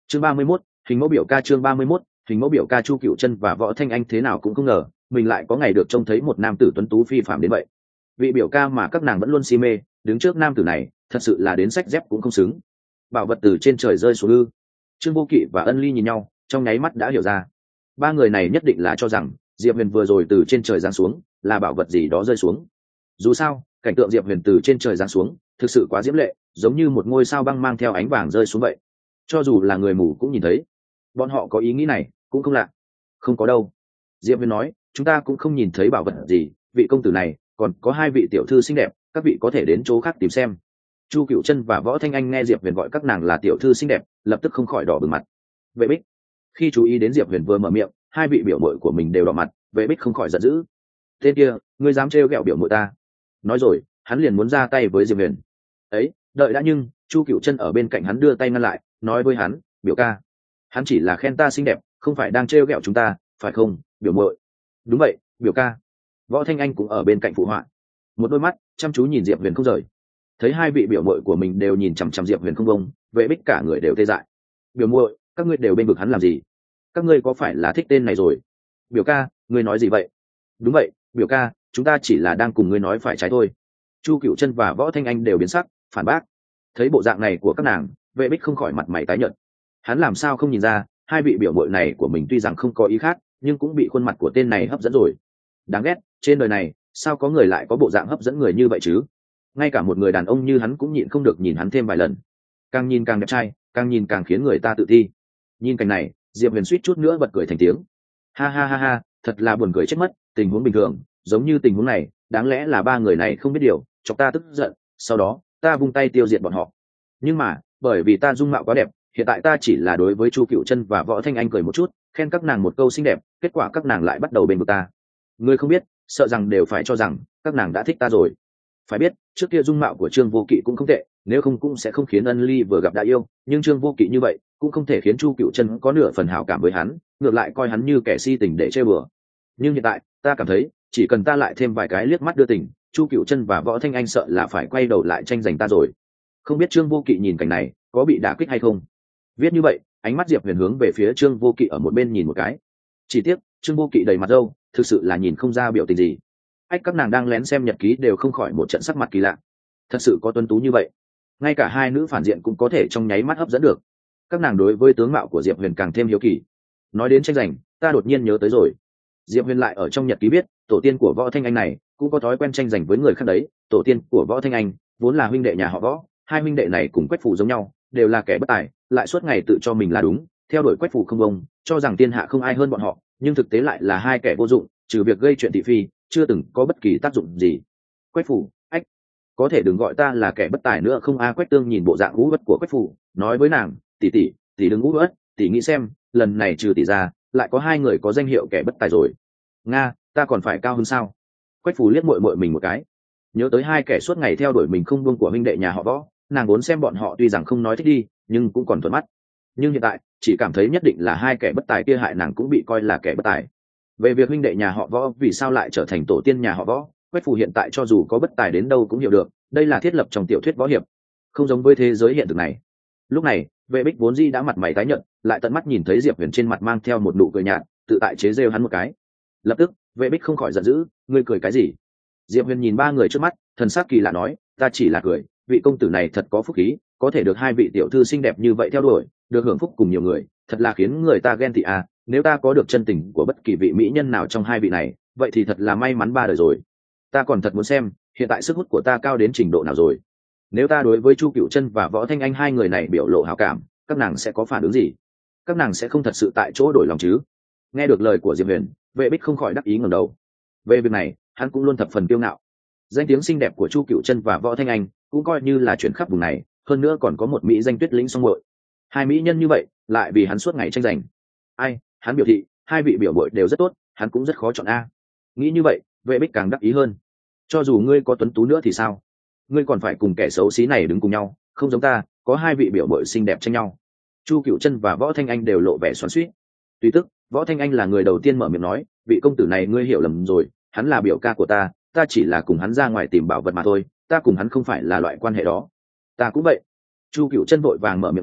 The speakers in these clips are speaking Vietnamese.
Chương 31, hình mẫu biểu ca. Chương 31, hình mẫu biểu ca. Chu Cựu Chân và Võ Thanh Anh thế nào cũng không ngờ mình lại có ngày được trông thấy một nam tử tuấn tú phi phàm đến vậy. Vị biểu ca mà các nàng vẫn luôn si mê, đứng trước nam tử này thật sự là đến sách dép cũng không xứng. Bảo vật từ trên trời rơi xuống ư? Trương Vô Kỵ và Ân Ly nhìn nhau, trong nháy mắt đã hiểu ra. Ba người này nhất định là cho rằng Diệp Huyền vừa rồi từ trên trời giáng xuống là bảo vật gì đó rơi xuống. Dù sao, cảnh tượng Diệp Huyền từ trên trời giáng xuống thực sự quá diễm lệ, giống như một ngôi sao băng mang theo ánh vàng rơi xuống vậy. Cho dù là người mù cũng nhìn thấy. Bọn họ có ý nghĩ này cũng không lạ. Không có đâu. Diệp Huyền nói, chúng ta cũng không nhìn thấy bảo vật gì, vị công tử này còn có hai vị tiểu thư xinh đẹp, các vị có thể đến chỗ khác tìm xem. Chu Cựu Chân và Võ Thanh Anh nghe Diệp Huyền gọi các nàng là tiểu thư xinh đẹp, lập tức không khỏi đỏ bừng mặt. Vệ Bích, khi chú ý đến Diệp Huyền vừa mở miệng, hai vị biểu muội của mình đều đỏ mặt. Vệ Bích không khỏi giận dữ. Tên kia, ngươi dám trêu ghẹo biểu muội ta? Nói rồi, hắn liền muốn ra tay với Diệp Huyền. Ấy, đợi đã, nhưng Chu Cựu Chân ở bên cạnh hắn đưa tay ngăn lại, nói với hắn, biểu ca, hắn chỉ là khen ta xinh đẹp, không phải đang trêu ghẹo chúng ta, phải không, biểu muội? Đúng vậy, biểu ca. Võ Thanh Anh cũng ở bên cạnh phụ họa, một đôi mắt chăm chú nhìn Diệp Huyền không rời. Thấy hai vị biểu muội của mình đều nhìn chằm chằm Diệp Huyền không bông, Vệ Bích cả người đều tê dại. Biểu muội, các ngươi đều bên vực hắn làm gì? Các ngươi có phải là thích tên này rồi? Biểu ca, ngươi nói gì vậy? Đúng vậy, biểu ca, chúng ta chỉ là đang cùng ngươi nói phải trái thôi. Chu Cựu Chân và Võ Thanh Anh đều biến sắc, phản bác. Thấy bộ dạng này của các nàng, Vệ Bích không khỏi mặt mày tái nhợt. Hắn làm sao không nhìn ra, hai vị biểu muội này của mình tuy rằng không có ý khác, nhưng cũng bị khuôn mặt của tên này hấp dẫn rồi. Đáng ghét, trên đời này sao có người lại có bộ dạng hấp dẫn người như vậy chứ? Ngay cả một người đàn ông như hắn cũng nhịn không được nhìn hắn thêm vài lần. Càng nhìn càng đẹp trai, càng nhìn càng khiến người ta tự ti. Nhìn cảnh này, Diệp Huyền suýt chút nữa bật cười thành tiếng. Ha ha ha ha, thật là buồn cười chết mất. Tình huống bình thường, giống như tình huống này, đáng lẽ là ba người này không biết điều, chọc ta tức giận, sau đó ta vung tay tiêu diệt bọn họ. Nhưng mà, bởi vì ta dung mạo quá đẹp, hiện tại ta chỉ là đối với Chu Cựu Chân và Võ Thanh Anh cười một chút, khen các nàng một câu xinh đẹp, kết quả các nàng lại bắt đầu bên vực ta. Ngươi không biết, sợ rằng đều phải cho rằng các nàng đã thích ta rồi. Phải biết, trước kia dung mạo của Trương Vô Kỵ cũng không tệ, nếu không cũng sẽ không khiến Ân Ly vừa gặp đã yêu, nhưng Trương Vô Kỵ như vậy cũng không thể khiến Chu Cựu Chân có nửa phần hảo cảm với hắn, ngược lại coi hắn như kẻ si tình để chơi bừa. Nhưng hiện tại, ta cảm thấy, chỉ cần ta lại thêm vài cái liếc mắt đưa tình, Chu Cựu Chân và Võ Thanh Anh sợ là phải quay đầu lại tranh giành ta rồi. Không biết Trương Vô Kỵ nhìn cảnh này có bị đả kích hay không? Viết như vậy, ánh mắt Diệp Huyền hướng về phía Trương Vô Kỵ ở một bên nhìn một cái. Chỉ tiếc, Trương Vô Kỵ đầy mặt râu, thực sự là nhìn không ra biểu tình gì. Các nàng đang lén xem nhật ký đều không khỏi một trận sắc mặt kỳ lạ. Thật sự có tuấn tú như vậy, ngay cả hai nữ phản diện cũng có thể trong nháy mắt hấp dẫn được. Các nàng đối với tướng mạo của Diệp Huyền càng thêm hiếu kỳ. Nói đến tranh giành, ta đột nhiên nhớ tới rồi. Diệp Huyền lại ở trong nhật ký biết, tổ tiên của Võ Thanh Anh này cũng có thói quen tranh giành với người khác đấy. Tổ tiên của Võ Thanh Anh vốn là huynh đệ nhà họ Võ, hai huynh đệ này cùng Quách Phủ giống nhau, đều là kẻ bất tài, lại suốt ngày tự cho mình là đúng, theo đuổi Quách Phủ không bông, cho rằng thiên hạ không ai hơn bọn họ, nhưng thực tế lại là hai kẻ vô dụng, trừ việc gây chuyện thị phi, chưa từng có bất kỳ tác dụng gì. Quách Phủ, có thể đừng gọi ta là kẻ bất tài nữa không a? Quách Tương nhìn bộ dạng ngũ bất của Quách Phủ, nói với nàng, tỷ tỷ, tỷ đừng ngũ bất, tỷ nghĩ xem, lần này trừ tỷ ra, lại có hai người có danh hiệu kẻ bất tài rồi. Nga, ta còn phải cao hơn sao? Quách Phủ liếc muội muội mình một cái, nhớ tới hai kẻ suốt ngày theo đuổi mình không buông của huynh đệ nhà họ Võ, nàng muốn xem bọn họ tuy rằng không nói thích đi, nhưng cũng còn thuận mắt. Nhưng hiện tại, chỉ cảm thấy nhất định là hai kẻ bất tài kia hại nàng cũng bị coi là kẻ bất tài. Về việc huynh đệ nhà họ Võ vì sao lại trở thành tổ tiên nhà họ Võ, Quách Phủ hiện tại cho dù có bất tài đến đâu cũng hiểu được, đây là thiết lập trong tiểu thuyết võ hiệp, không giống với thế giới hiện thực này. Lúc này, Vệ Bích vốn dĩ đã mặt mày tái nhợt, lại tận mắt nhìn thấy Diệp Huyền trên mặt mang theo một nụ cười nhạt, tự tại chế giễu hắn một cái. Lập tức, Vệ Bích không khỏi giận dữ, ngươi cười cái gì? Diệp Huyền nhìn ba người trước mắt, thần sắc kỳ lạ nói, ta chỉ là cười, vị công tử này thật có phúc khí, có thể được hai vị tiểu thư xinh đẹp như vậy theo đuổi, được hưởng phúc cùng nhiều người, thật là khiến người ta ghen tị à. Nếu ta có được chân tình của bất kỳ vị mỹ nhân nào trong hai vị này, vậy thì thật là may mắn ba đời rồi. Ta còn thật muốn xem, hiện tại sức hút của ta cao đến trình độ nào rồi. Nếu ta đối với Chu Cựu Chân và Võ Thanh Anh hai người này biểu lộ hảo cảm, các nàng sẽ có phản ứng gì? Các nàng sẽ không thật sự tại chỗ đổi lòng chứ? Nghe được lời của Diệp Huyền, Vệ Bích không khỏi đắc ý ngẩng đầu. Về việc này, hắn cũng luôn thập phần kiêu ngạo. Danh tiếng xinh đẹp của Chu Cựu Chân và Võ Thanh Anh cũng coi như là chuyển khắp vùng này, hơn nữa còn có một mỹ danh Tuyết Lĩnh Song Muội. Hai mỹ nhân như vậy, lại vì hắn suốt ngày tranh giành. Ai, hắn biểu thị, hai vị biểu muội đều rất tốt, hắn cũng rất khó chọn a. Nghĩ như vậy, Vệ Bích càng đắc ý hơn. Cho dù ngươi có tuấn tú nữa thì sao? Ngươi còn phải cùng kẻ xấu xí này đứng cùng nhau, không giống ta, có hai vị biểu muội xinh đẹp tranh nhau. Chu Cựu Chân và Võ Thanh Anh đều lộ vẻ xoắn xuýt. Tuy tức, Võ Thanh Anh là người đầu tiên mở miệng nói, vị công tử này ngươi hiểu lầm rồi, hắn là biểu ca của ta, ta chỉ là cùng hắn ra ngoài tìm bảo vật mà thôi, ta cùng hắn không phải là loại quan hệ đó. Ta cũng vậy. Chu Cựu Chân vội vàng mở miệng nói,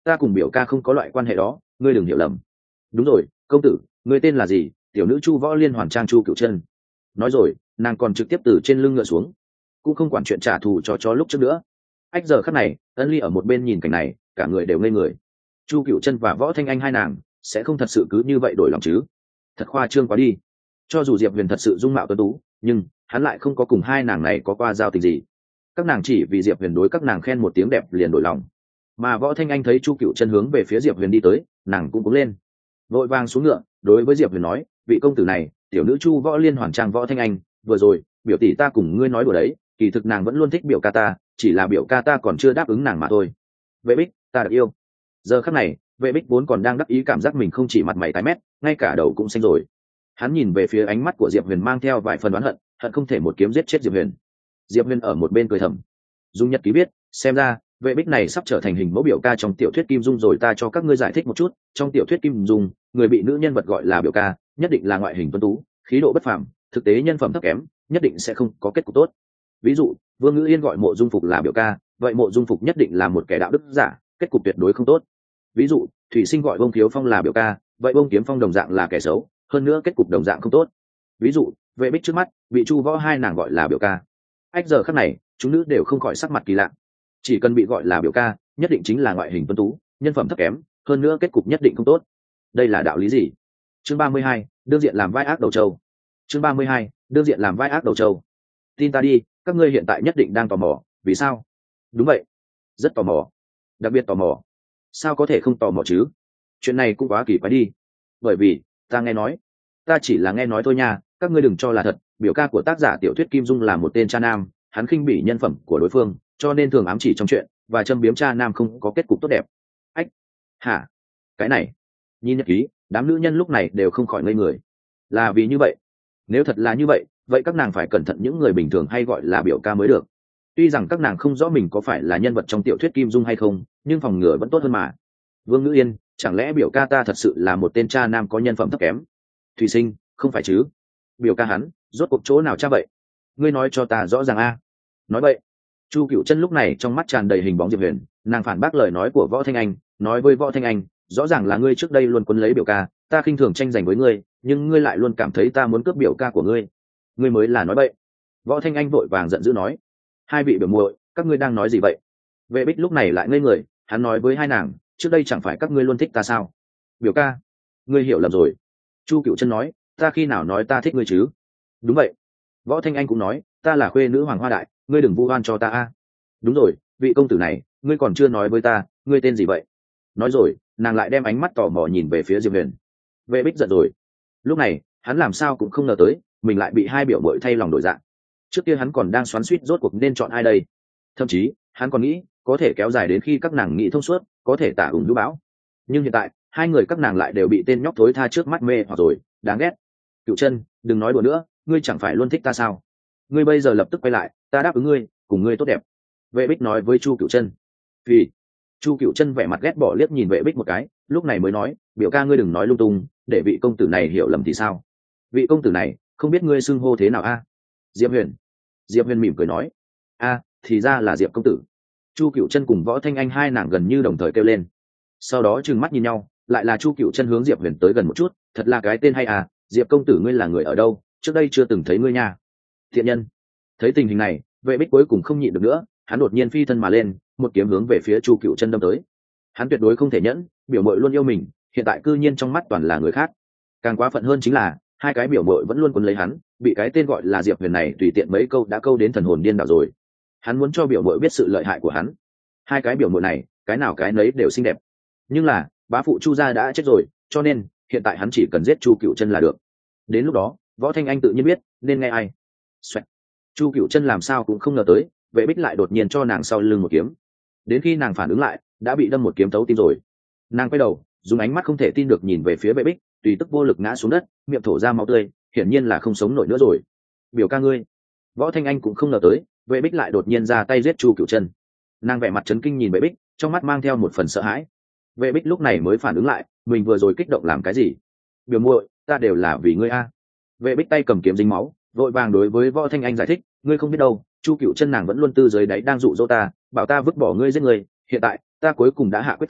ta cùng biểu ca không có loại quan hệ đó, ngươi đừng hiểu lầm. Đúng rồi, công tử, ngươi tên là gì? Tiểu nữ Chu Võ Liên Hoàn Trang Chu Cửu Chân. Nói rồi, nàng còn trực tiếp từ trên lưng ngựa xuống, cũng không quản chuyện trả thù cho lúc trước nữa. Ách giờ khắc này, Ân Ly ở một bên nhìn cảnh này, cả người đều ngây người. Chu Cửu Chân và Võ Thanh Anh hai nàng sẽ không thật sự cứ như vậy đổi lòng chứ? Thật khoa trương quá đi. Cho dù Diệp Huyền thật sự dung mạo tuấn tú, nhưng hắn lại không có cùng hai nàng này có qua giao tình gì. Các nàng chỉ vì Diệp Huyền đối các nàng khen một tiếng đẹp liền đổi lòng. Mà Võ Thanh Anh thấy Chu Cửu Chân hướng về phía Diệp Huyền đi tới, nàng cũng lên, vội vàng xuống ngựa, đối với Diệp Huyền nói, vị công tử này, tiểu nữ Chu Võ Liên Hoàn Trang Võ Thanh Anh, vừa rồi biểu tỷ ta cùng ngươi nói đùa đấy, kỳ thực nàng vẫn luôn thích biểu ca ta, chỉ là biểu ca ta còn chưa đáp ứng nàng mà thôi. Vệ Bích, ta được yêu. Giờ khắc này, Vệ Bích vốn còn đang đắc ý cảm giác mình không chỉ mặt mày tái mét, ngay cả đầu cũng xanh rồi. Hắn nhìn về phía ánh mắt của Diệp Huyền mang theo vài phần oán hận, hận không thể một kiếm giết chết Diệp Huyền. Diệp Huyền ở một bên cười thầm, dung nhật ký biết, xem ra Vệ Bích này sắp trở thành hình mẫu biểu ca trong tiểu thuyết Kim Dung rồi. Ta cho các ngươi giải thích một chút, trong tiểu thuyết Kim Dung, người bị nữ nhân vật gọi là biểu ca, nhất định là ngoại hình tuấn tú, khí độ bất phàm, thực tế nhân phẩm thấp kém, nhất định sẽ không có kết cục tốt. Ví dụ, Vương Ngữ Yên gọi Mộ Dung Phục là biểu ca, vậy Mộ Dung Phục nhất định là một kẻ đạo đức giả, kết cục tuyệt đối không tốt. Ví dụ, Thủy Sinh gọi Bông Thiếu Phong là biểu ca, vậy Bông Kiếm Phong đồng dạng là kẻ xấu, hơn nữa kết cục đồng dạng không tốt. Ví dụ, Vệ Bích trước mắt bị Chu Võ hai nàng gọi là biểu ca. Ách giờ khắc này, chúng nữ đều không khỏi sắc mặt kỳ lạ. Chỉ cần bị gọi là biểu ca, nhất định chính là ngoại hình tuấn tú, nhân phẩm thấp kém, hơn nữa kết cục nhất định không tốt. Đây là đạo lý gì? Chương 32, đương diện làm vai ác đầu trâu. Chương 32, đương diện làm vai ác đầu trâu. Tin ta đi, các ngươi hiện tại nhất định đang tò mò, vì sao? Đúng vậy, rất tò mò, đặc biệt tò mò. Sao có thể không tò mò chứ? Chuyện này cũng quá kỳ quái đi. Bởi vì ta nghe nói, ta chỉ là nghe nói thôi nha, các ngươi đừng cho là thật. Biểu ca của tác giả tiểu thuyết Kim Dung là một tên cha nam, hắn khinh bỉ nhân phẩm của đối phương, cho nên thường ám chỉ trong chuyện và châm biếm cha nam không có kết cục tốt đẹp. Ách, hả? Cái này, nhìn nhật ký, đám nữ nhân lúc này đều không khỏi ngây người. Là vì như vậy? Nếu thật là như vậy, vậy các nàng phải cẩn thận những người bình thường hay gọi là biểu ca mới được. Tuy rằng các nàng không rõ mình có phải là nhân vật trong tiểu thuyết Kim Dung hay không, nhưng phòng ngừa vẫn tốt hơn mà. Vương Ngữ Yên, chẳng lẽ biểu ca ta thật sự là một tên cha nam có nhân phẩm thấp kém? Thủy Sinh, không phải chứ? Biểu ca hắn rốt cuộc chỗ nào cha vậy? Ngươi nói cho ta rõ ràng a. Nói vậy. Chu Cửu Chân lúc này trong mắt tràn đầy hình bóng Diệp Huyền, nàng phản bác lời nói của Võ Thanh Anh, nói với Võ Thanh Anh, rõ ràng là ngươi trước đây luôn quấn lấy biểu ca, ta khinh thường tranh giành với ngươi, nhưng ngươi lại luôn cảm thấy ta muốn cướp biểu ca của ngươi, ngươi mới là nói bậy. Võ Thanh Anh vội vàng giận dữ nói, hai vị biểu muội, các ngươi đang nói gì vậy? Vệ Bích lúc này lại ngây người, hắn nói với hai nàng, trước đây chẳng phải các ngươi luôn thích ta sao? Biểu ca, ngươi hiểu lầm rồi. Chu Cửu Chân nói, ta khi nào nói ta thích ngươi chứ? Đúng vậy. Võ Thanh Anh cũng nói, ta là khuê nữ Hoàng Hoa Đại, ngươi đừng vu oan cho ta a. Đúng rồi, vị công tử này, ngươi còn chưa nói với ta, ngươi tên gì vậy? Nói rồi, nàng lại đem ánh mắt tò mò nhìn về phía Diệp Huyền. Vệ Bích giận rồi. Lúc này, hắn làm sao cũng không ngờ tới, mình lại bị hai biểu muội thay lòng đổi dạng. Trước kia hắn còn đang xoắn xuýt rốt cuộc nên chọn ai đây. Thậm chí, hắn còn nghĩ, có thể kéo dài đến khi các nàng nghĩ thông suốt, có thể tả ủng lũ bão. Nhưng hiện tại, hai người các nàng lại đều bị tên nhóc thối tha trước mắt mê hoặc rồi, đáng ghét. Cửu Chân, đừng nói đùa nữa, ngươi chẳng phải luôn thích ta sao? Ngươi bây giờ lập tức quay lại, ta đáp ứng ngươi, cùng ngươi tốt đẹp. Vệ Bích nói với Chu Cửu Chân. Vì Chu Cửu Chân vẻ mặt ghét bỏ liếc nhìn Vệ Bích một cái, lúc này mới nói, biểu ca ngươi đừng nói lung tung, để vị công tử này hiểu lầm thì sao? Vị công tử này, không biết ngươi xưng hô thế nào a? Diệp Huyền. Diệp Huyền mỉm cười nói, a, thì ra là Diệp công tử. Chu Cửu Chân cùng Võ Thanh Anh hai nàng gần như đồng thời kêu lên. Sau đó trừng mắt nhìn nhau, lại là Chu Cửu Chân hướng Diệp Huyền tới gần một chút, thật là cái tên hay à, Diệp công tử ngươi là người ở đâu, trước đây chưa từng thấy ngươi nha. Thiện nhân. Thấy tình hình này, Vệ Bích cuối cùng không nhịn được nữa, hắn đột nhiên phi thân mà lên, một kiếm hướng về phía Chu Cửu Chân đâm tới. Hắn tuyệt đối không thể nhẫn, biểu muội luôn yêu mình, hiện tại cư nhiên trong mắt toàn là người khác. Càng quá phận hơn chính là, hai cái biểu muội vẫn luôn quấn lấy hắn, bị cái tên gọi là Diệp Huyền này tùy tiện mấy câu đã câu đến thần hồn điên đảo rồi. Hắn muốn cho biểu muội biết sự lợi hại của hắn. Hai cái biểu muội này, cái nào cái nấy đều xinh đẹp. Nhưng là, bá phụ Chu gia đã chết rồi, cho nên hiện tại hắn chỉ cần giết Chu Cửu Chân là được. Đến lúc đó, Võ Thanh Anh tự nhiên biết nên nghe ai. Xoẹt. Chu Cửu Chân làm sao cũng không ngờ tới, Vệ Bích lại đột nhiên cho nàng sau lưng một kiếm. Đến khi nàng phản ứng lại, đã bị đâm một kiếm thấu tim rồi. Nàng quay đầu, dùng ánh mắt không thể tin được nhìn về phía Vệ Bích, tùy tức vô lực ngã xuống đất, miệng thổ ra máu tươi, hiển nhiên là không sống nổi nữa rồi. Biểu ca ngươi. Võ Thanh Anh cũng không ngờ tới, Vệ Bích lại đột nhiên ra tay giết Chu Cửu Chân. Nàng vẻ mặt chấn kinh nhìn Vệ Bích, trong mắt mang theo một phần sợ hãi. Vệ Bích lúc này mới phản ứng lại, mình vừa rồi kích động làm cái gì? Biểu muội, ta đều là vì ngươi a. Vệ Bích tay cầm kiếm dính máu, vội vàng đối với Võ Thanh Anh giải thích, ngươi không biết đâu, Chu Cửu Chân nàng vẫn luôn tư dưới đáy đang dụ dỗ ta, bảo ta vứt bỏ ngươi giết người, hiện tại ta cuối cùng đã hạ quyết tâm,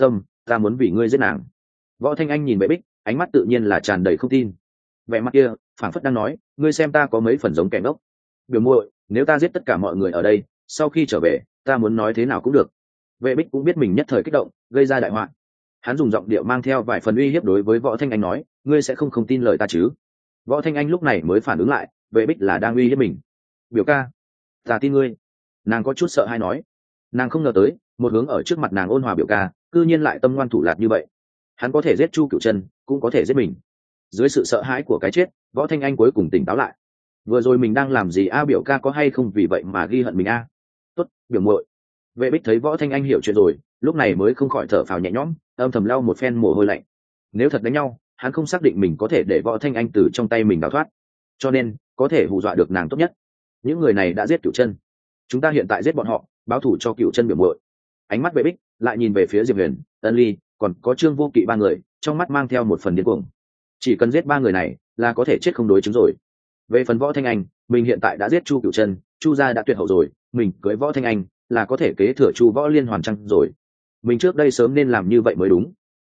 ta muốn vì ngươi giết nàng. Võ Thanh Anh nhìn Vệ Bích, ánh mắt tự nhiên là tràn đầy không tin. Vẻ mặt kia phảng phất đang nói, ngươi xem ta có mấy phần giống kẻ ngốc. Biểu muội, nếu ta giết tất cả mọi người ở đây, sau khi trở về ta muốn nói thế nào cũng được. Vệ Bích cũng biết mình nhất thời kích động gây ra đại họa, hắn dùng giọng điệu mang theo vài phần uy hiếp đối với Võ Thanh Anh nói, ngươi sẽ không tin lời ta chứ? Võ Thanh Anh lúc này mới phản ứng lại, Vệ Bích là đang uy hiếp mình. Biểu ca, ta tin ngươi. Nàng có chút sợ hãi nói. Nàng không ngờ tới một hướng ở trước mặt nàng ôn hòa biểu ca cư nhiên lại tâm ngoan thủ lạt như vậy. Hắn có thể giết Chu Cửu Chân, cũng có thể giết mình. Dưới sự sợ hãi của cái chết, Võ Thanh Anh cuối cùng tỉnh táo lại. Vừa rồi mình đang làm gì a? Biểu ca có hay không vì vậy mà ghi hận mình a? Tốt, biểu muội. Vệ Bích thấy Võ Thanh Anh hiểu chuyện rồi, lúc này mới không khỏi thở phào nhẹ nhõm, âm thầm lau một phen mồ hôi lạnh. Nếu thật đánh nhau, hắn không xác định mình có thể để Võ Thanh Anh từ trong tay mình đào thoát, cho nên có thể hù dọa được nàng tốt nhất. Những người này đã giết Cửu Chân, chúng ta hiện tại giết bọn họ, báo thù cho Cửu Chân biểu muội. Ánh mắt Vệ Bích lại nhìn về phía Diệp Huyền, Ân Ly, còn có Trương Vô Kỵ ba người, trong mắt mang theo một phần điên cuồng. Chỉ cần giết ba người này là có thể chết không đối chứng rồi. Về phần Võ Thanh Anh, mình hiện tại đã giết Chu Cửu Chân, Chu gia đã tuyệt hậu rồi, mình cưới Võ Thanh Anh là có thể kế thừa Chu Võ Liên hoàn trang rồi. Mình trước đây sớm nên làm như vậy mới đúng.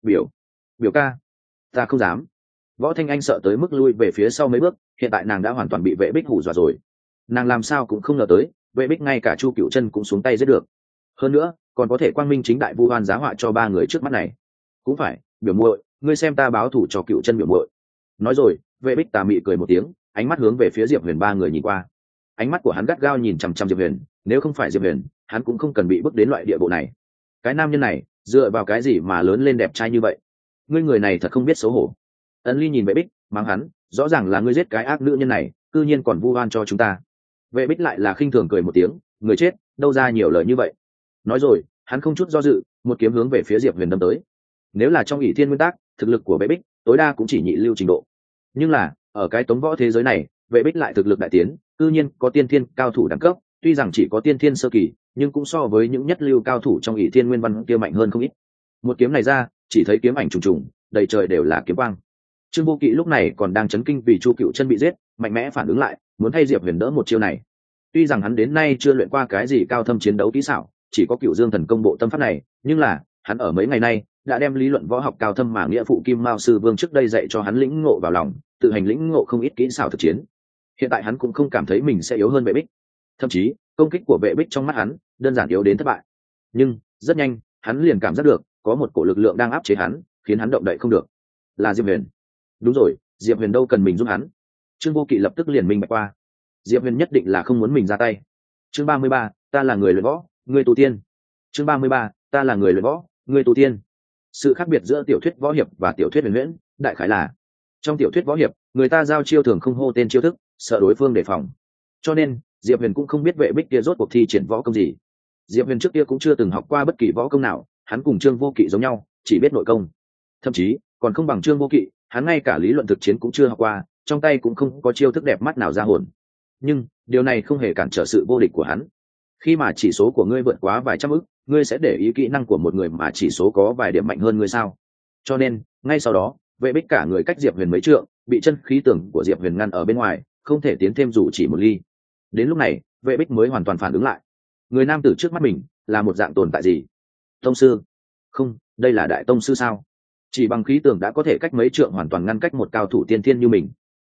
Biểu ca, ta không dám. Võ Thanh Anh sợ tới mức lui về phía sau mấy bước, hiện tại nàng đã hoàn toàn bị Vệ Bích hù dọa rồi. Nàng làm sao cũng không ngờ tới, Vệ Bích ngay cả Chu Cửu Chân cũng xuống tay giết được. Hơn nữa, còn có thể quang minh chính đại vu oan giá họa cho ba người trước mắt này. Cũng phải, biểu muội, ngươi xem ta báo thù cho Cửu Chân biểu muội. Nói rồi, Vệ Bích tà mị cười một tiếng, ánh mắt hướng về phía Diệp Huyền ba người nhìn qua. Ánh mắt của hắn gắt gao nhìn chằm chằm Diệp Huyền, nếu không phải Diệp Huyền, hắn cũng không cần bị bước đến loại địa bộ này. Cái nam nhân này dựa vào cái gì mà lớn lên đẹp trai như vậy? Ngươi người này thật không biết xấu hổ. Ân Ly nhìn Vệ Bích, mắng hắn, rõ ràng là ngươi giết cái ác nữ nhân này, cư nhiên còn vu oan cho chúng ta. Vệ Bích lại là khinh thường cười một tiếng, người chết, đâu ra nhiều lời như vậy. Nói rồi, hắn không chút do dự, một kiếm hướng về phía Diệp Huyền đâm tới. Nếu là trong ỷ thiên nguyên tắc, thực lực của Vệ Bích tối đa cũng chỉ nhị lưu trình độ. Nhưng là, ở cái tống võ thế giới này, Vệ Bích lại thực lực đại tiến, cư nhiên có tiên thiên cao thủ đẳng cấp, tuy rằng chỉ có tiên thiên sơ kỳ, nhưng cũng so với những nhất lưu cao thủ trong ỷ thiên nguyên văn kia mạnh hơn không ít. Một kiếm này ra, chỉ thấy kiếm ảnh trùng trùng, đầy trời đều là kiếm quang. Trương Vô Kỵ lúc này còn đang chấn kinh vì Chu Cửu Chân bị giết, mạnh mẽ phản ứng lại, muốn thay Diệp Huyền đỡ một chiêu này. Tuy rằng hắn đến nay chưa luyện qua cái gì cao thâm chiến đấu kỹ xảo, chỉ có Cửu Dương Thần Công bộ tâm pháp này, nhưng là hắn ở mấy ngày nay đã đem lý luận võ học cao thâm mà nghĩa phụ Kim Mao sư vương trước đây dạy cho hắn lĩnh ngộ vào lòng, tự hành lĩnh ngộ không ít kỹ xảo thực chiến. Hiện tại hắn cũng không cảm thấy mình sẽ yếu hơn Vệ Bích, thậm chí công kích của Vệ Bích trong mắt hắn đơn giản yếu đến thất bại. Nhưng rất nhanh, hắn liền cảm giác được có một cổ lực lượng đang áp chế hắn, khiến hắn động đậy không được. Là Diệp Huyền. Đúng rồi, Diệp Huyền đâu cần mình giúp hắn. Trương Vô Kỵ lập tức liền minh bạch qua, Diệp Huyền nhất định là không muốn mình ra tay. Chương 33, ta là người luyện võ, ngươi tu tiên. Chương 33, ta là người luyện võ, ngươi tu tiên. Sự khác biệt giữa tiểu thuyết võ hiệp và tiểu thuyết huyền huyễn, đại khái là trong tiểu thuyết võ hiệp, người ta giao chiêu thường không hô tên chiêu thức, sợ đối phương đề phòng. Cho nên, Diệp Huyền cũng không biết Vệ Bích kia rốt cuộc thi triển võ công gì. Diệp Huyền trước kia cũng chưa từng học qua bất kỳ võ công nào, hắn cùng Trương Vô Kỵ giống nhau, chỉ biết nội công. Thậm chí, còn không bằng Trương Vô Kỵ, hắn ngay cả lý luận thực chiến cũng chưa học qua, trong tay cũng không có chiêu thức đẹp mắt nào ra hồn. Nhưng điều này không hề cản trở sự vô địch của hắn. Khi mà chỉ số của ngươi vượt quá vài trăm ức, ngươi sẽ để ý kỹ năng của một người mà chỉ số có vài điểm mạnh hơn ngươi sao? Cho nên ngay sau đó, Vệ Bích cả người cách Diệp Huyền mấy trượng, bị chân khí tưởng của Diệp Huyền ngăn ở bên ngoài, không thể tiến thêm dù chỉ một ly. Đến lúc này, Vệ Bích mới hoàn toàn phản ứng lại, người nam tử trước mắt mình là một dạng tồn tại gì? Tông sư? Không, đây là đại tông sư sao? Chỉ bằng khí tưởng đã có thể cách mấy trượng hoàn toàn ngăn cách một cao thủ tiên thiên như mình.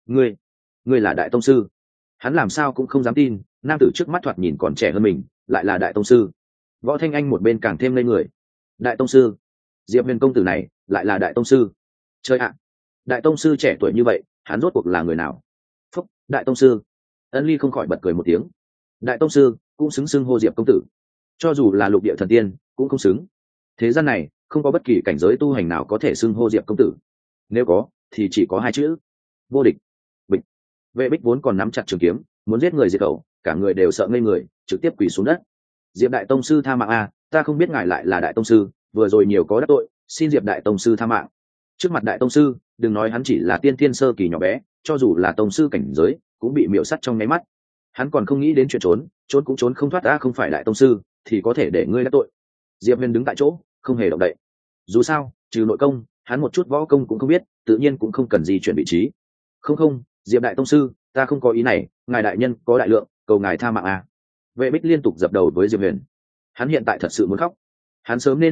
Ngươi là đại tông sư? Hắn làm sao cũng không dám tin, nam tử trước mắt thoạt nhìn còn trẻ hơn mình, lại là đại tông sư. Võ Thanh Anh một bên càng thêm ngây người. Đại tông sư? Diệp Huyền công tử này lại là đại tông sư? Chơi ạ, đại tông sư trẻ tuổi như vậy, hắn rốt cuộc là người nào? Phúc, đại tông sư. Ân Ly không khỏi bật cười một tiếng. Đại tông sư cũng xứng xưng hô Diệp công tử, cho dù là lục địa thần tiên cũng không xứng. Thế gian này không có bất kỳ cảnh giới tu hành nào có thể xưng hô Diệp công tử, nếu có thì chỉ có hai chữ: vô địch. Bịch. Vệ Bích vốn còn nắm chặt trường kiếm, muốn giết người diệt khẩu, cả người đều sợ ngây người, trực tiếp quỳ xuống đất. Diệp đại tông sư tha mạng a, ta không biết ngài lại là đại tông sư, vừa rồi nhiều có đắc tội, xin Diệp đại tông sư tha mạng. Trước mặt đại tông sư, đừng nói hắn chỉ là tiên thiên sơ kỳ nhỏ bé, cho dù là tông sư cảnh giới cũng bị miểu sắt trong nháy mắt. Hắn còn không nghĩ đến chuyện trốn cũng trốn không thoát. Không phải đại tông sư thì có thể để ngươi đắc tội. Diệp Huyền đứng tại chỗ không hề động đậy. Dù sao, trừ nội công, hắn một chút võ công cũng không biết, tự nhiên cũng không cần gì chuyển vị trí. Không, Diệp đại tông sư, ta không có ý này, ngài đại nhân có đại lượng, cầu ngài tha mạng a. Vệ Bích liên tục dập đầu với Diệp Huyền. Hắn hiện tại thật sự muốn khóc. Hắn sớm nên minh bạch,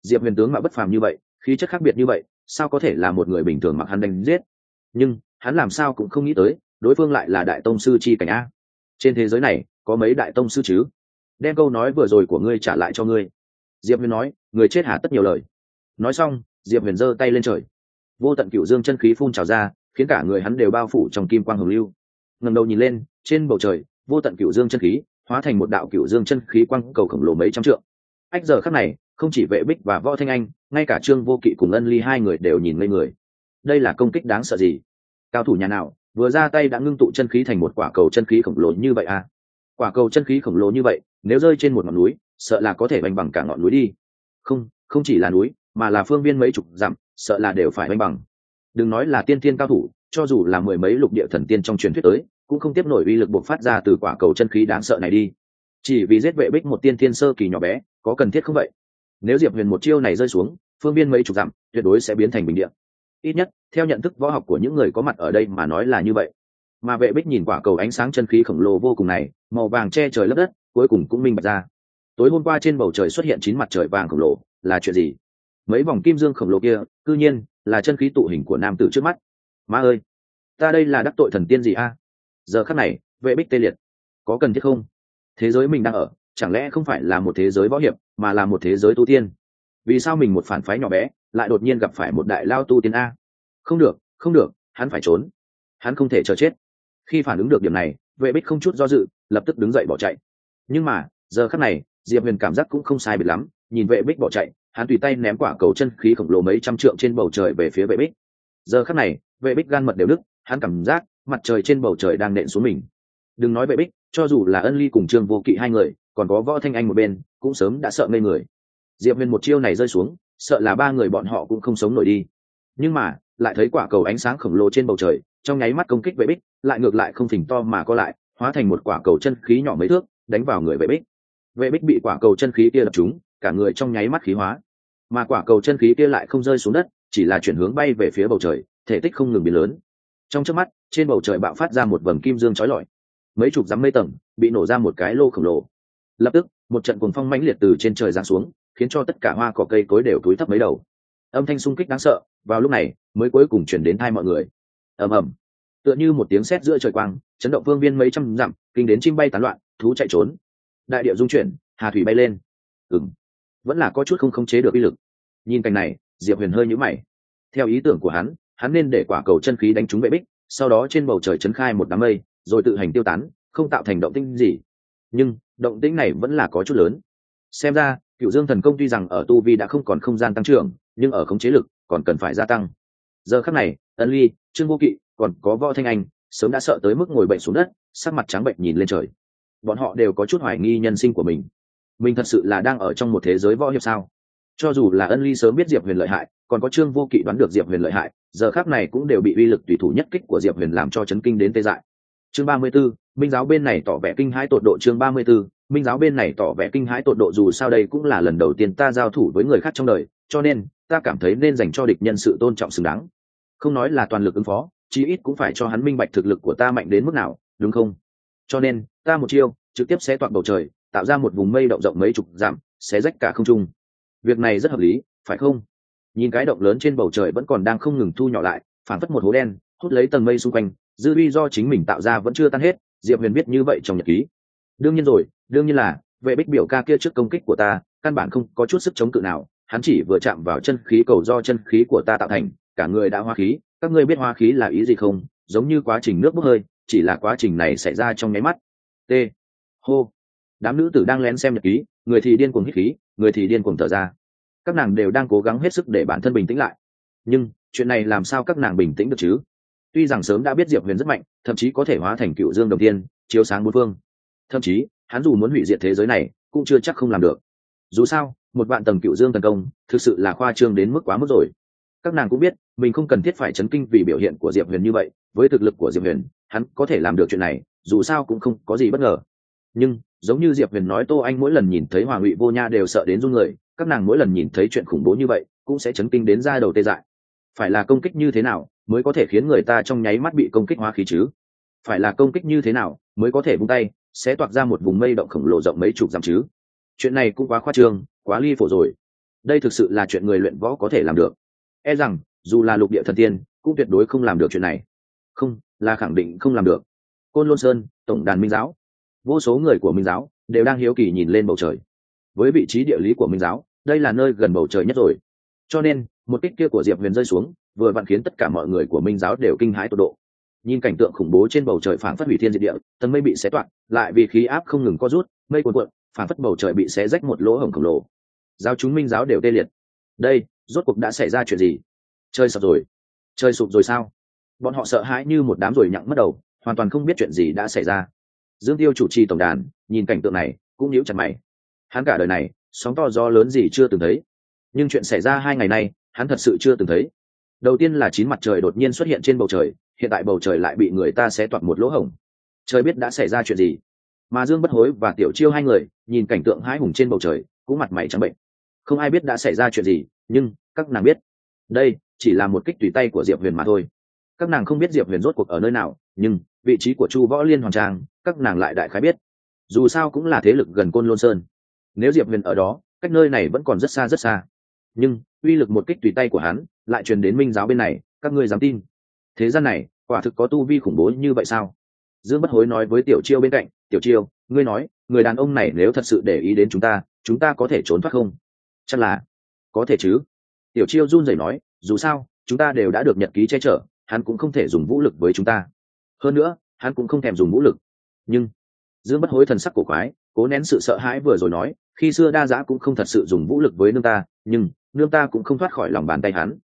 Diệp Huyền tướng mà bất phàm như vậy, khí chất khác biệt như vậy, sao có thể là một người bình thường mặc hắn đánh giết? Nhưng hắn làm sao cũng không nghĩ tới, đối phương lại là đại tông sư chi cảnh a. Trên thế giới này có mấy đại tông sư chứ? Đem câu nói vừa rồi của ngươi trả lại cho ngươi. Diệp Huyền nói, người chết hà tất nhiều lời. Nói xong, Diệp Huyền giơ tay lên trời, vô tận cựu dương chân khí phun trào ra, khiến cả người hắn đều bao phủ trong kim quang hồng lưu. Ngẩng đầu nhìn lên, trên bầu trời vô tận cựu dương chân khí hóa thành một đạo cựu dương chân khí quang cầu khổng lồ mấy trăm trượng. Ách giờ khắc này, không chỉ Vệ Bích và Võ Thanh Anh, ngay cả Trương Vô Kỵ cùng Ân Ly hai người đều nhìn ngây người. Đây là công kích đáng sợ gì? Cao thủ nhà nào vừa ra tay đã ngưng tụ chân khí thành một quả cầu chân khí khổng lồ như vậy à? Quả cầu chân khí khổng lồ như vậy, nếu rơi trên một ngọn núi, sợ là có thể bành bằng cả ngọn núi đi. Không, không chỉ là núi, mà là phương viên mấy chục dặm, sợ là đều phải bành bằng. Đừng nói là tiên thiên cao thủ, cho dù là mười mấy lục địa thần tiên trong truyền thuyết tới, cũng không tiếp nổi uy lực bộc phát ra từ quả cầu chân khí đáng sợ này đi. Chỉ vì giết Vệ Bích một tiên thiên sơ kỳ nhỏ bé, có cần thiết không vậy? Nếu Diệp Huyền một chiêu này rơi xuống, phương viên mấy chục dặm tuyệt đối sẽ biến thành bình địa. Ít nhất theo nhận thức võ học của những người có mặt ở đây mà nói là như vậy. Mà Vệ Bích nhìn quả cầu ánh sáng chân khí khổng lồ vô cùng này, màu vàng che trời lấp đất, cuối cùng cũng minh bạch ra. Tối hôm qua trên bầu trời xuất hiện 9 mặt trời vàng khổng lồ, là chuyện gì? Mấy vòng kim dương khổng lồ kia, cư nhiên là chân khí tụ hình của nam tử trước mắt. Má ơi, ta đây là đắc tội thần tiên gì a? Giờ khắc này, Vệ Bích tê liệt. Có cần thiết không? Thế giới mình đang ở, chẳng lẽ không phải là một thế giới võ hiệp, mà là một thế giới tu tiên? Vì sao mình một phản phái nhỏ bé lại đột nhiên gặp phải một đại lao tu tiên a? Không được, không được, hắn phải trốn, hắn không thể chờ chết. Khi phản ứng được điểm này, Vệ Bích không chút do dự, lập tức đứng dậy bỏ chạy. Nhưng mà giờ khắc này, Diệp Huyền cảm giác cũng không sai biệt lắm, nhìn Vệ Bích bỏ chạy, hắn tùy tay ném quả cầu chân khí khổng lồ mấy trăm trượng trên bầu trời về phía Vệ Bích. Giờ khắc này, Vệ Bích gan mật đều đứt, hắn cảm giác mặt trời trên bầu trời đang nện xuống mình. Đừng nói Vệ Bích, cho dù là Ân Ly cùng Trương Vô Kỵ hai người, còn có Võ Thanh Anh một bên, cũng sớm đã sợ ngây người. Diệp Huyền một chiêu này rơi xuống, sợ là ba người bọn họ cũng không sống nổi đi. Nhưng mà lại thấy quả cầu ánh sáng khổng lồ trên bầu trời, trong nháy mắt công kích Vệ Bích, lại ngược lại không phình to mà co lại, hóa thành một quả cầu chân khí nhỏ mấy thước, đánh vào người Vệ Bích. Vệ Bích bị quả cầu chân khí kia đập trúng, cả người trong nháy mắt khí hóa. Mà quả cầu chân khí kia lại không rơi xuống đất, chỉ là chuyển hướng bay về phía bầu trời, thể tích không ngừng biến lớn. Trong chớp mắt, trên bầu trời bạo phát ra một vầng kim dương chói lọi, mấy chục dặm mây tầng bị nổ ra một cái lô khổng lồ. Lập tức, một trận cuồng phong mãnh liệt từ trên trời giáng xuống, khiến cho tất cả hoa cỏ cây cối đều cúi thấp mấy đầu. Âm thanh xung kích đáng sợ, vào lúc này mới cuối cùng chuyển đến tai mọi người. Ầm ầm, tựa như một tiếng sét giữa trời quang, chấn động phương viên mấy trăm dặm, kinh đến chim bay tán loạn, thú chạy trốn. Đại địa rung chuyển, hà thủy bay lên. Vẫn là có chút không khống chế được uy lực. Nhìn cảnh này, Diệp Huyền hơi nhíu mày. Theo ý tưởng của hắn nên để quả cầu chân khí đánh trúng Vệ Bích, sau đó trên bầu trời chấn khai một đám mây, rồi tự hành tiêu tán, không tạo thành động tĩnh gì. Nhưng động tĩnh này vẫn là có chút lớn. Xem ra Cựu Dương thần công tuy rằng ở tu vi đã không còn không gian tăng trưởng, nhưng ở khống chế lực còn cần phải gia tăng. Giờ khắc này, Ân Ly, Trương Vô Kỵ, còn có Võ Thanh Anh sớm đã sợ tới mức ngồi bệnh xuống đất, sắc mặt trắng bệnh nhìn lên trời. Bọn họ đều có chút hoài nghi nhân sinh của mình thật sự là đang ở trong một thế giới võ hiệp sao? Cho dù là Ân Ly sớm biết Diệp Huyền lợi hại, còn có Trương Vô Kỵ đoán được Diệp Huyền lợi hại, giờ khắc này cũng đều bị uy lực tùy thủ nhất kích của Diệp Huyền làm cho chấn kinh đến tê dại. Chương 34, Minh giáo bên này tỏ vẻ kinh hãi tột độ. Chương 34, Minh giáo bên này tỏ vẻ kinh hãi tột độ. Dù sao đây cũng là lần đầu tiên ta giao thủ với người khác trong đời, cho nên ta cảm thấy nên dành cho địch nhân sự tôn trọng xứng đáng. Không nói là toàn lực ứng phó, chí ít cũng phải cho hắn minh bạch thực lực của ta mạnh đến mức nào, đúng không? Cho nên ta một chiêu trực tiếp xé toạc bầu trời, tạo ra một vùng mây động rộng mấy chục dặm, xé rách cả không trung. Việc này rất hợp lý, phải không? Nhìn cái động lớn trên bầu trời vẫn còn đang không ngừng thu nhỏ lại, phản phất một hố đen hút lấy tầng mây xung quanh, dư uy do chính mình tạo ra vẫn chưa tan hết. Diệp Huyền viết như vậy trong nhật ký. Đương nhiên rồi, đương nhiên là Vệ Bích biểu ca kia trước công kích của ta, căn bản không có chút sức chống cự nào, hắn chỉ vừa chạm vào chân khí cầu do chân khí của ta tạo thành, cả người đã hóa khí. Các ngươi biết hóa khí là ý gì không? Giống như quá trình nước bốc hơi, chỉ là quá trình này xảy ra trong nháy mắt. T. Hô. Đám nữ tử đang lén xem nhật ký, người thì điên cuồng hít khí, người thì điên cuồng thở ra. Các nàng đều đang cố gắng hết sức để bản thân bình tĩnh lại. Nhưng chuyện này làm sao các nàng bình tĩnh được chứ? Tuy rằng sớm đã biết Diệp Huyền rất mạnh, thậm chí có thể hóa thành Cựu Dương Đồng Tiên, chiếu sáng bốn phương. Thậm chí, hắn dù muốn hủy diệt thế giới này, cũng chưa chắc không làm được. Dù sao, một vạn tầng Cựu Dương thần công, thực sự là khoa trương đến mức quá mức rồi. Các nàng cũng biết, mình không cần thiết phải chấn kinh vì biểu hiện của Diệp Huyền như vậy, với thực lực của Diệp Huyền, hắn có thể làm được chuyện này, dù sao cũng không có gì bất ngờ. Nhưng giống như Diệp Huyền nói, Tô Anh mỗi lần nhìn thấy Hoàng Ngụy Vô Nha đều sợ đến run người, các nàng mỗi lần nhìn thấy chuyện khủng bố như vậy cũng sẽ chấn kinh đến da đầu tê dại. Phải là công kích như thế nào mới có thể khiến người ta trong nháy mắt bị công kích hóa khí chứ? Phải là công kích như thế nào mới có thể vung tay sẽ toạc ra một vùng mây động khổng lồ rộng mấy chục dặm chứ? Chuyện này cũng quá khoa trương, quá ly phổ rồi. đây thực sự là chuyện người luyện võ có thể làm được. E rằng dù là lục địa thần tiên cũng tuyệt đối không làm được chuyện này. Không, là khẳng định không làm được. Côn Lôn Sơn, tổng đàn Minh giáo, vô số người của Minh giáo đều đang hiếu kỳ nhìn lên bầu trời. Với vị trí địa lý của Minh giáo, đây là nơi gần bầu trời nhất rồi, cho nên một kích kia của Diệp Huyền rơi xuống vừa vặn khiến tất cả mọi người của Minh giáo đều kinh hãi tột độ. Nhìn cảnh tượng khủng bố trên bầu trời phảng phất hủy thiên diệt địa, tầng mây bị xé toạc, lại vì khí áp không ngừng co rút, mây cuồn cuộn, phảng phất bầu trời bị xé rách một lỗ hổng khổng lồ. Giáo chúng Minh giáo đều tê liệt. Đây, rốt cuộc đã xảy ra chuyện gì? Chơi sập rồi? Chơi sụp rồi sao? Bọn họ sợ hãi như một đám ruồi nhặng mất đầu, hoàn toàn không biết chuyện gì đã xảy ra. Dương Tiêu chủ trì tổng đàn, nhìn cảnh tượng này cũng nhíu chặt mày. Hắn cả đời này sóng to gió lớn gì chưa từng thấy, nhưng chuyện xảy ra 2 ngày nay hắn thật sự chưa từng thấy. Đầu tiên là 9 mặt trời đột nhiên xuất hiện trên bầu trời, hiện tại bầu trời lại bị người ta xé toạc một lỗ hổng. Trời biết đã xảy ra chuyện gì. Mà Dương Bất Hối và Tiểu Chiêu hai người nhìn cảnh tượng hãi hùng trên bầu trời cũng mặt mày trắng bệnh. Không ai biết đã xảy ra chuyện gì, nhưng các nàng biết đây chỉ là một kích tùy tay của Diệp Huyền mà thôi. Các nàng không biết Diệp Huyền rốt cuộc ở nơi nào, nhưng vị trí của Chu Võ Liên Hoàn Trang các nàng lại đại khái biết. Dù sao cũng là thế lực gần Côn Lôn Sơn, nếu Diệp Huyền ở đó, cách nơi này vẫn còn rất xa rất xa. Nhưng uy lực một kích tùy tay của hắn lại truyền đến Minh giáo bên này, các ngươi dám tin? Thế gian này quả thực có tu vi khủng bố như vậy sao? Dương Bất Hối nói với Tiểu Chiêu bên cạnh, Tiểu Chiêu, ngươi nói người đàn ông này nếu thật sự để ý đến chúng ta có thể trốn thoát không? Chắc là có thể chứ. Tiểu Chiêu run rẩy nói, dù sao chúng ta đều đã được nhật ký che chở, hắn cũng không thể dùng vũ lực với chúng ta. Hơn nữa hắn cũng không thèm dùng vũ lực. Nhưng Dương Bất Hối thần sắc cổ quái, cố nén sự sợ hãi vừa rồi nói, khi xưa Đa Dã cũng không thật sự dùng vũ lực với nương ta, nhưng nương ta cũng không thoát khỏi lòng bàn tay hắn.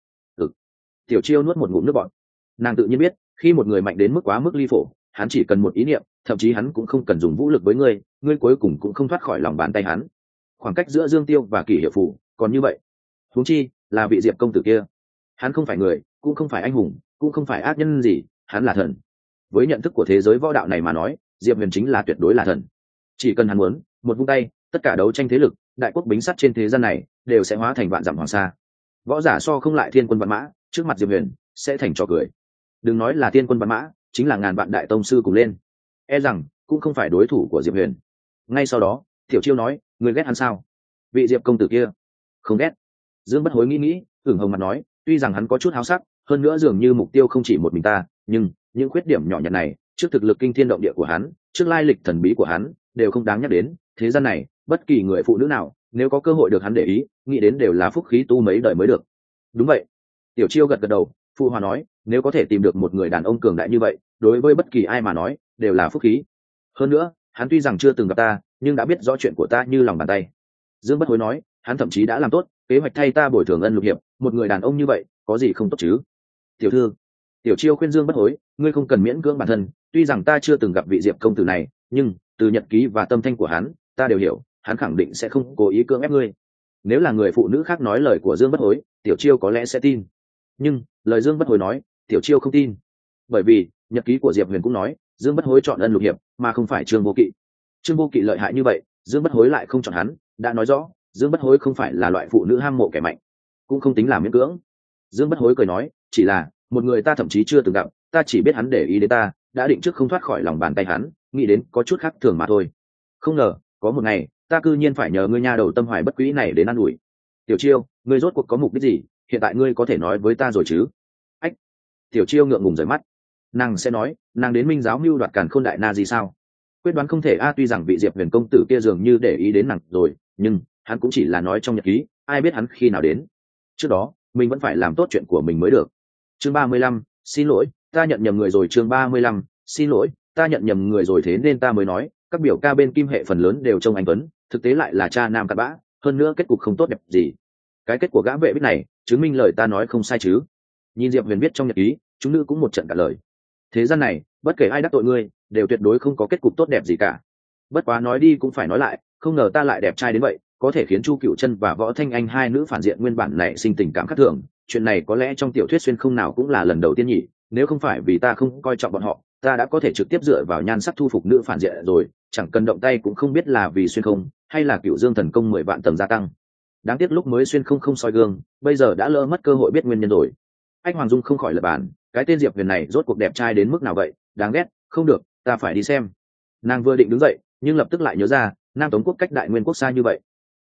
Tiểu Chiêu nuốt một ngụm nước bọt. Nàng tự nhiên biết, khi một người mạnh đến mức quá mức ly phổ, hắn chỉ cần một ý niệm, thậm chí hắn cũng không cần dùng vũ lực với ngươi, ngươi cuối cùng cũng không thoát khỏi lòng bàn tay hắn. Khoảng cách giữa Dương Tiêu và Kỷ Hiệu Phủ còn như vậy, huống chi là vị Diệp công tử kia. Hắn không phải người, cũng không phải anh hùng, cũng không phải ác nhân gì, hắn là thần. Với nhận thức của thế giới võ đạo này mà nói, Diệp Huyền chính là tuyệt đối là thần. Chỉ cần hắn muốn, một vung tay, tất cả đấu tranh thế lực, đại quốc bính sắt trên thế gian này đều sẽ hóa thành vạn dặm hoàng sa. Võ giả so không lại thiên quân vạn mã, trước mặt Diệp Huyền sẽ thành trò cười. Đừng nói là thiên quân vạn mã, chính là ngàn vạn đại tông sư cùng lên, e rằng cũng không phải đối thủ của Diệp Huyền. Ngay sau đó, Tiểu Chiêu nói, người ghét hắn sao? Vị Diệp công tử kia? Không ghét. Dương Bất Hối nghĩ, ửng hồng mặt nói, tuy rằng hắn có chút háo sắc, hơn nữa dường như mục tiêu không chỉ một mình ta, nhưng những khuyết điểm nhỏ nhặt này, trước thực lực kinh thiên động địa của hắn, trước lai lịch thần bí của hắn, đều không đáng nhắc đến. Thế gian này, bất kỳ người phụ nữ nào, nếu có cơ hội được hắn để ý, nghĩ đến đều là phúc khí tu mấy đời mới được. Đúng vậy. Tiểu Chiêu gật gật đầu, phụ hòa nói, nếu có thể tìm được một người đàn ông cường đại như vậy, đối với bất kỳ ai mà nói đều là phúc khí. Hơn nữa hắn tuy rằng chưa từng gặp ta, nhưng đã biết rõ chuyện của ta như lòng bàn tay. Dương Bất Hối nói, hắn thậm chí đã làm tốt kế hoạch thay ta bồi thường ân lục hiệp, một người đàn ông như vậy có gì không tốt chứ? Tiểu thư. Tiểu Chiêu khuyên Dương Bất Hối, ngươi không cần miễn cưỡng bản thân, tuy rằng ta chưa từng gặp vị Diệp công tử này, nhưng từ nhật ký và tâm thanh của hắn, ta đều hiểu, hắn khẳng định sẽ không cố ý cưỡng ép ngươi. Nếu là người phụ nữ khác nói lời của Dương Bất Hối, Tiểu Chiêu có lẽ sẽ tin, nhưng lời Dương Bất Hối nói, Tiểu Chiêu không tin. Bởi vì nhật ký của Diệp Huyền cũng nói, Dương Bất Hối chọn ân lục hiệp mà không phải Trương Vô Kỵ. Trương Vô Kỵ lợi hại như vậy, Dương Bất Hối lại không chọn hắn, đã nói rõ Dương Bất Hối không phải là loại phụ nữ ham mộ kẻ mạnh, cũng không tính là miễn cưỡng. Dương Bất Hối cười nói, chỉ là một người ta thậm chí chưa từng gặp, ta chỉ biết hắn để ý đến ta, đã định trước không thoát khỏi lòng bàn tay hắn, nghĩ đến có chút khác thường mà thôi. Không ngờ có một ngày ta cư nhiên phải nhờ ngươi nha đầu tâm hoài bất quý này đến ăn ủi. Tiểu Chiêu, ngươi rốt cuộc có mục đích gì? Hiện tại ngươi có thể nói với ta rồi chứ? Ách. Tiểu Chiêu ngượng ngùng rời mắt. Nàng sẽ nói, nàng đến Minh giáo mưu đoạt Càn Khôn Đại Na gì sao? Quyết đoán không thể a, tuy rằng vị Diệp Huyền công tử kia dường như để ý đến nàng rồi, nhưng hắn cũng chỉ là nói trong nhật ký, ai biết hắn khi nào đến. Trước đó mình vẫn phải làm tốt chuyện của mình mới được. Chương 35, xin lỗi, ta nhận nhầm người rồi. Chương 35, xin lỗi, ta nhận nhầm người rồi, thế nên ta mới nói các biểu ca bên Kim Hệ phần lớn đều trông anh tuấn, thực tế lại là cha nam cặn bã, hơn nữa kết cục không tốt đẹp gì. Cái kết của gã vệ bích này chứng minh lời ta nói không sai chứ? Nhìn Diệp Huyền viết trong nhật ký, chúng nữ cũng một trận cả lời. Thế gian này bất kể ai đắc tội ngươi đều tuyệt đối không có kết cục tốt đẹp gì cả. Bất quá nói đi cũng phải nói lại, không ngờ ta lại đẹp trai đến vậy, có thể khiến Chu Cửu Chân và Võ Thanh Anh hai nữ phản diện nguyên bản này sinh tình cảm khác thường. Chuyện này có lẽ trong tiểu thuyết xuyên không nào cũng là lần đầu tiên nhỉ, nếu không phải vì ta không coi trọng bọn họ, ta đã có thể trực tiếp dựa vào nhan sắc thu phục nữ phản diện rồi, chẳng cần động tay cũng không biết là vì xuyên không hay là Cửu Dương thần công 10 vạn tầng gia tăng. Đáng tiếc lúc mới xuyên không soi gương, bây giờ đã lỡ mất cơ hội biết nguyên nhân rồi. Anh Hoàng Dung không khỏi lật bàn, cái tên Diệp Huyền này rốt cuộc đẹp trai đến mức nào vậy? Đáng ghét, không được, ta phải đi xem. Nàng vừa định đứng dậy, nhưng lập tức lại nhớ ra, Nam Tống quốc cách Đại Nguyên quốc xa như vậy,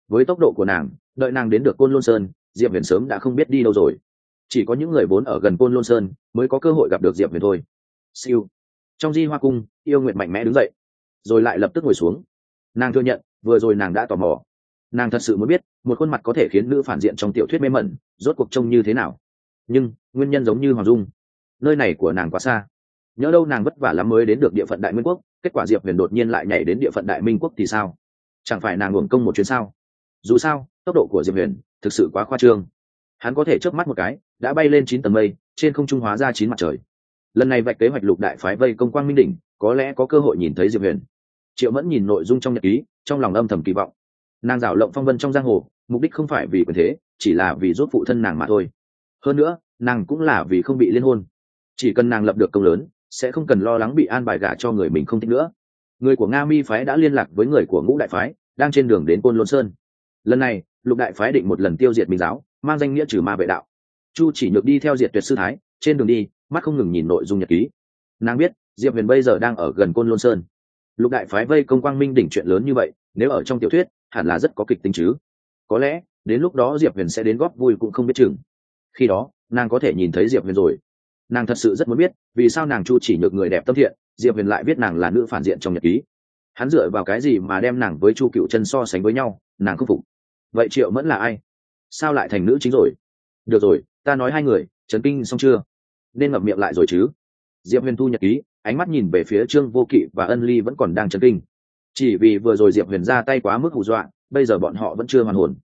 với tốc độ của nàng, đợi nàng đến được Côn Lôn Sơn, Diệp Huyền sớm đã không biết đi đâu rồi. Chỉ có những người vốn ở gần Côn Lôn Sơn mới có cơ hội gặp được Diệp Huyền thôi. Siêu. Trong Di Hoa cung, Yêu Nguyệt mạnh mẽ đứng dậy, rồi lại lập tức ngồi xuống. Nàng thừa nhận, vừa rồi nàng đã tò mò. Nàng thật sự muốn biết, một khuôn mặt có thể khiến nữ phản diện trong tiểu thuyết mê mẩn, rốt cuộc trông như thế nào. Nhưng nguyên nhân giống như Hoàng Dung, nơi này của nàng quá xa. Nhớ đâu nàng vất vả lắm mới đến được địa phận Đại Nguyên Quốc, kết quả Diệp Huyền đột nhiên lại nhảy đến địa phận Đại Minh Quốc thì sao? Chẳng phải nàng uổng công một chuyến sao? Dù sao, tốc độ của Diệp Huyền thực sự quá khoa trương. Hắn có thể chớp mắt một cái đã bay lên 9 tầng mây, trên không trung hóa ra 9 mặt trời. Lần này vạch kế hoạch lục đại phái vây công Quang Minh đỉnh, có lẽ có cơ hội nhìn thấy Diệp Huyền. Triệu Mẫn nhìn nội dung trong nhật ký, trong lòng âm thầm kỳ vọng. Nàng rảo lộng phong vân trong giang hồ, mục đích không phải vì quyền thế, chỉ là vì giúp phụ thân nàng mà thôi. Hơn nữa, nàng cũng là vì không bị liên hôn. Chỉ cần nàng lập được công lớn, sẽ không cần lo lắng bị an bài gả cho người mình không thích nữa. Người của Nga Mi phái đã liên lạc với người của Ngũ đại phái, đang trên đường đến Côn Lôn Sơn. Lần này, lục đại phái định một lần tiêu diệt Minh giáo, mang danh nghĩa trừ ma vệ đạo. Chu Chỉ Nhược đi theo Diệt Tuyệt sư thái, trên đường đi, mắt không ngừng nhìn nội dung nhật ký. Nàng biết, Diệp Huyền bây giờ đang ở gần Côn Lôn Sơn. Lục đại phái vây công Quang Minh đỉnh chuyện lớn như vậy, nếu ở trong tiểu thuyết, hẳn là rất có kịch tính chứ. Có lẽ, đến lúc đó Diệp Huyền sẽ đến góp vui cũng không biết chừng. Khi đó, nàng có thể nhìn thấy Diệp Huyền rồi. Nàng thật sự rất muốn biết, vì sao nàng Chu Chỉ Nhược người đẹp tâm thiện, Diệp Huyền lại biết nàng là nữ phản diện trong nhật ký. Hắn dựa vào cái gì mà đem nàng với Chu Cựu Chân so sánh với nhau, nàng không phục. Vậy Triệu Mẫn là ai? Sao lại thành nữ chính rồi? Được rồi, ta nói hai người, chấn kinh xong chưa? Nên ngậm miệng lại rồi chứ? Diệp Huyền thu nhật ký, ánh mắt nhìn về phía Trương Vô Kỵ và Ân Ly vẫn còn đang chấn kinh. Chỉ vì vừa rồi Diệp Huyền ra tay quá mức hù dọa, bây giờ bọn họ vẫn chưa hoàn hồn.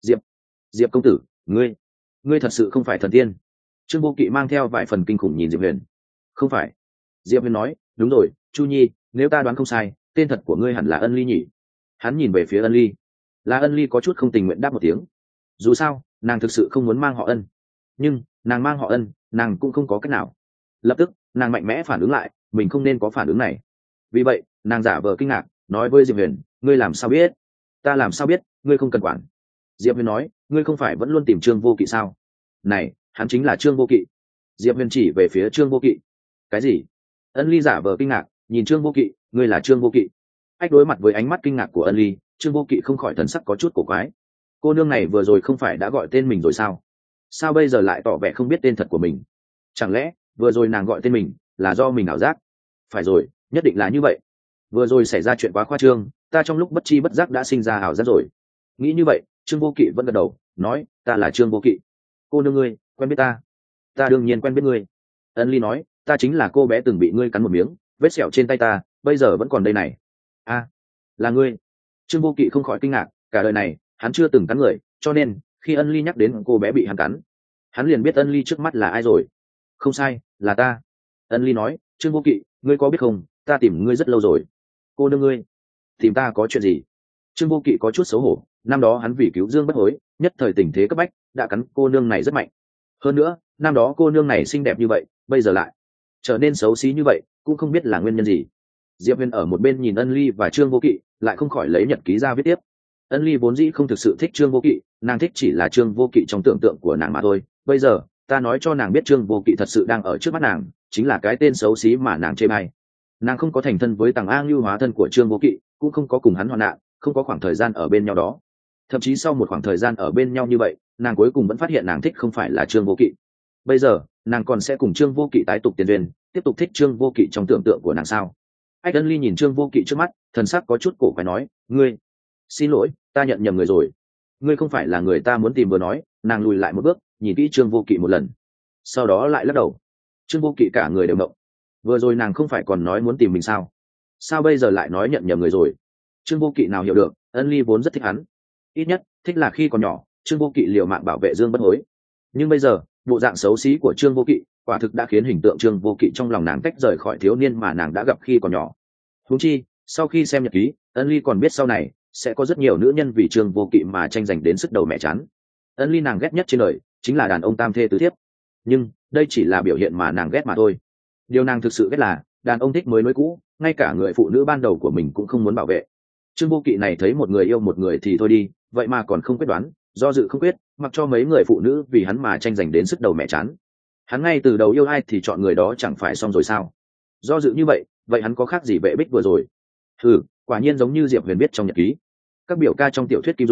Diệp công tử, ngươi thật sự không phải thần tiên. Trương Vô Kỵ mang theo vài phần kinh khủng nhìn Diệp Huyền. Không phải. Diệp Huyền nói, đúng rồi, Chu Nhi, nếu ta đoán không sai, tên thật của ngươi hẳn là Ân Ly nhỉ? Hắn nhìn về phía Ân Ly. Là Ân Ly có chút không tình nguyện đáp một tiếng. Dù sao, nàng thực sự không muốn mang họ Ân. Nhưng, nàng mang họ Ân, nàng cũng không có cách nào. Lập tức, nàng mạnh mẽ phản ứng lại, mình không nên có phản ứng này. Vì vậy, nàng giả vờ kinh ngạc, nói với Diệp Huyền, ngươi làm sao biết? Ta làm sao biết, ngươi không cần quản. Diệp Huyền nói, ngươi không phải vẫn luôn tìm Trương Vô Kỵ sao? Này, hắn chính là Trương Vô Kỵ. Diệp Huyền chỉ về phía Trương Vô Kỵ. Cái gì? Ân Ly giả vờ kinh ngạc, nhìn Trương Vô Kỵ, ngươi là Trương Vô Kỵ. Ách đối mặt với ánh mắt kinh ngạc của Ân Ly, Trương Vô Kỵ không khỏi thần sắc có chút cổ quái. Cô nương này vừa rồi không phải đã gọi tên mình rồi sao? Sao bây giờ lại tỏ vẻ không biết tên thật của mình? Chẳng lẽ vừa rồi nàng gọi tên mình là do mình ảo giác? Phải rồi, nhất định là như vậy. Vừa rồi xảy ra chuyện quá khoa trương, ta trong lúc bất chi bất giác đã sinh ra ảo giác rồi. Nghĩ như vậy, Trương Vô Kỵ vẫn gật đầu, nói, ta là Trương Vô Kỵ. Cô nương ngươi quen biết ta? Ta đương nhiên quen biết ngươi. Ân Ly nói, ta chính là cô bé từng bị ngươi cắn một miếng, vết sẹo trên tay ta bây giờ vẫn còn đây này. A, là ngươi. Trương Vô Kỵ không khỏi kinh ngạc, cả đời này hắn chưa từng cắn người, cho nên khi Ân Ly nhắc đến cô bé bị hắn cắn, hắn liền biết Ân Ly trước mắt là ai rồi. Không sai, là ta. Ân Ly nói, Trương Vô Kỵ, ngươi có biết không, ta tìm ngươi rất lâu rồi. Cô nương ngươi tìm ta có chuyện gì? Trương Vô Kỵ có chút xấu hổ, năm đó hắn vì cứu Dương Bất Hối, nhất thời tình thế cấp bách, đã cắn cô nương này rất mạnh. Hơn nữa, năm đó cô nương này xinh đẹp như vậy, bây giờ lại trở nên xấu xí như vậy, cũng không biết là nguyên nhân gì. Diệp Huyền ở một bên nhìn Ân Ly và Trương Vô Kỵ, lại không khỏi lấy nhật ký ra viết tiếp. Ân Ly vốn dĩ không thực sự thích Trương Vô Kỵ, nàng thích chỉ là Trương Vô Kỵ trong tưởng tượng của nàng mà thôi. Bây giờ, ta nói cho nàng biết Trương Vô Kỵ thật sự đang ở trước mắt nàng, chính là cái tên xấu xí mà nàng chê bai. Nàng không có thành thân với Tằng A Ngưu hóa thân của Trương Vô Kỵ, cũng không có cùng hắn hoạn nạn, không có khoảng thời gian ở bên nhau đó. Thậm chí sau một khoảng thời gian ở bên nhau như vậy, nàng cuối cùng vẫn phát hiện nàng thích không phải là Trương Vô Kỵ. Bây giờ, nàng còn sẽ cùng Trương Vô Kỵ tái tục tiền duyên, tiếp tục thích Trương Vô Kỵ trong tưởng tượng của nàng sao? Ách Ân Ly nhìn Trương Vô Kỵ trước mắt, thần sắc có chút cổ quái nói, ngươi, xin lỗi, ta nhận nhầm người rồi. Ngươi không phải là người ta muốn tìm. Vừa nói, nàng lùi lại một bước, nhìn kỹ Trương Vô Kỵ một lần, sau đó lại lắc đầu. Trương Vô Kỵ cả người đều ngộng. Vừa rồi nàng không phải còn nói muốn tìm mình sao? Sao bây giờ lại nói nhận nhầm người rồi? Trương Vô Kỵ nào hiểu được, Ân Ly vốn rất thích hắn, ít nhất thích là khi còn nhỏ Trương Vô Kỵ liều mạng bảo vệ Dương Bất Hối. Nhưng bây giờ, bộ dạng xấu xí của Trương Vô Kỵ quả thực đã khiến hình tượng Trương Vô Kỵ trong lòng nàng tách rời khỏi thiếu niên mà nàng đã gặp khi còn nhỏ. Huống chi, sau khi xem nhật ký, Ân Ly còn biết sau này sẽ có rất nhiều nữ nhân vì Trương Vô Kỵ mà tranh giành đến sức đầu mẹ chán. Ân Ly nàng ghét nhất trên đời chính là đàn ông tam thê tứ thiếp. Nhưng đây chỉ là biểu hiện mà nàng ghét mà thôi. Điều nàng thực sự ghét là đàn ông thích mới nối cũ, ngay cả người phụ nữ ban đầu của mình cũng không muốn bảo vệ. Trương Vô Kỵ này thấy một người yêu một người thì thôi đi, vậy mà còn không quyết đoán, do dự không quyết, mặc cho mấy người phụ nữ vì hắn mà tranh giành đến sức đầu mẹ chán. Hắn ngay từ đầu yêu ai thì chọn người đó chẳng phải xong rồi sao? Do dự như vậy, vậy hắn có khác gì Vệ Bích vừa rồi? Quả nhiên giống như Diệp Huyền biết trong nhật ký. Các biểu ca trong tiểu thuyết Kim Dung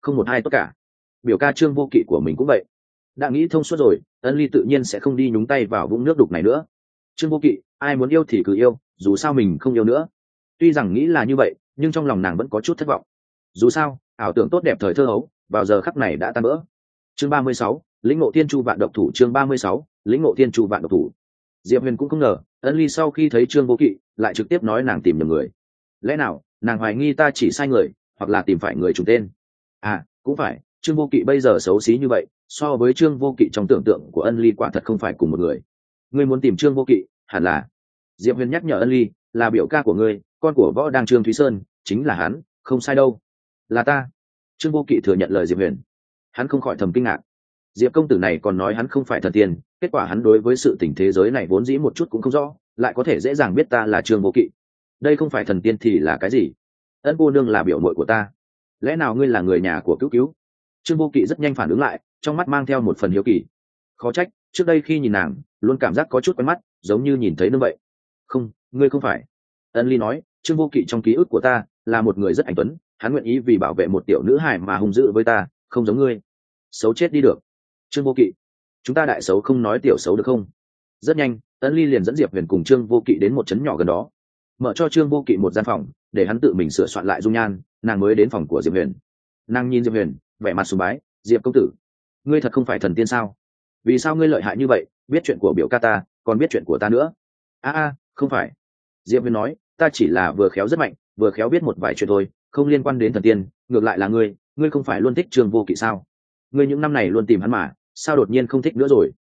không một ai tốt cả. Biểu ca Trương Vô Kỵ của mình cũng vậy. Đã nghĩ thông suốt rồi, Ân Ly tự nhiên sẽ không đi nhúng tay vào vũng nước đục này nữa. Trương Vô Kỵ, ai muốn yêu thì cứ yêu, dù sao mình không yêu nữa. Tuy rằng nghĩ là như vậy, nhưng trong lòng nàng vẫn có chút thất vọng. Dù sao, ảo tưởng tốt đẹp thời thơ hấu vào giờ khắc này đã tan vỡ. Chương 36, lĩnh ngộ thiên chu vạn độc thủ. Chương 36, lĩnh ngộ thiên chu vạn độc thủ. Diệp Huyền cũng không ngờ, Ân Ly sau khi thấy Trương Vô Kỵ, lại trực tiếp nói nàng tìm nhầm người. Lẽ nào nàng hoài nghi ta chỉ sai người, hoặc là tìm phải người trùng tên? À, cũng phải, Trương Vô Kỵ bây giờ xấu xí như vậy, so với Trương Vô Kỵ trong tưởng tượng của Ân Ly quả thật không phải cùng một người. Ngươi muốn tìm Trương Vô Kỵ, hẳn là... Diệp Huyền nhắc nhở Ân Ly, là biểu ca của ngươi, con của võ đang Trương Thúy Sơn, chính là hắn, không sai đâu. Là ta. Trương Vô Kỵ thừa nhận lời Diệp Huyền. Hắn không khỏi thầm kinh ngạc. Diệp công tử này còn nói hắn không phải thần tiên, kết quả hắn đối với sự tình thế giới này vốn dĩ một chút cũng không rõ, lại có thể dễ dàng biết ta là Trương Vô Kỵ. Đây không phải thần tiên thì là cái gì? Ân cô nương là biểu muội của ta, lẽ nào ngươi là người nhà của Cứu Cứu? Trương Vô Kỵ rất nhanh phản ứng lại, trong mắt mang theo một phần hiếu kỳ. Khó trách trước đây khi nhìn nàng luôn cảm giác có chút quen mắt, giống như nhìn thấy nương vậy. Không, ngươi không phải. Ân Ly nói, Trương Vô Kỵ trong ký ức của ta là một người rất anh tuấn, hắn nguyện ý vì bảo vệ một tiểu nữ hài mà hung dữ với ta, không giống ngươi. Xấu chết đi được. Trương Vô Kỵ, chúng ta đại xấu không nói tiểu xấu được không? Rất nhanh, Ân Ly liền dẫn Diệp Huyền cùng Trương Vô Kỵ đến một trấn nhỏ gần đó, mở cho Trương Vô Kỵ một gian phòng để hắn tự mình sửa soạn lại dung nhan. Nàng mới đến phòng của Diệp Huyền. Nàng nhìn Diệp Huyền, vẻ mặt sùng bái. Diệp công tử, ngươi thật không phải thần tiên sao? Vì sao ngươi lợi hại như vậy, biết chuyện của biểu ca ta, còn biết chuyện của ta nữa? Không phải. Diệp Huyền nói, ta chỉ là vừa khéo rất mạnh, vừa khéo biết một vài chuyện thôi, không liên quan đến thần tiên. Ngược lại là ngươi không phải luôn thích Trương Vô Kỵ sao? Ngươi những năm này luôn tìm hắn mà, sao đột nhiên không thích nữa rồi?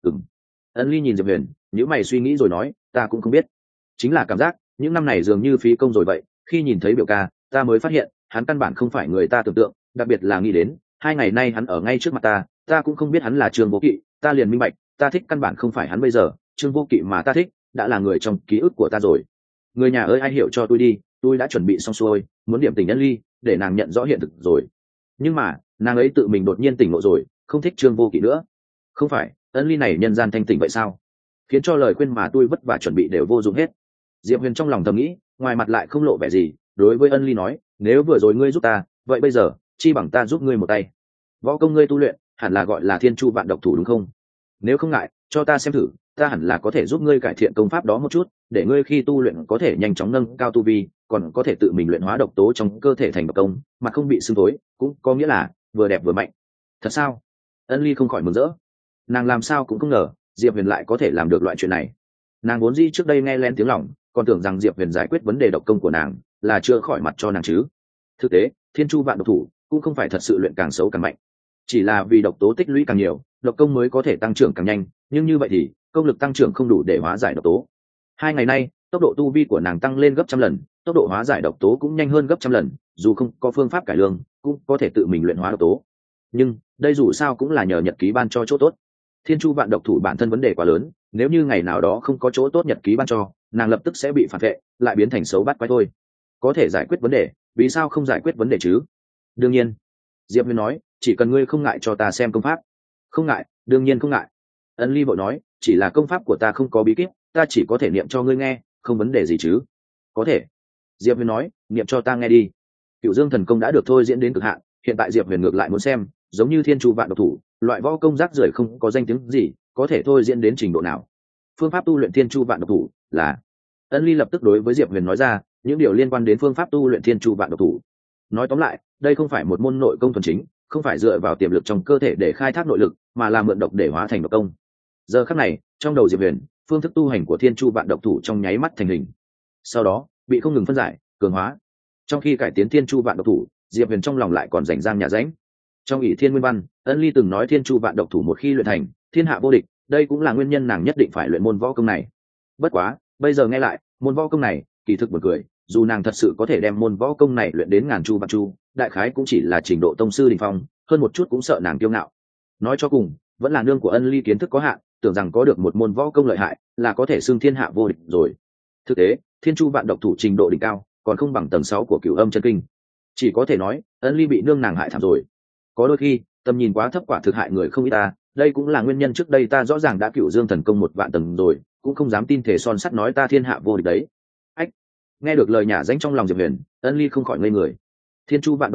Ân Ly nhìn Diệp Huyền, nhíu mày suy nghĩ rồi nói, ta cũng không biết, chính là cảm giác những năm này dường như phí công rồi vậy. Khi nhìn thấy biểu ca, ta mới phát hiện hắn căn bản không phải người ta tưởng tượng, đặc biệt là nghĩ đến 2 ngày nay hắn ở ngay trước mặt ta cũng không biết hắn là Trương Vô Kỵ, ta liền minh bạch, ta thích căn bản không phải hắn bây giờ, Trương Vô Kỵ mà ta thích đã là người trong ký ức của ta rồi. Người nhà ơi, ai hiểu cho tôi đi, tôi đã chuẩn bị xong xuôi, muốn điểm tình Ân Ly để nàng nhận rõ hiện thực rồi. Nhưng mà nàng ấy tự mình đột nhiên tỉnh ngộ rồi, không thích Trương Vô Kỵ nữa. Không phải Ân Ly này nhân gian thanh tỉnh vậy sao, khiến cho lời khuyên mà tôi vất vả chuẩn bị đều vô dụng hết. Diệp Huyền trong lòng thầm nghĩ, ngoài mặt lại không lộ vẻ gì. Đối với Ân Ly nói, nếu vừa rồi ngươi giúp ta, vậy bây giờ chi bằng ta giúp ngươi một tay. Võ công ngươi tu luyện hẳn là gọi là thiên chu vạn độc thủ đúng không? Nếu không ngại, cho ta xem thử, ta hẳn là có thể giúp ngươi cải thiện công pháp đó một chút, để ngươi khi tu luyện có thể nhanh chóng nâng cao tu vi, còn có thể tự mình luyện hóa độc tố trong cơ thể thành độc công, mà không bị sưng tối, cũng có nghĩa là vừa đẹp vừa mạnh. Thật sao? Ân Ly không khỏi mừng rỡ. Nàng làm sao cũng không ngờ Diệp Huyền lại có thể làm được loại chuyện này. Nàng vốn dĩ trước đây nghe lén tiếng lòng, còn tưởng rằng Diệp Huyền giải quyết vấn đề độc công của nàng là chưa khỏi mặt cho nàng chứ. Thực tế, thiên chu vạn độc thủ cũng không phải thật sự luyện càng xấu càng mạnh, chỉ là vì độc tố tích lũy càng nhiều, độc công mới có thể tăng trưởng càng nhanh, nhưng như vậy thì công lực tăng trưởng không đủ để hóa giải độc tố. 2 ngày nay tốc độ tu vi của nàng tăng lên gấp trăm lần, tốc độ hóa giải độc tố cũng nhanh hơn gấp trăm lần, dù không có phương pháp cải lương cũng có thể tự mình luyện hóa độc tố. Nhưng đây dù sao cũng là nhờ nhật ký ban cho chỗ tốt. Thiên chu vạn độc thủ bản thân vấn đề quá lớn, nếu như ngày nào đó không có chỗ tốt nhật ký ban cho, nàng lập tức sẽ bị phản vệ, lại biến thành xấu bát quái thôi. Có thể giải quyết vấn đề, vì sao không giải quyết vấn đề chứ? Đương nhiên. Diệp Huyền nói, chỉ cần ngươi không ngại cho ta xem công pháp. Không ngại, đương nhiên không ngại. Ân Ly vội nói, chỉ là công pháp của ta không có bí kíp, ta chỉ có thể niệm cho ngươi nghe, không vấn đề gì chứ? Có thể. Diệp Huyền nói, niệm cho ta nghe đi. Cửu Dương thần công đã được thôi diễn đến cực hạn, hiện tại Diệp Huyền ngược lại muốn xem, giống như thiên chu vạn độc thủ, loại võ công rác rưởi không có danh tiếng gì, có thể thôi diễn đến trình độ nào? Phương pháp tu luyện thiên chu vạn độc thủ là... Ân Ly lập tức đối với Diệp Huyền nói ra những điều liên quan đến phương pháp tu luyện thiên chu vạn độc thủ. Nói tóm lại, đây không phải một môn nội công thuần chính, không phải dựa vào tiềm lực trong cơ thể để khai thác nội lực, mà là mượn độc để hóa thành độc công. Giờ khắc này, trong đầu Diệp Huyền, phương thức tu hành của thiên chu vạn độc thủ trong nháy mắt thành hình, sau đó bị không ngừng phân giải, cường hóa. Trong khi cải tiến thiên chu vạn độc thủ, Diệp Huyền trong lòng lại còn rảnh rang nhà rãnh. Trong ỷ thiên nguyên văn, Ân Ly từng nói thiên chu vạn độc thủ một khi luyện thành, thiên hạ vô địch, đây cũng là nguyên nhân nàng nhất định phải luyện môn võ công này. Bất quá, bây giờ nghe lại, môn võ công này kỳ thực buồn cười, dù nàng thật sự có thể đem môn võ công này luyện đến ngàn chu vạn chu, đại khái cũng chỉ là trình độ tông sư đỉnh phong, hơn một chút cũng sợ nàng kiêu ngạo. Nói cho cùng, vẫn là nương của Ân Ly kiến thức có hạn, tưởng rằng có được một môn võ công lợi hại là có thể xưng thiên hạ vô địch rồi. Thực tế, thiên chu vạn độc thủ trình độ đỉnh cao, còn không bằng tầng 6 của Cửu Âm chân kinh. Chỉ có thể nói, Ân Ly bị nương nàng hại thảm rồi. Có đôi khi, tầm nhìn quá thấp quả thực hại người không ít ta, đây cũng là nguyên nhân trước đây ta rõ ràng đã Cửu Dương thần công 1 vạn tầng rồi, cũng không dám tin thể son sắt nói ta thiên hạ vô địch đấy. Ách. Nghe được lời nhả danh trong lòng Diệp Huyền, Ân Ly không khỏi ngây người. Thiên chu vạn độc thủ,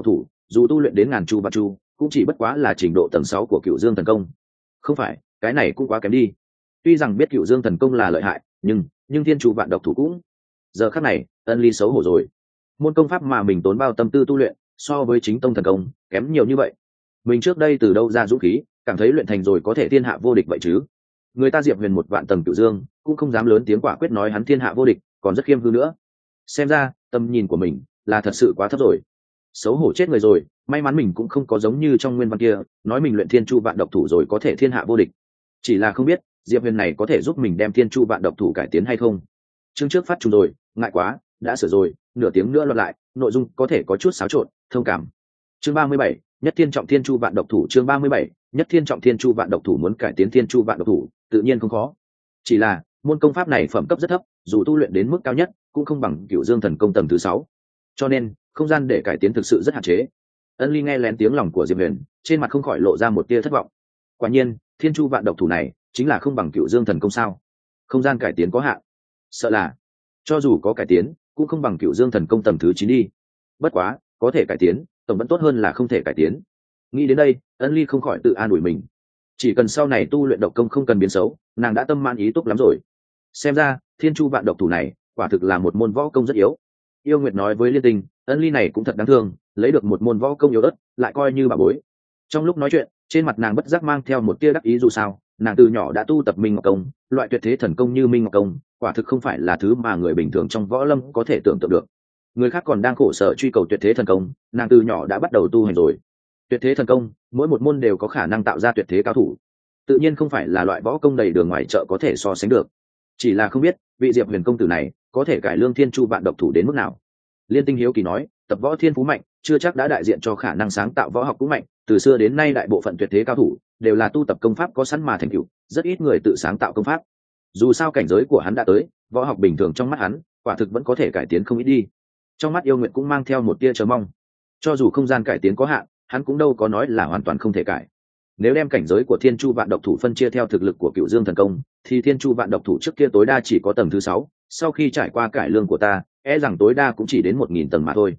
dù tu luyện đến ngàn chu và chu cũng chỉ bất quá là trình độ tầng 6 của Cựu Dương thần công. Không phải, cái này cũng quá kém đi. Tuy rằng biết Cựu Dương thần công là lợi hại, nhưng thiên chu vạn độc thủ cũng. Giờ khắc này, Ân Ly xấu hổ rồi. Môn công pháp mà mình tốn bao tâm tư tu luyện, so với chính tông thần công, kém nhiều như vậy. Mình trước đây từ đâu ra dũng khí, cảm thấy luyện thành rồi có thể thiên hạ vô địch vậy chứ? Người ta Diệp Huyền một vạn tầng Cựu Dương, cũng không dám lớn tiếng quả quyết nói hắn thiên hạ vô địch, còn rất khiêm hư nữa. Xem ra, tầm nhìn của mình là thật sự quá thấp rồi. Xấu hổ chết người rồi, may mắn mình cũng không có giống như trong nguyên văn kia, nói mình luyện thiên chu vạn độc thủ rồi có thể thiên hạ vô địch. Chỉ là không biết, Diệp Huyền này có thể giúp mình đem thiên chu vạn độc thủ cải tiến hay không. Chương trước phát trùng rồi, ngại quá, đã sửa rồi, nửa tiếng nữa lặp lại, nội dung có thể có chút xáo trộn, thông cảm. Chương 37, Nhất Thiên Trọng Thiên Chu Vạn Độc Thủ. Chương 37, Nhất Thiên Trọng Thiên Chu Vạn Độc Thủ. Muốn cải tiến Thiên Chu Vạn Độc Thủ, tự nhiên không khó. Chỉ là, môn công pháp này phẩm cấp rất thấp, dù tu luyện đến mức cao nhất, cũng không bằng Cựu Dương thần công tầng thứ 6. Cho nên, không gian để cải tiến thực sự rất hạn chế. Ân Ly nghe lén tiếng lòng của Diệp Huyền, trên mặt không khỏi lộ ra một tia thất vọng. Quả nhiên, Thiên Chu Vạn Độc Thủ này, chính là không bằng Cựu Dương thần công sao? Không gian cải tiến có hạn. Sợ là, cho dù có cải tiến, cũng không bằng Cựu Dương thần công tầng thứ 9 đi. Bất quá, có thể cải tiến, tổng vẫn tốt hơn là không thể cải tiến. Nghĩ đến đây, Ân Ly không khỏi tự an ủi mình. Chỉ cần sau này tu luyện độc công không cần biến xấu, nàng đã tâm man ý túc lắm rồi. Xem ra, Thiên Chu Vạn Độc Thủ này, quả thực là một môn võ công rất yếu. Yêu Nguyệt nói với Liên Tinh, Ân Ly này cũng thật đáng thương, lấy được một môn võ công yếu ớt, lại coi như bà bối. Trong lúc nói chuyện, trên mặt nàng bất giác mang theo một tia đắc ý, dù sao, nàng từ nhỏ đã tu tập Minh Ngọc công, loại tuyệt thế thần công như Minh Ngọc công, quả thực không phải là thứ mà người bình thường trong võ lâm có thể tưởng tượng được. Người khác còn đang khổ sở truy cầu tuyệt thế thần công, nàng từ nhỏ đã bắt đầu tu hành rồi. Tuyệt thế thần công, mỗi một môn đều có khả năng tạo ra tuyệt thế cao thủ, tự nhiên không phải là loại võ công đầy đường ngoài chợ có thể so sánh được. Chỉ là không biết vị Diệp Huyền công tử này có thể cải lương Thiên Chu Vạn Độc Thủ đến mức nào. Liên Tinh hiếu kỳ nói, tập võ thiên phú mạnh, chưa chắc đã đại diện cho khả năng sáng tạo võ học cũng mạnh. Từ xưa đến nay đại bộ phận tuyệt thế cao thủ đều là tu tập công pháp có sẵn mà thành tựu, rất ít người tự sáng tạo công pháp. Dù sao cảnh giới của hắn đã tới, võ học bình thường trong mắt hắn, quả thực vẫn có thể cải tiến không ít đi. Trong mắt Yêu Nguyệt cũng mang theo một tia chờ mong. Cho dù không gian cải tiến có hạn, hắn cũng đâu có nói là hoàn toàn không thể cải. Nếu đem cảnh giới của Thiên Chu Vạn Độc Thủ phân chia theo thực lực của Cựu Dương thần công, thì Thiên Chu Vạn Độc Thủ trước kia tối đa chỉ có tầng thứ 6, sau khi trải qua cải lương của ta, rằng tối đa cũng chỉ đến 1000 tầng mà thôi.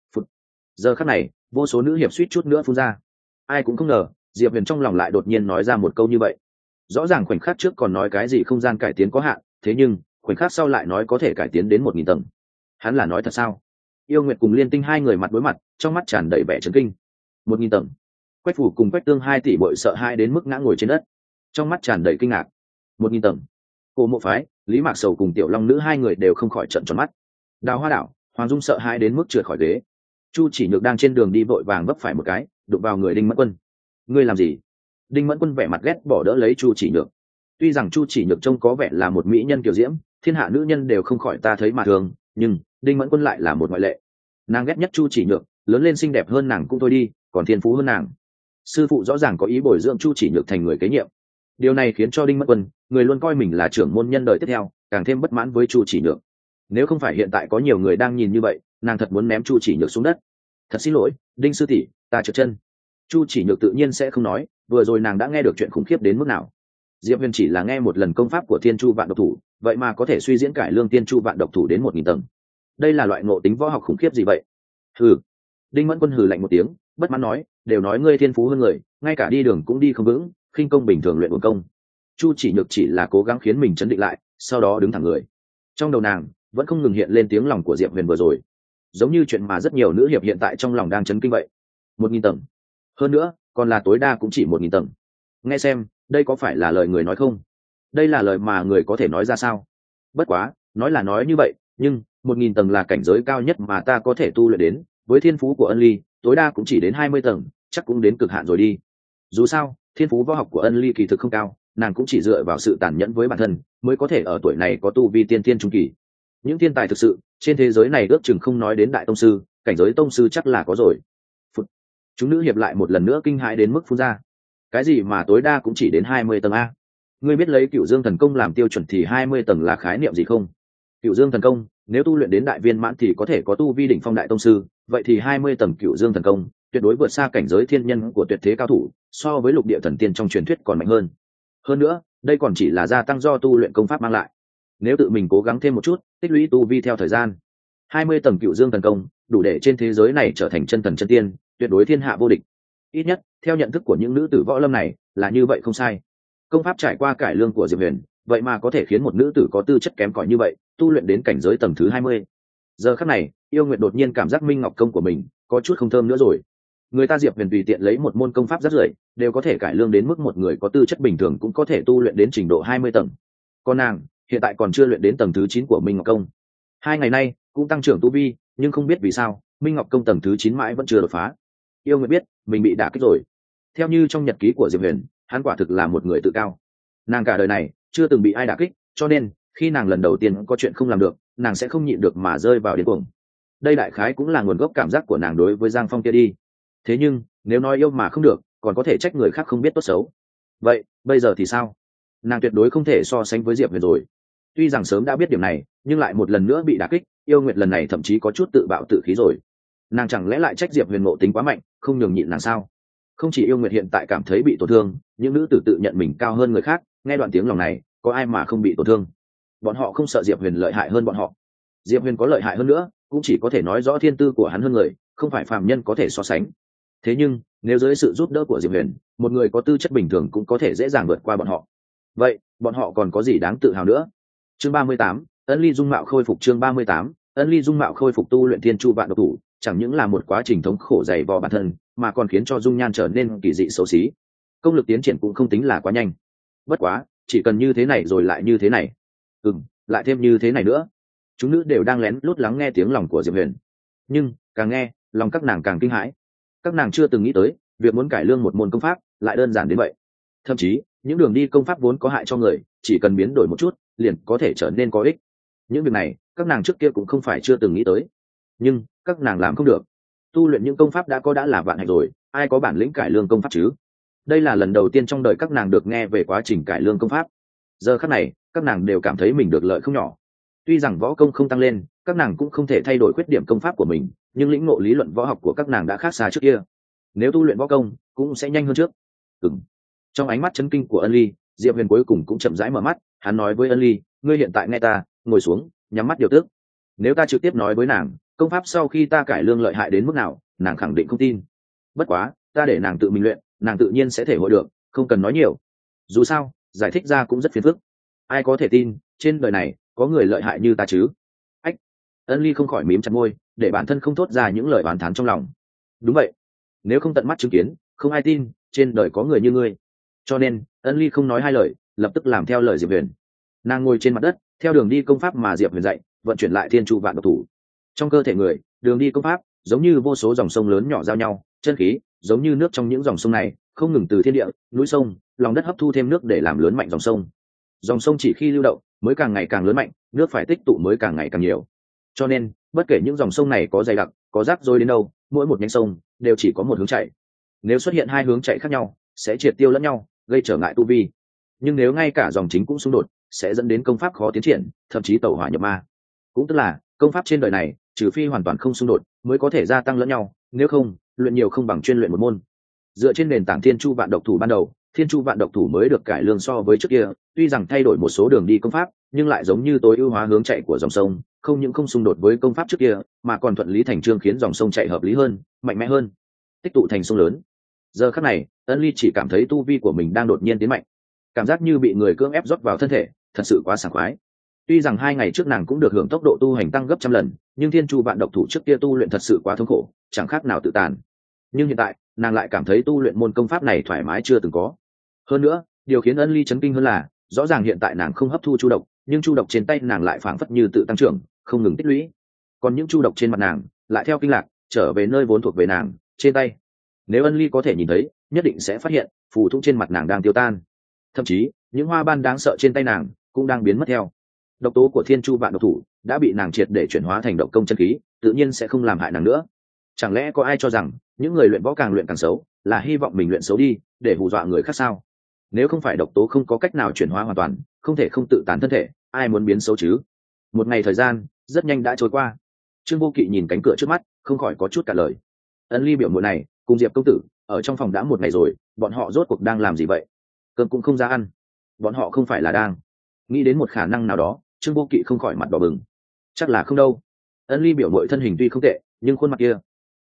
Giờ khắc này, vô số nữ hiệp suýt chút nữa phun ra. Ai cũng không ngờ, Diệp Huyền trong lòng lại đột nhiên nói ra một câu như vậy. Rõ ràng khoảnh khắc trước còn nói cái gì không gian cải tiến có hạn, thế nhưng khoảnh khắc sau lại nói có thể cải tiến đến 1000 tầng. Hắn là nói thật sao? Yêu Nguyệt cùng Liên Tinh hai người mặt đối mặt, trong mắt tràn đầy vẻ chấn kinh. 1000 tầng. Quách Phủ cùng Quách Tương 2 tỷ bội sợ hãi đến mức ngã ngồi trên đất, trong mắt tràn đầy kinh ngạc. 1000 tầng. Cổ Mộ Phái, Lý Mạc Sầu cùng Tiểu Long nữ hai người đều không khỏi trợn tròn mắt. Đào Hoa Đảo, Hoàng Dung sợ hãi đến mức trượt khỏi ghế. Chu Chỉ Nhược đang trên đường đi vội vàng vấp phải một cái, đụng vào người Đinh Mẫn Quân. Ngươi làm gì? Đinh Mẫn Quân vẻ mặt ghét bỏ đỡ lấy Chu Chỉ Nhược. Tuy rằng Chu Chỉ Nhược trông có vẻ là một mỹ nhân kiều diễm, thiên hạ nữ nhân đều không khỏi ta thấy mà thường, nhưng Đinh Mẫn Quân lại là một ngoại lệ. Nàng ghét nhất Chu Chỉ Nhược, lớn lên xinh đẹp hơn nàng cũng thôi đi, còn thiên phú hơn nàng. Sư phụ rõ ràng có ý bồi dưỡng Chu Chỉ Nhược thành người kế nhiệm. Điều này khiến cho Đinh Mẫn Quân, người luôn coi mình là trưởng môn nhân đời tiếp theo, càng thêm bất mãn với Chu Chỉ Nhược. Nếu không phải hiện tại có nhiều người đang nhìn như vậy, nàng thật muốn ném Chu Chỉ Nhược xuống đất. Thật xin lỗi, Đinh sư tỷ, ta trượt chân. Chu Chỉ Nhược tự nhiên sẽ không nói, vừa rồi nàng đã nghe được chuyện khủng khiếp đến mức nào. Diệp Huyền chỉ là nghe một lần công pháp của Thiên Chu Vạn Độc Thủ, vậy mà có thể suy diễn cải lương Thiên Chu Vạn Độc Thủ đến 1000 tầng. Đây là loại ngộ tính võ học khủng khiếp gì vậy? Hừ. Đinh Mẫn Quân hừ lạnh một tiếng, bất mãn nói, đều nói ngươi thiên phú hơn người, ngay cả đi đường cũng đi không vững, khinh công bình thường luyện uổng công. Chu Chỉ Nhược chỉ là cố gắng khiến mình chấn định lại, sau đó đứng thẳng người. Trong đầu nàng vẫn không ngừng hiện lên tiếng lòng của Diệp Huyền vừa rồi, giống như chuyện mà rất nhiều nữ hiệp hiện tại trong lòng đang chấn kinh vậy. 1000 tầng, hơn nữa còn là tối đa cũng chỉ 1000 tầng. Nghe xem, đây có phải là lời người nói không? Đây là lời mà người có thể nói ra sao? Bất quá, nói là nói như vậy, nhưng 1000 tầng là cảnh giới cao nhất mà ta có thể tu luyện đến, với thiên phú của Ân Ly, tối đa cũng chỉ đến 20 tầng, chắc cũng đến cực hạn rồi đi. Dù sao, thiên phú võ học của Ân Ly kỳ thực không cao, nàng cũng chỉ dựa vào sự tàn nhẫn với bản thân mới có thể ở tuổi này có tu vi tiên thiên trung kỳ. Những thiên tài thực sự trên thế giới này ước chừng không nói đến đại tông sư, cảnh giới tông sư chắc là có rồi. Chúng nữ hiệp lại một lần nữa kinh hãi đến mức phun ra. Cái gì mà tối đa cũng chỉ đến 20 tầng a? Ngươi biết lấy Cửu Dương thần công làm tiêu chuẩn thì 20 tầng là khái niệm gì không? Cửu Dương thần công, nếu tu luyện đến đại viên mãn thì có thể có tu vi đỉnh phong đại tông sư, vậy thì 20 tầng Cửu Dương thần công tuyệt đối vượt xa cảnh giới thiên nhân của tuyệt thế cao thủ, so với lục địa thần tiên trong truyền thuyết còn mạnh hơn. Hơn nữa, đây còn chỉ là gia tăng do tu luyện công pháp mang lại. Nếu tự mình cố gắng thêm một chút, tích lũy tu vi theo thời gian, 20 tầng Cửu Dương thần công đủ để trên thế giới này trở thành chân thần chân tiên, tuyệt đối thiên hạ vô địch. Ít nhất theo nhận thức của những nữ tử võ lâm này là như vậy không sai. Công pháp trải qua cải lương của Diệp Huyền vậy mà có thể khiến một nữ tử có tư chất kém cỏi như vậy tu luyện đến cảnh giới tầng thứ 20. Giờ khắc này Yêu Nguyệt đột nhiên cảm giác Minh Ngọc công của mình có chút không thơm nữa rồi. Người ta Diệp Huyền tùy tiện lấy một môn công pháp rất rưởi đều có thể cải lương đến mức một người có tư chất bình thường cũng có thể tu luyện đến trình độ 20 tầng. Còn nàng hiện tại còn chưa luyện đến tầng thứ 9 của Minh Ngọc công. 2 ngày nay cũng tăng trưởng tu vi, nhưng không biết vì sao Minh Ngọc công tầng thứ 9 mãi vẫn chưa đột phá. Yêu Nguyệt biết mình bị đả kích rồi. Theo như trong nhật ký của Diệp Huyền, hắn quả thực là một người tự cao. Nàng cả đời này chưa từng bị ai đả kích, cho nên khi nàng lần đầu tiên có chuyện không làm được, nàng sẽ không nhịn được mà rơi vào điên cuồng. Đây đại khái cũng là nguồn gốc cảm giác của nàng đối với Giang Phong kia đi. Thế nhưng nếu nói yêu mà không được, còn có thể trách người khác không biết tốt xấu. Vậy bây giờ thì sao? Nàng tuyệt đối không thể so sánh với Diệp Huyền rồi. Tuy rằng sớm đã biết điểm này, nhưng lại một lần nữa bị đả kích, Yêu Nguyệt lần này thậm chí có chút tự bạo tự khí rồi. Nàng chẳng lẽ lại trách Diệp Huyền ngộ tính quá mạnh, không nhường nhịn nàng sao? Không chỉ Yêu Nguyệt hiện tại cảm thấy bị tổn thương, những nữ tử tự nhận mình cao hơn người khác, nghe đoạn tiếng lòng này, có ai mà không bị tổn thương? Bọn họ không sợ Diệp Huyền lợi hại hơn bọn họ. Diệp Huyền có lợi hại hơn nữa, cũng chỉ có thể nói rõ thiên tư của hắn hơn người, không phải phàm nhân có thể so sánh. Thế nhưng nếu dưới sự giúp đỡ của Diệp Huyền, một người có tư chất bình thường cũng có thể dễ dàng vượt qua bọn họ. Vậy bọn họ còn có gì đáng tự hào nữa? Chương 38, Ân Ly dung mạo khôi phục. Chương 38, Ân Ly dung mạo khôi phục. Tu luyện Thiên Chu Vạn Độc Thủ chẳng những là một quá trình thống khổ dày vò bản thân, mà còn khiến cho dung nhan trở nên kỳ dị xấu xí. Công lực tiến triển cũng không tính là quá nhanh. Bất quá chỉ cần như thế này rồi lại như thế này, lại thêm như thế này nữa. Chúng nữ đều đang lén lút lắng nghe tiếng lòng của Diệp Huyền, nhưng càng nghe lòng các nàng càng kinh hãi. Các nàng chưa từng nghĩ tới việc muốn cải lương một môn công pháp lại đơn giản đến vậy. Thậm chí những đường đi công pháp vốn có hại cho người, chỉ cần biến đổi một chút liền có thể trở nên có ích. Những việc này các nàng trước kia cũng không phải chưa từng nghĩ tới, nhưng các nàng làm không được. Tu luyện những công pháp đã là vạn hạnh rồi, ai có bản lĩnh cải lương công pháp chứ? Đây là lần đầu tiên trong đời các nàng được nghe về quá trình cải lương công pháp. Giờ khắc này các nàng đều cảm thấy mình được lợi không nhỏ. Tuy rằng võ công không tăng lên, các nàng cũng không thể thay đổi khuyết điểm công pháp của mình, nhưng lĩnh ngộ lý luận võ học của các nàng đã khác xa trước kia. Nếu tu luyện võ công cũng sẽ nhanh hơn trước. Trong ánh mắt chấn kinh của Ân Ly, Diệp Huyền cuối cùng cũng chậm rãi mở mắt. Hắn nói với Ân Ly, ngươi hiện tại nghe ta, ngồi xuống nhắm mắt điều tức. Nếu ta trực tiếp nói với nàng công pháp sau khi ta cải lương lợi hại đến mức nào, nàng khẳng định không tin. Bất quá ta để nàng tự mình luyện, nàng tự nhiên sẽ thể hội được, không cần nói nhiều. Dù sao giải thích ra cũng rất phiền phức, ai có thể tin trên đời này có người lợi hại như ta chứ? Ách! Ân Ly không khỏi mím chặt môi, để bản thân không thốt ra những lời oán thán trong lòng. Đúng vậy, nếu không tận mắt chứng kiến không ai tin trên đời có người như ngươi. Cho nên Ân Ly không nói hai lời, lập tức làm theo lời Diệp Huyền. Nàng ngồi trên mặt đất theo đường đi công pháp mà Diệp Huyền dạy, vận chuyển lại Thiên Chu Vạn Độc Thủ. Trong cơ thể người, đường đi công pháp giống như vô số dòng sông lớn nhỏ giao nhau, chân khí giống như nước trong những dòng sông này không ngừng từ thiên địa, núi sông, lòng đất hấp thu thêm nước để làm lớn mạnh dòng sông. Dòng sông chỉ khi lưu động mới càng ngày càng lớn mạnh, nước phải tích tụ mới càng ngày càng nhiều. Cho nên bất kể những dòng sông này có dày đặc, có rác rối đến đâu, mỗi một nhánh sông đều chỉ có một hướng chạy. Nếu xuất hiện hai hướng chạy khác nhau sẽ triệt tiêu lẫn nhau, gây trở ngại tu vi. Nhưng nếu ngay cả dòng chính cũng xung đột, sẽ dẫn đến công pháp khó tiến triển, thậm chí tẩu hỏa nhập ma. Cũng tức là công pháp trên đời này trừ phi hoàn toàn không xung đột mới có thể gia tăng lẫn nhau, nếu không luyện nhiều không bằng chuyên luyện một môn. Dựa trên nền tảng Thiên Chu Vạn Độc Thủ ban đầu, Thiên Chu Vạn Độc Thủ mới được cải lương so với trước kia, tuy rằng thay đổi một số đường đi công pháp, nhưng lại giống như tối ưu hóa hướng chạy của dòng sông, không những không xung đột với công pháp trước kia, mà còn thuận lý thành chương khiến dòng sông chạy hợp lý hơn, mạnh mẽ hơn, tích tụ thành sông lớn. Giờ khắc này, Ân Ly chỉ cảm thấy tu vi của mình đang đột nhiên tiến mạnh, cảm giác như bị người cưỡng ép rót vào thân thể, thật sự quá sảng khoái. Tuy rằng 2 ngày trước nàng cũng được hưởng tốc độ tu hành tăng gấp trăm lần, nhưng Thiên Chu Vạn Độc Thủ trước kia tu luyện thật sự quá thống khổ, chẳng khác nào tự tàn. Nhưng hiện tại, nàng lại cảm thấy tu luyện môn công pháp này thoải mái chưa từng có. Hơn nữa, điều khiến Ân Ly chấn kinh hơn là, rõ ràng hiện tại nàng không hấp thu chu độc, nhưng chu độc trên tay nàng lại phảng phất như tự tăng trưởng, không ngừng tích lũy. Còn những chu độc trên mặt nàng lại theo kinh lạc trở về nơi vốn thuộc về nàng, trên tay. Nếu Ân Ly có thể nhìn thấy, nhất định sẽ phát hiện phù thung trên mặt nàng đang tiêu tan. Thậm chí, những hoa ban đáng sợ trên tay nàng cũng đang biến mất theo. Độc tố của Thiên Chu Vạn Độc Thủ đã bị nàng triệt để chuyển hóa thành độc công chân khí, tự nhiên sẽ không làm hại nàng nữa. Chẳng lẽ có ai cho rằng những người luyện võ càng luyện càng xấu là hy vọng mình luyện xấu đi để hù dọa người khác sao? Nếu không phải độc tố không có cách nào chuyển hóa hoàn toàn, không thể không tự tàn thân thể, ai muốn biến xấu chứ? Một ngày thời gian rất nhanh đã trôi qua. Trương Vô Kỵ nhìn cánh cửa trước mắt, không khỏi có chút cả lời. Ân Ly biểu muội này cùng Diệp công tử ở trong phòng đã một ngày rồi, bọn họ rốt cuộc đang làm gì vậy? Cơm cũng không ra ăn, bọn họ không phải là đang nghĩ đến một khả năng nào đó? Trương Vô Kỵ không khỏi mặt đỏ bừng. Chắc là không đâu. Ân Ly biểu muội thân hình tuy không tệ, nhưng khuôn mặt kia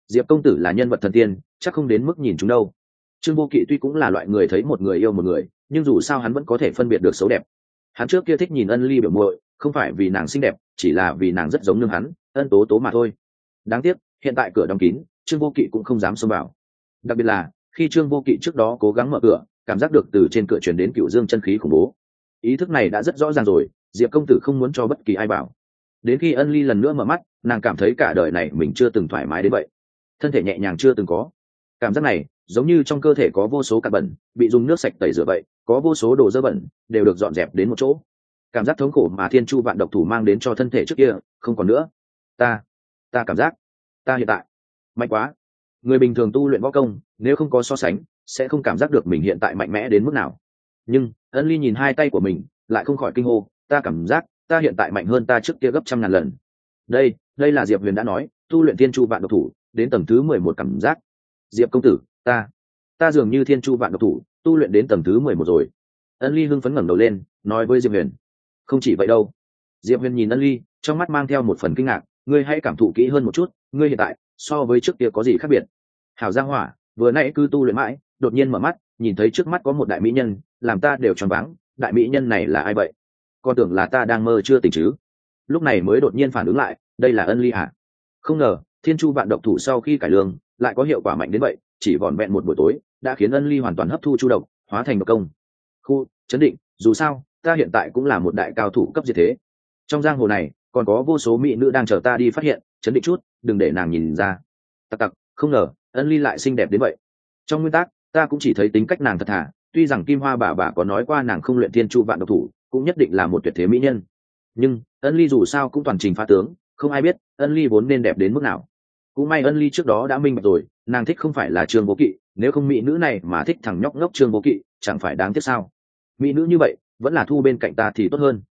Diệp công tử là nhân vật thần tiên, chắc không đến mức nhìn chúng đâu. Trương Vô Kỵ tuy cũng là loại người thấy một người yêu một người, nhưng dù sao hắn vẫn có thể phân biệt được xấu đẹp. Hắn trước kia thích nhìn Ân Ly biểu muội, không phải vì nàng xinh đẹp, chỉ là vì nàng rất giống nương hắn, Ân Tố Tố mà thôi. Đáng tiếc, hiện tại cửa đóng kín, Trương Vô Kỵ cũng không dám xông vào. Đặc biệt là khi Trương Vô Kỵ trước đó cố gắng mở cửa, cảm giác được từ trên cửa truyền đến cựu dương chân khí khủng bố. Ý thức này đã rất rõ ràng rồi, Diệp công tử không muốn cho bất kỳ ai vào. Đến khi Ân Ly lần nữa mở mắt, nàng cảm thấy cả đời này mình chưa từng thoải mái đến vậy, thân thể nhẹ nhàng chưa từng có. Cảm giác này giống như trong cơ thể có vô số cặn bẩn bị dùng nước sạch tẩy rửa vậy, có vô số đồ dơ bẩn đều được dọn dẹp đến một chỗ. Cảm giác thống khổ mà Thiên Chu Vạn Độc Thủ mang đến cho thân thể trước kia không còn nữa. Ta cảm giác ta hiện tại mạnh quá. Người bình thường tu luyện võ công nếu không có so sánh sẽ không cảm giác được mình hiện tại mạnh mẽ đến mức nào, nhưng Ân Ly nhìn hai tay của mình lại không khỏi kinh hô, ta cảm giác ta hiện tại mạnh hơn ta trước kia gấp 100.000 lần. Đây là Diệp Huyền đã nói tu luyện Thiên Chu Vạn Độc Thủ đến tầng thứ 11 cảm giác. Diệp công tử, ta dường như Thiên Chu Vạn Độc Thủ tu luyện đến tầng thứ 11 rồi. Ân Ly hưng phấn ngẩng đầu lên nói với Diệp Huyền. Không chỉ vậy đâu. Diệp Huyền nhìn Ân Ly trong mắt mang theo một phần kinh ngạc, ngươi hãy cảm thụ kỹ hơn một chút, ngươi hiện tại so với trước kia có gì khác biệt? Hảo Gia Hỏa vừa nãy cứ tu luyện mãi, đột nhiên mở mắt nhìn thấy trước mắt có một đại mỹ nhân, làm ta đều choáng váng. Đại mỹ nhân này là ai vậy? Con tưởng là ta đang mơ chưa tỉnh chứ. Lúc này mới đột nhiên phản ứng lại, đây là Ân Ly à? Không ngờ Thiên Chu Vạn Độc Thủ sau khi cải lương lại có hiệu quả mạnh đến vậy, chỉ vỏn vẹn một buổi tối đã khiến Ân Ly hoàn toàn hấp thu chu độc, hóa thành độc công. Khu chấn định, dù sao ta hiện tại cũng là một đại cao thủ cấp diệt thế. Trong giang hồ này còn có vô số mỹ nữ đang chờ ta đi phát hiện, chấn định chút, đừng để nàng nhìn ra. Tặc, không ngờ Ân Ly lại xinh đẹp đến vậy. Trong nguyên tắc ta cũng chỉ thấy tính cách nàng thật thà, tuy rằng Kim Hoa bà có nói qua nàng không luyện Thiên Chu Vạn Độc Thủ cũng nhất định là một tuyệt thế mỹ nhân, nhưng Ân Ly dù sao cũng toàn trình phá tướng, không ai biết Ân Ly vốn nên đẹp đến mức nào. Cũng may Ân Ly trước đó đã minh bạch rồi, nàng thích không phải là Trương Vô Kỵ, nếu không mỹ nữ này mà thích thằng nhóc ngốc Trương Vô Kỵ chẳng phải đáng tiếc sao? Mỹ nữ như vậy vẫn là thu bên cạnh ta thì tốt hơn.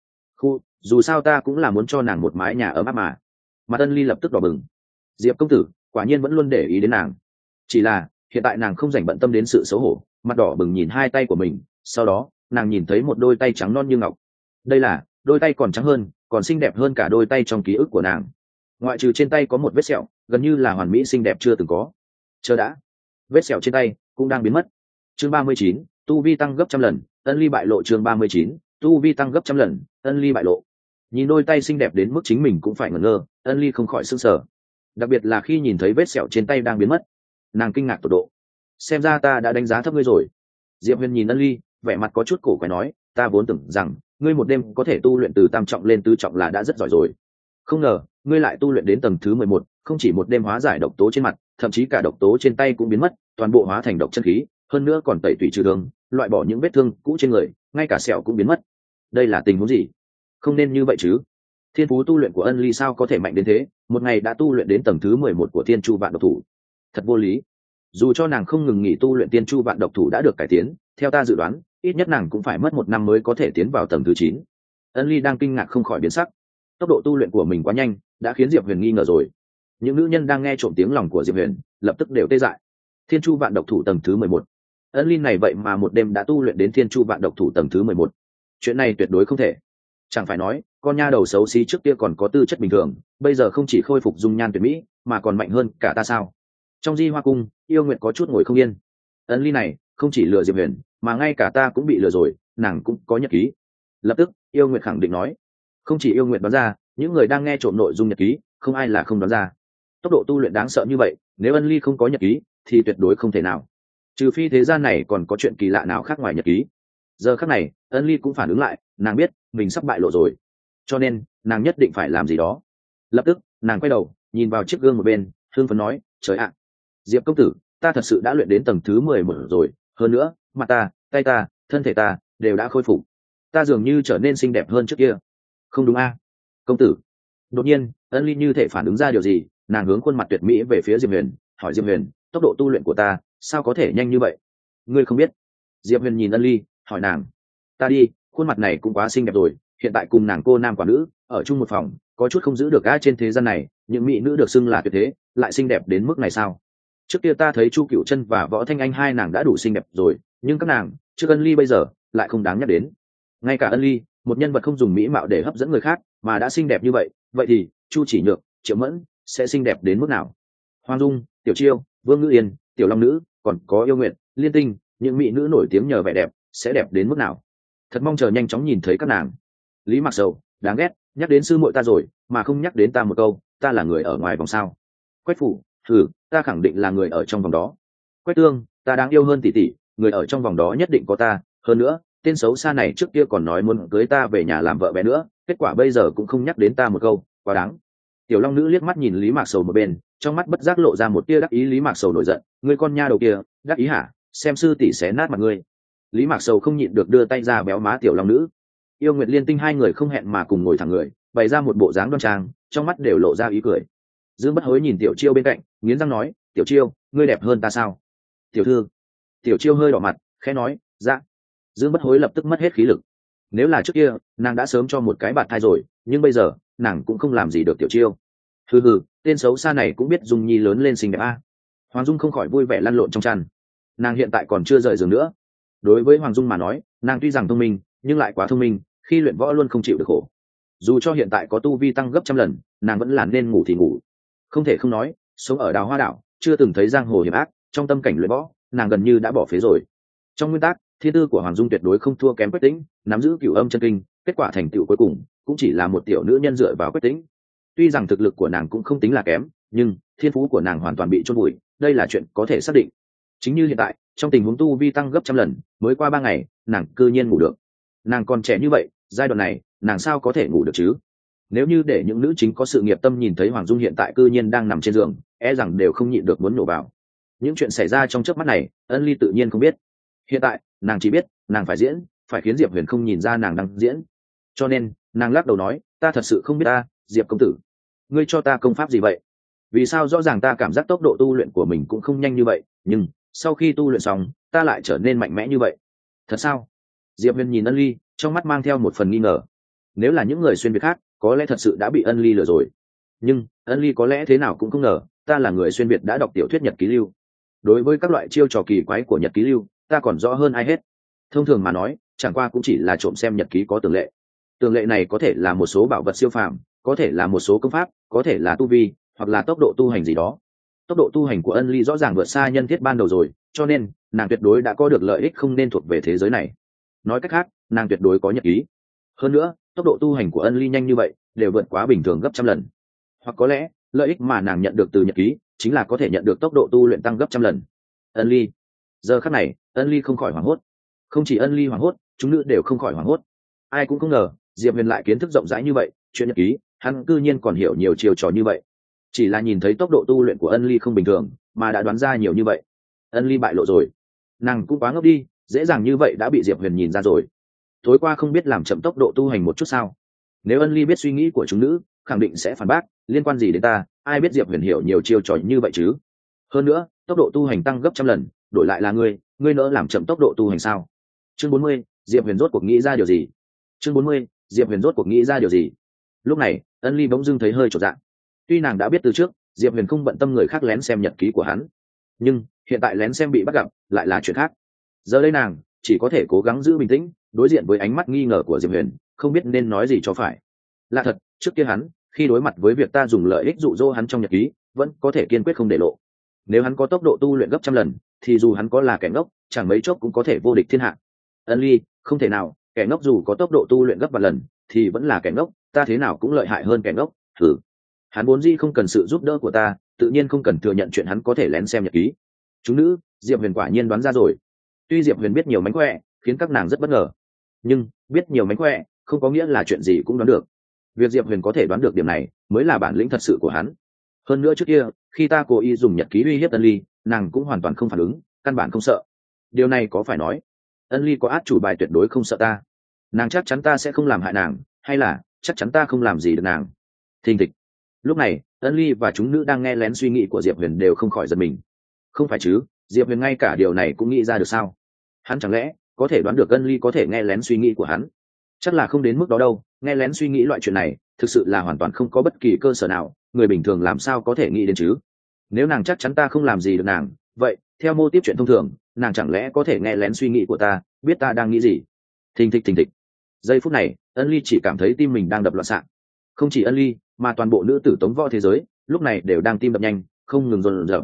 Dù sao ta cũng là muốn cho nàng một mái nhà ấm áp mà. Mặt Ân Ly lập tức đỏ bừng. Diệp công tử quả nhiên vẫn luôn để ý đến nàng, chỉ là hiện tại nàng không dành bận tâm đến sự xấu hổ, mặt đỏ bừng nhìn hai tay của mình, sau đó nàng nhìn thấy một đôi tay trắng non như ngọc. Đây là đôi tay còn trắng hơn, còn xinh đẹp hơn cả đôi tay trong ký ức của nàng. Ngoại trừ trên tay có một vết sẹo gần như là hoàn mỹ xinh đẹp chưa từng có. Chờ đã, vết sẹo trên tay cũng đang biến mất. Chương 39, tu vi tăng gấp 100 lần, Ân Ly bại lộ. Chương 39, tu vi tăng gấp 100 lần, Ân Ly bại lộ. Nhìn đôi tay xinh đẹp đến mức chính mình cũng phải ngẩn ngơ, Ân Ly không khỏi sửng sở. Đặc biệt là khi nhìn thấy vết sẹo trên tay đang biến mất, nàng kinh ngạc tột độ. Xem ra ta đã đánh giá thấp ngươi rồi. Diệp Huyền nhìn Ân Ly vẻ mặt có chút cổ quái nói, ta vốn tưởng rằng ngươi một đêm có thể tu luyện từ tam trọng lên tứ trọng là đã rất giỏi rồi, không ngờ ngươi lại tu luyện đến tầng thứ 11, không chỉ một đêm hóa giải độc tố trên mặt, thậm chí cả độc tố trên tay cũng biến mất, toàn bộ hóa thành độc chân khí, hơn nữa còn tẩy tủy trừ đường, loại bỏ những vết thương cũ trên người, ngay cả sẹo cũng biến mất. Đây là tình huống gì? Không nên như vậy chứ. Thiên phú tu luyện của Ân Ly sao có thể mạnh đến thế, một ngày đã tu luyện đến tầng thứ 11 của Thiên Chu Vạn Độc Thủ. Thật vô lý. Dù cho nàng không ngừng nghỉ tu luyện Thiên Chu Vạn Độc Thủ đã được cải tiến, theo ta dự đoán ít nhất nàng cũng phải mất 1 năm mới có thể tiến vào tầng thứ 9. Ân Ly đang kinh ngạc không khỏi biến sắc. Tốc độ tu luyện của mình quá nhanh, đã khiến Diệp Huyền nghi ngờ rồi. Những nữ nhân đang nghe trộm tiếng lòng của Diệp Huyền lập tức đều tê dại. Thiên Chu Vạn Độc Thủ tầng thứ 11. Ân Ly này vậy mà một đêm đã tu luyện đến Thiên Chu Vạn Độc Thủ tầng thứ 11. Chuyện này tuyệt đối không thể. Chẳng phải nói con nha đầu xấu xí trước kia còn có tư chất bình thường, bây giờ không chỉ khôi phục dung nhan tuyệt mỹ mà còn mạnh hơn cả ta sao? Trong Di Hoa Cung, Yêu Nguyệt có chút ngồi không yên. Ân Ly này không chỉ lừa Diệp Huyền mà ngay cả ta cũng bị lừa rồi, nàng cũng có nhật ký. Lập tức Yêu Nguyệt khẳng định nói. Không chỉ Yêu Nguyệt đoán ra, những người đang nghe trộm nội dung nhật ký không ai là không đoán ra. Tốc độ tu luyện đáng sợ như vậy, nếu Ân Ly không có nhật ký thì tuyệt đối không thể nào, trừ phi thế gian này còn có chuyện kỳ lạ nào khác ngoài nhật ký. Giờ khắc này Ân Ly cũng phản ứng lại, nàng biết mình sắp bại lộ rồi, cho nên nàng nhất định phải làm gì đó. Lập tức nàng quay đầu nhìn vào chiếc gương một bên, hương phấn nói, trời ạ, Diệp công tử, ta thật sự đã luyện đến tầng thứ 11 rồi, hơn nữa mặt ta, tay ta, thân thể ta đều đã khôi phục, ta dường như trở nên xinh đẹp hơn trước kia. Không đúng a, công tử? Đột nhiên Ân Ly như thể phản ứng ra điều gì, nàng hướng khuôn mặt tuyệt mỹ về phía Diệp Huyền, hỏi Diệp Huyền, tốc độ tu luyện của ta sao có thể nhanh như vậy? Ngươi không biết? Diệp Huyền nhìn Ân Ly hỏi nàng. Ta đi, khuôn mặt này cũng quá xinh đẹp rồi, hiện tại cùng nàng cô nam quả nữ ở chung một phòng, có chút không giữ được ai. Trên thế gian này những mỹ nữ được xưng là tuyệt thế lại xinh đẹp đến mức này sao? Trước kia ta thấy Chu Cửu Chân và Võ Thanh Anh hai nàng đã đủ xinh đẹp rồi, nhưng các nàng trước Ân Ly bây giờ lại không đáng nhắc đến. Ngay cả Ân Ly, một nhân vật không dùng mỹ mạo để hấp dẫn người khác mà đã xinh đẹp như vậy, vậy thì Chu Chỉ Nhược, Triệu Mẫn sẽ xinh đẹp đến mức nào? Hoàng Dung, Tiểu Chiêu, Vương Ngữ Yên, Tiểu Long Nữ, còn có Yêu Nguyệt, Liên Tinh, những mỹ nữ nổi tiếng nhờ vẻ đẹp sẽ đẹp đến mức nào. Thật mong chờ nhanh chóng nhìn thấy các nàng. Lý Mặc Sầu, đáng ghét, nhắc đến sư muội ta rồi mà không nhắc đến ta một câu, ta là người ở ngoài vòng sao. Quách Phủ, ta khẳng định là người ở trong vòng đó. Quách Tương, ta đáng yêu hơn tỷ tỷ, người ở trong vòng đó nhất định có ta. Hơn nữa, tên xấu xa này trước kia còn nói muốn cưới ta về nhà làm vợ bé nữa, kết quả bây giờ cũng không nhắc đến ta một câu, quá đáng. Tiểu Long Nữ liếc mắt nhìn Lý Mạc Sầu một bên, trong mắt bất giác lộ ra một tia đắc ý. Lý Mạc Sầu nổi giận, ngươi con nha đầu kia, đắc ý hả? Xem sư tỷ xé nát mặt ngươi. Lý Mạc Sầu không nhịn được đưa tay ra béo má Tiểu Long Nữ. Yêu Nguyệt, Liên Tinh hai người không hẹn mà cùng ngồi thẳng người, bày ra một bộ dáng đoan trang, trong mắt đều lộ ra ý cười. Dương Bất Hối nhìn Tiểu Chiêu bên cạnh, nghiến răng nói, Tiểu Chiêu, ngươi đẹp hơn ta sao? Tiểu thư. Tiểu Chiêu hơi đỏ mặt, khẽ nói, dạ. Dương Bất Hối lập tức mất hết khí lực. Nếu là trước kia, nàng đã sớm cho một cái bạt thai rồi, nhưng bây giờ, nàng cũng không làm gì được Tiểu Chiêu. Tên xấu xa này cũng biết Dung Nhi lớn lên xinh đẹp a. Hoàng Dung không khỏi vui vẻ lăn lộn trong chăn. Nàng hiện tại còn chưa rời giường nữa. Đối với Hoàng Dung mà nói, nàng tuy rằng thông minh, nhưng lại quá thông minh, khi luyện võ luôn không chịu được khổ. Dù cho hiện tại có tu vi tăng gấp trăm lần, nàng vẫn là nên ngủ thì ngủ. Không thể không nói, sống ở Đào Hoa đảo, chưa từng thấy giang hồ hiểm ác, trong tâm cảnh luyện võ, nàng gần như đã bỏ phế rồi. Trong nguyên tắc, thiên tư của Hoàng Dung tuyệt đối không thua kém Quách Tĩnh, nắm giữ Cửu Âm chân kinh, kết quả thành tựu cuối cùng cũng chỉ là một tiểu nữ nhân dựa vào Quách Tĩnh. Tuy rằng thực lực của nàng cũng không tính là kém, nhưng thiên phú của nàng hoàn toàn bị chôn vùi, đây là chuyện có thể xác định. Chính như hiện tại, trong tình huống tu vi tăng gấp trăm lần, mới qua 3 ngày, nàng cư nhiên ngủ được. Nàng còn trẻ như vậy, giai đoạn này, nàng sao có thể ngủ được chứ? Nếu như để những nữ chính có sự nghiệp tâm nhìn thấy Hoàng Dung hiện tại cư nhiên đang nằm trên giường, e rằng đều không nhịn được muốn nổ vào. Những chuyện xảy ra trong chớp mắt này, Ân Ly tự nhiên không biết. Hiện tại, nàng chỉ biết, nàng phải diễn, phải khiến Diệp Huyền không nhìn ra nàng đang diễn. Cho nên, nàng lắc đầu nói, ta thật sự không biết ta, Diệp công tử, ngươi cho ta công pháp gì vậy? Vì sao rõ ràng ta cảm giác tốc độ tu luyện của mình cũng không nhanh như vậy, nhưng sau khi tu luyện xong, ta lại trở nên mạnh mẽ như vậy? Thật sao? Diệp Huyền nhìn Ân Ly, trong mắt mang theo một phần nghi ngờ. Nếu là những người xuyên việt khác, có lẽ thật sự đã bị Ân Ly lừa rồi. Nhưng Ân Ly có lẽ thế nào cũng không ngờ, ta là người xuyên việt đã đọc tiểu thuyết Nhật ký lưu. Đối với các loại chiêu trò kỳ quái của Nhật ký lưu, ta còn rõ hơn ai hết. Thông thường mà nói, chẳng qua cũng chỉ là trộm xem nhật ký có tường lệ. Tường lệ này có thể là một số bảo vật siêu phàm, có thể là một số công pháp, có thể là tu vi, hoặc là tốc độ tu hành gì đó. Tốc độ tu hành của Ân Ly rõ ràng vượt xa nhân thiết ban đầu rồi, cho nên nàng tuyệt đối đã có được lợi ích không nên thuộc về thế giới này. Nói cách khác, nàng tuyệt đối có nhật ký. Hơn nữa, tốc độ tu hành của Ân Ly nhanh như vậy, đều vượt quá bình thường gấp trăm lần. Hoặc có lẽ, lợi ích mà nàng nhận được từ nhật ký, chính là có thể nhận được tốc độ tu luyện tăng gấp trăm lần. Ân Ly. Giờ khắc này, Ân Ly không khỏi hoảng hốt. Không chỉ Ân Ly hoảng hốt, chúng nữ đều không khỏi hoảng hốt. Ai cũng không ngờ, Diệp Huyền lại kiến thức rộng rãi như vậy, chuyện nhật ký, hắn cư nhiên còn hiểu nhiều chiều trò như vậy. Chỉ là nhìn thấy tốc độ tu luyện của Ân Ly không bình thường, mà đã đoán ra nhiều như vậy. Ân Ly bại lộ rồi. Nàng cũng quá ngốc đi, dễ dàng như vậy đã bị Diệp Huyền nhìn ra rồi. Tối qua không biết làm chậm tốc độ tu hành một chút sao? Nếu Ân Ly biết suy nghĩ của chúng nữ, khẳng định sẽ phản bác, liên quan gì đến ta, ai biết Diệp Huyền hiểu nhiều chiêu trò như vậy chứ? Hơn nữa, tốc độ tu hành tăng gấp trăm lần, đổi lại là ngươi nỡ làm chậm tốc độ tu hành sao? Chương 40, Diệp Huyền rốt cuộc nghĩ ra điều gì? Chương 40, Diệp Huyền rốt cuộc nghĩ ra điều gì? Lúc này, Ân Ly bỗng dưng thấy hơi chột dạ. Tuy nàng đã biết từ trước, Diệp Huyền không bận tâm người khác lén xem nhật ký của hắn, nhưng hiện tại lén xem bị bắt gặp, lại là chuyện khác. Giờ đây nàng chỉ có thể cố gắng giữ bình tĩnh, đối diện với ánh mắt nghi ngờ của Diệp Huyền, không biết nên nói gì cho phải. Là thật, trước kia hắn, khi đối mặt với việc ta dùng lợi ích dụ dỗ hắn trong nhật ký, vẫn có thể kiên quyết không để lộ. Nếu hắn có tốc độ tu luyện gấp trăm lần, thì dù hắn có là kẻ ngốc, chẳng mấy chốc cũng có thể vô địch thiên hạ. Ân Ly, không thể nào, kẻ ngốc dù có tốc độ tu luyện gấp vạn lần, thì vẫn là kẻ ngốc, ta thế nào cũng lợi hại hơn kẻ ngốc. Hắn vốn dĩ không cần sự giúp đỡ của ta, tự nhiên không cần thừa nhận chuyện hắn có thể lén xem nhật ký. Chúng nữ, Diệp Huyền quả nhiên đoán ra rồi. Tuy Diệp Huyền biết nhiều mánh khỏe, khiến các nàng rất bất ngờ, nhưng biết nhiều mánh khỏe không có nghĩa là chuyện gì cũng đoán được. Việc Diệp Huyền có thể đoán được điểm này, mới là bản lĩnh thật sự của hắn. Hơn nữa trước kia, khi ta cố ý dùng nhật ký uy hiếp Ân Ly, nàng cũng hoàn toàn không phản ứng, căn bản không sợ. Điều này có phải nói, Ân Ly có át chủ bài tuyệt đối không sợ ta. Nàng chắc chắn ta sẽ không làm hại nàng, hay là chắc chắn ta không làm gì được nàng. Thình thịch. Lúc này, Ân Ly và chúng nữ đang nghe lén suy nghĩ của Diệp Huyền đều không khỏi giật mình. Không phải chứ, Diệp Huyền ngay cả điều này cũng nghĩ ra được sao? Hắn chẳng lẽ có thể đoán được Ân Ly có thể nghe lén suy nghĩ của hắn? Chắc là không đến mức đó đâu, nghe lén suy nghĩ loại chuyện này, thực sự là hoàn toàn không có bất kỳ cơ sở nào, người bình thường làm sao có thể nghĩ đến chứ? Nếu nàng chắc chắn ta không làm gì được nàng, vậy, theo mô típ chuyện thông thường, nàng chẳng lẽ có thể nghe lén suy nghĩ của ta, biết ta đang nghĩ gì? Thình thịch thình thịch. Giây phút này, Ân Ly chỉ cảm thấy tim mình đang đập loạn xạ. Không chỉ Ân Ly, mà toàn bộ nữ tử tống võ thế giới lúc này đều đang tim đập nhanh, không ngừng dồn dập.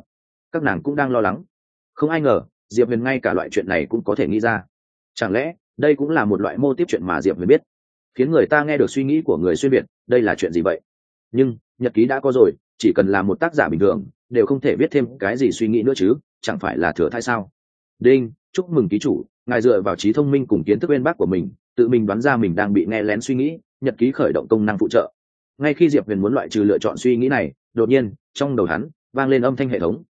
các nàng cũng đang lo lắng. Không ai ngờ Diệp Huyền ngay cả loại chuyện này cũng có thể nghĩ ra. Chẳng lẽ đây cũng là một loại mô típ chuyện mà Diệp Huyền biết, khiến người ta nghe được suy nghĩ của người xuyên Việt? Đây là chuyện gì vậy? Nhưng nhật ký đã có rồi, chỉ cần là một tác giả bình thường đều không thể viết thêm cái gì suy nghĩ nữa chứ, chẳng phải là thừa thãi sao? Đinh, chúc mừng ký chủ, ngài dựa vào trí thông minh cùng kiến thức bên bác của mình tự mình đoán ra mình đang bị nghe lén suy nghĩ, nhật ký khởi động công năng phụ trợ. Ngay khi Diệp Huyền muốn loại trừ lựa chọn suy nghĩ này, đột nhiên trong đầu hắn vang lên âm thanh hệ thống.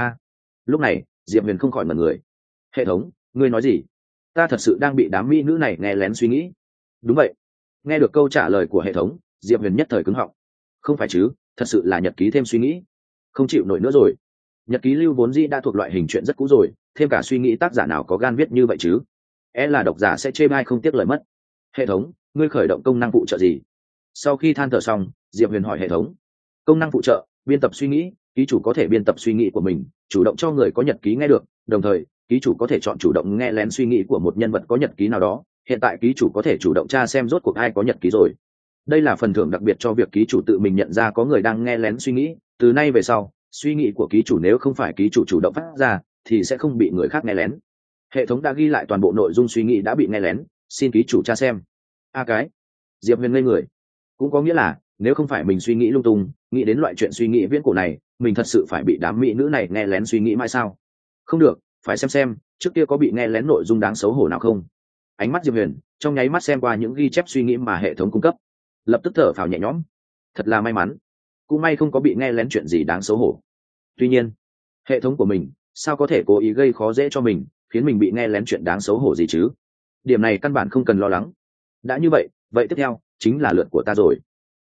Lúc này Diệp Huyền không khỏi ngẩn người. Hệ thống, ngươi nói gì? Ta thật sự đang bị đám mỹ nữ này nghe lén suy nghĩ? Đúng vậy. Nghe được câu trả lời của hệ thống, Diệp Huyền nhất thời cứng họng. Không phải chứ, thật sự là nhật ký thêm suy nghĩ? Không chịu nổi nữa rồi. Nhật ký lưu vốn dĩ đã thuộc loại hình chuyện rất cũ rồi, thêm cả suy nghĩ tác giả nào có gan viết như vậy chứ? Là độc giả sẽ chê bai không tiếc lời mất. Hệ thống, ngươi khởi động công năng phụ trợ gì? Sau khi than thở xong, Diệp Huyền hỏi hệ thống. Công năng phụ trợ, biên tập suy nghĩ. Ký chủ có thể biên tập suy nghĩ của mình, chủ động cho người có nhật ký nghe được, đồng thời ký chủ có thể chọn chủ động nghe lén suy nghĩ của một nhân vật có nhật ký nào đó. Hiện tại ký chủ có thể chủ động tra xem rốt cuộc ai có nhật ký rồi. Đây là phần thưởng đặc biệt cho việc ký chủ tự mình nhận ra có người đang nghe lén suy nghĩ. Từ nay về sau, suy nghĩ của ký chủ nếu không phải ký chủ chủ động phát ra thì sẽ không bị người khác nghe lén. Hệ thống đã ghi lại toàn bộ nội dung suy nghĩ đã bị nghe lén, xin ký chủ tra xem. Diệp Huyền ngây người. Cũng có nghĩa là nếu không phải mình suy nghĩ lung tung, nghĩ đến loại chuyện suy nghĩ viễn cổ này, mình thật sự phải bị đám mỹ nữ này nghe lén suy nghĩ mãi sao? Không được, phải xem trước kia có bị nghe lén nội dung đáng xấu hổ nào không. Ánh mắt Diệp Huyền trong nháy mắt xem qua những ghi chép suy nghĩ mà hệ thống cung cấp, lập tức thở phào nhẹ nhõm. Thật là may mắn, cũng may không có bị nghe lén chuyện gì đáng xấu hổ. Tuy nhiên, hệ thống của mình sao có thể cố ý gây khó dễ cho mình, khiến mình bị nghe lén chuyện đáng xấu hổ gì chứ? Điểm này căn bản không cần lo lắng. Đã như vậy, vậy tiếp theo chính là lượt của ta rồi.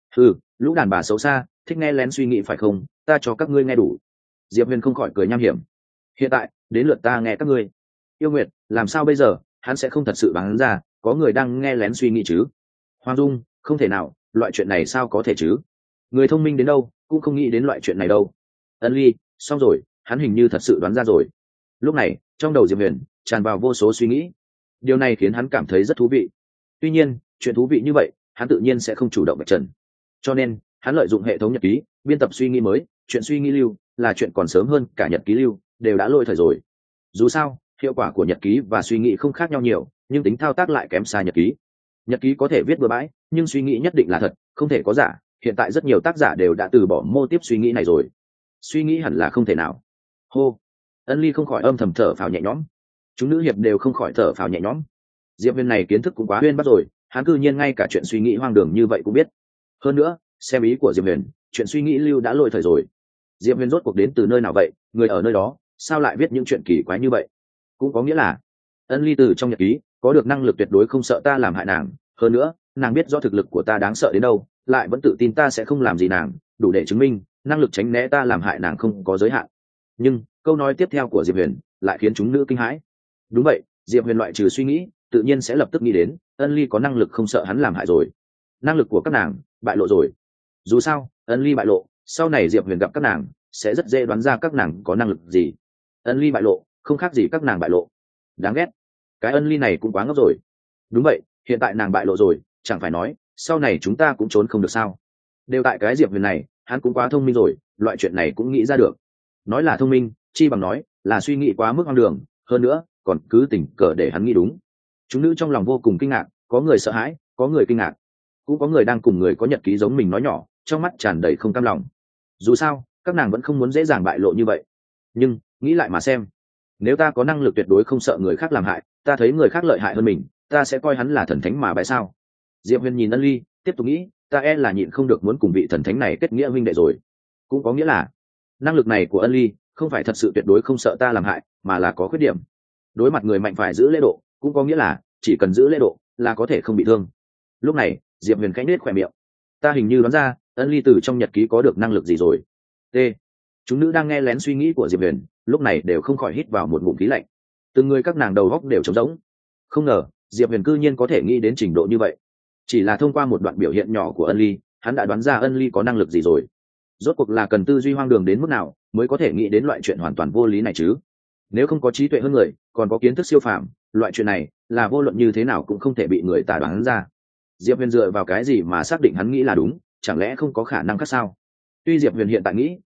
Lũ đàn bà xấu xa, thích nghe lén suy nghĩ phải không? Ta cho các ngươi nghe đủ. Diệp Huyền không khỏi cười nham hiểm. Hiện tại đến lượt ta nghe các ngươi. Yêu Nguyệt, làm sao bây giờ? Hắn sẽ không thật sự bán ra có người đang nghe lén suy nghĩ chứ? Hoàng Dung, không thể nào, loại chuyện này sao có thể chứ? Người thông minh đến đâu cũng không nghĩ đến loại chuyện này đâu. Ân Ly, xong rồi, hắn hình như thật sự đoán ra rồi. Lúc này trong đầu Diệp Huyền tràn vào vô số suy nghĩ. Điều này khiến hắn cảm thấy rất thú vị. Tuy nhiên chuyện thú vị như vậy hắn tự nhiên sẽ không chủ động vạch trần, cho nên hắn lợi dụng hệ thống nhật ký biên tập suy nghĩ mới. Chuyện suy nghĩ lưu là chuyện còn sớm hơn cả nhật ký lưu, đều đã lỗi thời rồi. Dù sao hiệu quả của nhật ký và suy nghĩ không khác nhau nhiều, nhưng tính thao tác lại kém xa nhật ký. Nhật ký có thể viết bừa bãi, nhưng suy nghĩ nhất định là thật, không thể có giả. Hiện tại rất nhiều tác giả đều đã từ bỏ mô típ suy nghĩ này rồi. Suy nghĩ hẳn là không thể nào. Hô. Ân Ly không khỏi âm thầm thở phào nhẹ nhõm. Chúng nữ hiệp đều không khỏi thở phào nhẹ nhõm. Diệp Huyền này kiến thức cũng quá uyên bác rồi, hắn cư nhiên ngay cả chuyện suy nghĩ hoang đường như vậy cũng biết. Hơn nữa xem ý của Diệp Huyền, chuyện suy nghĩ lưu đã lỗi thời rồi. Diệp Huyền rốt cuộc đến từ nơi nào vậy? Người ở nơi đó sao lại viết những chuyện kỳ quái như vậy? Cũng có nghĩa là Ân Ly từ trong nhật ký có được năng lực tuyệt đối không sợ ta làm hại nàng. Hơn nữa nàng biết rõ thực lực của ta đáng sợ đến đâu, lại vẫn tự tin ta sẽ không làm gì nàng, đủ để chứng minh năng lực tránh né ta làm hại nàng không có giới hạn. Nhưng câu nói tiếp theo của Diệp Huyền lại khiến chúng nữ kinh hãi. Đúng vậy, Diệp Huyền loại trừ suy nghĩ tự nhiên sẽ lập tức nghĩ đến Ân Ly có năng lực không sợ hắn làm hại rồi. Năng lực của các nàng bại lộ rồi. Dù sao Ân Ly bại lộ, sau này Diệp Huyền gặp các nàng sẽ rất dễ đoán ra các nàng có năng lực gì. Ân Ly bại lộ không khác gì các nàng bại lộ. Đáng ghét, cái Ân Ly này cũng quá ngốc rồi. Đúng vậy, hiện tại nàng bại lộ rồi, chẳng phải nói sau này chúng ta cũng trốn không được sao? Đều tại cái Diệp Huyền này, hắn cũng quá thông minh rồi, loại chuyện này cũng nghĩ ra được. Nói là thông minh chi bằng nói là suy nghĩ quá mức hoang đường, hơn nữa còn cứ tình cờ để hắn nghĩ đúng. Chúng nữ trong lòng vô cùng kinh ngạc, có người sợ hãi, có người kinh ngạc, cũng có người đang cùng người có nhật ký giống mình nói nhỏ, trong mắt tràn đầy không cam lòng. Dù sao các nàng vẫn không muốn dễ dàng bại lộ như vậy. Nhưng nghĩ lại mà xem, nếu ta có năng lực tuyệt đối không sợ người khác làm hại, ta thấy người khác lợi hại hơn mình, ta sẽ coi hắn là thần thánh mà bái sao? Diệp Huyền nhìn Ân Ly tiếp tục nghĩ, ta là nhịn không được muốn cùng vị thần thánh này kết nghĩa huynh đệ rồi. Cũng có nghĩa là năng lực này của Ân Ly không phải thật sự tuyệt đối không sợ ta làm hại, mà là có khuyết điểm. Đối mặt người mạnh phải giữ lễ độ, cũng có nghĩa là chỉ cần giữ lễ độ là có thể không bị thương. Lúc này Diệp Huyền khẽ nhếch khóe miệng. Ta hình như đoán ra Ân Ly từ trong nhật ký có được năng lực gì rồi. T. Chúng nữ đang nghe lén suy nghĩ của Diệp Huyền, lúc này đều không khỏi hít vào một ngụm khí lạnh. Từng người các nàng đầu góc đều trống rỗng. Không ngờ Diệp Huyền cư nhiên có thể nghĩ đến trình độ như vậy. Chỉ là thông qua một đoạn biểu hiện nhỏ của Ân Ly, hắn đã đoán ra Ân Ly có năng lực gì rồi. Rốt cuộc là cần tư duy hoang đường đến mức nào mới có thể nghĩ đến loại chuyện hoàn toàn vô lý này chứ? Nếu không có trí tuệ hơn người, còn có kiến thức siêu phàm, loại chuyện này là vô luận như thế nào cũng không thể bị người ta đoán ra. Diệp Huyền dựa vào cái gì mà xác định hắn nghĩ là đúng? Chẳng lẽ không có khả năng khác sao? Tuy Diệp Huyền hiện tại nghĩ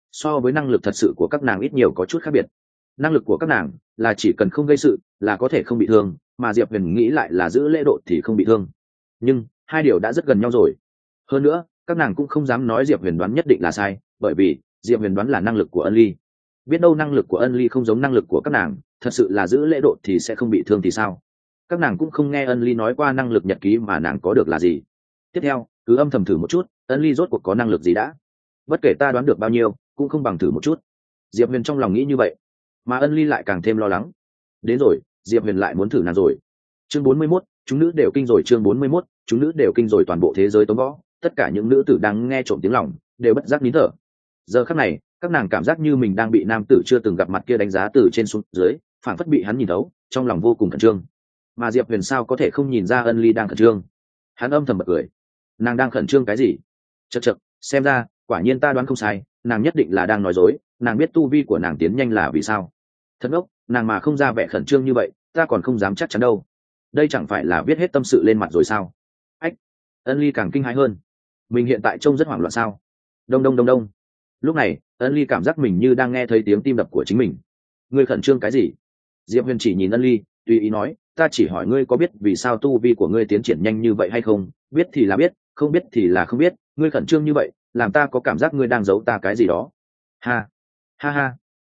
so với năng lực thật sự của các nàng ít nhiều có chút khác biệt. Năng lực của các nàng là chỉ cần không gây sự là có thể không bị thương, mà Diệp Huyền nghĩ lại là giữ lễ độ thì không bị thương. Nhưng hai điều đã rất gần nhau rồi. Hơn nữa các nàng cũng không dám nói Diệp Huyền đoán nhất định là sai, bởi vì Diệp Huyền đoán là năng lực của Ân Ly. Biết đâu năng lực của Ân Ly không giống năng lực của các nàng, thật sự là giữ lễ độ thì sẽ không bị thương thì sao? Các nàng cũng không nghe Ân Ly nói qua năng lực nhật ký mà nàng có được là gì. Tiếp theo cứ âm thầm thử một chút Ân Ly rốt cuộc có năng lực gì đã. Bất kể ta đoán được bao nhiêu cũng không bằng thử một chút. Diệp Huyền trong lòng nghĩ như vậy, mà Ân Ly lại càng thêm lo lắng. Đến rồi, Diệp Huyền lại muốn thử nàng rồi. Chương 41, chúng nữ đều kinh rồi. Chương 41, chúng nữ đều kinh rồi. Toàn bộ thế giới tống võ, tất cả những nữ tử đang nghe trộm tiếng lòng đều bất giác nín thở. Giờ khắc này các nàng cảm giác như mình đang bị nam tử chưa từng gặp mặt kia đánh giá từ trên xuống dưới, phản phất bị hắn nhìn thấu, trong lòng vô cùng khẩn trương. Mà Diệp Huyền sao có thể không nhìn ra Ân Ly đang khẩn trương? Hắn âm thầm bật cười. Nàng đang khẩn trương cái gì? Chậc chậc, xem ra quả nhiên ta đoán không sai, nàng nhất định là đang nói dối. Nàng biết tu vi của nàng tiến nhanh là vì sao? Thật ngốc, nàng mà không ra vẻ khẩn trương như vậy ta còn không dám chắc chắn đâu. Đây chẳng phải là viết hết tâm sự lên mặt rồi sao? Ách! Ân Ly càng kinh hãi hơn. Mình hiện tại trông rất hoảng loạn sao? Đông đông đông đông. Lúc này Ân Ly cảm giác mình như đang nghe thấy tiếng tim đập của chính mình. Ngươi khẩn trương cái gì? Diệp Huyền chỉ nhìn Ân Ly tùy ý nói, ta chỉ hỏi ngươi có biết vì sao tu vi của ngươi tiến triển nhanh như vậy hay không? Biết thì là biết, không biết thì là không biết. Ngươi khẩn trương như vậy làm ta có cảm giác ngươi đang giấu ta cái gì đó. Ha ha ha.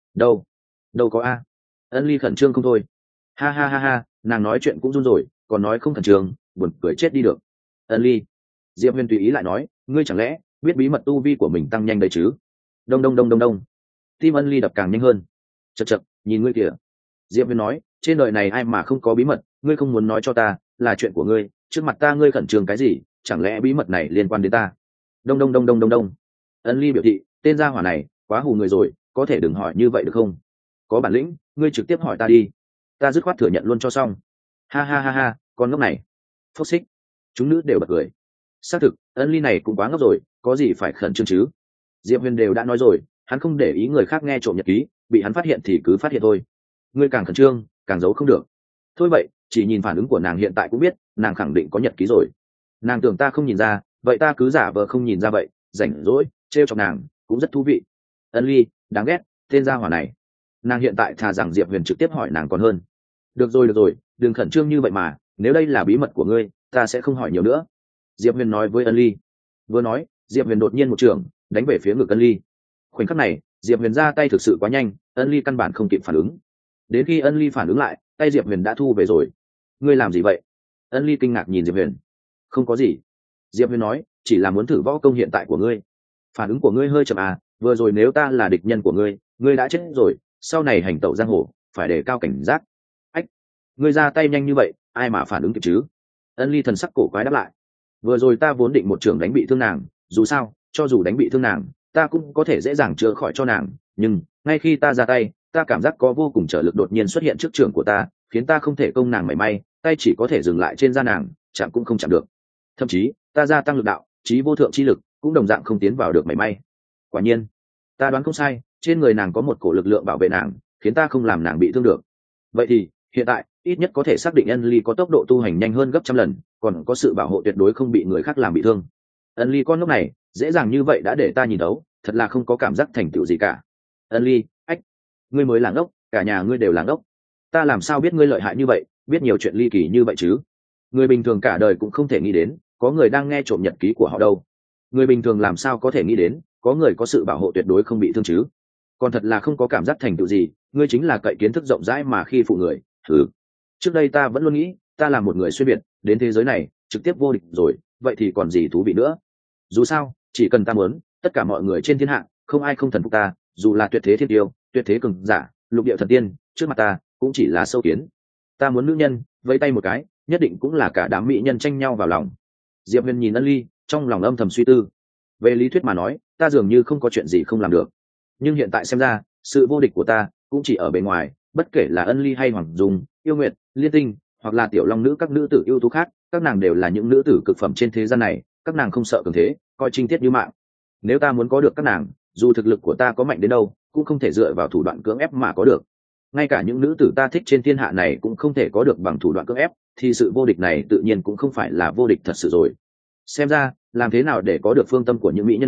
Đâu có a. Ân Ly khẩn trương không thôi. Ha ha ha ha, nàng nói chuyện cũng run rồi còn nói không khẩn trương, buồn cười chết đi được. Ân Ly. Diệp Huyền tùy ý lại nói, ngươi chẳng lẽ biết bí mật tu vi của mình tăng nhanh đấy chứ? Đông đông đông đông đông. Tim Ân Ly đập càng nhanh hơn. Chậc chậc, nhìn ngươi kìa. Diệp Huyền nói, trên đời này ai mà không có bí mật, ngươi không muốn nói cho ta là chuyện của ngươi, trước mặt ta ngươi khẩn trương cái gì? Chẳng lẽ bí mật này liên quan đến ta? Đông đông đông đông đông đông. Ân Ly biểu thị, tên gia hỏa này quá hù người rồi, có thể đừng hỏi như vậy được không? Có bản lĩnh ngươi trực tiếp hỏi ta đi, ta dứt khoát thừa nhận luôn cho xong. Ha ha ha ha, con ngốc này. Phốc xích. Chúng nữ đều bật cười. Xác thực Ân Ly này cũng quá ngốc rồi, có gì phải khẩn trương chứ? Diệp Huyền đều đã nói rồi, hắn không để ý người khác nghe trộm nhật ký, bị hắn phát hiện thì cứ phát hiện thôi. Ngươi càng khẩn trương càng giấu không được. Thôi vậy, chỉ nhìn phản ứng của nàng hiện tại cũng biết nàng khẳng định có nhật ký rồi. Nàng tưởng ta không nhìn ra, vậy ta cứ giả vờ không nhìn ra vậy, rảnh rỗi trêu chọc nàng cũng rất thú vị. Ân Ly đáng ghét, tên gia hỏa này. Nàng hiện tại thà rằng Diệp Huyền trực tiếp hỏi nàng còn hơn. Được rồi, đừng khẩn trương như vậy mà, nếu đây là bí mật của ngươi ta sẽ không hỏi nhiều nữa. Diệp Huyền nói với Ân Ly. Vừa nói Diệp Huyền đột nhiên một trường đánh về phía ngực Ân Ly. Khoảnh khắc này Diệp Huyền ra tay thực sự quá nhanh, Ân Ly căn bản không kịp phản ứng. Đến khi Ân Ly phản ứng lại, tay Diệp Huyền đã thu về rồi. Ngươi làm gì vậy? Ân Ly kinh ngạc nhìn Diệp Huyền. Không có gì. Diệp Huyền nói, chỉ là muốn thử võ công hiện tại của ngươi. Phản ứng của ngươi hơi chậm à, vừa rồi nếu ta là địch nhân của ngươi, ngươi đã chết rồi, sau này hành tẩu giang hồ phải đề cao cảnh giác. Ách, ngươi ra tay nhanh như vậy ai mà phản ứng kịp chứ? Ân Ly thần sắc cổ quái đáp lại. Vừa rồi ta vốn định một trường đánh bị thương nàng, dù sao cho dù đánh bị thương nàng ta cũng có thể dễ dàng chữa khỏi cho nàng, nhưng ngay khi ta ra tay ta cảm giác có vô cùng trở lực đột nhiên xuất hiện trước trường của ta, khiến ta không thể công nàng mảy may, tay chỉ có thể dừng lại trên da nàng, chạm cũng không chạm được. Thậm chí ta gia tăng lực đạo chí vô thượng chi lực cũng đồng dạng không tiến vào được mảy may. Quả nhiên ta đoán không sai, trên người nàng có một cổ lực lượng bảo vệ nàng, khiến ta không làm nàng bị thương được. Vậy thì hiện tại ít nhất có thể xác định Ân Ly có tốc độ tu hành nhanh hơn gấp trăm lần, còn có sự bảo hộ tuyệt đối không bị người khác làm bị thương. Ân Ly con ngốc này dễ dàng như vậy đã để ta nhìn đấu, thật là không có cảm giác thành tựu gì cả. Ân Ly, ách, ngươi mới là ngốc, cả nhà ngươi đều là ngốc. Ta làm sao biết ngươi lợi hại như vậy, biết nhiều chuyện ly kỳ như vậy chứ? Người bình thường cả đời cũng không thể nghĩ đến có người đang nghe trộm nhật ký của họ đâu. Người bình thường làm sao có thể nghĩ đến có người có sự bảo hộ tuyệt đối không bị thương chứ? Còn thật là không có cảm giác thành tựu gì, ngươi chính là cậy kiến thức rộng rãi mà khi phụ người. Trước đây ta vẫn luôn nghĩ ta là một người xuyên việt đến thế giới này trực tiếp vô địch rồi, vậy thì còn gì thú vị nữa. Dù sao chỉ cần ta muốn, tất cả mọi người trên thiên hạ không ai không thần phục ta, dù là tuyệt thế thiên tiêu, tuyệt thế cường giả, lục địa thần tiên, trước mặt ta cũng chỉ là sâu kiến. Ta muốn nữ nhân vẫy tay một cái nhất định cũng là cả đám mỹ nhân tranh nhau vào lòng. Diệp Huyền nhìn Ân Ly trong lòng âm thầm suy tư. Về lý thuyết mà nói ta dường như không có chuyện gì không làm được, nhưng hiện tại xem ra sự vô địch của ta cũng chỉ ở bề ngoài. Bất kể là Ân Ly hay Hoàng Dung, Yêu Nguyệt, Liên Tinh hoặc là Tiểu Long Nữ, các nữ tử ưu tú khác, các nàng đều là những nữ tử cực phẩm trên thế gian này, các nàng không sợ cường thế, coi trinh tiết như mạng. Nếu ta muốn có được các nàng, dù thực lực của ta có mạnh đến đâu cũng không thể dựa vào thủ đoạn cưỡng ép mà có được. Ngay cả những nữ tử ta thích trên thiên hạ này cũng không thể có được bằng thủ đoạn cưỡng ép, thì sự vô địch này tự nhiên cũng không phải là vô địch thật sự rồi. Xem ra làm thế nào để có được phương tâm của những mỹ nhân này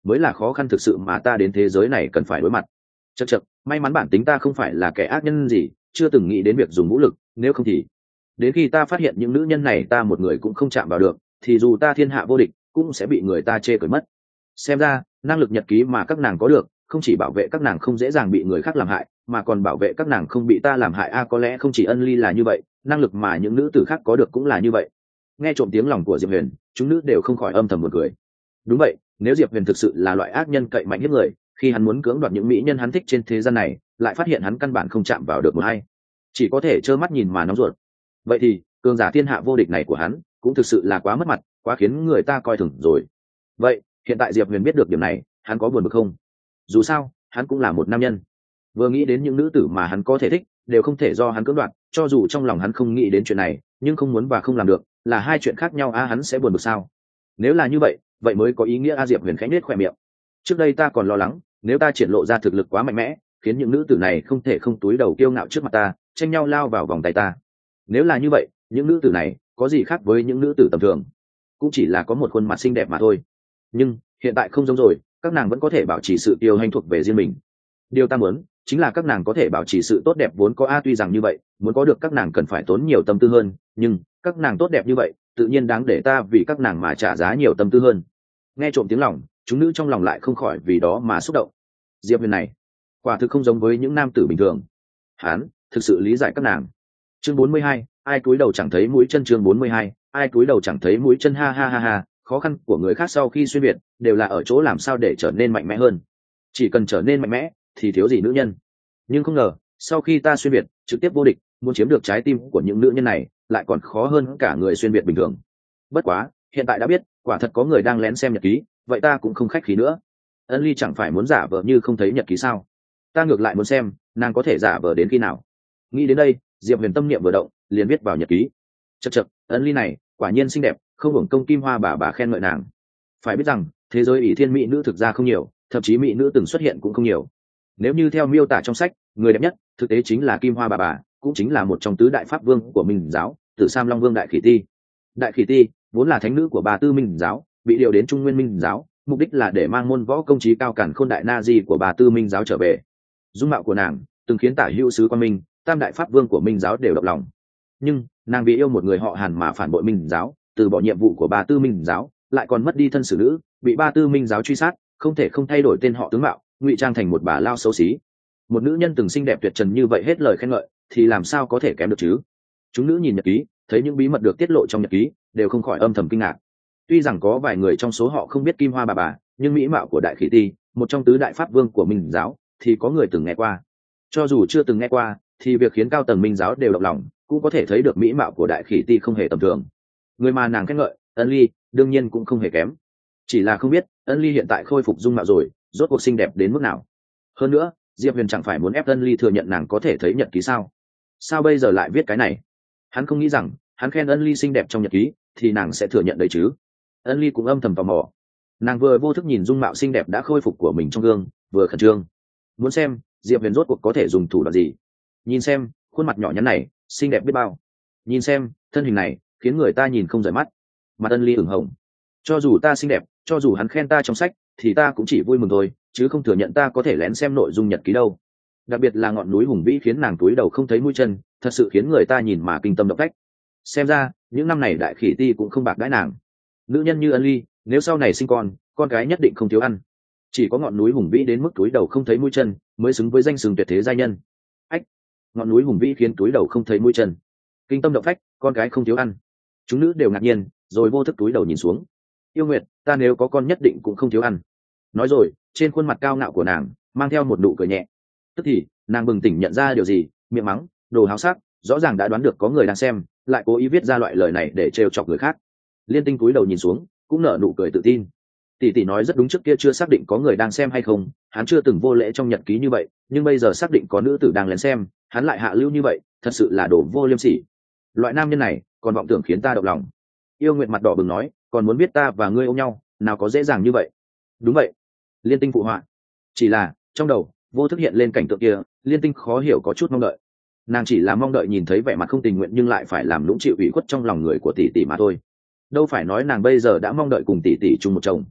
mới là khó khăn thực sự mà ta đến thế giới này cần phải đối mặt. Chậc chậc, may mắn bản tính ta không phải là kẻ ác nhân gì, chưa từng nghĩ đến việc dùng vũ lực, nếu không thì đến khi ta phát hiện những nữ nhân này ta một người cũng không chạm vào được, thì dù ta thiên hạ vô địch cũng sẽ bị người ta chê cười mất. Xem ra năng lực nhật ký mà các nàng có được không chỉ bảo vệ các nàng không dễ dàng bị người khác làm hại, mà còn bảo vệ các nàng không bị ta làm hại. Có lẽ không chỉ Ân Ly là như vậy, năng lực mà những nữ tử khác có được cũng là như vậy. Nghe trộm tiếng lòng của Diệp Huyền, chúng nữ đều không khỏi âm thầm một cười. Đúng vậy, nếu Diệp Huyền thực sự là loại ác nhân cậy mạnh hiếp người, khi hắn muốn cưỡng đoạt những mỹ nhân hắn thích trên thế gian này, lại phát hiện hắn căn bản không chạm vào được một hay, chỉ có thể trơ mắt nhìn mà nóng ruột. Vậy thì cường giả thiên hạ vô địch này của hắn cũng thực sự là quá mất mặt, quá khiến người ta coi thường rồi. Vậy hiện tại Diệp Huyền biết được điểm này, hắn có buồn bực không? Dù sao hắn cũng là một nam nhân, vừa nghĩ đến những nữ tử mà hắn có thể thích đều không thể do hắn cưỡng đoạt, cho dù trong lòng hắn không nghĩ đến chuyện này, nhưng không muốn và không làm được là hai chuyện khác nhau. Hắn sẽ buồn bực sao? Nếu là như vậy, vậy mới có ý nghĩa. Diệp Huyền khẽ nhếch khóe miệng. Trước đây ta còn lo lắng, nếu ta triển lộ ra thực lực quá mạnh mẽ, khiến những nữ tử này không thể không túi đầu kiêu ngạo trước mặt ta, tranh nhau lao vào vòng tay ta. Nếu là như vậy, những nữ tử này có gì khác với những nữ tử tầm thường, cũng chỉ là có một khuôn mặt xinh đẹp mà thôi. Nhưng hiện tại không giống rồi, các nàng vẫn có thể bảo trì sự tiêu hành thuộc về riêng mình. Điều ta muốn chính là các nàng có thể bảo trì sự tốt đẹp vốn có. Tuy rằng như vậy, muốn có được các nàng cần phải tốn nhiều tâm tư hơn, nhưng các nàng tốt đẹp như vậy, tự nhiên đáng để ta vì các nàng mà trả giá nhiều tâm tư hơn. Nghe trộm tiếng lòng, chúng nữ trong lòng lại không khỏi vì đó mà xúc động. Diệp Huyền này quả thực không giống với những nam tử bình thường, hắn thực sự lý giải các nàng. Chương 42, ai cúi đầu chẳng thấy mũi chân. Chương 42, ai cúi đầu chẳng thấy mũi chân. Ha ha ha ha, khó khăn của người khác sau khi xuyên việt đều là ở chỗ làm sao để trở nên mạnh mẽ hơn. Chỉ cần trở nên mạnh mẽ thì thiếu gì nữ nhân. Nhưng không ngờ sau khi ta xuyên việt trực tiếp vô địch, muốn chiếm được trái tim của những nữ nhân này lại còn khó hơn cả người xuyên việt bình thường. Bất quá hiện tại đã biết quả thật có người đang lén xem nhật ký, vậy ta cũng không khách khí nữa. Ân Ly chẳng phải muốn giả vờ như không thấy nhật ký sao? Ta ngược lại muốn xem nàng có thể giả vờ đến khi nào. Nghĩ đến đây, Diệp Huyền tâm niệm vừa động, liền viết vào nhật ký. Chậc chậc, Ân Ly này quả nhiên xinh đẹp, không hưởng công Kim Hoa bà khen ngợi nàng. Phải biết rằng thế giới ỷ thiên mỹ nữ thực ra không nhiều, thậm chí mỹ nữ từng xuất hiện cũng không nhiều. Nếu như theo miêu tả trong sách, người đẹp nhất thực tế chính là Kim Hoa bà, cũng chính là một trong tứ đại pháp vương của Minh giáo, Tử Sam Long Vương Đại Khỉ Ti. Đại Khỉ Ti vốn là thánh nữ của Bà Tư Minh giáo, bị điều đến Trung Nguyên Minh giáo, mục đích là để mang môn võ công trí cao cản khôn đại na di của Bà Tư Minh giáo trở về. Dung mạo của nàng từng khiến Tả Hữu sứ Quan Minh, tam đại pháp vương của Minh giáo đều động lòng. Nhưng nàng vì yêu một người họ Hàn mà phản bội Minh giáo, từ bỏ nhiệm vụ của Bà Tư Minh giáo, lại còn mất đi thân xử nữ, bị Bà Tư Minh giáo truy sát, không thể không thay đổi tên họ tướng mạo, ngụy trang thành một bà lao xấu xí. Một nữ nhân từng xinh đẹp tuyệt trần như vậy hết lời khen ngợi, thì làm sao có thể kém được chứ? Chúng nữ nhìn nhật ký, thấy những bí mật được tiết lộ trong nhật ký, đều không khỏi âm thầm kinh ngạc. Tuy rằng có vài người trong số họ không biết Kim Hoa bà, nhưng mỹ mạo của Đại Khỉ Ti, một trong tứ đại pháp vương của Minh giáo, thì có người từng nghe qua. Cho dù chưa từng nghe qua, thì việc khiến cao tầng Minh giáo đều động lòng, cũng có thể thấy được mỹ mạo của Đại Khỉ Ti không hề tầm thường. Người mà nàng khen ngợi, Ân Ly, đương nhiên cũng không hề kém. Chỉ là không biết Ân Ly hiện tại khôi phục dung mạo rồi, rốt cuộc xinh đẹp đến mức nào. Hơn nữa, Diệp Huyền chẳng phải muốn ép Ân Ly thừa nhận nàng có thể thấy nhật ký sao? Sao bây giờ lại viết cái này? Hắn không nghĩ rằng hắn khen Ân Ly xinh đẹp trong nhật ký thì nàng sẽ thừa nhận đấy chứ. Ân Ly cũng âm thầm tò mò. Nàng vừa vô thức nhìn dung mạo xinh đẹp đã khôi phục của mình trong gương, vừa khẩn trương muốn xem Diệp Huyền rốt cuộc có thể dùng thủ đoạn gì. Nhìn xem khuôn mặt nhỏ nhắn này xinh đẹp biết bao, nhìn xem thân hình này khiến người ta nhìn không rời mắt. Mặt Ân Ly ửng hồng. Cho dù ta xinh đẹp, cho dù hắn khen ta trong sách, thì ta cũng chỉ vui mừng thôi, chứ không thừa nhận ta có thể lén xem nội dung nhật ký đâu. Đặc biệt là ngọn núi hùng vĩ khiến nàng túi đầu không thấy mũi chân, thật sự khiến người ta nhìn mà kinh tâm động phách. Xem ra những năm này Đại Khỉ Ti cũng không bạc đãi nàng. Nữ nhân như Ân Ly, nếu sau này sinh con cái nhất định không thiếu ăn. Chỉ có ngọn núi hùng vĩ đến mức túi đầu không thấy mũi chân mới xứng với danh xưng tuyệt thế giai nhân. Ách, ngọn núi hùng vĩ khiến túi đầu không thấy mũi chân, kinh tâm động phách, con cái không thiếu ăn. Chúng nữ đều ngạc nhiên, rồi vô thức túi đầu nhìn xuống. Yêu Nguyệt, ta nếu có con nhất định cũng không thiếu ăn. Nói rồi, trên khuôn mặt cao ngạo của nàng mang theo một nụ cười nhẹ. Tức thì nàng bừng tỉnh nhận ra điều gì, miệng mắng, đồ háo sắc, rõ ràng đã đoán được có người đang xem, lại cố ý viết ra loại lời này để trêu chọc người khác. Liên Tinh cúi đầu nhìn xuống, cũng nở nụ cười tự tin. Tỷ tỷ nói rất đúng, trước kia chưa xác định có người đang xem hay không, hắn chưa từng vô lễ trong nhật ký như vậy, nhưng bây giờ xác định có nữ tử đang lén xem, hắn lại hạ lưu như vậy, thật sự là đồ vô liêm sỉ. Loại nam nhân này còn vọng tưởng khiến ta động lòng. Yêu Nguyệt mặt đỏ bừng nói, còn muốn biết ta và ngươi ôm nhau, nào có dễ dàng như vậy. Đúng vậy, Liên Tinh phụ họa. Chỉ là trong đầu vô thức hiện lên cảnh tượng kia, Liên Tinh khó hiểu có chút mong đợi. Nàng chỉ là mong đợi nhìn thấy vẻ mặt không tình nguyện nhưng lại phải làm lũng chịu ủy khuất trong lòng người của tỷ tỷ mà thôi. Đâu phải nói nàng bây giờ đã mong đợi cùng tỷ tỷ chung một chồng.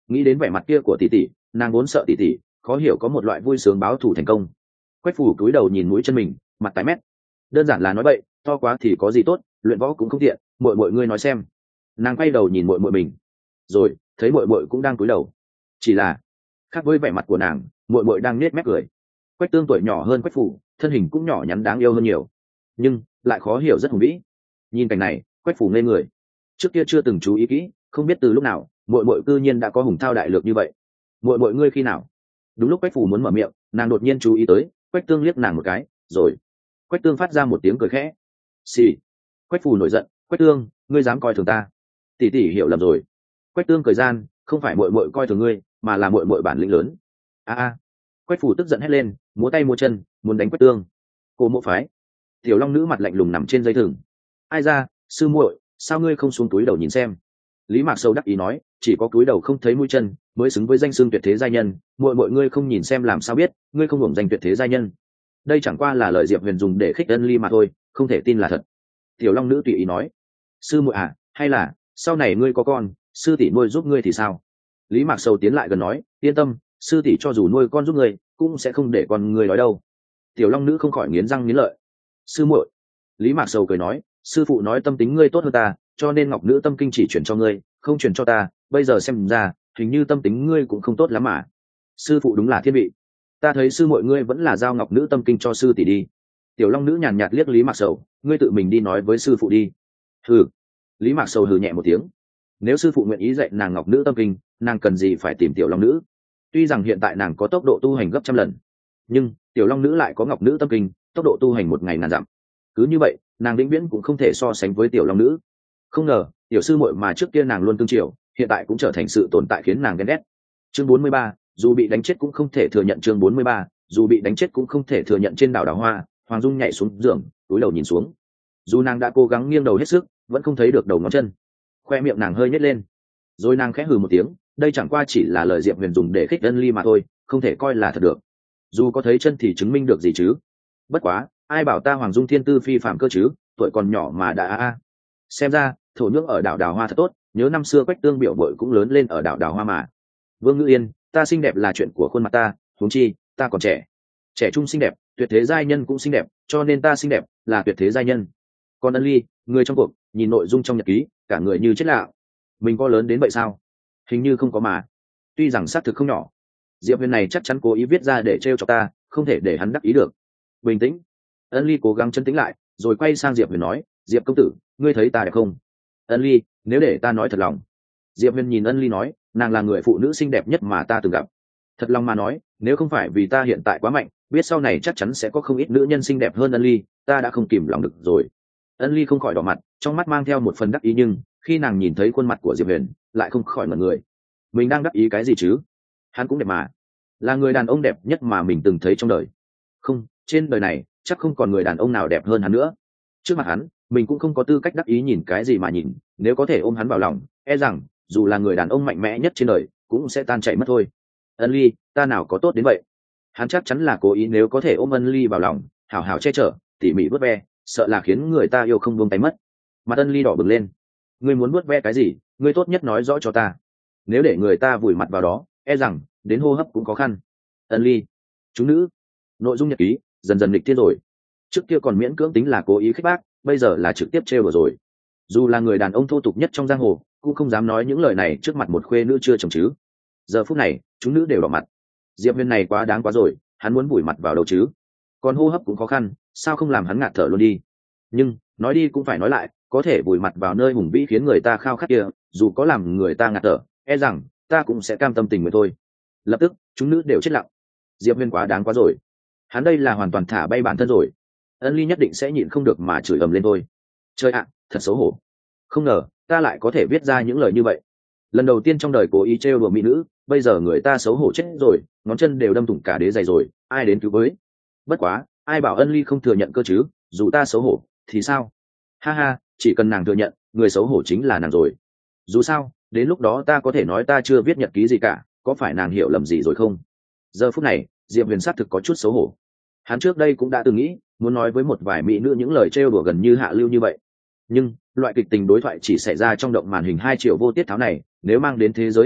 nghĩ đến vẻ mặt kia của tỷ tỷ, nàng vốn sợ tỷ tỷ, khó hiểu có một loại vui sướng báo thù thành công. Quách phủ cúi đầu nhìn mũi chân mình, mặt tái mét. Đơn giản là nói bậy, to quá thì có gì tốt, luyện võ cũng không tiện, muội ngươi nói xem. Nàng quay đầu nhìn muội mình, rồi thấy muội cũng đang cúi đầu. Chỉ là khác với vẻ mặt của nàng, muội đang nết mép cười. Quách Tương tuổi nhỏ hơn Quách phủ, thân hình cũng nhỏ nhắn đáng yêu hơn nhiều, nhưng lại khó hiểu rất hùng vĩ. Nhìn cảnh này, Quách phủ ngây người. Trước kia chưa từng chú ý kỹ, không biết từ lúc nào muội cư nhiên đã có hùng thao đại lược như vậy. Muội ngươi khi nào? Đúng lúc Quách phủ muốn mở miệng, nàng đột nhiên chú ý tới. Quách Tương liếc nàng một cái, rồi Quách Tương phát ra một tiếng cười khẽ. Xì. Quách phủ nổi giận. Quách Tương, ngươi dám coi thường ta? Tỷ tỷ hiểu lầm rồi. Quách Tương cười gian, không phải muội coi thường ngươi, mà là muội bản lĩnh lớn. A. Quách phủ tức giận hét lên, múa tay múa chân, muốn đánh Quách Tương. Cô Mộ phái. Tiểu Long nữ mặt lạnh lùng nằm trên dây thừng. Ai ra, sư muội, sao ngươi không xuống túi đầu nhìn xem? Lý Mạc Sâu đắc ý nói, chỉ có túi đầu không thấy mũi chân mới xứng với danh xưng tuyệt thế giai nhân, muội ngươi không nhìn xem làm sao biết, ngươi không hưởng danh tuyệt thế giai nhân. Đây chẳng qua là lời Diệp Huyền dùng để khích Ân Ly mà thôi, không thể tin là thật. Tiểu Long nữ tùy ý nói, sư muội à, hay là sau này ngươi có con, sư tỷ nuôi giúp ngươi thì sao? Lý Mạc Sâu tiến lại gần nói, yên tâm, sư tỷ cho dù nuôi con giúp ngươi cũng sẽ không để con ngươi nói đâu. Tiểu Long nữ không khỏi nghiến răng nghiến lợi. Sư muội. Lý Mạc Sâu cười nói, sư phụ nói tâm tính ngươi tốt hơn ta, cho nên ngọc nữ tâm kinh chỉ chuyển cho ngươi, không chuyển cho ta, bây giờ xem ra hình như tâm tính ngươi cũng không tốt lắm mà. Sư phụ đúng là thiên vị, ta thấy sư muội ngươi vẫn là giao ngọc nữ tâm kinh cho sư tỷ đi. Tiểu Long nữ nhàn nhạt liếc Lý Mạc Sầu, ngươi tự mình đi nói với sư phụ đi. Hừ. Lý Mạc Sầu hừ nhẹ một tiếng, nếu sư phụ nguyện ý dạy nàng ngọc nữ tâm kinh, nàng cần gì phải tìm Tiểu Long nữ? Tuy rằng hiện tại nàng có tốc độ tu hành gấp trăm lần, nhưng Tiểu Long nữ lại có ngọc nữ tâm kinh, tốc độ tu hành 1 ngày ngàn dặm. Cứ như vậy nàng vĩnh viễn cũng không thể so sánh với Tiểu Long nữ. Không ngờ tiểu sư muội mà trước kia nàng luôn cưng chiều, hiện tại cũng trở thành sự tồn tại khiến nàng ghen ghét. Chương 43, dù bị đánh chết cũng không thể thừa nhận. Chương 43, dù bị đánh chết cũng không thể thừa nhận. Trên đảo Đào Hoa, Hoàng Dung nhảy xuống giường, cúi đầu nhìn xuống. Dù nàng đã cố gắng nghiêng đầu hết sức, vẫn không thấy được đầu ngón chân. Khoe miệng nàng hơi nhếch lên, rồi nàng khẽ hừ một tiếng, đây chẳng qua chỉ là lời Diệp Huyền dùng để khích Ân Ly mà thôi, không thể coi là thật được. Dù có thấy chân thì chứng minh được gì chứ? Bất quá, ai bảo ta Hoàng Dung thiên tư phi phạm cơ chứ, tuổi còn nhỏ mà đã xem ra thổ nhưỡng ở đảo Đào Hoa thật tốt, nhớ năm xưa Quách Tương biểu bội cũng lớn lên ở đảo Đào Hoa mà. Vương Ngữ Yên, ta xinh đẹp là chuyện của khuôn mặt ta, huống chi ta còn trẻ trung xinh đẹp, tuyệt thế giai nhân cũng xinh đẹp, cho nên ta xinh đẹp là tuyệt thế giai nhân. Còn Ân Ly, người trong cuộc, nhìn nội dung trong nhật ký, cả người như chết lạ. Mình có lớn đến vậy sao? Hình như không có mà. Tuy rằng xác thực không nhỏ, Diệp Huyền này chắc chắn cố ý viết ra để trêu cho ta, không thể để hắn đắc ý được. Bình tĩnh. Ân Ly cố gắng chân tĩnh lại, rồi quay sang Diệp Huyền nói, Diệp công tử, ngươi thấy ta đẹp không? Ân Ly, nếu để ta nói thật lòng. Diệp Huyền nhìn Ân Ly nói, nàng là người phụ nữ xinh đẹp nhất mà ta từng gặp. Thật lòng mà nói, nếu không phải vì ta hiện tại quá mạnh, biết sau này chắc chắn sẽ có không ít nữ nhân xinh đẹp hơn Ân Ly, ta đã không kìm lòng được rồi. Ân Ly không khỏi đỏ mặt, trong mắt mang theo một phần đắc ý, nhưng khi nàng nhìn thấy khuôn mặt của Diệp Huyền, lại không khỏi ngẩn người. Mình đang đắc ý cái gì chứ? Hắn cũng đẹp mà, là người đàn ông đẹp nhất mà mình từng thấy trong đời. Không, trên đời này chắc không còn người đàn ông nào đẹp hơn hắn nữa. Trước mặt hắn, mình cũng không có tư cách đắc ý nhìn cái gì mà nhìn, nếu có thể ôm hắn vào lòng, e rằng dù là người đàn ông mạnh mẽ nhất trên đời cũng sẽ tan chảy mất thôi. Ân Ly, ta nào có tốt đến vậy? Hắn chắc chắn là cố ý, nếu có thể ôm Ân Ly vào lòng, hảo hảo che chở, tỉ mỉ vuốt ve, sợ là khiến người ta yêu không buông tay mất. Mặt Ân Ly đỏ bừng lên. Ngươi muốn vuốt ve cái gì? Ngươi tốt nhất nói rõ cho ta. Nếu để người ta vùi mặt vào đó, e rằng đến hô hấp cũng khó khăn. Ân Ly, chúng nữ, nội dung nhật ký dần dần nghịch thiên rồi. Trước kia còn miễn cưỡng tính là cố ý khích bác, bây giờ là trực tiếp trêu đùa rồi. Dù là người đàn ông thô tục nhất trong giang hồ cũng không dám nói những lời này trước mặt một khuê nữ chưa chồng chứ. Giờ phút này chúng nữ đều đỏ mặt. Diệp Huyền này quá đáng quá rồi, hắn muốn vùi mặt vào đâu chứ? Còn hô hấp cũng khó khăn, sao không làm hắn ngạt thở luôn đi? Nhưng nói đi cũng phải nói lại, có thể vùi mặt vào nơi hùng vĩ khiến người ta khao khát kia, dù có làm người ta ngạt thở, e rằng ta cũng sẽ cam tâm tình nguyện thôi. Lập tức chúng nữ đều chết lặng. Diệp Huyền quá đáng quá rồi, hắn đây là hoàn toàn thả bay bản thân rồi. Ân Ly nhất định sẽ nhịn không được mà chửi ầm lên thôi. Trời ạ, thật xấu hổ, không ngờ ta lại có thể viết ra những lời như vậy. Lần đầu tiên trong đời cố ý trêu đùa mỹ nữ, bây giờ người ta xấu hổ chết rồi, ngón chân đều đâm thủng cả đế giày rồi, ai đến cứu với? Bất quá ai bảo Ân Ly không thừa nhận cơ chứ, dù ta xấu hổ thì sao? Ha ha, chỉ cần nàng thừa nhận, người xấu hổ chính là nàng rồi. Dù sao đến lúc đó ta có thể nói ta chưa viết nhật ký gì cả, có phải nàng hiểu lầm gì rồi không? Giờ phút này Diệp Huyền xác thực có chút xấu hổ. Hắn trước đây cũng đã từng nghĩ muốn nói với một vài mỹ nữ những lời trêu đùa gần như hạ lưu như vậy, nhưng loại kịch tình đối thoại chỉ xảy ra trong động màn hình 2 triệu vô tiết tháo này, nếu mang đến thế giới hiện thực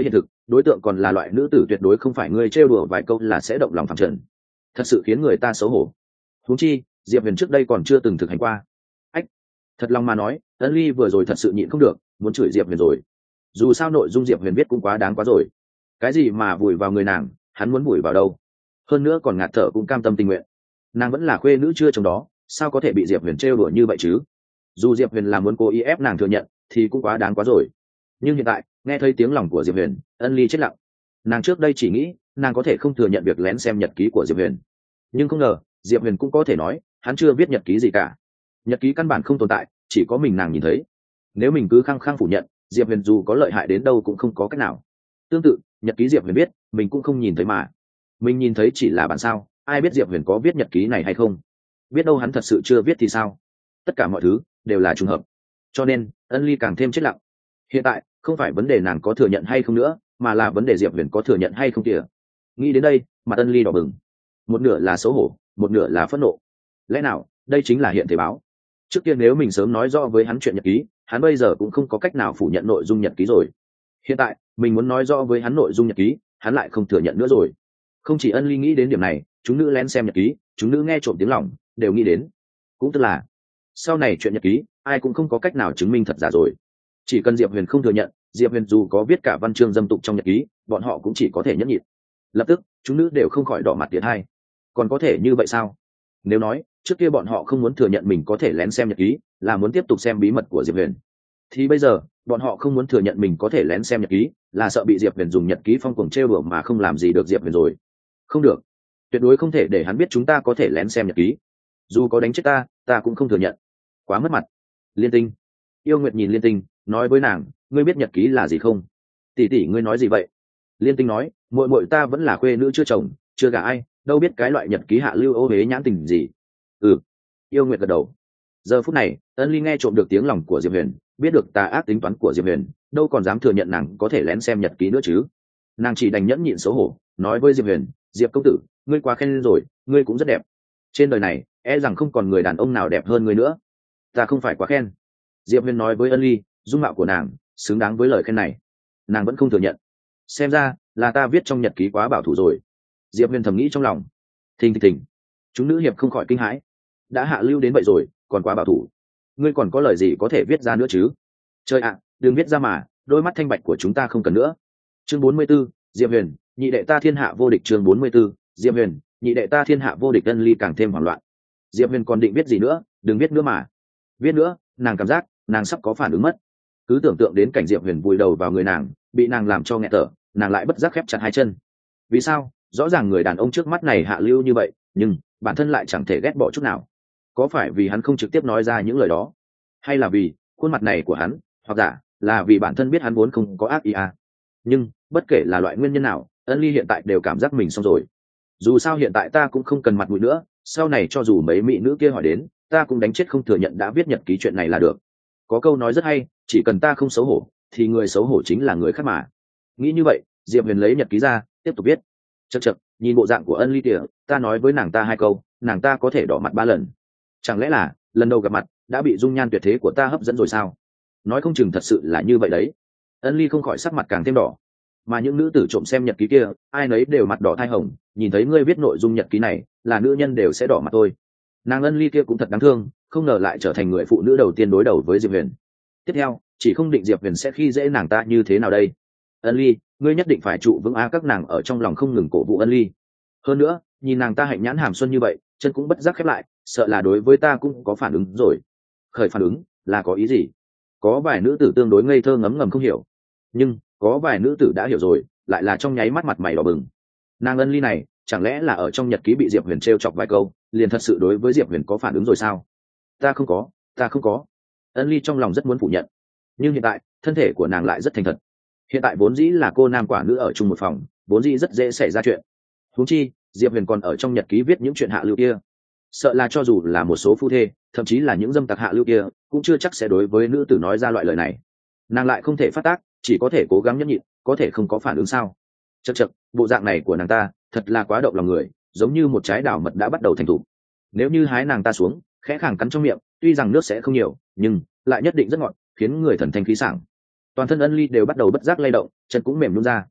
đối tượng còn là loại nữ tử tuyệt đối không phải ngươi trêu đùa vài câu là sẽ động lòng phẳng trần, thật sự khiến người ta xấu hổ. Huống chi Diệp Huyền trước đây còn chưa từng thực hành qua. Ách, thật lòng mà nói, Ân Ly vừa rồi thật sự nhịn không được muốn chửi Diệp Huyền rồi. Dù sao nội dung Diệp Huyền viết cũng quá đáng quá rồi. Cái gì mà vùi vào người nàng, hắn muốn vùi vào đâu? Hơn nữa còn ngạt thở cũng cam tâm tình nguyện. Nàng vẫn là khuê nữ chưa chồng đó, sao có thể bị Diệp Huyền trêu đùa như vậy chứ? Dù Diệp Huyền là muốn cố ý ép nàng thừa nhận thì cũng quá đáng quá rồi. Nhưng hiện tại nghe thấy tiếng lòng của Diệp Huyền, Ân Ly chết lặng. Nàng trước đây chỉ nghĩ nàng có thể không thừa nhận việc lén xem nhật ký của Diệp Huyền, nhưng không ngờ Diệp Huyền cũng có thể nói hắn chưa viết nhật ký gì cả. Nhật ký căn bản không tồn tại, chỉ có mình nàng nhìn thấy. Nếu mình cứ khăng khăng phủ nhận, Diệp Huyền dù có lợi hại đến đâu cũng không có cách nào. Tương tự, nhật ký Diệp Huyền viết mình cũng không nhìn thấy mà. Mình nhìn thấy chỉ là bản sao, ai biết Diệp Huyền có viết nhật ký này hay không? Biết đâu hắn thật sự chưa viết thì sao? Tất cả mọi thứ đều là trùng hợp. Cho nên Ân Ly càng thêm chết lặng. Hiện tại không phải vấn đề nàng có thừa nhận hay không nữa, mà là vấn đề Diệp Huyền có thừa nhận hay không kìa. Nghĩ đến đây mặt Ân Ly đỏ bừng, một nửa là xấu hổ, một nửa là phẫn nộ. Lẽ nào đây chính là hiện thế báo? Trước kia nếu mình sớm nói rõ với hắn chuyện nhật ký, hắn bây giờ cũng không có cách nào phủ nhận nội dung nhật ký rồi. Hiện tại mình muốn nói rõ với hắn nội dung nhật ký, hắn lại không thừa nhận nữa rồi. Không chỉ Ân Ly nghĩ đến điểm này, chúng nữ lén xem nhật ký, chúng nữ nghe trộm tiếng lòng đều nghĩ đến. Cũng tức là sau này chuyện nhật ký ai cũng không có cách nào chứng minh thật giả rồi. Chỉ cần Diệp Huyền không thừa nhận, Diệp Huyền dù có viết cả văn chương dâm tục trong nhật ký, bọn họ cũng chỉ có thể nhẫn nhịn. Lập tức chúng nữ đều không khỏi đỏ mặt tiến hai. Còn có thể như vậy sao? Nếu nói trước kia bọn họ không muốn thừa nhận mình có thể lén xem nhật ký, là muốn tiếp tục xem bí mật của Diệp Huyền, thì bây giờ bọn họ không muốn thừa nhận mình có thể lén xem nhật ký, là sợ bị Diệp Huyền dùng nhật ký phong cuồng trêu đùa mà không làm gì được Diệp Huyền rồi. Không được, tuyệt đối không thể để hắn biết chúng ta có thể lén xem nhật ký. Dù có đánh chết ta cũng không thừa nhận. Quá mất mặt. Liên Tinh, Yêu Nguyệt nhìn Liên Tinh, nói với nàng, ngươi biết nhật ký là gì không? Tỷ tỷ ngươi nói gì vậy? Liên Tinh nói, muội muội ta vẫn là khuê nữ chưa chồng, chưa gả ai, đâu biết cái loại nhật ký hạ lưu ô huế nhãn tình gì. Ừ. Yêu Nguyệt gật đầu. Giờ phút này Ân Ly nghe trộm được tiếng lòng của Diệp Huyền, biết được tà ác tính toán của Diệp Huyền, đâu còn dám thừa nhận nàng có thể lén xem nhật ký nữa chứ. Nàng chỉ đành nhẫn nhịn xấu hổ, nói với Diệp Huyền, Diệp công tử, ngươi quá khen rồi, ngươi cũng rất đẹp. Trên đời này e rằng không còn người đàn ông nào đẹp hơn ngươi nữa. Ta không phải quá khen. Diệp Huyền nói với Ân Ly, dung mạo của nàng xứng đáng với lời khen này. Nàng vẫn không thừa nhận. Xem ra là ta viết trong nhật ký quá bảo thủ rồi. Diệp Huyền thầm nghĩ trong lòng. Thình thình, chúng nữ hiệp không khỏi kinh hãi. Đã hạ lưu đến vậy rồi còn quá bảo thủ, ngươi còn có lời gì có thể viết ra nữa chứ? Trời ạ, đừng viết ra mà, đôi mắt thanh bạch của chúng ta không cần nữa. Chương 44, Diệp Huyền, nhị đệ ta thiên hạ vô địch. Chương 44, Diệp Huyền, nhị đệ ta thiên hạ vô địch. Ân Ly càng thêm hoảng loạn. Diệp Huyền còn định viết gì nữa, đừng viết nữa mà. Viết nữa nàng cảm giác nàng sắp có phản ứng mất. Cứ tưởng tượng đến cảnh Diệp Huyền vùi đầu vào người nàng, bị nàng làm cho nghẹt thở, nàng lại bất giác khép chặt hai chân. Vì sao? Rõ ràng người đàn ông trước mắt này hạ lưu như vậy, nhưng bản thân lại chẳng thể ghét bỏ chút nào. Có phải vì hắn không trực tiếp nói ra những lời đó, hay là vì khuôn mặt này của hắn, hoặc giả là vì bản thân biết hắn vốn không có ác ý à? Nhưng bất kể là loại nguyên nhân nào, Ân Ly hiện tại đều cảm giác mình xong rồi. Dù sao hiện tại ta cũng không cần mặt mũi nữa, sau này cho dù mấy mỹ nữ kia hỏi đến, ta cũng đánh chết không thừa nhận đã viết nhật ký chuyện này là được. Có câu nói rất hay, chỉ cần ta không xấu hổ thì người xấu hổ chính là người khác mà. Nghĩ như vậy, Diệp Huyền lấy nhật ký ra tiếp tục viết. Chậc chậc, nhìn bộ dạng của Ân Ly kìa, ta nói với nàng ta hai câu, nàng ta có thể đỏ mặt 3 lần. Chẳng lẽ là lần đầu gặp mặt đã bị dung nhan tuyệt thế của ta hấp dẫn rồi sao? Nói không chừng thật sự là như vậy đấy. Ân Ly không khỏi sắc mặt càng thêm đỏ. Mà những nữ tử trộm xem nhật ký kia, ai nấy đều mặt đỏ thai hồng, nhìn thấy ngươi viết nội dung nhật ký này, là nữ nhân đều sẽ đỏ mặt thôi. Nàng Ân Ly kia cũng thật đáng thương, không ngờ lại trở thành người phụ nữ đầu tiên đối đầu với Diệp Huyền. Tiếp theo chỉ không định Diệp Huyền sẽ khi dễ nàng ta như thế nào đây. Ân Ly, ngươi nhất định phải trụ vững. Các nàng ở trong lòng không ngừng cổ vũ Ân Ly. Hơn nữa nhìn nàng ta hạnh nhãn hàm xuân như vậy, chân cũng bất giác khép lại, sợ là đối với ta cũng có phản ứng rồi. Khởi phản ứng là có ý gì? Có vài nữ tử tương đối ngây thơ ngấm ngầm không hiểu, nhưng có vài nữ tử đã hiểu rồi, lại là trong nháy mắt mặt mày đỏ bừng. Nàng Ân Ly này chẳng lẽ là ở trong nhật ký bị Diệp Huyền trêu chọc vài câu, liền thật sự đối với Diệp Huyền có phản ứng rồi sao? Ta không có. Ân Ly trong lòng rất muốn phủ nhận, nhưng hiện tại thân thể của nàng lại rất thành thật. Hiện tại vốn dĩ là cô nam quả nữ ở chung một phòng, vốn dĩ rất dễ xảy ra chuyện. Huống chi Diệp Huyền còn ở trong nhật ký viết những chuyện hạ lưu kia, sợ là cho dù là một số phu thê, thậm chí là những dâm tặc hạ lưu kia, cũng chưa chắc sẽ đối với nữ tử nói ra loại lời này. Nàng lại không thể phát tác, chỉ có thể cố gắng nhẫn nhịn, có thể không có phản ứng sao? Chậc chậc, bộ dạng này của nàng ta thật là quá động lòng người, giống như một trái đào mật đã bắt đầu thành thục. Nếu như hái nàng ta xuống, khẽ khàng cắn trong miệng, tuy rằng nước sẽ không nhiều, nhưng lại nhất định rất ngọt, khiến người thần thanh khí sảng. Toàn thân Ân Ly đều bắt đầu bất giác lay động, chân cũng mềm nhũn ra.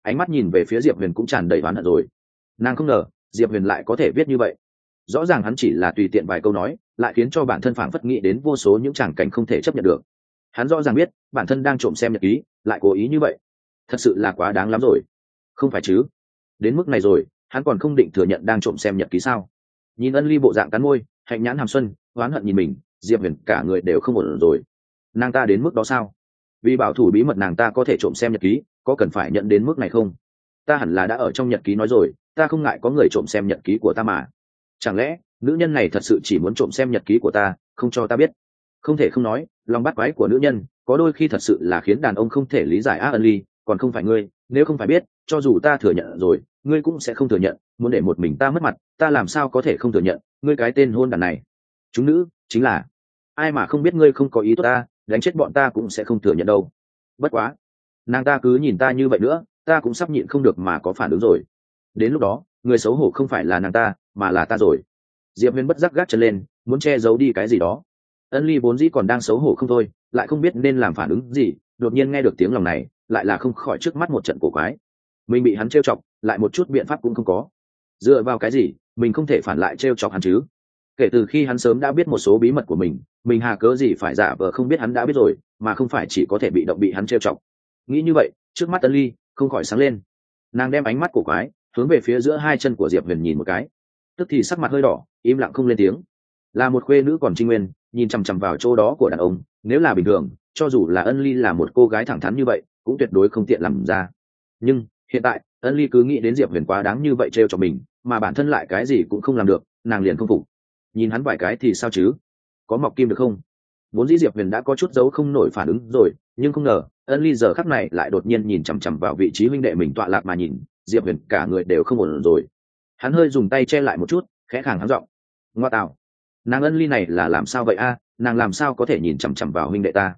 ánh mắt nhìn về phía Diệp Huyền cũng tràn đầy oán hận rồi. Nàng không ngờ Diệp Huyền lại có thể viết như vậy. Rõ ràng hắn chỉ là tùy tiện vài câu nói, lại khiến cho bản thân phảng phất nghĩ đến vô số những tràng cảnh không thể chấp nhận được. Hắn rõ ràng biết bản thân đang trộm xem nhật ký, lại cố ý như vậy. Thật sự là quá đáng lắm rồi. Không phải chứ? Đến mức này rồi, hắn còn không định thừa nhận đang trộm xem nhật ký sao? Nhìn Ân Ly bộ dạng cắn môi, hạnh nhãn hàm xuân, oán hận nhìn mình, Diệp Huyền cả người đều không ổn rồi. Nàng ta đến mức đó sao? Vì bảo thủ bí mật nàng ta có thể trộm xem nhật ký, có cần phải nhận đến mức này không? Ta hẳn là đã ở trong nhật ký nói rồi, ta không ngại có người trộm xem nhật ký của ta mà. Chẳng lẽ nữ nhân này thật sự chỉ muốn trộm xem nhật ký của ta, không cho ta biết? Không thể không nói, lòng bắt quái của nữ nhân có đôi khi thật sự là khiến đàn ông không thể lý giải. Ân Ly, còn không phải ngươi, nếu không phải biết, cho dù ta thừa nhận rồi, ngươi cũng sẽ không thừa nhận. Muốn để một mình ta mất mặt, ta làm sao có thể không thừa nhận? Ngươi cái tên hôn đàn này. Chúng nữ chính là ai mà không biết ngươi không có ý tốt ta, đánh chết bọn ta cũng sẽ không thừa nhận đâu. Bất quá, nàng ta cứ nhìn ta như vậy nữa, ta cũng sắp nhịn không được mà có phản ứng rồi. Đến lúc đó, người xấu hổ không phải là nàng ta, mà là ta rồi. Diệp Huyền bất giác gác chân lên, muốn che giấu đi cái gì đó. Ân Ly vốn dĩ còn đang xấu hổ không thôi, lại không biết nên làm phản ứng gì, đột nhiên nghe được tiếng lòng này, lại là không khỏi trước mắt một trận cổ quái. Mình bị hắn trêu chọc, lại một chút biện pháp cũng không có. Dựa vào cái gì, mình không thể phản lại trêu chọc hắn chứ? Kể từ khi hắn sớm đã biết một số bí mật của mình hà cớ gì phải giả vờ không biết hắn đã biết rồi, mà không phải chỉ có thể bị động bị hắn trêu chọc. Nghĩ như vậy, trước mắt Ân Ly không khỏi sáng lên. Nàng đem ánh mắt cổ quái hướng về phía giữa hai chân của Diệp Huyền nhìn một cái, tức thì sắc mặt hơi đỏ, im lặng không lên tiếng. Là một khuê nữ còn trinh nguyên, nhìn chằm chằm vào chỗ đó của đàn ông, nếu là bình thường, cho dù là Ân Ly là một cô gái thẳng thắn như vậy, cũng tuyệt đối không tiện làm ra. Nhưng hiện tại Ân Ly cứ nghĩ đến Diệp Huyền quá đáng như vậy trêu cho mình, mà bản thân lại cái gì cũng không làm được, nàng liền không phục. Nhìn hắn vài cái thì sao chứ? Có mọc kim được không? Vốn dĩ Diệp Huyền đã có chút giấu không nổi phản ứng rồi, nhưng không ngờ Ân Ly giờ khắc này lại đột nhiên nhìn chằm chằm vào vị trí huynh đệ mình tọa lạc mà nhìn. Diệp Huyền cả người đều không ổn rồi. Hắn hơi dùng tay che lại một chút, khẽ khàng hắn giọng: ngoa tạo, nàng Ân Ly này là làm sao vậy a? Nàng làm sao có thể nhìn chằm chằm vào huynh đệ ta?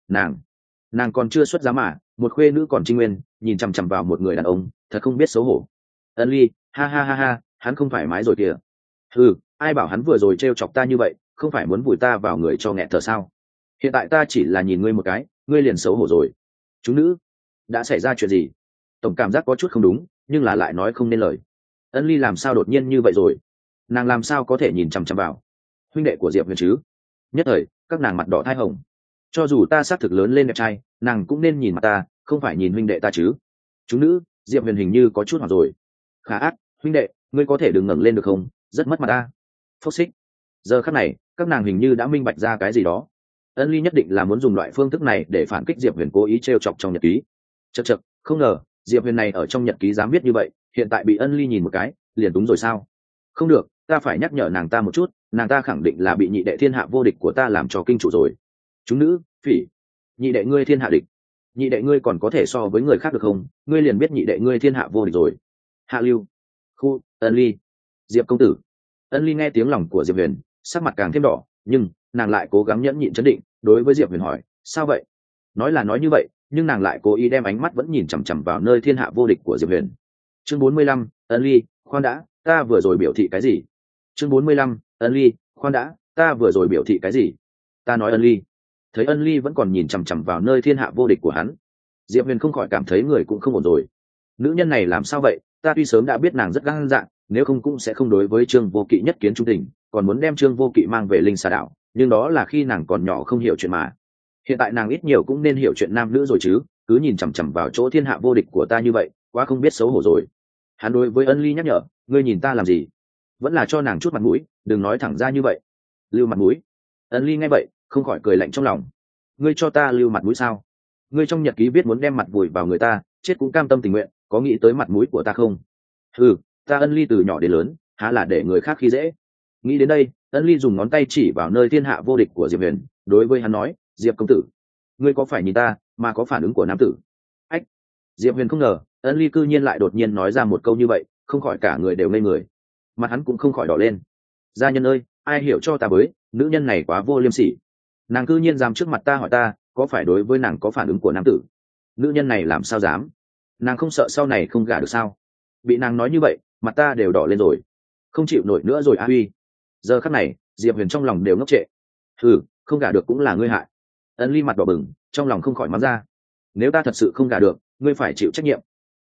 Nàng còn chưa xuất giá mà, một khuê nữ còn trinh nguyên, nhìn chằm chằm vào một người đàn ông, thật không biết xấu hổ. Ân Ly, ha ha ha ha, hắn không thoải mái rồi kìa. Ừ, ai bảo hắn vừa rồi trêu chọc ta như vậy, không phải muốn vùi ta vào người cho nghẹt thở sao? Hiện tại ta chỉ là nhìn ngươi một cái, ngươi liền xấu hổ rồi. Chúng nữ, đã xảy ra chuyện gì? Tổng cảm giác có chút không đúng, nhưng là lại nói không nên lời. Ân Ly làm sao đột nhiên như vậy rồi? Nàng làm sao có thể nhìn chằm chằm vào huynh đệ của Diệp Huyền chứ? Nhất thời các nàng mặt đỏ thai hồng. Cho dù ta xác thực lớn lên đẹp trai, nàng cũng nên nhìn mặt ta, không phải nhìn huynh đệ ta chứ. Chúng nữ, Diệp Huyền hình như có chút hoảng rồi. Khá ác, huynh đệ, ngươi có thể đừng ngẩng lên được không? Rất mất mặt ta. Phốc xích. Giờ khắc này các nàng hình như đã minh bạch ra cái gì đó. Ân Ly nhất định là muốn dùng loại phương thức này để phản kích Diệp Huyền cố ý trêu chọc trong nhật ký. Chậc chậc, không ngờ Diệp Huyền này ở trong nhật ký dám viết như vậy, hiện tại bị Ân Ly nhìn một cái liền đúng rồi sao? Không được, ta phải nhắc nhở nàng ta một chút, nàng ta khẳng định là bị nhị đệ thiên hạ vô địch của ta làm cho kinh chủ rồi. Chúng nữ, phỉ, nhị đệ ngươi thiên hạ địch, nhị đệ ngươi còn có thể so với người khác được không? Ngươi liền biết nhị đệ ngươi thiên hạ vô địch rồi. Hạ lưu, khu, Ân Ly, Diệp công tử. Ân Ly nghe tiếng lòng của Diệp Huyền, sắc mặt càng thêm đỏ, nhưng nàng lại cố gắng nhẫn nhịn trấn định, đối với Diệp Huyền hỏi: sao vậy? Nói là nói như vậy, nhưng nàng lại cố ý đem ánh mắt vẫn nhìn chằm chằm vào nơi thiên hạ vô địch của Diệp Huyền. Chương 45, Ân Ly, khoan đã, ta vừa rồi biểu thị cái gì? Chương 45, Ân Ly, khoan đã, ta vừa rồi biểu thị cái gì? Ta nói Ân Ly. Thấy Ân Ly vẫn còn nhìn chằm chằm vào nơi thiên hạ vô địch của hắn, Diệp Huyền không khỏi cảm thấy người cũng không ổn rồi. Nữ nhân này làm sao vậy? Ta tuy sớm đã biết nàng rất gan dạ, nếu không cũng sẽ không đối với Trương Vô Kỵ nhất kiến trung tình, còn muốn đem Trương Vô Kỵ mang về Linh Xà Đảo, nhưng đó là khi nàng còn nhỏ không hiểu chuyện mà. Hiện tại nàng ít nhiều cũng nên hiểu chuyện nam nữ rồi chứ, cứ nhìn chằm chằm vào chỗ thiên hạ vô địch của ta như vậy, quá không biết xấu hổ rồi. Hắn đối với Ân Ly nhắc nhở: ngươi nhìn ta làm gì? Vẫn là cho nàng chút mặt mũi, đừng nói thẳng ra như vậy. Lưu mặt mũi? Ân Ly nghe vậy không khỏi cười lạnh trong lòng. Ngươi cho ta lưu mặt mũi sao? Ngươi trong nhật ký viết muốn đem mặt vùi vào người ta, chết cũng cam tâm tình nguyện, có nghĩ tới mặt mũi của ta không? Ừ, ta Ân Ly từ nhỏ đến lớn, há là để người khác khi dễ. Nghĩ đến đây, Ân Ly dùng ngón tay chỉ vào nơi thiên hạ vô địch của Diệp Huyền, đối với hắn nói: Diệp công tử, ngươi có phải nhìn ta mà có phản ứng của nam tử? Ách! Diệp Huyền không ngờ Ân Ly cư nhiên lại đột nhiên nói ra một câu như vậy, không khỏi cả người đều ngây người. Mặt hắn cũng không khỏi đỏ lên. Gia nhân ơi, ai hiểu cho ta với, nữ nhân này quá vô liêm sỉ. Nàng cư nhiên dám trước mặt ta hỏi ta có phải đối với nàng có phản ứng của nam tử. Nữ nhân này làm sao dám? Nàng không sợ sau này không gả được sao? Bị nàng nói như vậy, mặt ta đều đỏ lên rồi, không chịu nổi nữa rồi. A Huy, giờ khắc này Diệp Huyền trong lòng đều ngốc trệ. Ừ, không gả được cũng là ngươi hại. Ân Ly mặt đỏ bừng, trong lòng không khỏi mắng ra: nếu ta thật sự không gả được, ngươi phải chịu trách nhiệm.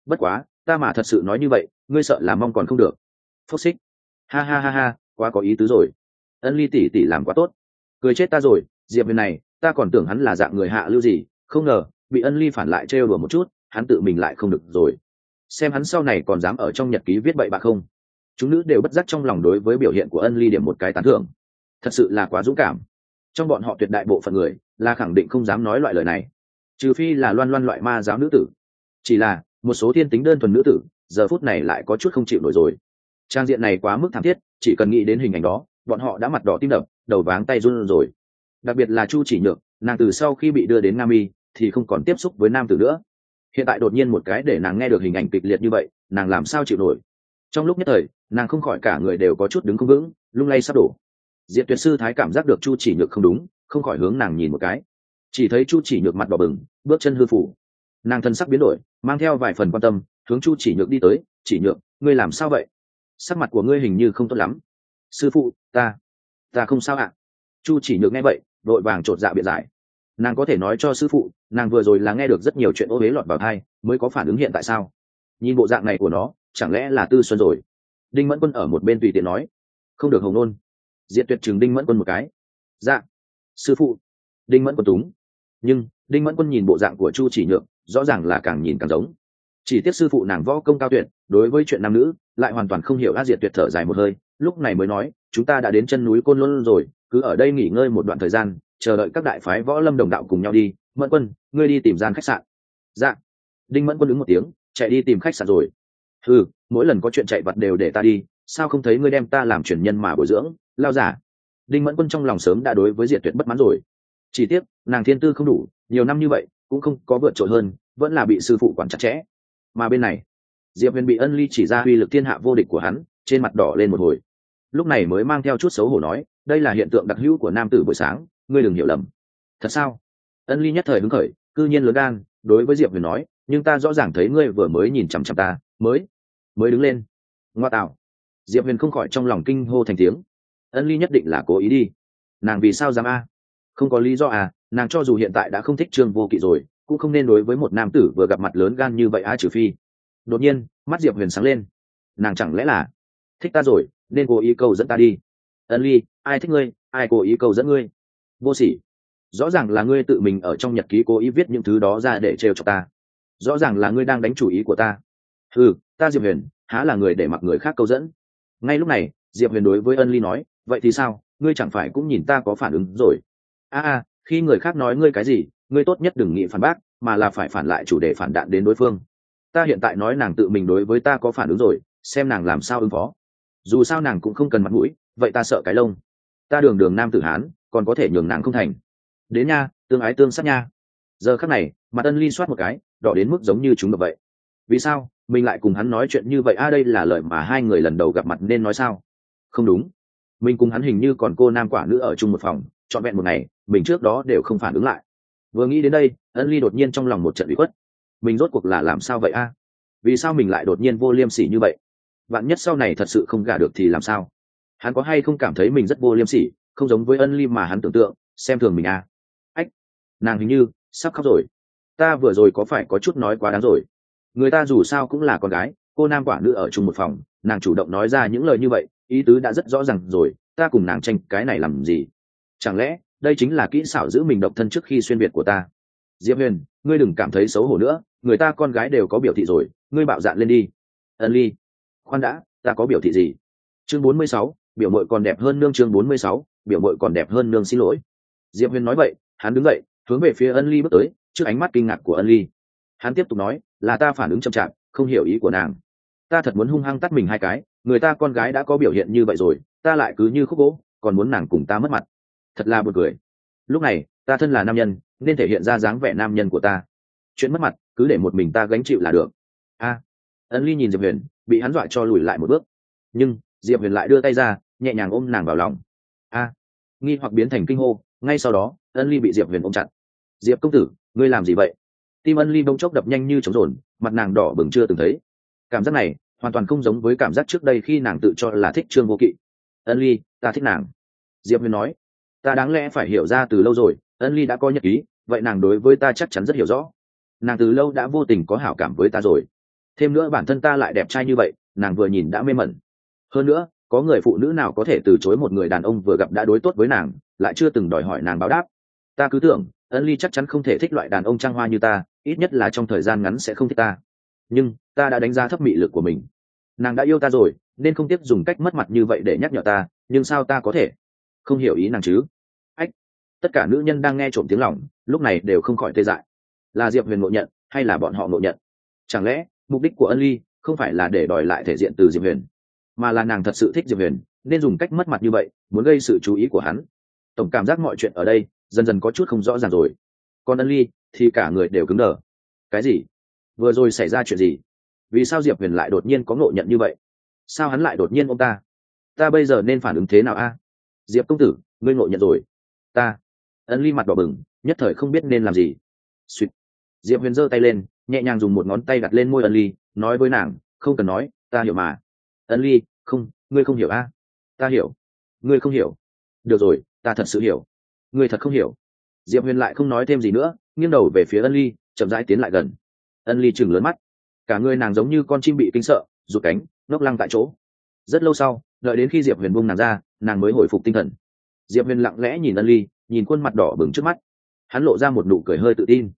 bất quá ta mà thật sự nói như vậy ngươi sợ là mong còn không được. Phốc xích, ha ha ha ha, quá có ý tứ rồi. Ân ly tỷ tỷ làm quá tốt, cười chết ta rồi. Diệp Huyền này ta còn tưởng hắn là dạng người hạ lưu gì, không ngờ bị ân ly phản lại trêu đùa một chút hắn tự mình lại không được rồi. Xem hắn sau này còn dám ở trong nhật ký viết bậy bạ không. Chúng nữ đều bất giác trong lòng đối với biểu hiện của ân ly điểm một cái tán thưởng, thật sự là quá dũng cảm. Trong bọn họ tuyệt đại bộ phận người là khẳng định không dám nói loại lời này, trừ phi là Loan Loan loại ma giáo nữ tử. Chỉ là một số thiên tính đơn thuần nữ tử giờ phút này lại có chút không chịu nổi rồi. Trang diện này quá mức thảm thiết, chỉ cần nghĩ đến hình ảnh đó bọn họ đã mặt đỏ tim đập, đầu váng tay run rồi. Đặc biệt là Chu Chỉ Nhược, nàng từ sau khi bị đưa đến Nga Mi thì không còn tiếp xúc với nam tử nữa, hiện tại đột nhiên một cái để nàng nghe được hình ảnh kịch liệt như vậy, nàng làm sao chịu nổi. Trong lúc nhất thời nàng không khỏi cả người đều có chút đứng không vững, lung lay sắp đổ. Diệp Tuyệt sư thái cảm giác được Chu Chỉ Nhược không đúng, không khỏi hướng nàng nhìn một cái, chỉ thấy Chu Chỉ Nhược mặt đỏ bừng, bước chân hư phủ. Nàng thân sắc biến đổi, mang theo vài phần quan tâm hướng Chu Chỉ Nhược đi tới. Chỉ Nhược, ngươi làm sao vậy? Sắc mặt của ngươi hình như không tốt lắm. Sư phụ, ta không sao ạ. Chu Chỉ Nhược nghe vậy đội vàng trột dạ biện giải. Nàng có thể nói cho sư phụ, nàng vừa rồi là nghe được rất nhiều chuyện ô uế lọt vào tai mới có phản ứng hiện tại sao. Nhìn bộ dạng này của nó chẳng lẽ là Tư Xuân rồi. Đinh Mẫn Quân ở một bên tùy tiện nói. Không được hồng nôn. Diệt Tuyệt chừng Đinh Mẫn Quân một cái. Dạ sư phụ. Đinh Mẫn Quân túng. Nhưng Đinh Mẫn Quân nhìn bộ dạng của Chu Chỉ Nhược rõ ràng là càng nhìn càng giống. Chỉ tiếc sư phụ nàng võ công cao tuyệt, đối với chuyện nam nữ lại hoàn toàn không hiểu. A Diệt Tuyệt thở dài một hơi, lúc này mới nói, chúng ta đã đến chân núi Côn Luân rồi, cứ ở đây nghỉ ngơi một đoạn thời gian, chờ đợi các đại phái võ lâm đồng đạo cùng nhau đi. Mẫn Quân, ngươi đi tìm gian khách sạn. Dạ. Đinh Mẫn Quân ứng một tiếng, chạy đi tìm khách sạn rồi. Ừ, mỗi lần có chuyện chạy vặt đều để ta đi, sao không thấy ngươi đem ta làm truyền nhân mà bồi dưỡng, lao giả. Đinh Mẫn Quân trong lòng sớm đã đối với Diệt Tuyệt bất mãn rồi. Chỉ tiếc nàng thiên tư không đủ, nhiều năm như vậy cũng không có vượt trội hơn, vẫn là bị sư phụ quản chặt chẽ. Mà bên này Diệp Huyền bị Ân Ly chỉ ra uy lực thiên hạ vô địch của hắn, trên mặt đỏ lên một hồi, lúc này mới mang theo chút xấu hổ nói, đây là hiện tượng đặc hữu của nam tử buổi sáng, ngươi đừng hiểu lầm. Thật sao? Ân Ly nhất thời hứng khởi, cư nhiên lớn gan đối với Diệp Huyền nói, nhưng ta rõ ràng thấy ngươi vừa mới nhìn chằm chằm ta, mới đứng lên. Ngoa tạo. Diệp Huyền không khỏi trong lòng kinh hô thành tiếng. Ân Ly nhất định là cố ý đi. Nàng vì sao dám a? Không có lý do à, nàng cho dù hiện tại đã không thích Trương Vô Kỵ rồi, cũng không nên đối với một nam tử vừa gặp mặt lớn gan như vậy a, trừ phi. Đột nhiên mắt Diệp Huyền sáng lên, nàng chẳng lẽ là thích ta rồi nên cố ý câu dẫn ta đi. Ân Ly, ai thích ngươi, ai cố ý câu dẫn ngươi? Vô sỉ. Rõ ràng là ngươi tự mình ở trong nhật ký cố ý viết những thứ đó ra để trêu cho ta, rõ ràng là ngươi đang đánh chủ ý của ta. Ừ, ta Diệp Huyền há là người để mặc người khác câu dẫn. Ngay lúc này Diệp Huyền đối với Ân Ly nói, vậy thì sao, ngươi chẳng phải cũng nhìn ta có phản ứng rồi. Khi người khác nói ngươi cái gì, ngươi tốt nhất đừng nghĩ phản bác, mà là phải phản lại chủ đề, phản đạn đến đối phương. Ta hiện tại nói nàng tự mình đối với ta có phản ứng rồi, xem nàng làm sao ứng phó. Dù sao nàng cũng không cần mặt mũi, vậy ta sợ cái lông. Ta đường đường nam tử Hán còn có thể nhường nàng không thành. Đến nha, tương ái tương sát nha. Giờ khắc này mặt Ân Ly soát một cái đỏ đến mức giống như chúng độc vậy. Vì sao mình lại cùng hắn nói chuyện như vậy? Đây là lời mà hai người lần đầu gặp mặt nên nói sao? Không đúng, mình cùng hắn hình như còn cô nam quả nữ ở chung một phòng trọn vẹn một ngày, mình trước đó đều không phản ứng lại. Vừa nghĩ đến đây Ân Ly đột nhiên trong lòng một trận bị khuất. Mình rốt cuộc là làm sao vậy a? Vì sao mình lại đột nhiên vô liêm sỉ như vậy? Vạn nhất sau này thật sự không gả được thì làm sao? Hắn có hay không cảm thấy mình rất vô liêm sỉ, không giống với Ân Ly mà hắn tưởng tượng, xem thường mình a? Ách, nàng hình như sắp khóc rồi. Ta vừa rồi có phải có chút nói quá đáng rồi? Người ta dù sao cũng là con gái, cô nam quả nữ ở chung một phòng, nàng chủ động nói ra những lời như vậy, ý tứ đã rất rõ ràng rồi, ta cùng nàng tranh cái này làm gì? Chẳng lẽ đây chính là kỹ xảo giữ mình độc thân trước khi xuyên việt của ta? Diệp Huyền, ngươi đừng cảm thấy xấu hổ nữa, người ta con gái đều có biểu thị rồi, ngươi bạo dạn lên đi. Ân Ly, khoan đã, ta có biểu thị gì? Chương 46, biểu mội còn đẹp hơn nương. Chương 46, biểu mội còn đẹp hơn nương, xin lỗi. Diệp Huyền nói vậy, hắn đứng dậy hướng về phía Ân Ly bước tới, trước ánh mắt kinh ngạc của Ân Ly hắn tiếp tục nói, là ta phản ứng chậm chạp, không hiểu ý của nàng. Ta thật muốn hung hăng tắt mình hai cái, người ta con gái đã có biểu hiện như vậy rồi, ta lại cứ như khúc gỗ, còn muốn nàng cùng ta mất mặt, thật là buồn cười. Lúc này ta thân là nam nhân nên thể hiện ra dáng vẻ nam nhân của ta, chuyện mất mặt cứ để một mình ta gánh chịu là được. Ân Ly nhìn Diệp Huyền, bị hắn dọa cho lùi lại một bước, nhưng Diệp Huyền lại đưa tay ra nhẹ nhàng ôm nàng vào lòng. Nghi hoặc biến thành kinh hô, ngay sau đó Ân Ly bị Diệp Huyền ôm chặt. Diệp công tử, ngươi làm gì vậy? Tim Ân Ly bỗng chốc đập nhanh như trống rồn, mặt nàng đỏ bừng chưa từng thấy. Cảm giác này hoàn toàn không giống với cảm giác trước đây khi nàng tự cho là thích Trương Vô Kỵ. Ân Ly, ta thích nàng. Diệp Huyền nói, ta đáng lẽ phải hiểu ra từ lâu rồi. Ân Ly đã có nhật ký, vậy nàng đối với ta chắc chắn rất hiểu rõ. Nàng từ lâu đã vô tình có hảo cảm với ta rồi. thêm nữa bản thân ta lại đẹp trai như vậy, nàng vừa nhìn đã mê mẩn. Hơn nữa có người phụ nữ nào có thể từ chối một người đàn ông vừa gặp đã đối tốt với nàng, lại chưa từng đòi hỏi nàng báo đáp. Ta cứ tưởng Ân Ly chắc chắn không thể thích loại đàn ông trăng hoa như ta, ít nhất là trong thời gian ngắn sẽ không thích ta. Nhưng ta đã đánh giá thấp mị lực của mình. Nàng đã yêu ta rồi nên không tiếc dùng cách mất mặt như vậy để nhắc nhở ta, nhưng sao ta có thể không hiểu ý nàng chứ? Ách! Tất cả nữ nhân đang nghe trộm tiếng lòng lúc này đều không khỏi tê dại. Là Diệp Huyền ngộ nhận hay là bọn họ ngộ nhận? Chẳng lẽ mục đích của Ân Ly không phải là để đòi lại thể diện từ Diệp Huyền, mà là nàng thật sự thích Diệp Huyền nên dùng cách mất mặt như vậy muốn gây sự chú ý của hắn? Tổng cảm giác mọi chuyện ở đây dần dần có chút không rõ ràng rồi. Còn Ân Ly thì cả người đều cứng đờ. Cái gì? Vừa rồi xảy ra chuyện gì? Vì sao Diệp Huyền lại đột nhiên có ngộ nhận như vậy? Sao hắn lại đột nhiên ôm ta? Ta bây giờ nên phản ứng thế nào a? Diệp công tử, ngươi ngộ nhận rồi. Ta. Ân Ly mặt đỏ bừng, nhất thời không biết nên làm gì. Xuyệt. Diệp Huyền giơ tay lên, nhẹ nhàng dùng một ngón tay đặt lên môi Ân Ly, nói với nàng, không cần nói, ta hiểu mà. Ân Ly, không, ngươi không hiểu a? Ta hiểu. Ngươi không hiểu. Được rồi, ta thật sự hiểu. Ngươi thật không hiểu. Diệp Huyền lại không nói thêm gì nữa, nghiêng đầu về phía Ân Ly, chậm rãi tiến lại gần. Ân Ly chừng lớn mắt, cả người nàng giống như con chim bị kinh sợ, rụt cánh, ngốc lăng tại chỗ. Rất lâu sau, đợi đến khi Diệp Huyền buông nàng ra, nàng mới hồi phục tinh thần. Diệp Huyền lặng lẽ nhìn Ân Ly, nhìn khuôn mặt đỏ bừng trước mắt, hắn lộ ra một nụ cười hơi tự tin.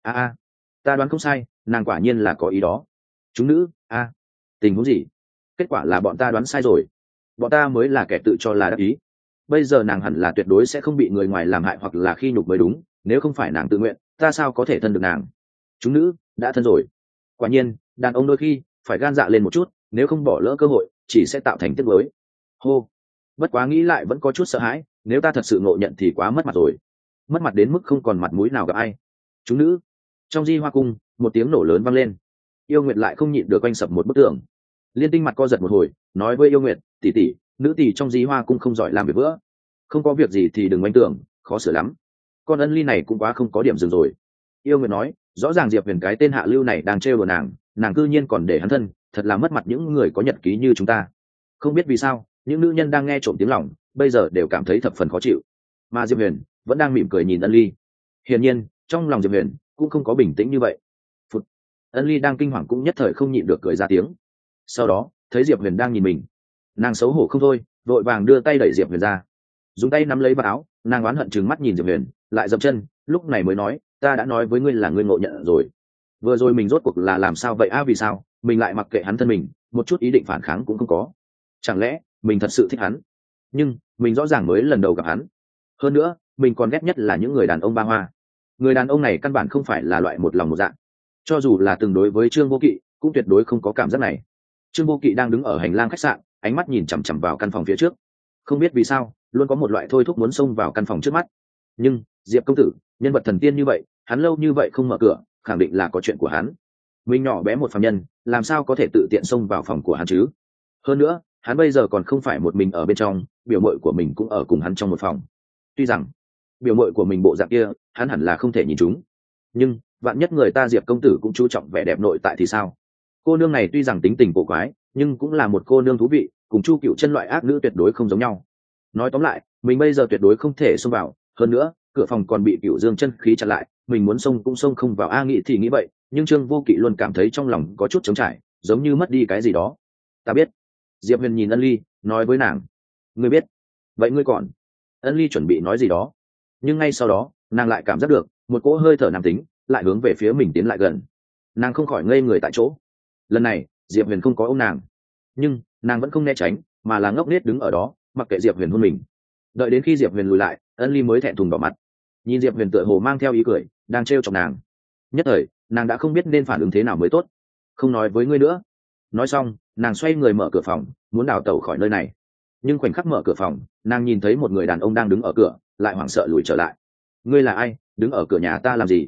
Ta đoán không sai, nàng quả nhiên là có ý đó. Chúng nữ, tình huống gì? Kết quả là bọn ta đoán sai rồi, bọn ta mới là kẻ tự cho là đắc ý. Bây giờ nàng hẳn là tuyệt đối sẽ không bị người ngoài làm hại hoặc là khi nhục mới đúng, nếu không phải nàng tự nguyện, ta sao có thể thân được nàng? Chúng nữ đã thân rồi. Quả nhiên đàn ông đôi khi phải gan dạ lên một chút, nếu không bỏ lỡ cơ hội chỉ sẽ tạo thành tiếc nuối. Hô. Bất quá nghĩ lại vẫn có chút sợ hãi, nếu ta thật sự ngộ nhận thì quá mất mặt rồi, mất mặt đến mức không còn mặt mũi nào gặp ai. Chúng nữ. Trong Di Hoa cung một tiếng nổ lớn vang lên. Yêu Nguyệt lại không nhịn được quanh sập một bức tường. Liên Tinh mặt co giật một hồi, nói với Yêu Nguyệt, tỷ tỷ, nữ tỷ trong Di Hoa cung không giỏi làm việc vữa, không có việc gì thì đừng oanh tưởng, khó sửa lắm. Con Ân Ly này cũng quá không có điểm dừng rồi. Yêu Nguyệt nói, rõ ràng Diệp Huyền cái tên hạ lưu này đang trêu đùa nàng cư nhiên còn để hắn thân, thật là mất mặt những người có nhật ký như chúng ta. Không biết vì sao những nữ nhân đang nghe trộm tiếng lòng bây giờ đều cảm thấy thập phần khó chịu, mà Diệp Huyền vẫn đang mỉm cười nhìn Ân Ly. Hiển nhiên trong lòng Diệp Huyền cũng không có bình tĩnh như vậy. Phụt. Ân Ly đang kinh hoàng cũng nhất thời không nhịn được cười ra tiếng. Sau đó thấy Diệp Huyền đang nhìn mình, nàng xấu hổ không thôi, vội vàng đưa tay đẩy Diệp Huyền ra, dùng tay nắm lấy vào áo. Nàng oán hận trừng mắt nhìn Diệp Huyền, lại dậm chân, lúc này mới nói, ta đã nói với ngươi là ngươi ngộ nhận rồi. Vừa rồi mình rốt cuộc là làm sao vậy vì sao mình lại mặc kệ hắn thân mình, một chút ý định phản kháng cũng không có? Chẳng lẽ mình thật sự thích hắn? Nhưng mình rõ ràng mới lần đầu gặp hắn. Hơn nữa mình còn ghét nhất là những người đàn ông ba hoa. Người đàn ông này căn bản không phải là loại một lòng một dạ. Cho dù là từng đối với Trương Vô Kỵ cũng tuyệt đối không có cảm giác này. Trương Vô Kỵ đang đứng ở hành lang khách sạn, ánh mắt nhìn chằm chằm vào căn phòng phía trước, không biết vì sao luôn có một loại thôi thúc muốn xông vào căn phòng trước mắt. Nhưng Diệp công tử, nhân vật thần tiên như vậy, hắn lâu như vậy không mở cửa, khẳng định là có chuyện của hắn. Mình nhỏ bé một phàm nhân làm sao có thể tự tiện xông vào phòng của hắn chứ? Hơn nữa hắn bây giờ còn không phải một mình ở bên trong, biểu mội của mình cũng ở cùng hắn trong một phòng. Tuy rằng biểu mội của mình bộ dạng kia hắn hẳn là không thể nhìn chúng, nhưng vạn nhất người ta Diệp công tử cũng chú trọng vẻ đẹp nội tại thì sao? Cô nương này tuy rằng tính tình cổ quái, nhưng cũng là một cô nương thú vị, cùng Chu Cựu Chân loại ác nữ tuyệt đối không giống nhau. Nói tóm lại mình bây giờ tuyệt đối không thể xông vào. Hơn nữa cửa phòng còn bị Cựu Dương chân khí chặn lại, mình muốn xông cũng xông không vào. Nghĩ thì nghĩ vậy, nhưng Trương Vô Kỵ luôn cảm thấy trong lòng có chút trống trải, giống như mất đi cái gì đó. Ta biết. Diệp Huyền nhìn Ân Ly, nói với nàng, ngươi biết? Vậy ngươi còn? Ân Ly chuẩn bị nói gì đó, nhưng ngay sau đó nàng lại cảm giác được một cỗ hơi thở nam tính lại hướng về phía mình tiến lại gần. Nàng không khỏi ngây người tại chỗ. Lần này Diệp Huyền không có ôm nàng, nhưng nàng vẫn không né tránh, mà là ngốc nghếch đứng ở đó mặc kệ Diệp Huyền hôn mình. Đợi đến khi Diệp Huyền lùi lại, Ân Ly mới thẹn thùng đỏ mặt, nhìn Diệp Huyền tựa hồ mang theo ý cười đang trêu chọc nàng. Nhất thời nàng đã không biết nên phản ứng thế nào mới tốt. Không nói với ngươi nữa. Nói xong nàng xoay người mở cửa phòng, muốn đào tẩu khỏi nơi này. Nhưng khoảnh khắc mở cửa phòng, nàng nhìn thấy một người đàn ông đang đứng ở cửa, lại hoảng sợ lùi trở lại. Ngươi là ai, đứng ở cửa nhà ta làm gì?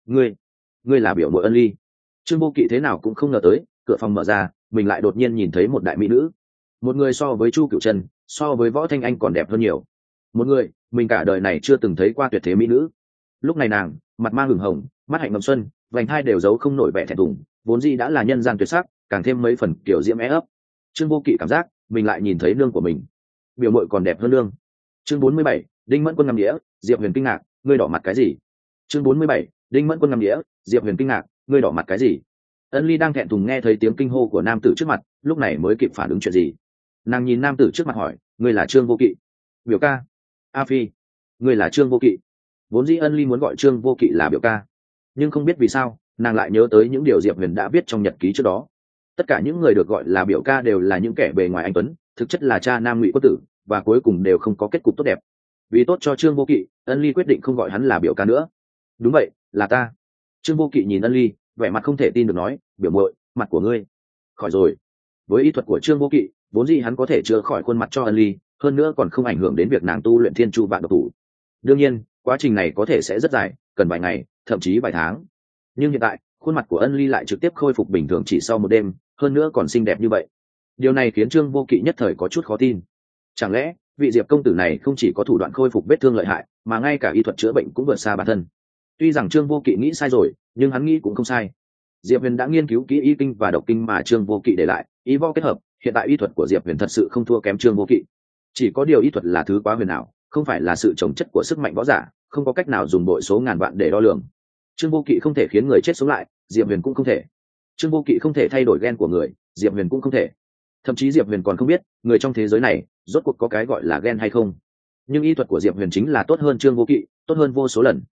Ngươi là biểu muội Ân Ly. Trương Vô Kỵ thế nào cũng không ngờ tới, cửa phòng mở ra, mình lại đột nhiên nhìn thấy một đại mỹ nữ, một người so với Chu Cựu Chân, so với Võ Thanh Anh còn đẹp hơn nhiều, một người mình cả đời này chưa từng thấy qua tuyệt thế mỹ nữ. Lúc này nàng mặt mang hửng hồng, mắt hạnh ngậm xuân, vành hai đều giấu không nổi vẻ thẹn thùng, vốn dĩ đã là nhân gian tuyệt sắc, càng thêm mấy phần kiểu diễm é ấp. Trương Vô Kỵ cảm giác mình lại nhìn thấy nương của mình, biểu muội còn đẹp hơn nương. Chương 47, Đinh Mẫn Quân ngắm đĩa. Diệp Huyền kinh ngạc, ngươi đỏ mặt cái gì? Chương 47, Đinh Mẫn Quân ngắm đĩa. Diệp Huyền kinh ngạc, ngươi đỏ mặt cái gì? Ân ly đang thẹn thùng nghe thấy tiếng kinh hô của nam tử trước mặt, lúc này mới kịp phản ứng chuyện gì. Nàng nhìn nam tử trước mặt hỏi, ngươi là Trương Vô Kỵ? Biểu ca. A Phi, ngươi là Trương Vô Kỵ? Vốn dĩ Ân ly muốn gọi Trương Vô Kỵ là biểu ca, nhưng không biết vì sao nàng lại nhớ tới những điều Diệp Huyền đã viết trong nhật ký trước đó. Tất cả những người được gọi là biểu ca đều là những kẻ bề ngoài anh tuấn, thực chất là cha nam ngụy quốc tử, và cuối cùng đều không có kết cục tốt đẹp. Vì tốt cho Trương Vô Kỵ, Ân ly quyết định không gọi hắn là biểu ca nữa. Đúng vậy, là ta. Trương Vô Kỵ nhìn Ân ly, vẻ mặt không thể tin được nói, biểu muội, mặt của ngươi khỏi rồi. Với y thuật của Trương Vô Kỵ, vốn dĩ hắn có thể chữa khỏi khuôn mặt cho Ân ly, hơn nữa còn không ảnh hưởng đến việc nàng tu luyện Thiên Chu Vạn Độc Thủ. Đương nhiên, quá trình này có thể sẽ rất dài, cần vài ngày, thậm chí vài tháng. Nhưng hiện tại, khuôn mặt của Ân ly lại trực tiếp khôi phục bình thường chỉ sau một đêm, hơn nữa còn xinh đẹp như vậy. Điều này khiến Trương Vô Kỵ nhất thời có chút khó tin. Chẳng lẽ vị Diệp công tử này không chỉ có thủ đoạn khôi phục vết thương lợi hại, mà ngay cả y thuật chữa bệnh cũng vượt xa bản thân? Tuy rằng Trương Vô Kỵ nghĩ sai rồi, nhưng hắn nghĩ cũng không sai. Diệp Huyền đã nghiên cứu kỹ y kinh và độc kinh mà Trương Vô Kỵ để lại, y võ kết hợp, hiện tại y thuật của Diệp Huyền thật sự không thua kém Trương Vô Kỵ. Chỉ có điều y thuật là thứ quá huyền ảo, không phải là sự chồng chất của sức mạnh võ giả, không có cách nào dùng bội số ngàn vạn để đo lường. Trương Vô Kỵ không thể khiến người chết sống lại, Diệp Huyền cũng không thể. Trương Vô Kỵ không thể thay đổi gen của người, Diệp Huyền cũng không thể. Thậm chí Diệp Huyền còn không biết người trong thế giới này rốt cuộc có cái gọi là gen hay không. Nhưng y thuật của Diệp Huyền chính là tốt hơn Trương Vô Kỵ, tốt hơn vô số lần.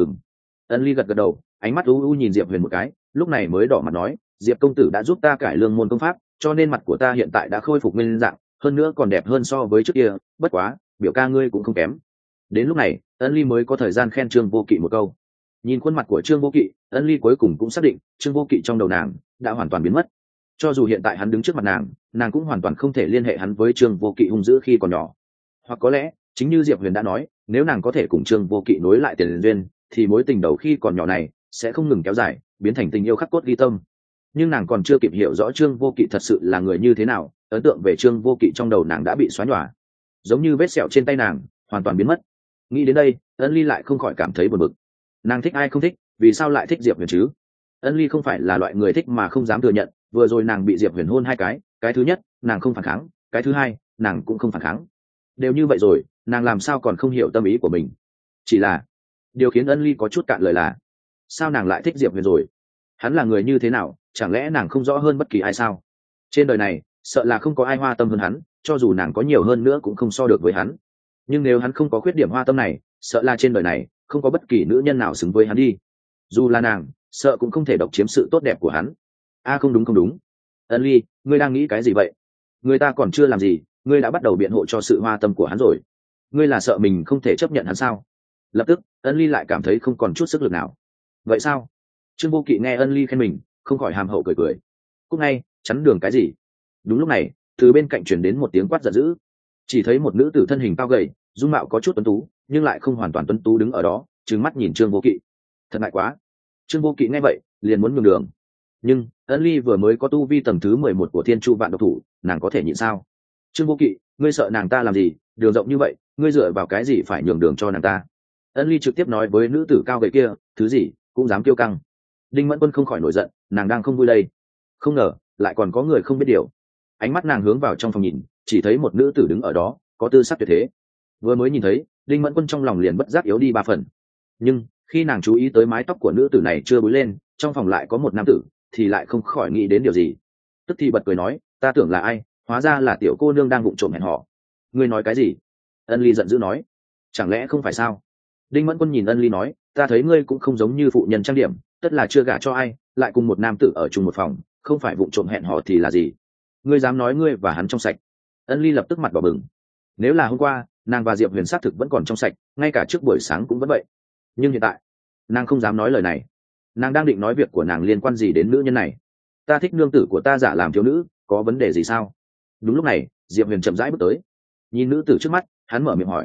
Ân ly gật gật đầu, ánh mắt u u nhìn Diệp Huyền một cái, lúc này mới đỏ mặt nói, Diệp công tử đã giúp ta cải lương môn công pháp, cho nên mặt của ta hiện tại đã khôi phục nguyên dạng, hơn nữa còn đẹp hơn so với trước kia, bất quá biểu ca ngươi cũng không kém. Đến lúc này Ân ly mới có thời gian khen Trương Vô Kỵ một câu. Nhìn khuôn mặt của Trương Vô Kỵ, Ân ly cuối cùng cũng xác định Trương Vô Kỵ trong đầu nàng đã hoàn toàn biến mất. Cho dù hiện tại hắn đứng trước mặt nàng cũng hoàn toàn không thể liên hệ hắn với Trương Vô Kỵ hung dữ khi còn nhỏ. Hoặc có lẽ chính như Diệp Huyền đã nói, nếu nàng có thể cùng Trương Vô Kỵ nối lại tiền duyên, thì mối tình đầu khi còn nhỏ này sẽ không ngừng kéo dài, biến thành tình yêu khắc cốt ghi tâm. Nhưng nàng còn chưa kịp hiểu rõ Trương Vô Kỵ thật sự là người như thế nào, ấn tượng về Trương Vô Kỵ trong đầu nàng đã bị xóa nhòa, giống như vết sẹo trên tay nàng hoàn toàn biến mất. Nghĩ đến đây, Ân ly lại không khỏi cảm thấy buồn bực. Nàng thích ai không thích, vì sao lại thích Diệp Huyền chứ? Ân ly không phải là loại người thích mà không dám thừa nhận, vừa rồi nàng bị Diệp Huyền hôn hai cái thứ nhất nàng không phản kháng, cái thứ hai nàng cũng không phản kháng. Đều như vậy rồi, nàng làm sao còn không hiểu tâm ý của mình? Chỉ là điều khiến Ân ly có chút cạn lời là, sao nàng lại thích Diệp Huyền rồi? Hắn là người như thế nào, chẳng lẽ nàng không rõ hơn bất kỳ ai sao? Trên đời này sợ là không có ai hoa tâm hơn hắn, cho dù nàng có nhiều hơn nữa cũng không so được với hắn. Nhưng nếu hắn không có khuyết điểm hoa tâm này, sợ là trên đời này không có bất kỳ nữ nhân nào xứng với hắn đi. Dù là nàng, sợ cũng không thể độc chiếm sự tốt đẹp của hắn. Không đúng. Ân ly, ngươi đang nghĩ cái gì vậy? Người ta còn chưa làm gì, ngươi đã bắt đầu biện hộ cho sự hoa tâm của hắn rồi. Ngươi là sợ mình không thể chấp nhận hắn sao? Lập tức Ân ly lại cảm thấy không còn chút sức lực nào. Vậy sao? Trương Vô Kỵ nghe Ân ly khen mình, không khỏi hàm hậu cười. Cúc ngay, chắn đường cái gì? Đúng lúc này, từ bên cạnh truyền đến một tiếng quát giận dữ. Chỉ thấy một nữ tử thân hình cao gầy, dung mạo có chút tuấn tú, nhưng lại không hoàn toàn tuấn tú đứng ở đó, trừng mắt nhìn Trương Vô Kỵ. Thật ngại quá. Trương Vô Kỵ nghe vậy liền muốn nhường đường, nhưng Ân ly vừa mới có tu vi tầng thứ 11 của Thiên Chu Vạn Độc Thủ, nàng có thể nhịn sao? Trương Vô Kỵ, ngươi sợ nàng ta làm gì? Đường rộng như vậy, ngươi dựa vào cái gì phải nhường đường cho nàng ta? Ân ly trực tiếp nói với nữ tử cao gầy kia, thứ gì cũng dám kiêu căng. Đinh Mẫn Quân không khỏi nổi giận, nàng đang không vui đây. Không ngờ lại còn có người không biết điều. Ánh mắt nàng hướng vào trong phòng nhìn, chỉ thấy một nữ tử đứng ở đó, có tư sắc tuyệt thế. Vừa mới nhìn thấy, Đinh Mẫn Quân trong lòng liền bất giác yếu đi 3 phần. Nhưng khi nàng chú ý tới mái tóc của nữ tử này chưa búi lên, trong phòng lại có một nam tử, thì lại không khỏi nghĩ đến điều gì. Tức thì bật cười nói, ta tưởng là ai, hóa ra là tiểu cô nương đang vụng trộm hẹn hò. Ngươi nói cái gì? Ân ly giận dữ nói. Chẳng lẽ không phải sao? Đinh Mẫn Quân nhìn Ân ly nói, ta thấy ngươi cũng không giống như phụ nhân trang điểm, tất là chưa gả cho ai, lại cùng một nam tử ở chung một phòng, không phải vụng trộm hẹn hò thì là gì? Ngươi dám nói ngươi và hắn trong sạch? Ân ly lập tức mặt đỏ bừng. Nếu là hôm qua nàng và Diệp Huyền xác thực vẫn còn trong sạch, ngay cả trước buổi sáng cũng vẫn vậy, nhưng hiện tại nàng không dám nói lời này. Nàng đang định nói việc của nàng liên quan gì đến nữ nhân này? Ta thích nương tử của ta giả làm thiếu nữ, có vấn đề gì sao? Đúng lúc này Diệp Huyền chậm rãi bước tới, nhìn nữ tử trước mắt, hắn mở miệng hỏi.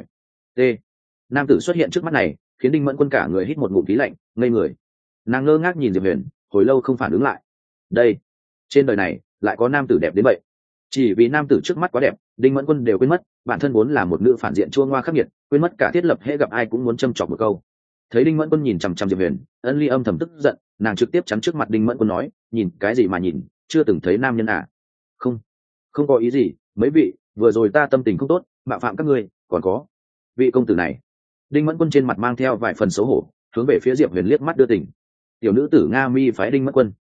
Nam tử xuất hiện trước mắt này khiến Đinh Mẫn Quân cả người hít một ngụm khí lạnh, ngây người. Nàng ngơ ngác nhìn Diệp Huyền hồi lâu không phản ứng lại. Đây, trên đời này lại có nam tử đẹp đến vậy? Chỉ vì nam tử trước mắt quá đẹp, Đinh Mẫn Quân đều quên mất bản thân vốn là một nữ phản diện chua ngoa khắc nghiệt, quên mất cả thiết lập hễ gặp ai cũng muốn châm chọc một câu. Thấy Đinh Mẫn Quân nhìn chằm chằm Diệp Huyền, Ân ly âm thầm tức giận, nàng trực tiếp chắn trước mặt Đinh Mẫn Quân nói, nhìn cái gì mà nhìn, chưa từng thấy nam nhân à? Không có ý gì, mấy vị, vừa rồi ta tâm tình không tốt, mạo phạm các ngươi, còn có vị công tử này. Đinh Mẫn Quân trên mặt mang theo vài phần xấu hổ, hướng về phía Diệp Huyền liếc mắt đưa tình. Tiểu nữ tử Nga Mi phái Đinh Mẫn Quân.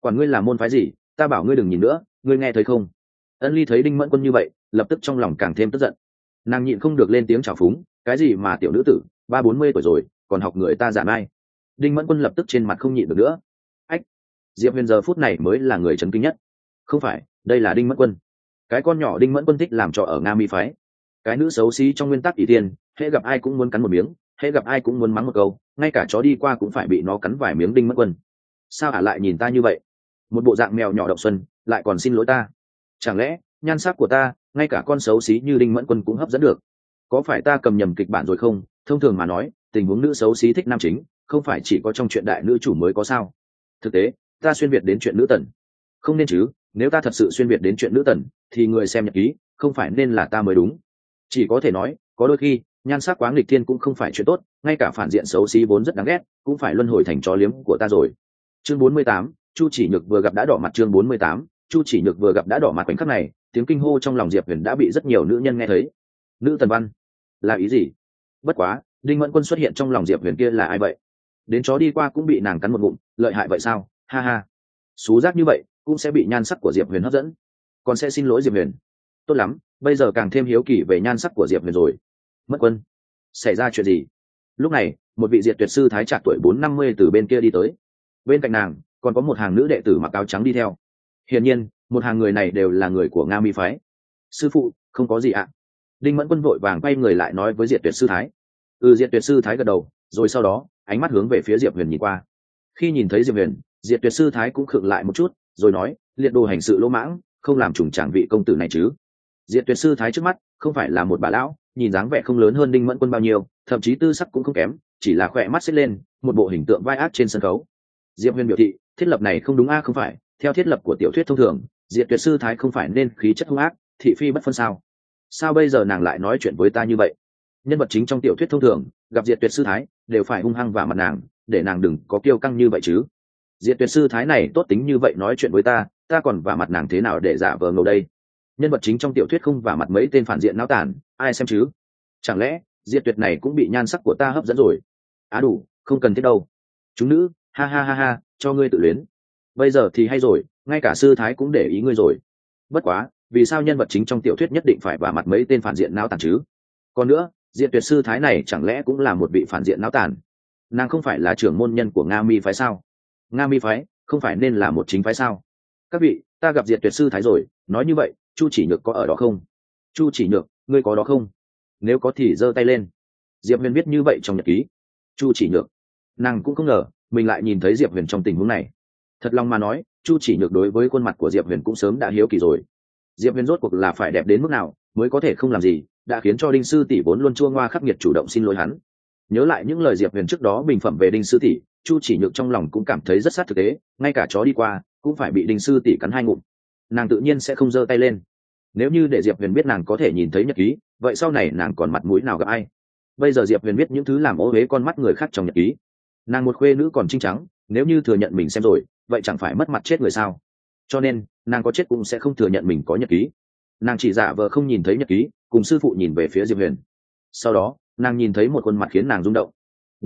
Quản ngươi là môn phái gì, ta bảo ngươi đừng nhìn nữa, ngươi nghe thấy không? Ân Ly thấy Đinh Mẫn Quân như vậy, lập tức trong lòng càng thêm tức giận. Nàng nhịn không được lên tiếng chào phúng, cái gì mà tiểu nữ tử, 30-40 tuổi rồi, còn học người ta giả mai. Đinh Mẫn Quân lập tức trên mặt không nhịn được nữa. Ách, Diệp Huyền giờ phút này mới là người chấn kinh nhất. Không phải, đây là Đinh Mẫn Quân. Cái con nhỏ Đinh Mẫn Quân thích làm trò ở Nga Mi phái. Cái nữ xấu xí trong nguyên tắc ỷ tiên, hễ gặp ai cũng muốn cắn một miếng, hễ gặp ai cũng muốn mắng một câu, ngay cả chó đi qua cũng phải bị nó cắn vài miếng. Đinh Mẫn Quân, sao hả lại nhìn ta như vậy? Một bộ dạng mèo nhỏ động xuân, lại còn xin lỗi ta. Chẳng lẽ nhan sắc của ta, ngay cả con xấu xí như Đinh Mẫn Quân cũng hấp dẫn được? Có phải ta cầm nhầm kịch bản rồi không? Thông thường mà nói, tình huống nữ xấu xí thích nam chính, không phải chỉ có trong chuyện đại nữ chủ mới có sao? Thực tế, ta xuyên việt đến chuyện nữ tần. Không nên chứ, nếu ta thật sự xuyên việt đến chuyện nữ tần, thì người xem nhật ký, không phải nên là ta mới đúng. Chỉ có thể nói, có đôi khi, nhan sắc quá nghịch thiên cũng không phải chuyện tốt, ngay cả phản diện xấu xí vốn rất đáng ghét, cũng phải luân hồi thành chó liếm của ta rồi. Chương 48, Chu Chỉ Nhược vừa gặp đã đỏ mặt. Chương 48, Chu Chỉ Nhược vừa gặp đã đỏ mặt. Khoảnh khắc này, tiếng kinh hô trong lòng Diệp Huyền đã bị rất nhiều nữ nhân nghe thấy. Nữ tần văn là ý gì? Bất quá, Đinh Mẫn Quân xuất hiện trong lòng Diệp Huyền kia là ai vậy? Đến chó đi qua cũng bị nàng cắn một ngụm, lợi hại vậy sao? Ha ha, xú giác như vậy cũng sẽ bị nhan sắc của Diệp Huyền hấp dẫn, còn sẽ xin lỗi Diệp Huyền. Tốt lắm, bây giờ càng thêm hiếu kỳ về nhan sắc của Diệp Huyền rồi. Mất Quân, xảy ra chuyện gì? Lúc này, một vị diệt tuyệt sư thái trạc tuổi 450 từ bên kia đi tới. Bên cạnh nàng còn có một hàng nữ đệ tử mặc áo trắng đi theo. Hiển nhiên, một hàng người này đều là người của Nga Mi phái. Sư phụ, không có gì ạ. Đinh Mẫn Quân vội vàng quay người lại nói với diệt tuyệt sư thái. Diệt tuyệt sư thái gật đầu, rồi sau đó ánh mắt hướng về phía Diệp Huyền nhìn qua. Khi nhìn thấy Diệp Huyền, diệt tuyệt sư thái cũng khựng lại một chút, rồi nói, liệt đồ hành sự lỗ mãng, không làm trùng tràng vị công tử này chứ? Diệt tuyệt sư thái trước mắt không phải là một bà lão, nhìn dáng vẻ không lớn hơn Đinh Mẫn Quân bao nhiêu, thậm chí tư sắc cũng không kém, chỉ là khỏe mắt xếp lên, một bộ hình tượng vai ác trên sân khấu. Diệp Huyền biểu thị, thiết lập này không đúng a? Không phải, theo thiết lập của tiểu thuyết thông thường, diệt tuyệt sư thái không phải nên khí chất hung ác, thị phi bất phân sao? Sao bây giờ nàng lại nói chuyện với ta như vậy? Nhân vật chính trong tiểu thuyết thông thường gặp diệt tuyệt sư thái đều phải hung hăng vào mặt nàng, để nàng đừng có kiêu căng như vậy chứ. Diệt tuyệt sư thái này tốt tính như vậy nói chuyện với ta, ta còn vào mặt nàng thế nào để giả vờ ngầu đây? Nhân vật chính trong tiểu thuyết không vào mặt mấy tên phản diện náo tàn, ai xem chứ? Chẳng lẽ diệt tuyệt này cũng bị nhan sắc của ta hấp dẫn rồi? Đủ, không cần thiết đâu. Chúng nữ, ha ha ha ha, cho ngươi tự luyến. Bây giờ thì hay rồi, ngay cả sư thái cũng để ý ngươi rồi. Bất quá, vì sao nhân vật chính trong tiểu thuyết nhất định phải vào mặt mấy tên phản diện náo tàn chứ? Còn nữa, diệt tuyệt sư thái này chẳng lẽ cũng là một vị phản diện náo tàn? Nàng không phải là trưởng môn nhân của Nga Mi phái sao? Nga Mi phái không phải nên là một chính phái sao? Các vị, ta gặp diệt tuyệt sư thái rồi, nói như vậy, Chu Chỉ Nhược có ở đó không? Chu Chỉ Nhược, ngươi có đó không? Nếu có thì giơ tay lên. Diệp Huyền viết như vậy trong nhật ký. Chu Chỉ Nhược, nàng cũng không ngờ mình lại nhìn thấy Diệp Huyền trong tình huống này. Thật lòng mà nói, Chu Chỉ Nhược đối với khuôn mặt của Diệp Huyền cũng sớm đã hiếu kỳ rồi. Diệp Huyền rốt cuộc là phải đẹp đến mức nào mới có thể không làm gì, đã khiến cho Đinh sư tỷ vốn luôn chua ngoa khắc nghiệt chủ động xin lỗi hắn. Nhớ lại những lời Diệp Huyền trước đó bình phẩm về Đinh sư tỷ, Chu Chỉ Nhược trong lòng cũng cảm thấy rất sát thực tế, ngay cả chó đi qua cũng phải bị Đinh sư tỷ cắn 2 ngụm. Nàng tự nhiên sẽ không giơ tay lên. Nếu như để Diệp Huyền biết nàng có thể nhìn thấy nhật ký, vậy sau này nàng còn mặt mũi nào gặp ai? Bây giờ Diệp Huyền biết những thứ làm ô uế con mắt người khác trong nhật ký. Nàng một khuê nữ còn trinh trắng, nếu như thừa nhận mình xem rồi, vậy chẳng phải mất mặt chết người sao? Cho nên, nàng có chết cũng sẽ không thừa nhận mình có nhật ký. Nàng chỉ giả vờ không nhìn thấy nhật ký, cùng sư phụ nhìn về phía Diệp Huyền. Sau đó, nàng nhìn thấy một khuôn mặt khiến nàng rung động.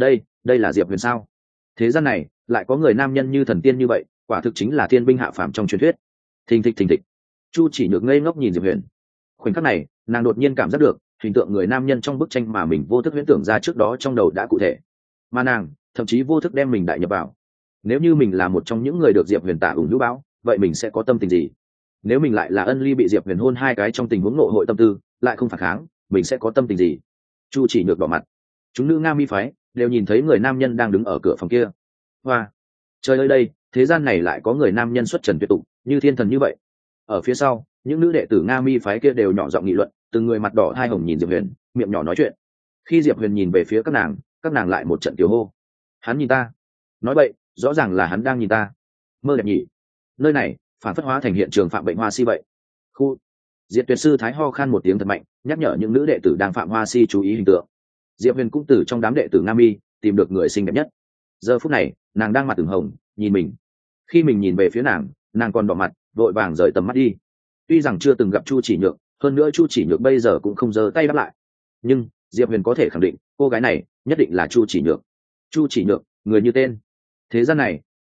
Đây là Diệp Huyền sao? Thế gian này lại có người nam nhân như thần tiên như vậy, quả thực chính là thiên binh hạ phàm trong truyền thuyết. Thình thịch. Chu Chỉ Nhược ngây ngốc nhìn Diệp Huyền. Khoảnh khắc này, nàng đột nhiên cảm giác được hình tượng người nam nhân trong bức tranh mà mình vô thức huyễn tưởng ra trước đó trong đầu đã cụ thể, mà nàng thậm chí vô thức đem mình đại nhập vào. Nếu như mình là một trong những người được Diệp Huyền tả ủng hữu bão, vậy mình sẽ có tâm tình gì? Nếu mình lại là Ân Ly bị Diệp Huyền hôn 2 cái trong tình huống nội hội tâm tư, lại không phản kháng, mình sẽ có tâm tình gì? Chu Chỉ Nhược đỏ mặt. Chúng nữ Nga Mi phái đều nhìn thấy người nam nhân đang đứng ở cửa phòng kia. Hoa, trời ơi, đây thế gian này lại có người nam nhân xuất trần tuyệt tục như thiên thần như vậy. Ở phía sau, những nữ đệ tử Nga Mi phái kia đều nhỏ giọng nghị luận, từng người mặt đỏ hai hồng nhìn Diệp Huyền, miệng nhỏ nói chuyện. Khi Diệp Huyền nhìn về phía các nàng lại một trận tiểu hô. Hắn nhìn ta? Nói vậy, rõ ràng là hắn đang nhìn ta. Mơ đẹp nhỉ? Nơi này phản phất hóa thành hiện trường phạm bệnh hoa si vậy. Khu. Diệt tuyệt sư thái ho khan một tiếng thật mạnh, nhắc nhở những nữ đệ tử đang phạm hoa si chú ý hình tượng. Diệp Huyền cũng từ trong đám đệ tử Nga Mi tìm được người xinh đẹp nhất. Giờ phút này, nàng đang mặt ửng hồng, nhìn mình. Khi mình nhìn về phía nàng còn đỏ mặt, vội vàng rời tầm mắt đi. Tuy rằng chưa từng gặp Chu Chỉ Nhược, hơn nữa Chu Chỉ Nhược bây giờ cũng không giơ tay đáp lại, nhưng Diệp Huyền có thể khẳng định cô gái này nhất định là Chu Chỉ Nhược. Chu Chỉ Nhược, người như tên. Thế gian này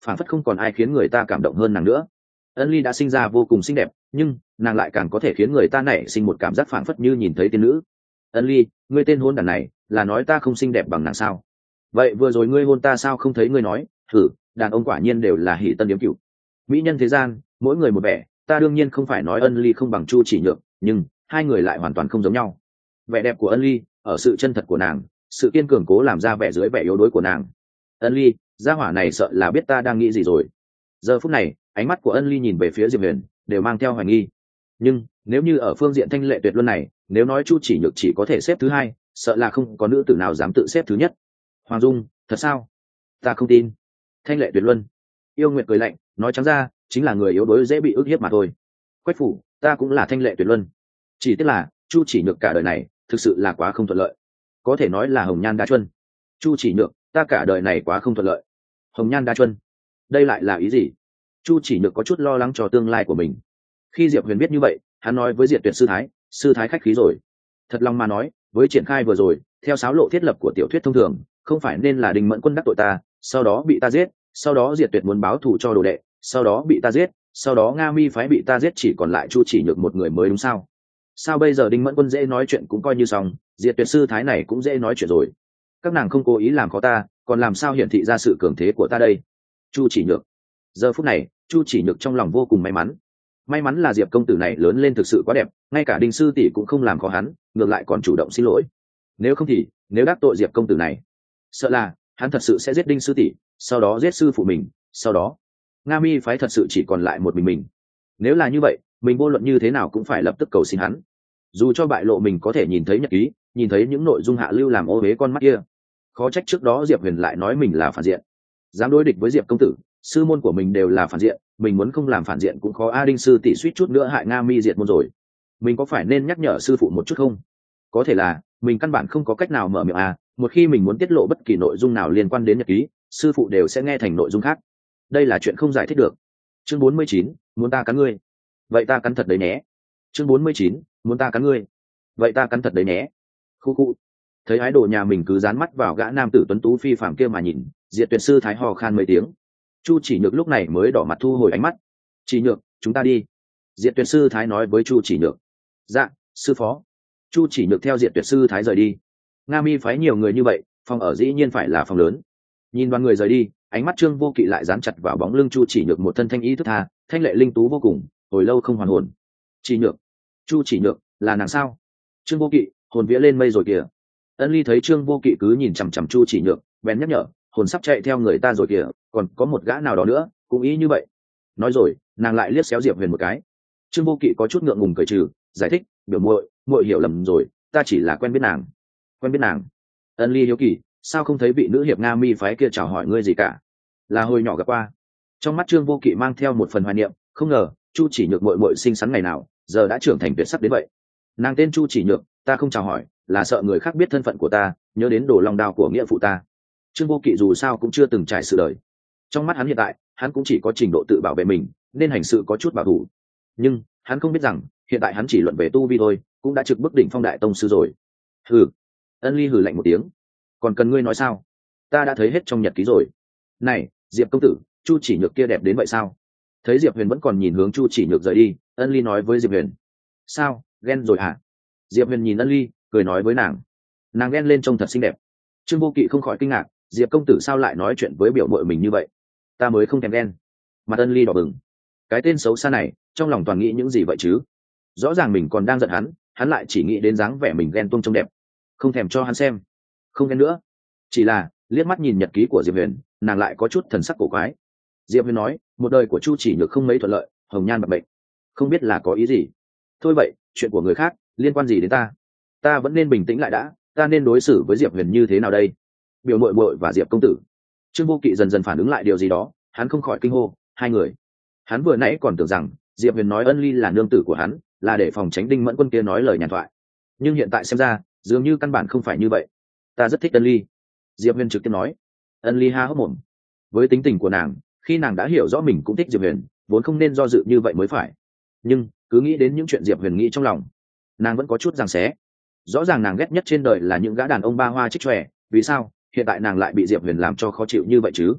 phản phất không còn ai khiến người ta cảm động hơn nàng nữa. Ân Ly đã sinh ra vô cùng xinh đẹp, nhưng nàng lại càng có thể khiến người ta nảy sinh một cảm giác phản phất như nhìn thấy tiên nữ. Ân Ly, ngươi tên hôn đàn này là nói ta không xinh đẹp bằng nàng sao? Vậy vừa rồi ngươi hôn ta sao không thấy ngươi nói? Thử, đàn ông quả nhiên đều là hỷ tân điếm cửu. Mỹ nhân thế gian, mỗi người một vẻ, ta đương nhiên không phải nói Ân Ly không bằng Chu Chỉ Nhược, nhưng hai người lại hoàn toàn không giống nhau. Vẻ đẹp của Ân Ly ở sự chân thật của nàng, sự kiên cường cố làm ra vẻ dưới vẻ yếu đuối của nàng. Ân Ly, gia hỏa này sợ là biết ta đang nghĩ gì rồi. Giờ phút này, ánh mắt của Ân Ly nhìn về phía Diệp Huyền đều mang theo hoài nghi. Nhưng nếu như ở phương diện thanh lệ tuyệt luân này, nếu nói Chu Chỉ Nhược chỉ có thể xếp thứ hai, sợ là không có nữ tử nào dám tự xếp thứ nhất. Hoàng Dung, thật sao? Ta không tin. Thanh lệ tuyệt luân. Yêu Nguyệt cười lạnh, nói trắng ra chính là người yếu đuối dễ bị ức hiếp mà thôi. Quách phủ, ta cũng là thanh lệ tuyệt luân. Chỉ tiếc là Chu Chỉ Nhược cả đời này thực sự là quá không thuận lợi, có thể nói là hồng nhan đa chuân. Chu Chỉ Nhược, ta cả đời này quá không thuận lợi. Hồng nhan đa chuân, đây lại là ý gì? Chu Chỉ Nhược có chút lo lắng cho tương lai của mình. Khi Diệp Huyền biết như vậy, hắn nói với Diệt Tuyệt sư thái khách khí rồi. Thật lòng mà nói, với triển khai vừa rồi, theo sáo lộ thiết lập của tiểu thuyết thông thường, không phải nên là Đinh Mẫn Quân đắc tội ta, sau đó bị ta giết, sau đó Diệt Tuyệt muốn báo thù cho đồ đệ, sau đó bị ta giết, sau đó Nga Mi phái bị ta giết, chỉ còn lại Chu Chỉ Nhược một người mới đúng sao? Sao bây giờ Đinh Mẫn Quân dễ nói chuyện cũng coi như xong, Diệt Tuyệt sư thái này cũng dễ nói chuyện rồi. Các nàng không cố ý làm khó ta, còn làm sao hiển thị ra sự cường thế của ta đây? Chu Chỉ Nhược. Giờ phút này, Chu Chỉ Nhược trong lòng vô cùng may mắn là Diệp công tử này lớn lên thực sự quá đẹp, ngay cả Đinh sư tỷ cũng không làm khó hắn, ngược lại còn chủ động xin lỗi. Nếu không thì nếu đắc tội Diệp công tử này, sợ là hắn thật sự sẽ giết Đinh sư tỷ, sau đó giết sư phụ mình, sau đó Nga Mi phái thật sự chỉ còn lại một mình. Nếu là như vậy, mình vô luận như thế nào cũng phải lập tức cầu xin hắn, dù cho bại lộ mình có thể nhìn thấy nhật ký, nhìn thấy những nội dung hạ lưu làm ô uế con mắt kia. Khó trách trước đó Diệp Huyền lại nói mình là phản diện, dám đối địch với Diệp công tử, sư môn của mình đều là phản diện, mình muốn không làm phản diện cũng khó. Đinh sư tỷ suýt chút nữa hại Nga Mi diệt môn rồi, mình có phải nên nhắc nhở sư phụ một chút không? Có thể là mình căn bản không có cách nào mở miệng một khi mình muốn tiết lộ bất kỳ nội dung nào liên quan đến nhật ký, sư phụ đều sẽ nghe thành nội dung khác. Đây là chuyện không giải thích được. Chương 49, muốn ta cắn ngươi, vậy ta cắn thật đấy nhé. Chương 49, muốn ta cắn ngươi, vậy ta cắn thật đấy nhé. Khu khu. Thấy ái đồ nhà mình cứ dán mắt vào gã nam tử tuấn tú phi phàm kia mà nhìn, Diệt Tuyệt sư thái hò khan mấy tiếng. Chu Chỉ Nhược lúc này mới đỏ mặt thu hồi ánh mắt. Chỉ Nhược, chúng ta đi. Diệt Tuyệt sư thái nói với Chu Chỉ Nhược. Dạ, sư phó. Chu Chỉ Nhược theo Diệt Tuyệt sư thái rời đi. Nga Mi phái nhiều người như vậy, phòng ở dĩ nhiên phải là phòng lớn. Nhìn đoàn người rời đi, ánh mắt Trương Vô Kỵ lại dán chặt vào bóng lưng Chu Chỉ Nhược, một thân thanh ý thức tha, thanh lệ linh tú vô cùng, hồi lâu không hoàn hồn. Chỉ Nhược, Chu Chỉ Nhược, là nàng sao? Trương Vô Kỵ, hồn vía lên mây rồi kìa. Ân Ly thấy Trương Vô Kỵ cứ nhìn chằm chằm Chu Chỉ Nhược, bèn nhắc nhở, hồn sắp chạy theo người ta rồi kìa, còn có một gã nào đó nữa cũng ý như vậy. Nói rồi, nàng lại liếc xéo Diệp Huyền một cái. Trương Vô Kỵ có chút ngượng ngùng cười trừ, giải thích, biểu muội hiểu lầm rồi, ta chỉ là quen biết nàng. Quen biết nàng? Ân Ly hiếu kỳ, sao không thấy vị nữ hiệp Nga Mi phái kia chào hỏi ngươi gì cả? Là hồi nhỏ gặp qua. Trong mắt Trương Vô Kỵ mang theo một phần hoài niệm, không ngờ Chu Chỉ Nhược muội xinh xắn ngày nào giờ đã trưởng thành tuyệt sắc đến vậy. Nàng tên Chu Chỉ Nhược, ta không chào hỏi là sợ người khác biết thân phận của ta, nhớ đến đồ lòng đao của nghĩa phụ ta. Trương Vô Kỵ dù sao cũng chưa từng trải sự đời, trong mắt hắn hiện tại hắn cũng chỉ có trình độ tự bảo vệ mình, nên hành sự có chút bảo thủ. Nhưng hắn không biết rằng hiện tại hắn chỉ luận về tu vi thôi, cũng đã trực bức đỉnh phong đại tông sư rồi. Hừ. Ân Ly hừ lạnh một tiếng. Còn cần ngươi nói sao? Ta đã thấy hết trong nhật ký rồi. Này Diệp công tử, Chu Chỉ Nhược kia đẹp đến vậy sao? Thấy Diệp Huyền vẫn còn nhìn hướng Chu Chỉ Nhược rời đi, Ân Ly nói với Diệp Huyền. Sao, ghen rồi hả? Diệp Huyền nhìn Ân Ly, cười nói với nàng ghen lên trông thật xinh đẹp. Trương Vô Kỵ không khỏi kinh ngạc, Diệp công tử sao lại nói chuyện với biểu muội mình như vậy? Ta mới không thèm ghen. Mặt Ân Ly đỏ bừng. Cái tên xấu xa này trong lòng toàn nghĩ những gì vậy chứ? Rõ ràng mình còn đang giận hắn lại chỉ nghĩ đến dáng vẻ mình ghen tuông trông đẹp, không thèm cho hắn xem. Không ghen nữa, chỉ là liếc mắt nhìn nhật ký của Diệp Huyền, nàng lại có chút thần sắc cổ quái. Diệp Huyền nói, một đời của Chu Chỉ Nhược không mấy thuận lợi, hồng nhan bạc bệnh, không biết là có ý gì. Thôi vậy, chuyện của người khác liên quan gì đến ta? Ta vẫn nên bình tĩnh lại đã, ta nên đối xử với Diệp Huyền như thế nào đây? Biểu muội và Diệp công tử. Trương Vô Kỵ dần dần phản ứng lại điều gì đó, hắn không khỏi kinh hô, hai người. Hắn vừa nãy còn tưởng rằng Diệp Huyền nói Ân Ly là nương tử của hắn, là để phòng tránh Đinh Mẫn Quân kia nói lời nhàn thoại. Nhưng hiện tại xem ra, dường như căn bản không phải như vậy. Ta rất thích Ân Ly. Diệp Huyền trực tiếp nói. Ân Ly ha hốc mồm. Với tính tình của nàng, khi nàng đã hiểu rõ mình cũng thích Diệp Huyền, vốn không nên do dự như vậy mới phải. Nhưng cứ nghĩ đến những chuyện Diệp Huyền nghĩ trong lòng, nàng vẫn có chút giằng xé. Rõ ràng nàng ghét nhất trên đời là những gã đàn ông ba hoa trích tròe, vì sao hiện tại nàng lại bị Diệp Huyền làm cho khó chịu như vậy chứ?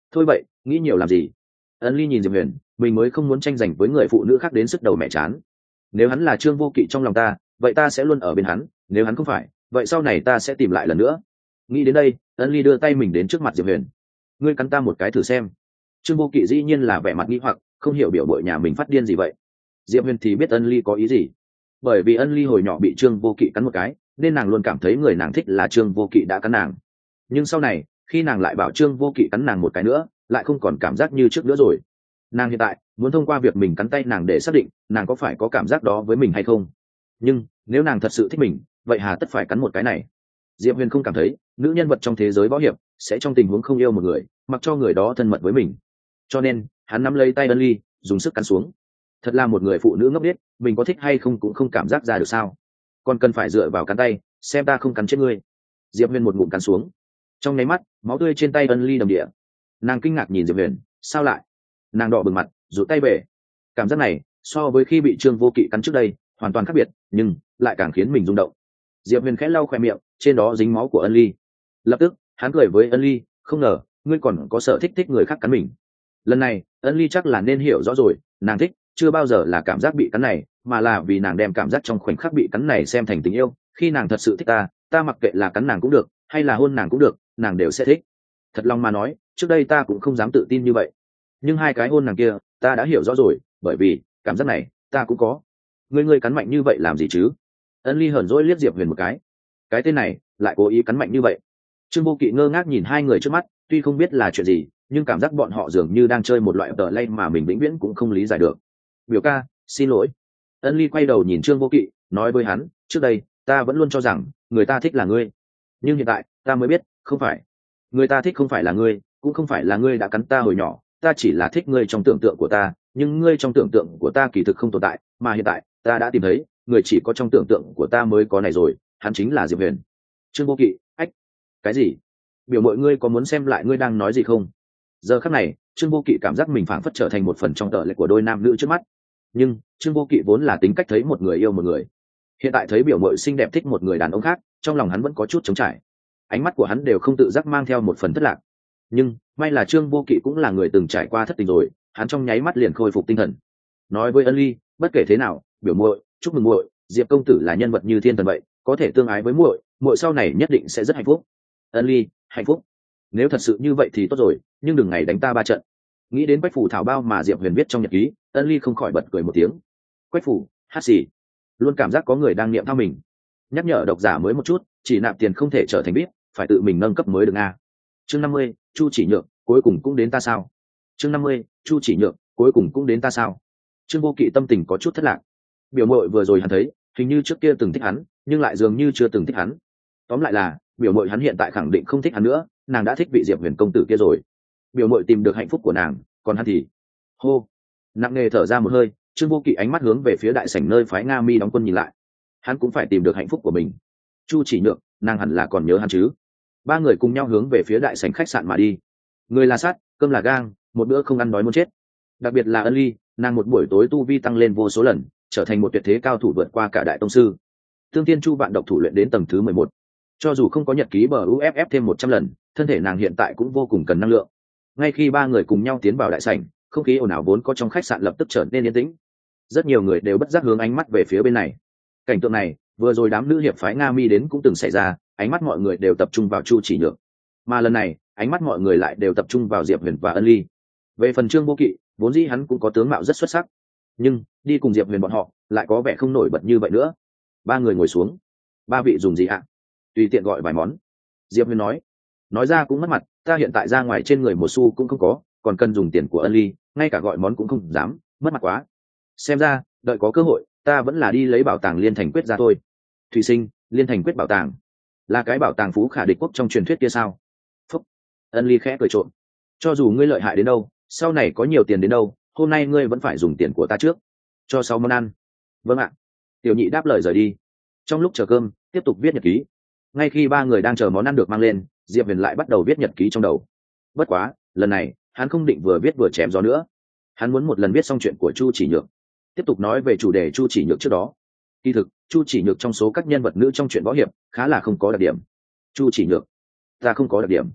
thôi vậy nghĩ nhiều làm gì. Ân ly nhìn Diệp Huyền, mình mới không muốn tranh giành với người phụ nữ khác đến sức đầu mẹ chán. Nếu hắn là Trương Vô Kỵ trong lòng ta, vậy ta sẽ luôn ở bên hắn, nếu hắn không phải, vậy sau này ta sẽ tìm lại lần nữa. Nghĩ đến đây, Ân ly đưa tay mình đến trước mặt Diệp Huyền. Ngươi cắn ta một cái thử xem. Trương Vô Kỵ dĩ nhiên là vẻ mặt nghi hoặc, không hiểu biểu bội nhà mình phát điên gì vậy. Diệp Huyền thì biết Ân ly có ý gì, bởi vì Ân ly hồi nhỏ bị Trương Vô Kỵ cắn một cái, nên nàng luôn cảm thấy người nàng thích là Trương Vô Kỵ đã cắn nàng. Nhưng sau này, khi nàng lại bảo Trương Vô Kỵ cắn nàng một cái nữa, lại không còn cảm giác như trước nữa rồi. Nàng hiện tại muốn thông qua việc mình cắn tay nàng để xác định nàng có phải có cảm giác đó với mình hay không. Nhưng nếu nàng thật sự thích mình, vậy hà tất phải cắn một cái này. Diệp Huyền không cảm thấy nữ nhân vật trong thế giới võ hiệp sẽ trong tình huống không yêu một người mặc cho người đó thân mật với mình, cho nên hắn nắm lấy tay Ân ly, dùng sức cắn xuống. Thật là một người phụ nữ ngốc nghếch, mình có thích hay không cũng không cảm giác ra được sao, còn cần phải dựa vào cắn tay xem ta không cắn chết ngươi. Diệp Huyền một ngụm cắn xuống, trong nháy mắt máu tươi trên tay Ân ly đầm địa. Nàng kinh ngạc nhìn Diệp Huyền, sao lại? Nàng đỏ bừng mặt, rụt tay về. Cảm giác này so với khi bị Trương Vô Kỵ cắn trước đây hoàn toàn khác biệt, nhưng lại càng khiến mình rung động. Diệp Huyền khẽ lau khoe miệng, trên đó dính máu của Ân ly. Lập tức hắn cười với Ân ly, không ngờ ngươi còn có sở thích người khác cắn mình. Lần này Ân ly chắc là nên hiểu rõ rồi, nàng thích chưa bao giờ là cảm giác bị cắn này, mà là vì nàng đem cảm giác trong khoảnh khắc bị cắn này xem thành tình yêu. Khi nàng thật sự thích ta mặc kệ là cắn nàng cũng được hay là hôn nàng cũng được, nàng đều sẽ thích. Thật lòng mà nói, trước đây ta cũng không dám tự tin như vậy, nhưng hai cái hôn nàng kia ta đã hiểu rõ rồi, bởi vì cảm giác này ta cũng có. Ngươi cắn mạnh như vậy làm gì chứ? Ân ly hờn dỗi liếc Diệp Huyền một cái tên này lại cố ý cắn mạnh như vậy. Trương Vô Kỵ ngơ ngác nhìn hai người trước mắt, tuy không biết là chuyện gì, nhưng cảm giác bọn họ dường như đang chơi một loại tờ lay mà mình vĩnh viễn cũng không lý giải được. Biểu ca, xin lỗi. Ân ly quay đầu nhìn Trương Vô Kỵ, nói với hắn, trước đây ta vẫn luôn cho rằng người ta thích là ngươi, nhưng hiện tại ta mới biết không phải. Người ta thích không phải là ngươi, cũng không phải là ngươi đã cắn ta hồi nhỏ, ta chỉ là thích ngươi trong tưởng tượng của ta, nhưng ngươi trong tưởng tượng của ta kỳ thực không tồn tại, mà hiện tại ta đã tìm thấy người chỉ có trong tưởng tượng của ta mới có này rồi, hắn chính là Diệp Huyền. Trương Vô Kỵ, ách, cái gì? Biểu mọi ngươi có muốn xem lại ngươi đang nói gì không? Giờ khắc này Trương Vô Kỵ cảm giác mình phảng phất trở thành một phần trong tờ lệ của đôi nam nữ trước mắt. Nhưng Trương Vô Kỵ vốn là tính cách thấy một người yêu một người, hiện tại thấy biểu mội xinh đẹp thích một người đàn ông khác, trong lòng hắn vẫn có chút trống trải, ánh mắt của hắn đều không tự giác mang theo một phần thất lạc. Nhưng may là Trương Vô Kỵ cũng là người từng trải qua thất tình rồi, hắn trong nháy mắt liền khôi phục tinh thần, nói với Ân ly, bất kể thế nào, biểu muội, chúc mừng muội, Diệp công tử là nhân vật như thiên thần vậy, có thể tương ái với muội, muội sau này nhất định sẽ rất hạnh phúc. Ân ly, hạnh phúc? Nếu thật sự như vậy thì tốt rồi, nhưng đừng ngày đánh ta ba trận. Nghĩ đến Quách phủ thảo bao mà Diệp Huyền viết trong nhật ký, Ân ly không khỏi bật cười một tiếng. Quách phủ, hát xì, luôn cảm giác có người đang niệm thao mình. Nhắc nhở độc giả mới một chút, chỉ nạp tiền không thể trở thành VIP, phải tự mình nâng cấp mới được a. Chương 50, Chu Chỉ Nhược, cuối cùng cũng đến ta sao? Chương 50, Chu Chỉ Nhược, cuối cùng cũng đến ta sao? Trương Vô Kỵ tâm tình có chút thất lạc. Biểu mội vừa rồi hắn thấy, hình như trước kia từng thích hắn, nhưng lại dường như chưa từng thích hắn. Tóm lại là, biểu mội hắn hiện tại khẳng định không thích hắn nữa, nàng đã thích vị Diệp Huyền công tử kia rồi. Biểu mội tìm được hạnh phúc của nàng, còn hắn thì... Hô, nặng nề thở ra một hơi, Trương Vô Kỵ ánh mắt hướng về phía đại sảnh nơi phái Nga Mi đóng quân nhìn lại. Hắn cũng phải tìm được hạnh phúc của mình. Chu Chỉ Nhược, nàng hẳn là còn nhớ hắn chứ? Ba người cùng nhau hướng về phía đại sảnh khách sạn mà đi. Người là sát, cơm là gang, một bữa không ăn đói muốn chết. Đặc biệt là Ân ly, nàng một buổi tối tu vi tăng lên vô số lần, trở thành một tuyệt thế cao thủ vượt qua cả đại tông sư. Thương Thiên Chu vạn độc thủ luyện đến tầng thứ 11. Cho dù không có nhật ký bờ UFF thêm 100 lần, thân thể nàng hiện tại cũng vô cùng cần năng lượng. Ngay khi ba người cùng nhau tiến vào đại sảnh, không khí ồn ào vốn có trong khách sạn lập tức trở nên yên tĩnh. Rất nhiều người đều bất giác hướng ánh mắt về phía bên này. Cảnh tượng này, vừa rồi đám nữ hiệp phái Nga Mi đến cũng từng xảy ra, ánh mắt mọi người đều tập trung vào Chu Chỉ Nhược. Mà lần này, ánh mắt mọi người lại đều tập trung vào Diệp Huyền và Ân ly. Về phần Trương Vô Kỵ, vốn dĩ hắn cũng có tướng mạo rất xuất sắc, nhưng đi cùng Diệp Huyền bọn họ lại có vẻ không nổi bật như vậy nữa. Ba người ngồi xuống. Ba vị dùng gì ạ? Tùy tiện gọi vài món. Diệp Huyền nói ra cũng mất mặt, ta hiện tại ra ngoài trên người một xu cũng không có, còn cần dùng tiền của Ân ly, ngay cả gọi món cũng không dám, mất mặt quá. Xem ra đợi có cơ hội ta vẫn là đi lấy bảo tàng Liên Thành Quyết ra thôi. Thủy Sinh, Liên Thành Quyết bảo tàng là cái bảo tàng phú khả địch quốc trong truyền thuyết kia sao? Phúc. Ân ly khẽ cười trộn. Cho dù ngươi lợi hại đến đâu, sau này có nhiều tiền đến đâu, hôm nay ngươi vẫn phải dùng tiền của ta trước, cho 6 món ăn. Vâng ạ. Tiểu nhị đáp lời rời đi. Trong lúc chờ cơm, tiếp tục viết nhật ký. Ngay khi ba người đang chờ món ăn được mang lên, Diệp Huyền lại bắt đầu viết nhật ký trong đầu. Bất quá lần này hắn không định vừa viết vừa chém gió nữa, hắn muốn một lần viết xong chuyện của Chu Chỉ Nhược, tiếp tục nói về chủ đề Chu Chỉ Nhược trước đó. Kỳ thực Chu Chỉ Nhược trong số các nhân vật nữ trong truyện võ hiệp khá là không có đặc điểm. Chu Chỉ Nhược, ta không có đặc điểm.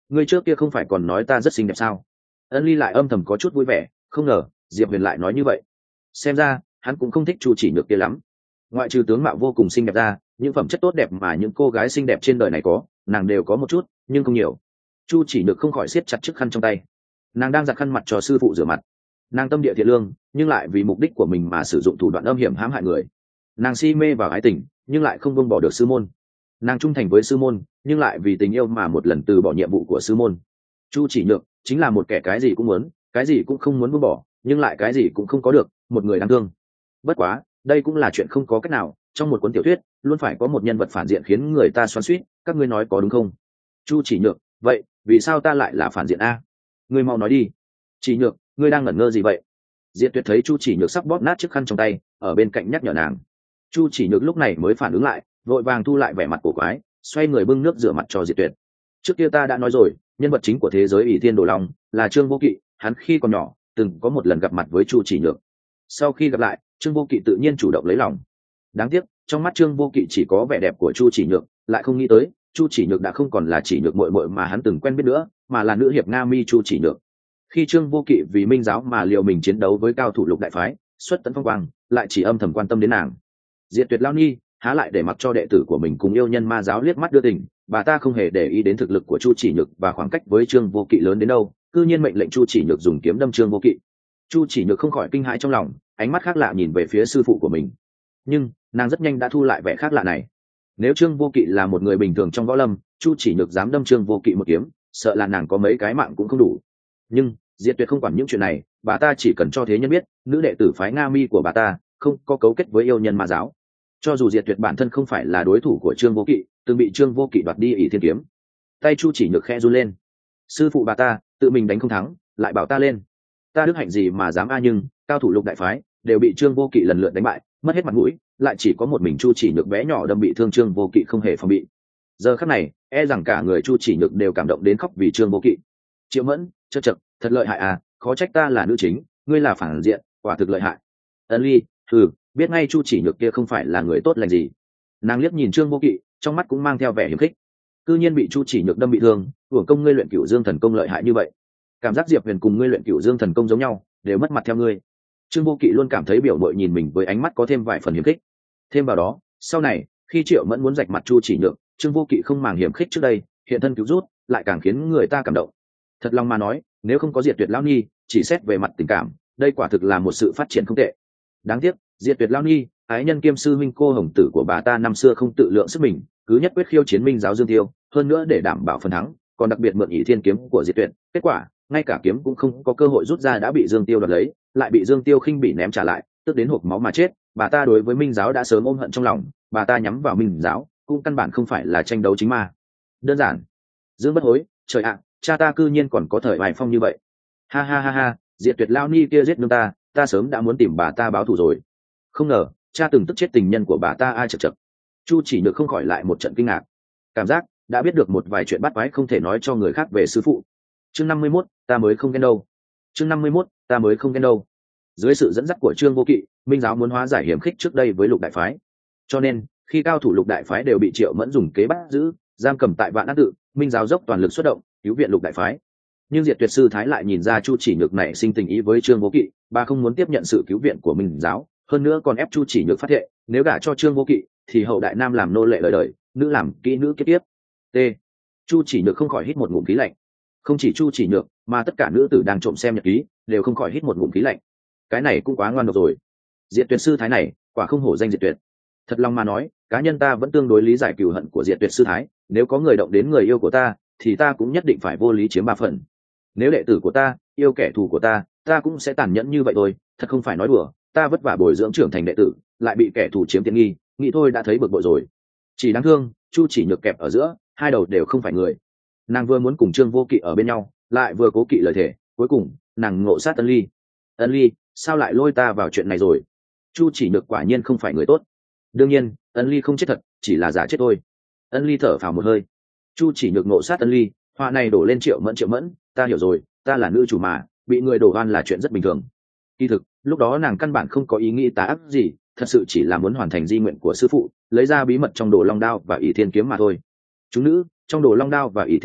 ngươi trước kia không phải còn nói ta rất xinh đẹp sao? Ân ly lại âm thầm có chút vui vẻ, không ngờ Diệp Huyền lại nói như vậy. Xem ra hắn cũng không thích Chu Chỉ Nhược kia lắm. Ngoại trừ tướng mạo vô cùng xinh đẹp ra, những phẩm chất tốt đẹp mà những cô gái xinh đẹp trên đời này có, nàng đều có một chút, nhưng không nhiều. Chu Chỉ Nhược không khỏi siết chặt chiếc khăn trong tay. Nàng đang giặt khăn mặt cho sư phụ rửa mặt. Nàng tâm địa thiện lương, nhưng lại vì mục đích của mình mà sử dụng thủ đoạn âm hiểm hãm hại người. Nàng si mê vào ái tình, nhưng lại không buông bỏ được sư môn. Nàng trung thành với sư môn, nhưng lại vì tình yêu mà một lần từ bỏ nhiệm vụ của sư môn. Chu Chỉ Nhược chính là một kẻ cái gì cũng muốn, cái gì cũng không muốn buông bỏ, nhưng lại cái gì cũng không có được, một người đáng thương. Bất quá, đây cũng là chuyện không có cách nào, trong một cuốn tiểu thuyết luôn phải có một nhân vật phản diện khiến người ta xoắn xuýt, các ngươi nói có đúng không? Chu Chỉ Nhược, vậy vì sao ta lại là phản diện a? Ngươi mau nói đi. Chỉ Nhược, ngươi đang ngẩn ngơ gì vậy? Diệt Tuyệt thấy Chu Chỉ Nhược sắp bóp nát chiếc khăn trong tay, ở bên cạnh nhắc nhở nàng. Chu Chỉ Nhược lúc này mới phản ứng lại, vội vàng thu lại vẻ mặt cổ quái, xoay người bưng nước rửa mặt cho Diệt Tuyệt. Trước kia ta đã nói rồi, nhân vật chính của thế giới ỷ thiên đồ long là Trương Vô Kỵ, hắn khi còn nhỏ từng có một lần gặp mặt với Chu Chỉ Nhược. Sau khi gặp lại, Trương Vô Kỵ tự nhiên chủ động lấy lòng. Đáng tiếc, trong mắt Trương Vô Kỵ chỉ có vẻ đẹp của Chu Chỉ Nhược, lại không nghĩ tới Chu Chỉ Nhược đã không còn là Chỉ Nhược muội muội mà hắn từng quen biết nữa, mà là nữ hiệp Nga Mi Chu Chỉ Nhược. Khi Trương Vô Kỵ vì Minh giáo mà liều mình chiến đấu với cao thủ Lục đại phái, xuất tấn phong quang, lại chỉ âm thầm quan tâm đến nàng. Diệt Tuyệt lao ni, há lại để mặc cho đệ tử của mình cùng yêu nhân ma giáo liếc mắt đưa tình, bà ta không hề để ý đến thực lực của Chu Chỉ Nhược và khoảng cách với Trương Vô Kỵ lớn đến đâu, cư nhiên mệnh lệnh Chu Chỉ Nhược dùng kiếm đâm Trương Vô Kỵ. Chu Chỉ Nhược không khỏi kinh hãi trong lòng, ánh mắt khác lạ nhìn về phía sư phụ của mình. Nhưng nàng rất nhanh đã thu lại vẻ khác lạ này. Nếu Trương Vô Kỵ là một người bình thường trong võ lâm, Chu Chỉ Nhược dám đâm Trương Vô Kỵ một kiếm, sợ là nàng có mấy cái mạng cũng không đủ. Nhưng Diệt Tuyệt không quản những chuyện này, bà ta chỉ cần cho thế nhân biết nữ đệ tử phái Nga Mi của bà ta không có cấu kết với yêu nhân ma giáo. Cho dù Diệt Tuyệt bản thân không phải là đối thủ của Trương Vô Kỵ, từng bị Trương Vô Kỵ đoạt đi ỷ thiên kiếm. Tay Chu Chỉ Nhược khẽ run lên. Sư phụ bà ta tự mình đánh không thắng, lại bảo ta lên, ta đức hạnh gì mà dám a? Nhưng cao thủ Lục đại phái đều bị Trương Vô Kỵ lần lượt đánh bại, mất hết mặt mũi, lại chỉ có một mình Chu Chỉ Nhược bé nhỏ đâm bị thương, Trương Vô Kỵ không hề phòng bị. Giờ khắc này, e rằng cả người Chu Chỉ Nhược đều cảm động đến khóc vì Trương Vô Kỵ. Triệu Mẫn, chậc chậc, thật lợi hại à, khó trách ta là nữ chính, ngươi là phản diện, quả thực lợi hại. Ân Ly, biết ngay Chu Chỉ Nhược kia không phải là người tốt lành gì. Nàng liếc nhìn Trương Vô Kỵ, trong mắt cũng mang theo vẻ hiềm khích. Cư nhiên bị Chu Chỉ Nhược đâm bị thương, uổng công ngươi luyện Cửu Dương thần công lợi hại như vậy. Cảm giác Diệp Huyền cùng ngươi luyện Cửu Dương thần công giống nhau, đều mất mặt theo ngươi. Trương Vô Kỵ luôn cảm thấy biểu muội nhìn mình với ánh mắt có thêm vài phần hiềm khích. Thêm vào đó, sau này khi Triệu Mẫn muốn rạch mặt Chu Chỉ Nhược, Trương Vô Kỵ không màng hiềm khích trước đây, hiện thân cứu rút, lại càng khiến người ta cảm động. Thật lòng mà nói, nếu không có Diệt Tuyệt lão ni, chỉ xét về mặt tình cảm, đây quả thực là một sự phát triển không tệ. Đáng tiếc, Diệt Tuyệt lão ni, ái nhân kiêm sư huynh cô hồng tử của bà ta năm xưa không tự lượng sức mình, cứ nhất quyết khiêu chiến Minh giáo Dương Tiêu, hơn nữa để đảm bảo phần thắng, còn đặc biệt mượn ỷ thiên kiếm của Diệt Tuyệt. Kết quả, ngay cả kiếm cũng không có cơ hội rút ra đã bị Dương Tiêu đoạt lấy, lại bị Dương Tiêu khinh bỉ ném trả lại, tức đến hộc máu mà chết. Bà ta đối với Minh giáo đã sớm ôm hận trong lòng, bà ta nhắm vào Minh giáo cũng căn bản không phải là tranh đấu chính mà đơn giản. Dương bất hối, trời ạ, cha ta cư nhiên còn có thời bài phong như vậy. Ha ha ha ha, Diệt Tuyệt lao ni kia giết nương ta sớm đã muốn tìm bà ta báo thù rồi. Không ngờ cha từng tức chết tình nhân của bà ta. Ai chật chật. Chu Chỉ Nhược không khỏi lại một trận kinh ngạc, cảm giác đã biết được một vài chuyện bắt quái không thể nói cho người khác về sư phụ. Chương 51, ta mới không ghen đâu. Chương 51, ta mới không ghen đâu. Dưới sự dẫn dắt của Trương Vô Kỵ, Minh giáo muốn hóa giải hiểm khích trước đây với Lục đại phái. Cho nên, khi cao thủ Lục đại phái đều bị Triệu Mẫn dùng kế bắt giữ, giam cầm tại Vạn An tự, Minh giáo dốc toàn lực xuất động, cứu viện Lục đại phái. Nhưng Diệt Tuyệt sư thái lại nhìn ra Chu Chỉ Nhược này sinh tình ý với Trương Vô Kỵ, bà không muốn tiếp nhận sự cứu viện của Minh giáo, hơn nữa còn ép Chu Chỉ Nhược phát thệ, nếu gả cho Trương Vô Kỵ thì hậu đại nam làm nô lệ đời đời, nữ làm kỹ nữ kiếp kiếp. T. Chu Chỉ Nhược không khỏi hít một ngụm khí lạnh. Không chỉ Chu Chỉ Nhược, mà tất cả nữ tử đang trộm xem nhật ký đều không khỏi hít một ngụm khí lạnh. Cái này cũng quá ngoan độc rồi. Diệt Tuyệt sư thái này, quả không hổ danh Diệt Tuyệt. Thật lòng mà nói, cá nhân ta vẫn tương đối lý giải cừu hận của Diệt Tuyệt sư thái, nếu có người động đến người yêu của ta, thì ta cũng nhất định phải vô lý chiếm 3 phần. Nếu đệ tử của ta yêu kẻ thù của ta cũng sẽ tàn nhẫn như vậy thôi, thật không phải nói đùa, ta vất vả bồi dưỡng trưởng thành đệ tử, lại bị kẻ thù chiếm tiện nghi, nghĩ thôi đã thấy bực bội rồi. Chỉ đáng thương, Chu Chỉ Nhược kẹp ở giữa, hai đầu đều không phải người. Nàng vừa muốn cùng Trương Vô Kỵ ở bên nhau, lại vừa cố kỵ lời thề, cuối cùng nàng ngộ sát Ân Ly. Ân Ly, sao lại lôi ta vào chuyện này rồi? Chu Chỉ Nhược quả nhiên không phải người tốt. Đương nhiên, Ân Ly không chết thật, chỉ là giả chết thôi. Ân Ly thở phào một hơi. Chu Chỉ Nhược ngộ sát Ân Ly, họa này đổ lên Triệu Mẫn, ta hiểu rồi, ta là nữ chủ mà, bị người đổ oan là chuyện rất bình thường. Kỳ thực, lúc đó nàng căn bản không có ý nghĩ tà ác gì, thật sự chỉ là muốn hoàn thành di nguyện của sư phụ, lấy ra bí mật trong đồ long đao và ỷ thiên kiếm mà thôi. Chúng nữ, trong đồ long đao và ỷ thiên kiếm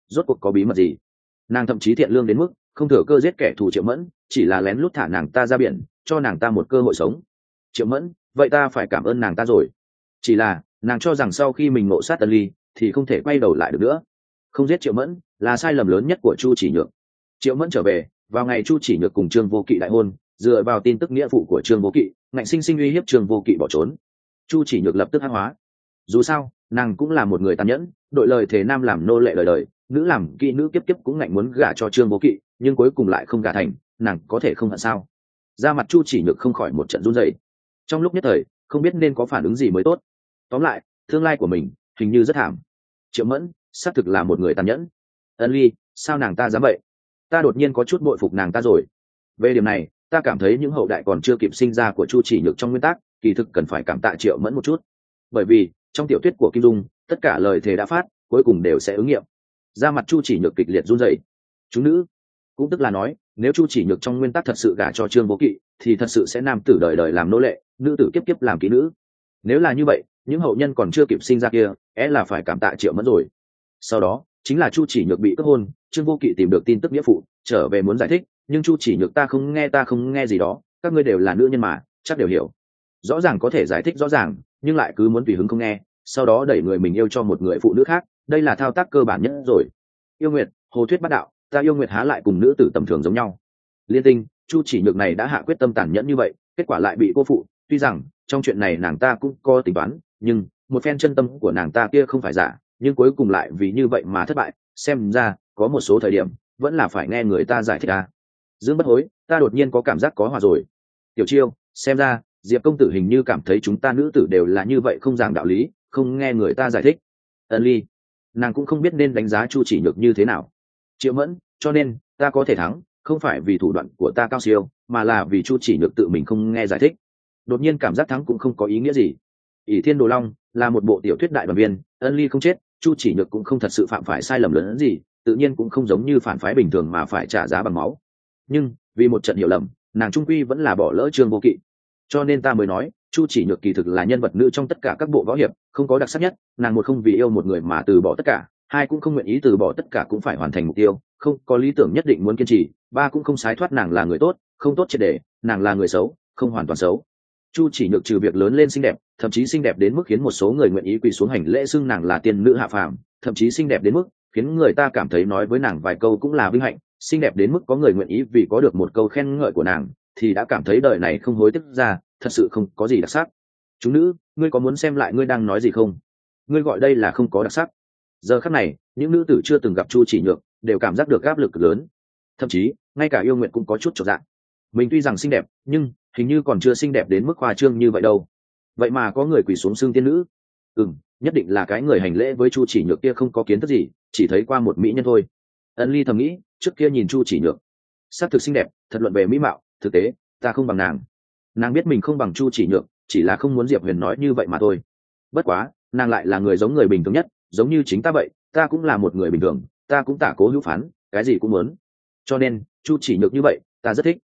rốt cuộc có bí mật gì. Nàng thậm chí thiện lương đến mức không thừa cơ giết kẻ thù Triệu Mẫn, chỉ là lén lút thả nàng ta ra biển, cho nàng ta một cơ hội sống. Triệu Mẫn, vậy ta phải cảm ơn nàng ta rồi. Chỉ là nàng cho rằng sau khi mình ngộ sát Ân Ly thì không thể quay đầu lại được nữa. Không giết Triệu Mẫn là sai lầm lớn nhất của Chu Chỉ Nhược. Triệu Mẫn trở về vào ngày Chu Chỉ Nhược cùng Trương Vô Kỵ đại hôn, dựa vào tin tức nghĩa phụ của Trương Vô Kỵ, ngạnh sinh sinh uy hiếp Trương Vô Kỵ bỏ trốn. Chu Chỉ Nhược lập tức hắc hóa. Dù sao nàng cũng là một người tàn nhẫn, đội lời thề nam làm nô lệ đời đời, nữ làm kỹ nữ kiếp kiếp cũng ngạnh muốn gả cho Trương Vô Kỵ, nhưng cuối cùng lại không gả thành, nàng có thể không hận sao? Da mặt Chu Chỉ Nhược không khỏi một trận run rẩy. Trong lúc nhất thời không biết nên có phản ứng gì mới tốt. Tóm lại tương lai của mình hình như rất thảm. Triệu Mẫn xác thực là một người tàn nhẫn. Ân Ly, sao nàng ta dám vậy? Ta đột nhiên có chút bội phục nàng ta rồi. Về điểm này ta cảm thấy những hậu đại còn chưa kịp sinh ra của Chu Chỉ Nhược trong nguyên tắc kỳ thực cần phải cảm tạ Triệu Mẫn một chút, bởi vì trong tiểu thuyết của Kim Dung tất cả lời thề đã phát cuối cùng đều sẽ ứng nghiệm. Da mặt Chu Chỉ Nhược kịch liệt run rẩy. Chúng nữ, cũng tức là nói nếu Chu Chỉ Nhược trong nguyên tắc thật sự gả cho Trương Vô Kỵ thì thật sự sẽ nam tử đời đời làm nô lệ, nữ tử kiếp kiếp làm kỹ nữ. Nếu là như vậy những hậu nhân còn chưa kịp sinh ra kia là phải cảm tạ Triệu Mẫn rồi. Sau đó chính là Chu Chỉ Nhược bị cướp hôn, Trương Vô Kỵ tìm được tin tức nghĩa phụ trở về muốn giải thích, nhưng Chu Chỉ Nhược ta không nghe gì đó, các ngươi đều là nữ nhân mà chắc đều hiểu. Rõ ràng có thể giải thích rõ ràng nhưng lại cứ muốn tùy hứng không nghe, sau đó đẩy người mình yêu cho một người phụ nữ khác, đây là thao tác cơ bản nhất rồi. Yêu Nguyệt, hồ thuyết bát đạo, ta yêu Nguyệt há lại cùng nữ tử tầm thường giống nhau. Liên Tinh, Chu Chỉ Nhược này đã hạ quyết tâm tàn nhẫn như vậy, kết quả lại bị cô phụ, tuy rằng trong chuyện này nàng ta cũng có tính toán, nhưng một phen chân tâm của nàng ta kia không phải giả, nhưng cuối cùng lại vì như vậy mà thất bại, xem ra có một số thời điểm vẫn là phải nghe người ta giải thích à. Dương bất hối, ta đột nhiên có cảm giác có hòa rồi. Tiểu Chiêu, xem ra Diệp công tử hình như cảm thấy chúng ta nữ tử đều là như vậy, không giảng đạo lý, không nghe người ta giải thích. Ân Ly, nàng cũng không biết nên đánh giá Chu Chỉ Nhược như thế nào. Triệu Mẫn, cho nên ta có thể thắng không phải vì thủ đoạn của ta cao siêu, mà là vì Chu Chỉ Nhược tự mình không nghe giải thích. Đột nhiên cảm giác thắng cũng không có ý nghĩa gì. ỷ Thiên Đồ Long là một bộ tiểu thuyết đại đoàn viên, Ân Ly không chết, Chu Chỉ Nhược cũng không thật sự phạm phải sai lầm lớn hơn gì, tự nhiên cũng không giống như phản phái bình thường mà phải trả giá bằng máu. Nhưng vì một trận hiểu lầm, nàng trung quy vẫn là bỏ lỡ Trương Vô Kỵ. Cho nên ta mới nói Chu Chỉ Nhược kỳ thực là nhân vật nữ trong tất cả các bộ võ hiệp không có đặc sắc nhất. Nàng một không vì yêu một người mà từ bỏ tất cả, hai cũng không nguyện ý từ bỏ tất cả cũng phải hoàn thành mục tiêu, không có lý tưởng nhất định muốn kiên trì, ba cũng không sái thoát nàng là người tốt không tốt triệt để, nàng là người xấu không hoàn toàn xấu. Chu Chỉ Nhược trừ việc lớn lên xinh đẹp, thậm chí xinh đẹp đến mức khiến một số người nguyện ý quỳ xuống hành lễ xưng nàng là tiên nữ hạ phàm, thậm chí xinh đẹp đến mức khiến người ta cảm thấy nói với nàng vài câu cũng là vinh hạnh, xinh đẹp đến mức có người nguyện ý vì có được một câu khen ngợi của nàng thì đã cảm thấy đời này không hối tiếc ra, thật sự không có gì đặc sắc. Chúng nữ, ngươi có muốn xem lại ngươi đang nói gì không? Ngươi gọi đây là không có đặc sắc. Giờ khắc này những nữ tử chưa từng gặp Chu Chỉ Nhược đều cảm giác được áp lực lớn, thậm chí ngay cả Yêu Nguyện cũng có chút chột dạ. Mình tuy rằng xinh đẹp nhưng hình như còn chưa xinh đẹp đến mức khoa trương như vậy đâu. Vậy mà có người quỳ xuống xưng tiên nữ. Nhất định là cái người hành lễ với Chu Chỉ Nhược kia không có kiến thức gì, chỉ thấy qua một mỹ nhân thôi. Ân Ly thầm nghĩ, trước kia nhìn Chu Chỉ Nhược xác thực xinh đẹp, thật luận về mỹ mạo, thực tế ta không bằng nàng. Nàng biết mình không bằng Chu Chỉ Nhược, chỉ là không muốn Diệp Huyền nói như vậy mà thôi. Bất quá nàng lại là người giống người bình thường nhất, giống như chính ta vậy, ta cũng là một người bình thường, ta cũng tả cố hữu phán, cái gì cũng muốn. Cho nên Chu Chỉ Nhược như vậy ta rất thích.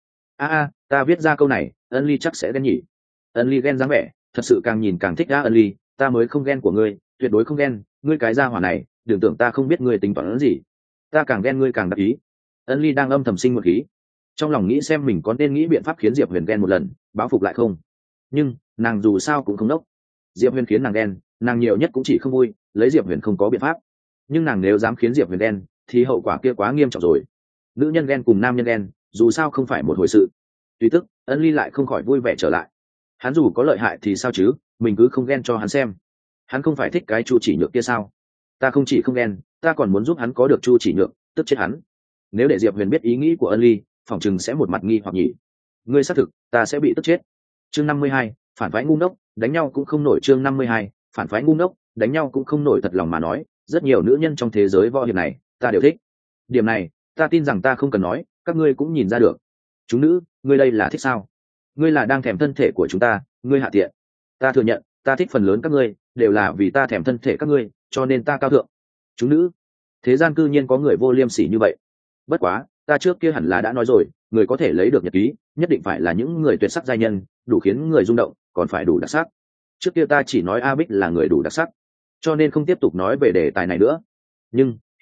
Ta viết ra câu này Ân Ly chắc sẽ ghen nhỉ. Ân Ly ghen dáng vẻ thật sự càng nhìn càng thích. Ân Ly, ta mới không ghen của ngươi, tuyệt đối không ghen, ngươi cái gia hỏa này đừng tưởng ta không biết ngươi tính toán gì, ta càng ghen ngươi càng đắc ý. Ân Ly đang âm thầm sinh một khí, trong lòng nghĩ xem mình có nên nghĩ biện pháp khiến Diệp Huyền ghen một lần báo phục lại không, nhưng nàng dù sao cũng không đốc. Diệp Huyền khiến nàng ghen, nàng nhiều nhất cũng chỉ không vui, lấy Diệp Huyền không có biện pháp, nhưng nàng nếu dám khiến Diệp Huyền ghen thì hậu quả kia quá nghiêm trọng rồi. Nữ nhân ghen cùng nam nhân ghen dù sao không phải một hồi sự. Tuy tức Ân Ly lại không khỏi vui vẻ trở lại. Hắn dù có lợi hại thì sao chứ, mình cứ không ghen cho hắn xem. Hắn không phải thích cái Chu Chỉ Nhược kia sao? Ta không chỉ không ghen, ta còn muốn giúp hắn có được Chu Chỉ Nhược, tức chết hắn. Nếu để Diệp Huyền biết ý nghĩ của Ân Ly, phỏng chừng sẽ một mặt nghi hoặc nhỉ. Ngươi xác thực ta sẽ bị tức chết. Chương 52, phản phái ngu ngốc, đánh nhau cũng không nổi. Chương 52, phản phái ngu ngốc, đánh nhau cũng không nổi. Thật lòng mà nói, rất nhiều nữ nhân trong thế giới võ hiệp này ta đều thích. Điểm này ta tin rằng ta không cần nói, các ngươi cũng nhìn ra được. Chúng nữ, ngươi đây là thích sao? Ngươi là đang thèm thân thể của chúng ta, ngươi hạ tiện. Ta thừa nhận ta thích phần lớn các ngươi đều là vì ta thèm thân thể các ngươi, cho nên ta cao thượng. Chúng nữ, thế gian cư nhiên có người vô liêm sỉ như vậy. Bất quá ta trước kia hẳn là đã nói rồi, người có thể lấy được nhật ký nhất định phải là những người tuyệt sắc giai nhân, đủ khiến người rung động, còn phải đủ đặc sắc. Trước kia ta chỉ nói A Bích là người đủ đặc sắc, cho nên không tiếp tục nói về đề tài này nữa. Nhưng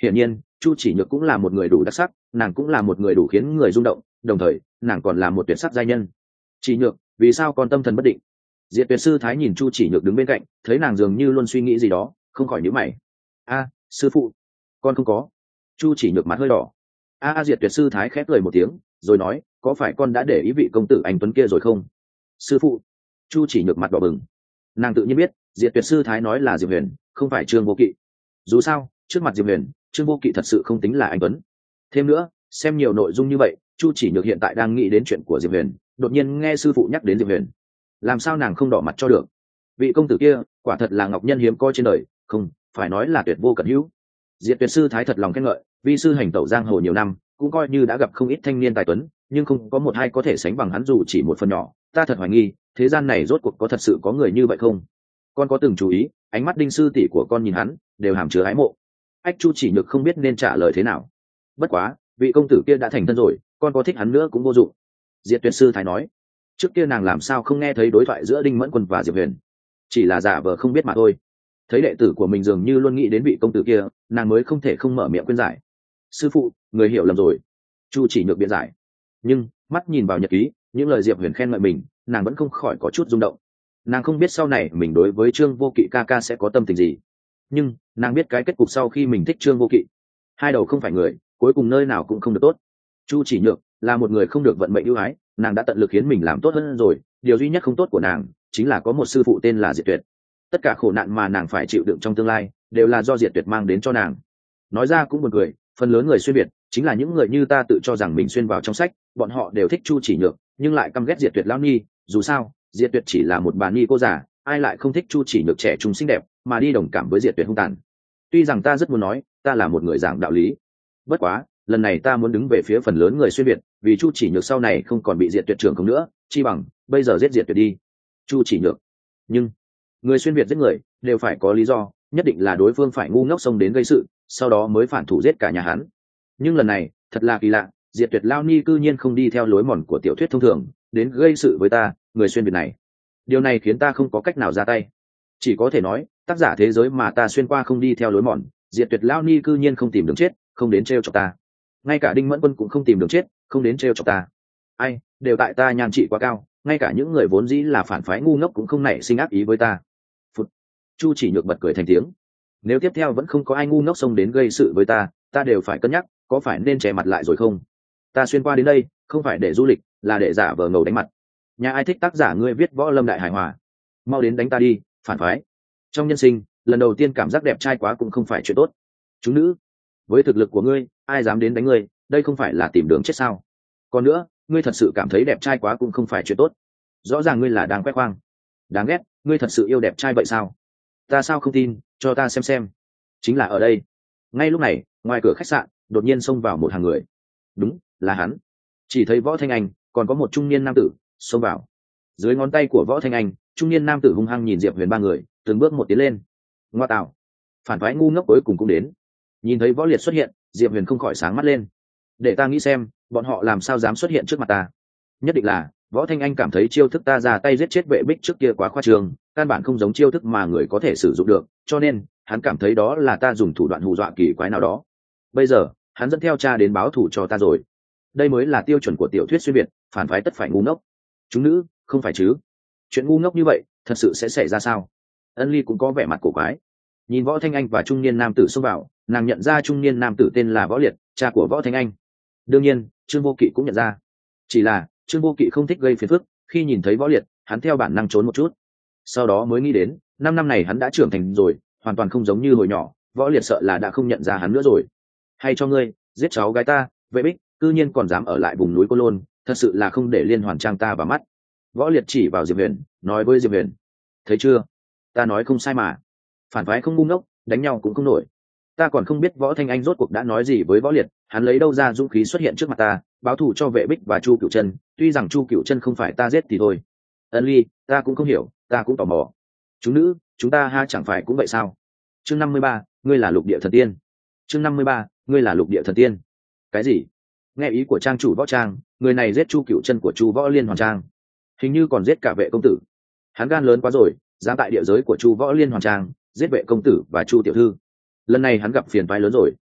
hiển nhiên chu chỉ nhược cũng là một người đủ đặc sắc, nàng cũng là một người đủ khiến người rung động, đồng thời nàng còn là một tuyệt sắc giai nhân. Chỉ nhược, vì sao con tâm thần bất định? Diệt Tuyệt sư thái nhìn chu chỉ nhược đứng bên cạnh, thấy nàng dường như luôn suy nghĩ gì đó, không khỏi nhíu mày. A, sư phụ, con không có. Chu chỉ nhược mặt hơi đỏ. Diệt Tuyệt sư thái khép cười một tiếng, rồi nói, có phải con đã để ý vị công tử anh tuấn kia rồi không? Sư phụ. Chu chỉ nhược mặt đỏ bừng. Nàng tự nhiên biết Diệt Tuyệt sư thái nói là Diệp Huyền, không phải Trương Vô Kỵ. Dù sao trước mặt Diệp Huyền, Trương Vô Kỵ thật sự không tính là anh tuấn. Thêm nữa, xem nhiều nội dung như vậy, chu chỉ nhược hiện tại đang nghĩ đến chuyện của Diệp Huyền, đột nhiên nghe sư phụ nhắc đến Diệp Huyền, làm sao nàng không đỏ mặt cho được? Vị công tử kia quả thật là ngọc nhân hiếm có trên đời, không phải nói là tuyệt vô cận hữu. Diệt Tuyệt sư thái thật lòng khen ngợi, vi sư hành tẩu giang hồ nhiều năm, cũng coi như đã gặp không ít thanh niên tài tuấn, nhưng không có một hai có thể sánh bằng hắn dù chỉ một phần nhỏ. Ta thật hoài nghi, thế gian này rốt cuộc có thật sự có người như vậy không? Con có từng chú ý, ánh mắt đinh sư tỷ của con nhìn hắn đều hàm chứa ái mộ. Ách chu chỉ nhược không biết nên trả lời thế nào. Bất quá vị công tử kia đã thành thân rồi, con có thích hắn nữa cũng vô dụng. Diệt Tuyệt sư thái nói. Trước kia nàng làm sao không nghe thấy đối thoại giữa Đinh Mẫn Quân và Diệp Huyền, chỉ là giả vờ không biết mà thôi. Thấy đệ tử của mình dường như luôn nghĩ đến vị công tử kia, nàng mới không thể không mở miệng khuyên giải. Sư phụ, người hiểu lầm rồi. Chu chỉ nhược biện giải. Nhưng mắt nhìn vào nhật ký, những lời Diệp Huyền khen ngợi mình, nàng vẫn không khỏi có chút rung động. Nàng không biết sau này mình đối với Trương Vô Kỵ ca ca sẽ có tâm tình gì, nhưng nàng biết cái kết cục sau khi mình thích Trương Vô Kỵ, hai đầu không phải người, cuối cùng nơi nào cũng không được tốt. Chu chỉ nhược là một người không được vận mệnh ưu ái, nàng đã tận lực khiến mình làm tốt hơn rồi, điều duy nhất không tốt của nàng chính là có một sư phụ tên là Diệt Tuyệt. Tất cả khổ nạn mà nàng phải chịu đựng trong tương lai đều là do Diệt Tuyệt mang đến cho nàng. Nói ra cũng buồn cười, phần lớn người xuyên việt chính là những người như ta tự cho rằng mình xuyên vào trong sách, bọn họ đều thích Chu chỉ nhược nhưng lại căm ghét Diệt Tuyệt lão ni. Dù sao Diệt Tuyệt chỉ là một bà ni cô già, ai lại không thích Chu chỉ nhược trẻ trung xinh đẹp mà đi đồng cảm với Diệt Tuyệt hung tàn. Tuy rằng ta rất muốn nói ta là một người giảng đạo lý, bất quá lần này ta muốn đứng về phía phần lớn người xuyên việt, vì Chu chỉ nhược sau này không còn bị Diệt Tuyệt trưởng không nữa, chi bằng bây giờ giết Diệt Tuyệt đi. Chu chỉ nhược. Nhưng người xuyên việt giết người đều phải có lý do, nhất định là đối phương phải ngu ngốc xông đến gây sự, sau đó mới phản thủ giết cả nhà hắn. Nhưng lần này thật là kỳ lạ, Diệt Tuyệt lao ni cư nhiên không đi theo lối mòn của tiểu thuyết thông thường đến gây sự với ta, người xuyên việt này. Điều này khiến ta không có cách nào ra tay, chỉ có thể nói tác giả thế giới mà ta xuyên qua không đi theo lối mòn. Diệt Tuyệt lao ni cư nhiên không tìm đường chết, không đến trêu chọc ta. Ngay cả Đinh Mẫn Quân cũng không tìm đường chết, không đến trêu chọc ta. Ai, đều tại ta nhan trị quá cao, ngay cả những người vốn dĩ là phản phái ngu ngốc cũng không nảy sinh ác ý với ta. Phụt. Chu chỉ nhược bật cười thành tiếng. Nếu tiếp theo vẫn không có ai ngu ngốc xông đến gây sự với ta, ta đều phải cân nhắc có phải nên che mặt lại rồi không. Ta xuyên qua đến đây không phải để du lịch, là để giả vờ ngầu đánh mặt. Nhà ai thích tác giả ngươi viết võ lâm đại hài hòa, mau đến đánh ta đi, phản phái. Trong nhân sinh lần đầu tiên cảm giác đẹp trai quá cũng không phải chuyện tốt. Chúng nữ, với thực lực của ngươi ai dám đến đánh ngươi, đây không phải là tìm đường chết sao? Còn nữa, ngươi thật sự cảm thấy đẹp trai quá cũng không phải chuyện tốt, rõ ràng ngươi là đang khoe khoang. Đáng ghét, ngươi thật sự yêu đẹp trai vậy sao? Ta sao không tin, cho ta xem. Chính là ở đây. Ngay lúc này ngoài cửa khách sạn đột nhiên xông vào một hàng người. Đúng là hắn. Chỉ thấy Võ Thanh Anh còn có một trung niên nam tử xông vào. Dưới ngón tay của Võ Thanh Anh, trung niên nam tử hung hăng nhìn Diệp Huyền ba người, từng bước một tiến lên. Ngoa tạo, phản phái ngu ngốc cuối cùng cũng đến. Nhìn thấy Võ Liệt xuất hiện, Diệp Huyền không khỏi sáng mắt lên. Để ta nghĩ xem bọn họ làm sao dám xuất hiện trước mặt ta. Nhất định là Võ Thanh Anh cảm thấy chiêu thức ta ra tay giết chết vệ bích trước kia quá khoa trương, căn bản không giống chiêu thức mà người có thể sử dụng được, cho nên hắn cảm thấy đó là ta dùng thủ đoạn hù dọa kỳ quái nào đó. Bây giờ hắn dẫn theo cha đến báo thù cho ta rồi. Đây mới là tiêu chuẩn của tiểu thuyết xuyên việt, phản phái tất phải ngu ngốc. Chúng nữ, không phải chứ? Chuyện ngu ngốc như vậy thật sự sẽ xảy ra sao? Ân Ly cũng có vẻ mặt cổ quái. Nhìn Võ Thanh Anh và trung niên nam tử xông vào, nàng nhận ra trung niên nam tử tên là Võ Liệt, cha của Võ Thanh Anh. Đương nhiên Trương Vô Kỵ cũng nhận ra, chỉ là Trương Vô Kỵ không thích gây phiền phức, khi nhìn thấy Võ Liệt hắn theo bản năng trốn một chút, sau đó mới nghĩ đến 5 năm này hắn đã trưởng thành rồi, hoàn toàn không giống như hồi nhỏ. Võ Liệt sợ là đã không nhận ra hắn nữa rồi. Hay cho ngươi giết cháu gái ta, Vệ Bích, cư nhiên còn dám ở lại vùng núi Cô Lôn, thật sự là không để Liên Hoàn Trang ta vào mắt. Võ Liệt chỉ vào Diệp Huyền nói với Diệp Huyền, thấy chưa, ta nói không sai mà, phản phái không ngu ngốc, đánh nhau cũng không nổi. Ta còn không biết Võ Thanh Anh rốt cuộc đã nói gì với Võ Liệt, hắn lấy đâu ra dũng khí xuất hiện trước mặt ta báo thù cho Vệ Bích và Chu Cửu Chân, tuy rằng Chu Cửu Chân không phải ta giết thì thôi. Ân Ly, ta cũng không hiểu, ta cũng tò mò. Chúng nữ, chúng ta ha chẳng phải cũng vậy sao? Chương 53, ngươi là lục địa thần tiên. Chương 53, ngươi là lục địa thần tiên. Cái gì? Nghe ý của trang chủ Võ Trang, người này giết Chu Cửu Chân của Chu Võ Liên Hoàn Trang, hình như còn giết cả Vệ công tử. Hắn gan lớn quá rồi, dám tại địa giới của Chu Võ Liên Hoàn Trang giết Vệ công tử và Chu tiểu thư. Lần này hắn gặp phiền toái lớn rồi.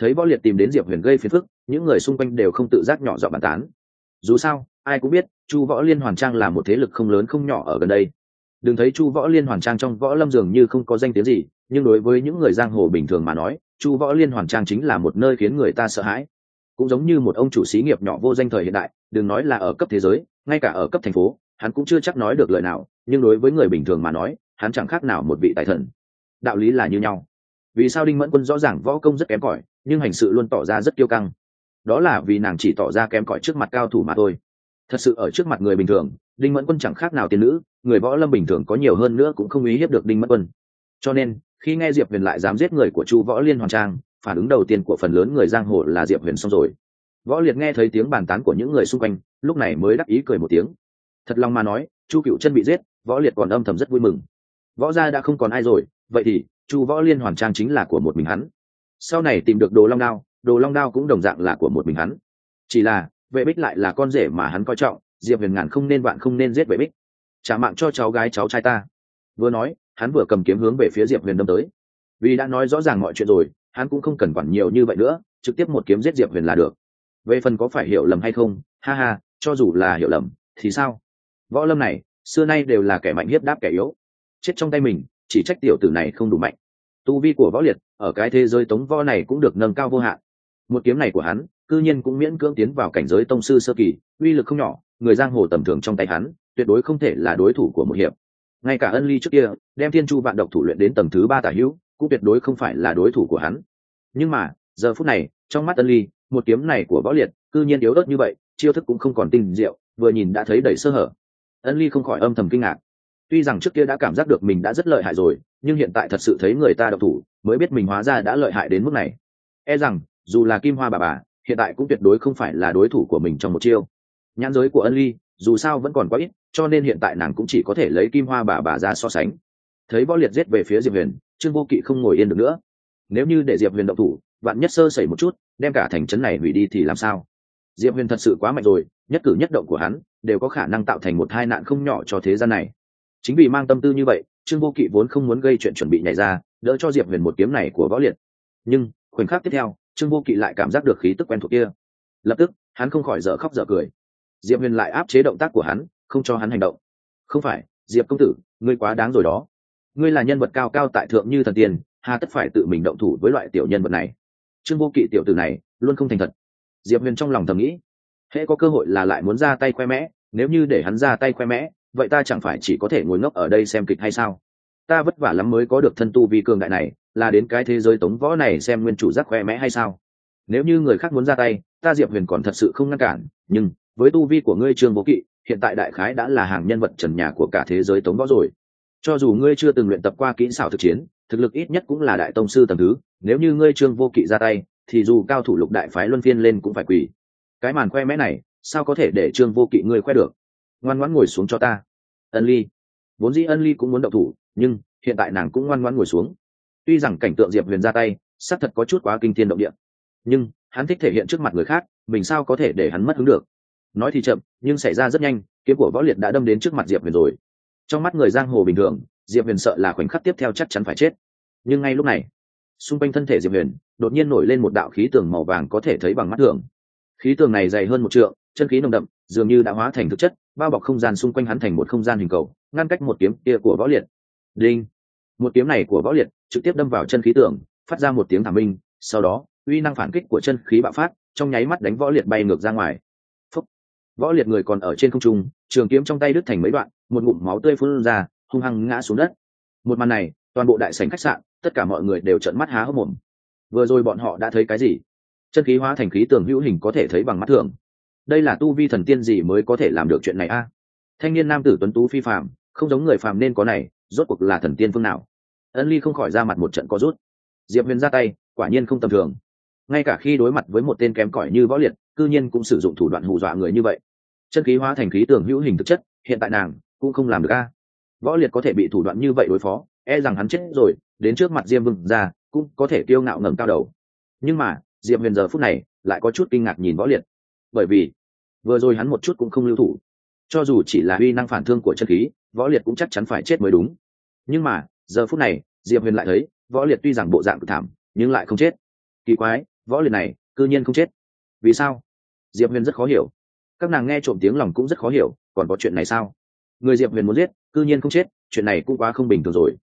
Thấy Võ Liệt tìm đến Diệp Huyền gây phiền phức, những người xung quanh đều không tự giác nhỏ giọng bàn tán. Dù sao ai cũng biết Chu Võ Liên Hoàn Trang là một thế lực không lớn không nhỏ ở gần đây. Đừng thấy Chu Võ Liên Hoàn Trang trong võ lâm dường như không có danh tiếng gì, nhưng đối với những người giang hồ bình thường mà nói, Chu Võ Liên Hoàn Trang chính là một nơi khiến người ta sợ hãi. Cũng giống như một ông chủ xí nghiệp nhỏ vô danh thời hiện đại, đừng nói là ở cấp thế giới, ngay cả ở cấp thành phố hắn cũng chưa chắc nói được lời nào, nhưng đối với người bình thường mà nói hắn chẳng khác nào một vị tài thần. Đạo lý là như nhau. Vì sao Đinh Mẫn Quân rõ ràng võ công rất kém cỏi nhưng hành sự luôn tỏ ra rất kiêu căng? Đó là vì nàng chỉ tỏ ra kém cỏi trước mặt cao thủ mà thôi. Thật sự ở trước mặt người bình thường, Đinh Mẫn Quân chẳng khác nào tiên nữ, người võ lâm bình thường có nhiều hơn nữa cũng không uy hiếp được Đinh Mẫn Quân. Cho nên khi nghe Diệp Huyền lại dám giết người của Chu Võ Liên Hoàn Trang, phản ứng đầu tiên của phần lớn người giang hồ là Diệp Huyền xong rồi. Võ Liệt nghe thấy tiếng bàn tán của những người xung quanh, lúc này mới đắc ý cười một tiếng. Thật lòng mà nói, Chu Cựu Chân bị giết, Võ Liệt còn âm thầm rất vui mừng. Võ gia đã không còn ai rồi, vậy thì Chu Võ Liên Hoàn Trang chính là của một mình hắn. Sau này tìm được Đồ Long Đao cũng đồng dạng là của một mình hắn. Chỉ là Vệ Bích lại là con rể mà hắn coi trọng, Diệp Huyền ngàn không nên vạn không nên giết Vệ Bích, trả mạng cho cháu gái cháu trai ta. Vừa nói, hắn vừa cầm kiếm hướng về phía Diệp Huyền đâm tới. Vì đã nói rõ ràng mọi chuyện rồi, hắn cũng không cần quản nhiều như vậy nữa, trực tiếp một kiếm giết Diệp Huyền là được. Về phần có phải hiểu lầm hay không, ha ha, cho dù là hiểu lầm thì sao? Võ lâm này xưa nay đều là kẻ mạnh hiếp đáp kẻ yếu, chết trong tay mình chỉ trách tiểu tử này không đủ mạnh. Tu vi của Võ Liệt ở cái thế giới tống võ này cũng được nâng cao vô hạn. Một kiếm này của hắn cư nhiên cũng miễn cưỡng tiến vào cảnh giới tông sư sơ kỳ, uy lực không nhỏ, người giang hồ tầm thường trong tay hắn tuyệt đối không thể là đối thủ của một hiệp. Ngay cả Ân Ly trước kia đem Thiên Chu Vạn Độc thủ luyện đến tầng thứ 3 tả hữu cũng tuyệt đối không phải là đối thủ của hắn. Nhưng mà giờ phút này trong mắt Ân Ly, một kiếm này của Võ Liệt cư nhiên yếu ớt như vậy, chiêu thức cũng không còn tinh diệu, vừa nhìn đã thấy đầy sơ hở. Ân Ly không khỏi âm thầm kinh ngạc. Tuy rằng trước kia đã cảm giác được mình đã rất lợi hại rồi, nhưng hiện tại thật sự thấy người ta độc thủ mới biết mình hóa ra đã lợi hại đến mức này. E rằng dù là Kim Hoa bà hiện tại cũng tuyệt đối không phải là đối thủ của mình trong một chiêu. Nhãn giới của Ân Ly dù sao vẫn còn quá ít, cho nên hiện tại nàng cũng chỉ có thể lấy Kim Hoa bà ra so sánh. Thấy Võ Liệt giết về phía Diệp Huyền, Trương Vô Kỵ không ngồi yên được nữa. Nếu như để Diệp Huyền động thủ, vạn nhất sơ sẩy một chút đem cả thành trấn này hủy đi thì làm sao? Diệp Huyền thật sự quá mạnh rồi, nhất cử nhất động của hắn đều có khả năng tạo thành một tai nạn không nhỏ cho thế gian này. Chính vì mang tâm tư như vậy, Trương Vô Kỵ vốn không muốn gây chuyện, chuẩn bị nhảy ra đỡ cho Diệp Huyền một kiếm này của Võ Liệt. Nhưng khoảnh khắc tiếp theo, Trương Vô Kỵ lại cảm giác được khí tức quen thuộc kia. Lập tức hắn không khỏi dở khóc dở cười. Diệp Huyền lại áp chế động tác của hắn, không cho hắn hành động. Không phải, Diệp công tử, ngươi quá đáng rồi đó. Ngươi là nhân vật cao cao tại thượng như thần tiên, hà tất phải tự mình động thủ với loại tiểu nhân vật này? Trương Vô Kỵ tiểu tử này luôn không thành thật. Diệp Huyền trong lòng thầm nghĩ, hễ có cơ hội là lại muốn ra tay khoe mẽ, nếu như để hắn ra tay khoe mẽ, vậy ta chẳng phải chỉ có thể ngồi ngốc ở đây xem kịch hay sao? Ta vất vả lắm mới có được thân tu vi cường đại này, là đến cái thế giới tống võ này xem nguyên chủ giác khoe mẽ hay sao? Nếu như người khác muốn ra tay, ta Diệp Huyền còn thật sự không ngăn cản, nhưng với tu vi của ngươi Trương Vô Kỵ, hiện tại đại khái đã là hàng nhân vật trần nhà của cả thế giới tống võ rồi. Cho dù ngươi chưa từng luyện tập qua kỹ xảo thực chiến, thực lực ít nhất cũng là đại tông sư tầng thứ, nếu như ngươi Trương Vô Kỵ ra tay, thì dù cao thủ lục đại phái luân phiên lên cũng phải quỳ. Cái màn khoe mẽ này sao có thể để Trương Vô Kỵ ngươi khoe được? Ngoan ngoãn ngồi xuống cho ta. Ân Ly vốn dĩ Ân Ly cũng muốn động thủ, nhưng hiện tại nàng cũng ngoan ngoãn ngồi xuống. Tuy rằng cảnh tượng Diệp Huyền ra tay xác thật có chút quá kinh thiên động địa, nhưng hắn thích thể hiện trước mặt người khác, mình sao có thể để hắn mất hứng được? Nói thì chậm, nhưng xảy ra rất nhanh, kiếm của Võ Liệt đã đâm đến trước mặt Diệp Huyền rồi. Trong mắt người giang hồ bình thường, Diệp Huyền sợ là khoảnh khắc tiếp theo chắc chắn phải chết. Nhưng ngay lúc này, xung quanh thân thể Diệp Huyền đột nhiên nổi lên một đạo khí tường màu vàng có thể thấy bằng mắt thường. Khí tường này dày hơn 1 trượng, chân khí nồng đậm, dường như đã hóa thành thực chất, bao bọc không gian xung quanh hắn thành một không gian hình cầu, ngăn cách một kiếm kia của Võ Liệt. Đinh! Một kiếm này của Võ Liệt trực tiếp đâm vào chân khí tường, phát ra một tiếng thảm minh, sau đó uy năng phản kích của chân khí bạo phát, trong nháy mắt đánh Võ Liệt bay ngược ra ngoài. Phúc! Võ Liệt người còn ở trên không trung, trường kiếm trong tay đứt thành mấy đoạn, một ngụm máu tươi phun ra, hung hăng ngã xuống đất. Một màn này, toàn bộ đại sảnh khách sạn, tất cả mọi người đều trợn mắt há hốc mồm. Vừa rồi bọn họ đã thấy cái gì? Chân khí hóa thành khí tường hữu hình có thể thấy bằng mắt thường. Đây là tu vi thần tiên gì mới có thể làm được chuyện này a? Thanh niên nam tử tuấn tú phi phàm, không giống người phàm nên có này, rốt cuộc là thần tiên phương nào? Ân Ly không khỏi ra mặt một trận co rút. Diệp Huyền ra tay, quả nhiên không tầm thường. Ngay cả khi đối mặt với một tên kém cỏi như Võ Liệt, cư nhiên cũng sử dụng thủ đoạn hù dọa người như vậy. Chân khí hóa thành khí tường hữu hình thực chất, hiện tại nàng cũng không làm được a. Võ Liệt có thể bị thủ đoạn như vậy đối phó, e rằng hắn chết rồi, đến trước mặt Diêm Vương ra cũng có thể kiêu ngạo ngẩng cao đầu. Nhưng mà Diệp Huyền giờ phút này lại có chút kinh ngạc nhìn Võ Liệt, bởi vì vừa rồi hắn một chút cũng không lưu thủ. Cho dù chỉ là uy năng phản thương của chân khí, Võ Liệt cũng chắc chắn phải chết mới đúng. Nhưng mà giờ phút này Diệp Huyền lại thấy Võ Liệt tuy rằng bộ dạng cực thảm nhưng lại không chết. Kỳ quái, võ liệt này cư nhiên không chết, vì sao? Diệp Huyền rất khó hiểu. Các nàng nghe trộm tiếng lòng cũng rất khó hiểu, còn có chuyện này sao? Người Diệp Huyền muốn giết cư nhiên không chết, chuyện này cũng quá không bình thường rồi.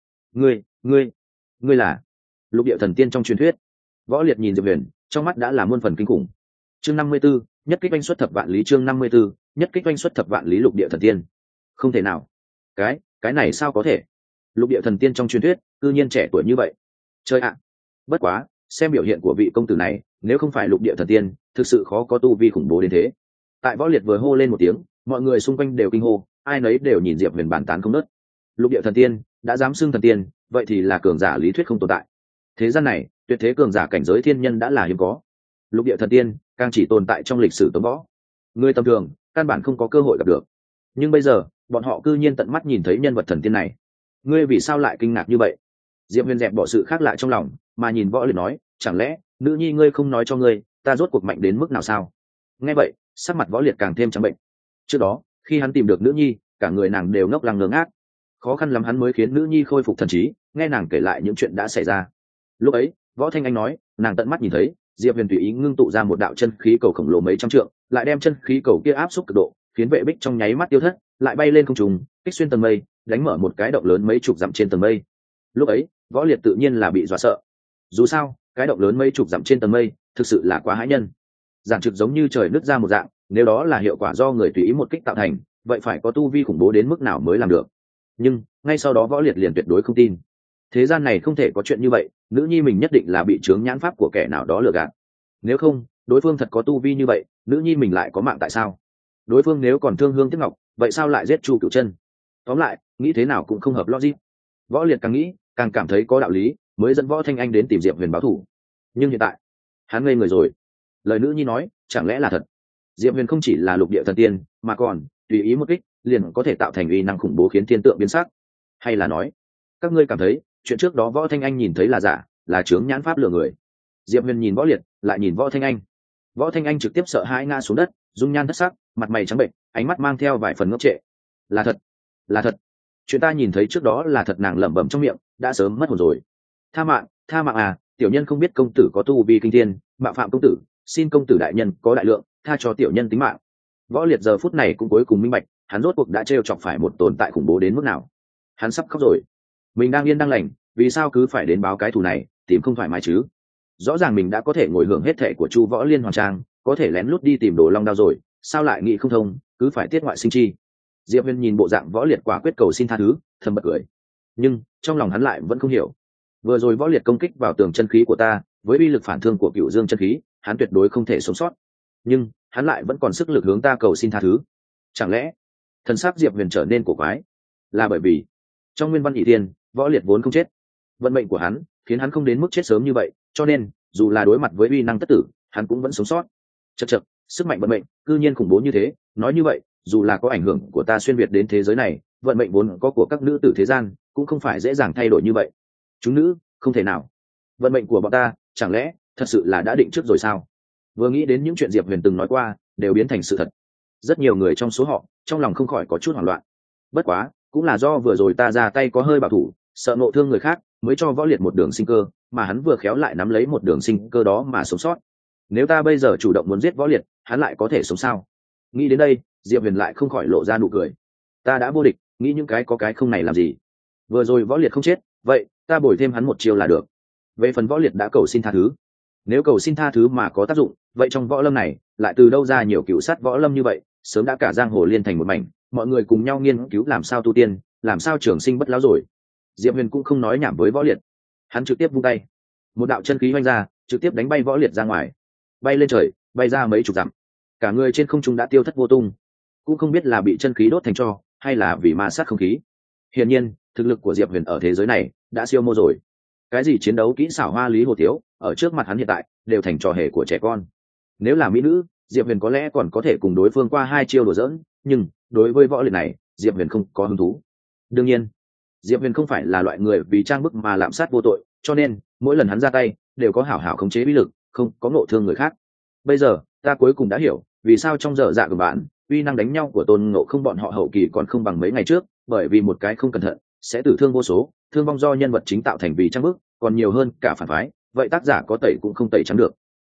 Ngươi là lục địa thần tiên trong truyền thuyết. Võ liệt nhìn Diệp Huyền, trong mắt đã là muôn phần kinh khủng. Chương 54, nhất kích oanh xuất thập vạn lý. Chương 54, nhất kích oanh xuất thập vạn lý. Lục địa thần tiên? Không thể nào. Cái này sao có thể? Lục địa thần tiên trong truyền thuyết cư nhiên trẻ tuổi như vậy. Chơi ạ. Bất quá, xem biểu hiện của vị công tử này, nếu không phải lục địa thần tiên, thực sự khó có tu vi khủng bố đến thế. Tại Võ liệt vừa hô lên một tiếng, mọi người xung quanh đều kinh hô, ai nấy đều nhìn Diệp Huyền bàn tán không ngớt. Lục địa thần tiên đã dám xưng thần tiên, vậy thì là cường giả lý thuyết không tồn tại. Thế gian này, tuyệt thế cường giả cảnh giới thiên nhân đã là hiếm có. Lục địa thần tiên càng chỉ tồn tại trong lịch sử tống võ, người tầm thường căn bản không có cơ hội gặp được. Nhưng bây giờ, bọn họ cư nhiên tận mắt nhìn thấy nhân vật thần tiên này. Ngươi vì sao lại kinh ngạc như vậy? Diệp Huyền dẹp bỏ sự khác lạ trong lòng, mà nhìn Võ liệt nói, chẳng lẽ nữ nhi ngươi không nói cho ngươi, ta rốt cuộc mạnh đến mức nào sao? Nghe vậy, sắc mặt Võ liệt càng thêm trắng bệnh. Trước đó, khi hắn tìm được nữ nhi, cả người nàng đều ngốc lăng ngớ ngác. Khó khăn lắm hắn mới khiến nữ nhi khôi phục thần trí, nghe nàng kể lại những chuyện đã xảy ra. Lúc ấy, Võ Thanh Anh nói, nàng tận mắt nhìn thấy Diệp Huyền tùy ý ngưng tụ ra một đạo chân khí cầu khổng lồ mấy trăm trượng, lại đem chân khí cầu kia áp xúc cực độ, khiến vệ bích trong nháy mắt tiêu thất, lại bay lên không trung, kích xuyên tầng mây, đánh mở một cái động lớn mấy chục dặm trên tầng mây. Lúc ấy, Võ liệt tự nhiên là bị dọa sợ. Dù sao, cái động lớn mấy chục dặm trên tầng mây, thực sự là quá hãi nhân. Giản trực giống như trời nứt ra một dạng, nếu đó là hiệu quả do người tùy ý một kích tạo thành, vậy phải có tu vi khủng bố đến mức nào mới làm được. Nhưng ngay sau đó Võ liệt liền tuyệt đối không tin. Thế gian này không thể có chuyện như vậy, nữ nhi mình nhất định là bị chướng nhãn pháp của kẻ nào đó lừa gạt. Nếu không, đối phương thật có tu vi như vậy, nữ nhi mình lại có mạng tại sao? Đối phương nếu còn thương hương tiếc ngọc, vậy sao lại giết Chu Cửu Chân? Tóm lại, nghĩ thế nào cũng không hợp logic. Võ liệt càng nghĩ càng cảm thấy có đạo lý, mới dẫn Võ Thanh Anh đến tìm Diệp Huyền báo thù. Nhưng hiện tại, hắn ngây người rồi. Lời nữ nhi nói, chẳng lẽ là thật? Diệp Huyền không chỉ là lục địa thần tiên, mà còn tùy ý một kích liền có thể tạo thành uy năng khủng bố khiến thiên tượng biến sắc. Hay là nói, các ngươi cảm thấy chuyện trước đó Võ Thanh Anh nhìn thấy là giả, là chướng nhãn pháp lừa người? Diệp Huyền nhìn Võ liệt, lại nhìn Võ Thanh Anh. Võ Thanh Anh trực tiếp sợ hãi ngã xuống đất, dung nhan thất sắc, mặt mày trắng bệnh, ánh mắt mang theo vài phần ngốc trệ. Là thật, là thật. Chuyện ta nhìn thấy trước đó là thật. Nàng lẩm bẩm trong miệng, đã sớm mất hồn rồi. Tha mạng à, tiểu nhân không biết công tử có tu vi kinh thiên, mạo phạm công tử, xin công tử đại nhân có đại lượng, tha cho tiểu nhân tính mạng. Võ liệt giờ phút này cũng cuối cùng minh bạch, hắn rốt cuộc đã trêu chọc phải một tồn tại khủng bố đến mức nào. Hắn sắp khóc rồi. Mình đang yên đang lành, vì sao cứ phải đến báo cái thù này, tìm không thoải mái chứ? Rõ ràng mình đã có thể ngồi hưởng hết thệ của Chu Võ Liên Hoàng Trang, có thể lén lút đi tìm Đồ Long Đao rồi, sao lại nghĩ không thông, cứ phải tiết ngoại sinh chi? Diệp Huyền nhìn bộ dạng Võ liệt quả quyết cầu xin tha thứ, thầm bật cười. Nhưng trong lòng hắn lại vẫn không hiểu. Vừa rồi Võ liệt công kích vào tường chân khí của ta, với uy lực phản thương của Cửu Dương chân khí, hắn tuyệt đối không thể sống sót. Nhưng hắn lại vẫn còn sức lực hướng ta cầu xin tha thứ. Chẳng lẽ thần sắc Diệp Huyền trở nên cổ quái, là bởi vì trong Nguyên Văn Ỷ Thiên, Võ liệt vốn không chết, vận mệnh của hắn khiến hắn không đến mức chết sớm như vậy, cho nên dù là đối mặt với uy năng tất tử, hắn cũng vẫn sống sót. Chậc, sức mạnh vận mệnh cư nhiên khủng bố như thế. Nói như vậy, dù là có ảnh hưởng của ta xuyên việt đến thế giới này, vận mệnh vốn có của các nữ tử thế gian cũng không phải dễ dàng thay đổi như vậy. Chúng nữ không thể nào. Vận mệnh của bọn ta chẳng lẽ thật sự là đã định trước rồi sao? Vừa nghĩ đến những chuyện Diệp Huyền từng nói qua đều biến thành sự thật, rất nhiều người trong số họ trong lòng không khỏi có chút hoảng loạn. Bất quá cũng là do vừa rồi ta ra tay có hơi bảo thủ, sợ ngộ thương người khác, mới cho Võ liệt một đường sinh cơ, mà hắn vừa khéo lại nắm lấy một đường sinh cơ đó mà sống sót. Nếu ta bây giờ chủ động muốn giết Võ liệt, hắn lại có thể sống sao? Nghĩ đến đây, Diệp Huyền lại không khỏi lộ ra nụ cười. Ta đã vô địch, nghĩ những cái có cái không này làm gì? Vừa rồi Võ liệt không chết, vậy ta bồi thêm hắn một chiêu là được. Về phần Võ liệt đã cầu xin tha thứ, nếu cầu xin tha thứ mà có tác dụng, vậy trong võ lâm này lại từ đâu ra nhiều cựu sát võ lâm như vậy? Sớm đã cả giang hồ liên thành một mảnh, mọi người cùng nhau nghiên cứu làm sao tu tiên, làm sao trường sinh bất lão rồi. Diệp Huyền cũng không nói nhảm với Võ liệt, hắn trực tiếp vung tay, một đạo chân khí oanh ra, trực tiếp đánh bay Võ liệt ra ngoài, bay lên trời, bay ra mấy chục dặm, cả người trên không trung đã tiêu thất vô tung, cũng không biết là bị chân khí đốt thành tro hay là vì ma sát không khí. Hiển nhiên thực lực của Diệp Huyền ở thế giới này đã siêu mô rồi. Cái gì chiến đấu kỹ xảo hoa lý hồ tiếu, ở trước mặt hắn hiện tại đều thành trò hề của trẻ con. Nếu là mỹ nữ, Diệp Huyền có lẽ còn có thể cùng đối phương qua hai chiêu đùa giỡn, nhưng đối với võ liệt này, Diệp Huyền không có hứng thú. Đương nhiên, Diệp Huyền không phải là loại người vì trang bức mà lạm sát vô tội, cho nên mỗi lần hắn ra tay đều có hảo hảo khống chế uy lực, không có ngộ thương người khác. Bây giờ ta cuối cùng đã hiểu vì sao trong dở dạ của bạn, uy năng đánh nhau của Tôn Ngộ Không bọn họ hậu kỳ còn không bằng mấy ngày trước, bởi vì một cái không cẩn thận sẽ tử thương vô số, thương vong do nhân vật chính tạo thành vì trang bức còn nhiều hơn cả phản phái. Vậy tác giả có tẩy cũng không tẩy trắng được.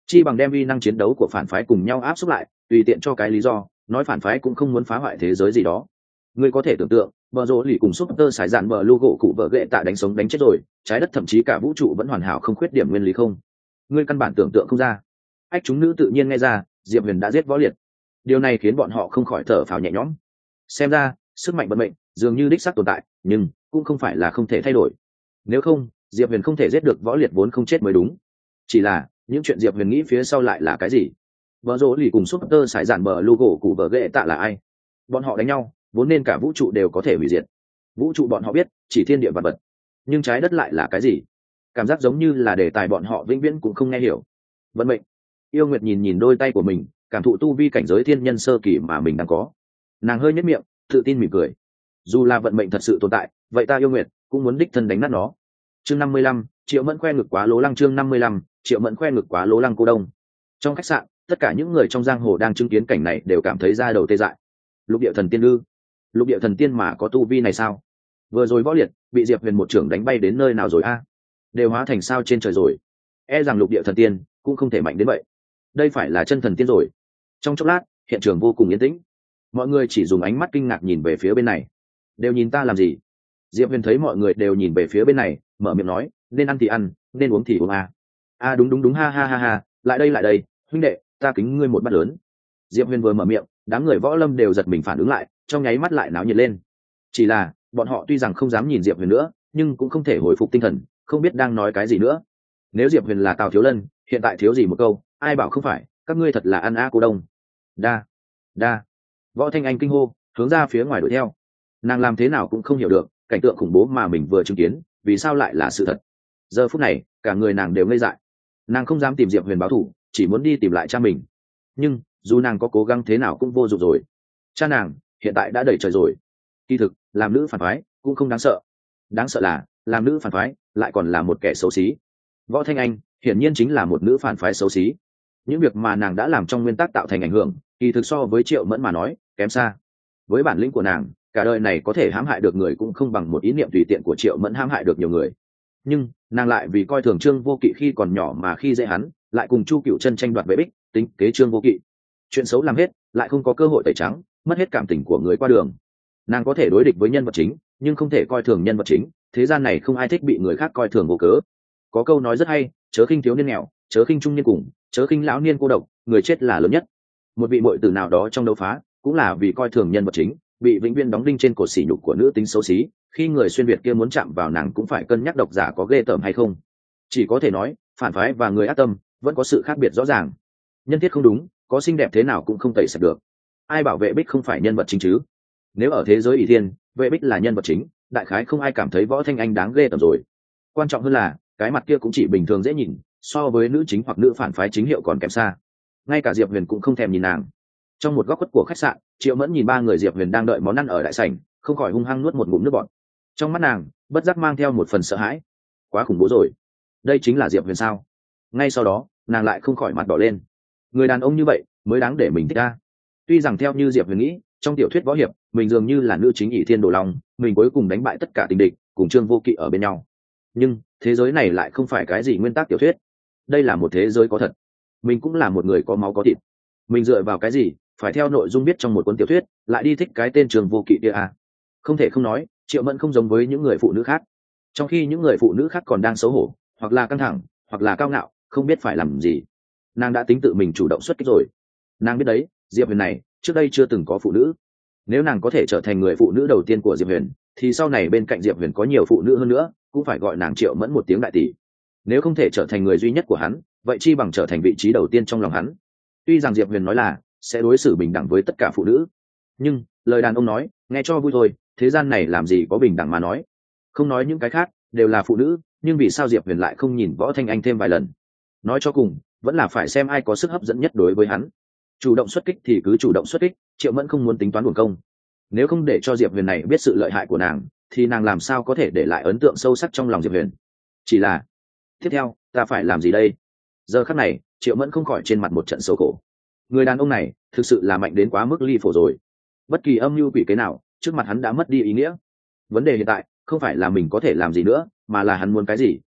chi bằng đem uy năng chiến đấu của phản phái cùng nhau áp xúc lại, tùy tiện cho cái lý do nói phản phái cũng không muốn phá hoại thế giới gì đó. Ngươi có thể tưởng tượng bờ rỗ lì cùng súp tơ sải dạn bờ lu gỗ cụ vợ ghệ tạ đánh sống đánh chết rồi, trái đất thậm chí cả vũ trụ vẫn hoàn hảo không khuyết điểm nguyên lý không? Ngươi căn bản tưởng tượng không ra. Ách chúng nữ tự nhiên nghe ra Diệp Huyền đã giết Võ Liệt, điều này khiến bọn họ không khỏi thở phào nhẹ nhõm. Xem ra sức mạnh vận mệnh dường như đích xác tồn tại, nhưng cũng không phải là không thể thay đổi. Nếu không Diệp Huyền không thể giết được Võ Liệt vốn không chết mới đúng. Chỉ là những chuyện Diệp Huyền nghĩ phía sau lại là cái gì? Bờ rỗ lì cùng súp tơ sải dạn bờ lu gỗ cụ vợ ghệ tạ là ai? Bọn họ đánh nhau vốn nên cả vũ trụ đều có thể hủy diệt. Vũ trụ bọn họ biết chỉ thiên địa vật vật, nhưng trái đất lại là cái gì? Cảm giác giống như là đề tài bọn họ vĩnh viễn cũng không nghe hiểu. Vận mệnh. Yêu Nguyệt nhìn nhìn đôi tay của mình, cảm thụ tu vi cảnh giới thiên nhân sơ kỳ mà mình đang có. Nàng hơi nhếch miệng, tự tin mỉm cười. Dù là vận mệnh thật sự tồn tại, vậy ta Yêu Nguyệt cũng muốn đích thân đánh nát nó. Chương 55, Triệu Mẫn khoe ngực quá lố lăng. Chương 55, Triệu Mẫn khoe ngực quá lố lăng. Cô Đông. Trong khách sạn, tất cả những người trong giang hồ đang chứng kiến cảnh này đều cảm thấy da đầu tê dại. Lục địa thần tiên ư? Lục địa thần tiên mà có tu vi này sao? Vừa rồi Võ Liệt bị Diệp Huyền một trưởng đánh bay đến nơi nào rồi a? Đều hóa thành sao trên trời rồi. E rằng lục địa thần tiên cũng không thể mạnh đến vậy. Đây phải là chân thần tiên rồi. Trong chốc lát hiện trường vô cùng yên tĩnh, mọi người chỉ dùng ánh mắt kinh ngạc nhìn về phía bên này. Đều nhìn ta làm gì? Diệp Huyền thấy mọi người đều nhìn về phía bên này, mở miệng nói, nên ăn thì ăn, nên uống thì uống a. Đúng đúng đúng, ha ha ha ha, lại đây huynh đệ, ta kính ngươi một bát lớn. Diệp Huyền vừa mở miệng, đám người võ lâm đều giật mình phản ứng lại, trong nháy mắt lại náo nhiệt lên. Chỉ là bọn họ tuy rằng không dám nhìn Diệp Huyền nữa, nhưng cũng không thể hồi phục tinh thần, không biết đang nói cái gì nữa. Nếu Diệp Huyền là Tào Thiếu Lân, hiện tại thiếu gì một câu, ai bảo không phải, các ngươi thật là ăn Cô Đông. Đa. Võ Thanh Anh kinh hô, hướng ra phía ngoài đuổi theo. Nàng làm thế nào cũng không hiểu được, cảnh tượng khủng bố mà mình vừa chứng kiến, vì sao lại là sự thật. Giờ phút này, cả người nàng đều ngây dại. Nàng không dám tìm Diệp Huyền báo thù, chỉ muốn đi tìm lại cha mình. Nhưng dù nàng có cố gắng thế nào cũng vô dụng rồi. Cha nàng hiện tại đã đẩy trời rồi. Kỳ thực làm nữ phản phái cũng không đáng sợ, đáng sợ là làm nữ phản phái lại còn là một kẻ xấu xí. Võ Thanh Anh hiển nhiên chính là một nữ phản phái xấu xí. Những việc mà nàng đã làm trong nguyên tắc tạo thành ảnh hưởng, kỳ thực so với Triệu Mẫn mà nói kém xa. Với bản lĩnh của nàng, cả đời này có thể hãm hại được người cũng không bằng một ý niệm tùy tiện của Triệu Mẫn hãm hại được nhiều người. Nhưng nàng lại vì coi thường Trương Vô Kỵ khi còn nhỏ mà khi dễ hắn, lại cùng Chu Cửu Chân tranh đoạt vệ bích, tính kế Trương Vô Kỵ. Chuyện xấu làm hết, lại không có cơ hội tẩy trắng, mất hết cảm tình của người qua đường. Nàng có thể đối địch với nhân vật chính, nhưng không thể coi thường nhân vật chính. Thế gian này không ai thích bị người khác coi thường vô cớ. Có câu nói rất hay, chớ khinh thiếu niên nghèo, chớ khinh trung niên cùng, chớ khinh lão niên cô độc, người chết là lớn nhất. Một vị muội tử nào đó trong đấu phá, cũng là vì coi thường nhân vật chính, bị vĩnh viễn đóng đinh trên cột sỉ nhục của nữ tính xấu xí. Khi người xuyên việt kia muốn chạm vào nàng cũng phải cân nhắc độc giả có ghê tởm hay không. Chỉ có thể nói, phản phái và người ác tâm vẫn có sự khác biệt rõ ràng. Nhân thiết không đúng, có xinh đẹp thế nào cũng không tẩy sạch được. Ai bảo vệ bích không phải nhân vật chính chứ? Nếu ở thế giới ỷ thiên, vệ bích là nhân vật chính, đại khái không ai cảm thấy Võ Thanh Anh đáng ghê tởm rồi. Quan trọng hơn là cái mặt kia cũng chỉ bình thường dễ nhìn, so với nữ chính hoặc nữ phản phái chính hiệu còn kém xa. Ngay cả Diệp Huyền cũng không thèm nhìn nàng. Trong một góc khuất của khách sạn, Triệu Mẫn nhìn ba người Diệp Huyền đang đợi món ăn ở đại sảnh, không khỏi hung hăng nuốt một ngụm nước bọt. Trong mắt nàng bất giác mang theo một phần sợ hãi. Quá khủng bố rồi, đây chính là Diệp Huyền sao? Ngay sau đó nàng lại không khỏi mặt đỏ lên. Người đàn ông như vậy mới đáng để mình thích ta. Tuy rằng theo như Diệp Huyền nghĩ, trong tiểu thuyết võ hiệp mình dường như là nữ chính ỷ thiên đồ long, mình cuối cùng đánh bại tất cả tình địch, cùng Trương Vô Kỵ ở bên nhau. Nhưng thế giới này lại không phải cái gì nguyên tắc tiểu thuyết, đây là một thế giới có thật. Mình cũng là một người có máu có thịt. Mình dựa vào cái gì phải theo nội dung biết trong một cuốn tiểu thuyết lại đi thích cái tên Trương Vô Kỵ kia à? Không thể không nói, Triệu Mẫn không giống với những người phụ nữ khác. Trong khi những người phụ nữ khác còn đang xấu hổ, hoặc là căng thẳng, hoặc là cao ngạo, không biết phải làm gì, nàng đã tính tự mình chủ động xuất kích rồi. Nàng biết đấy, Diệp Huyền này trước đây chưa từng có phụ nữ. Nếu nàng có thể trở thành người phụ nữ đầu tiên của Diệp Huyền, thì sau này bên cạnh Diệp Huyền có nhiều phụ nữ hơn nữa, cũng phải gọi nàng Triệu Mẫn một tiếng đại tỷ. Nếu không thể trở thành người duy nhất của hắn, vậy chi bằng trở thành vị trí đầu tiên trong lòng hắn. Tuy rằng Diệp Huyền nói là sẽ đối xử bình đẳng với tất cả phụ nữ, nhưng lời đàn ông nói nghe cho vui thôi, thế gian này làm gì có bình đẳng mà nói. Không nói những cái khác, đều là phụ nữ, nhưng vì sao Diệp Huyền lại không nhìn Võ Thanh Anh thêm vài lần? Nói cho cùng vẫn là phải xem ai có sức hấp dẫn nhất đối với hắn. Chủ động xuất kích thì cứ chủ động xuất kích, Triệu Mẫn không muốn tính toán uổng công. Nếu không để cho Diệp Huyền này biết sự lợi hại của nàng, thì nàng làm sao có thể để lại ấn tượng sâu sắc trong lòng Diệp Huyền. Chỉ là tiếp theo ta phải làm gì đây? Giờ khắc này Triệu Mẫn không khỏi trên mặt một trận xấu khổ. Người đàn ông này thực sự là mạnh đến quá mức ly phổ rồi. Bất kỳ âm mưu quỷ kế nào trước mặt hắn đã mất đi ý nghĩa. Vấn đề hiện tại không phải là mình có thể làm gì nữa, mà là hắn muốn cái gì.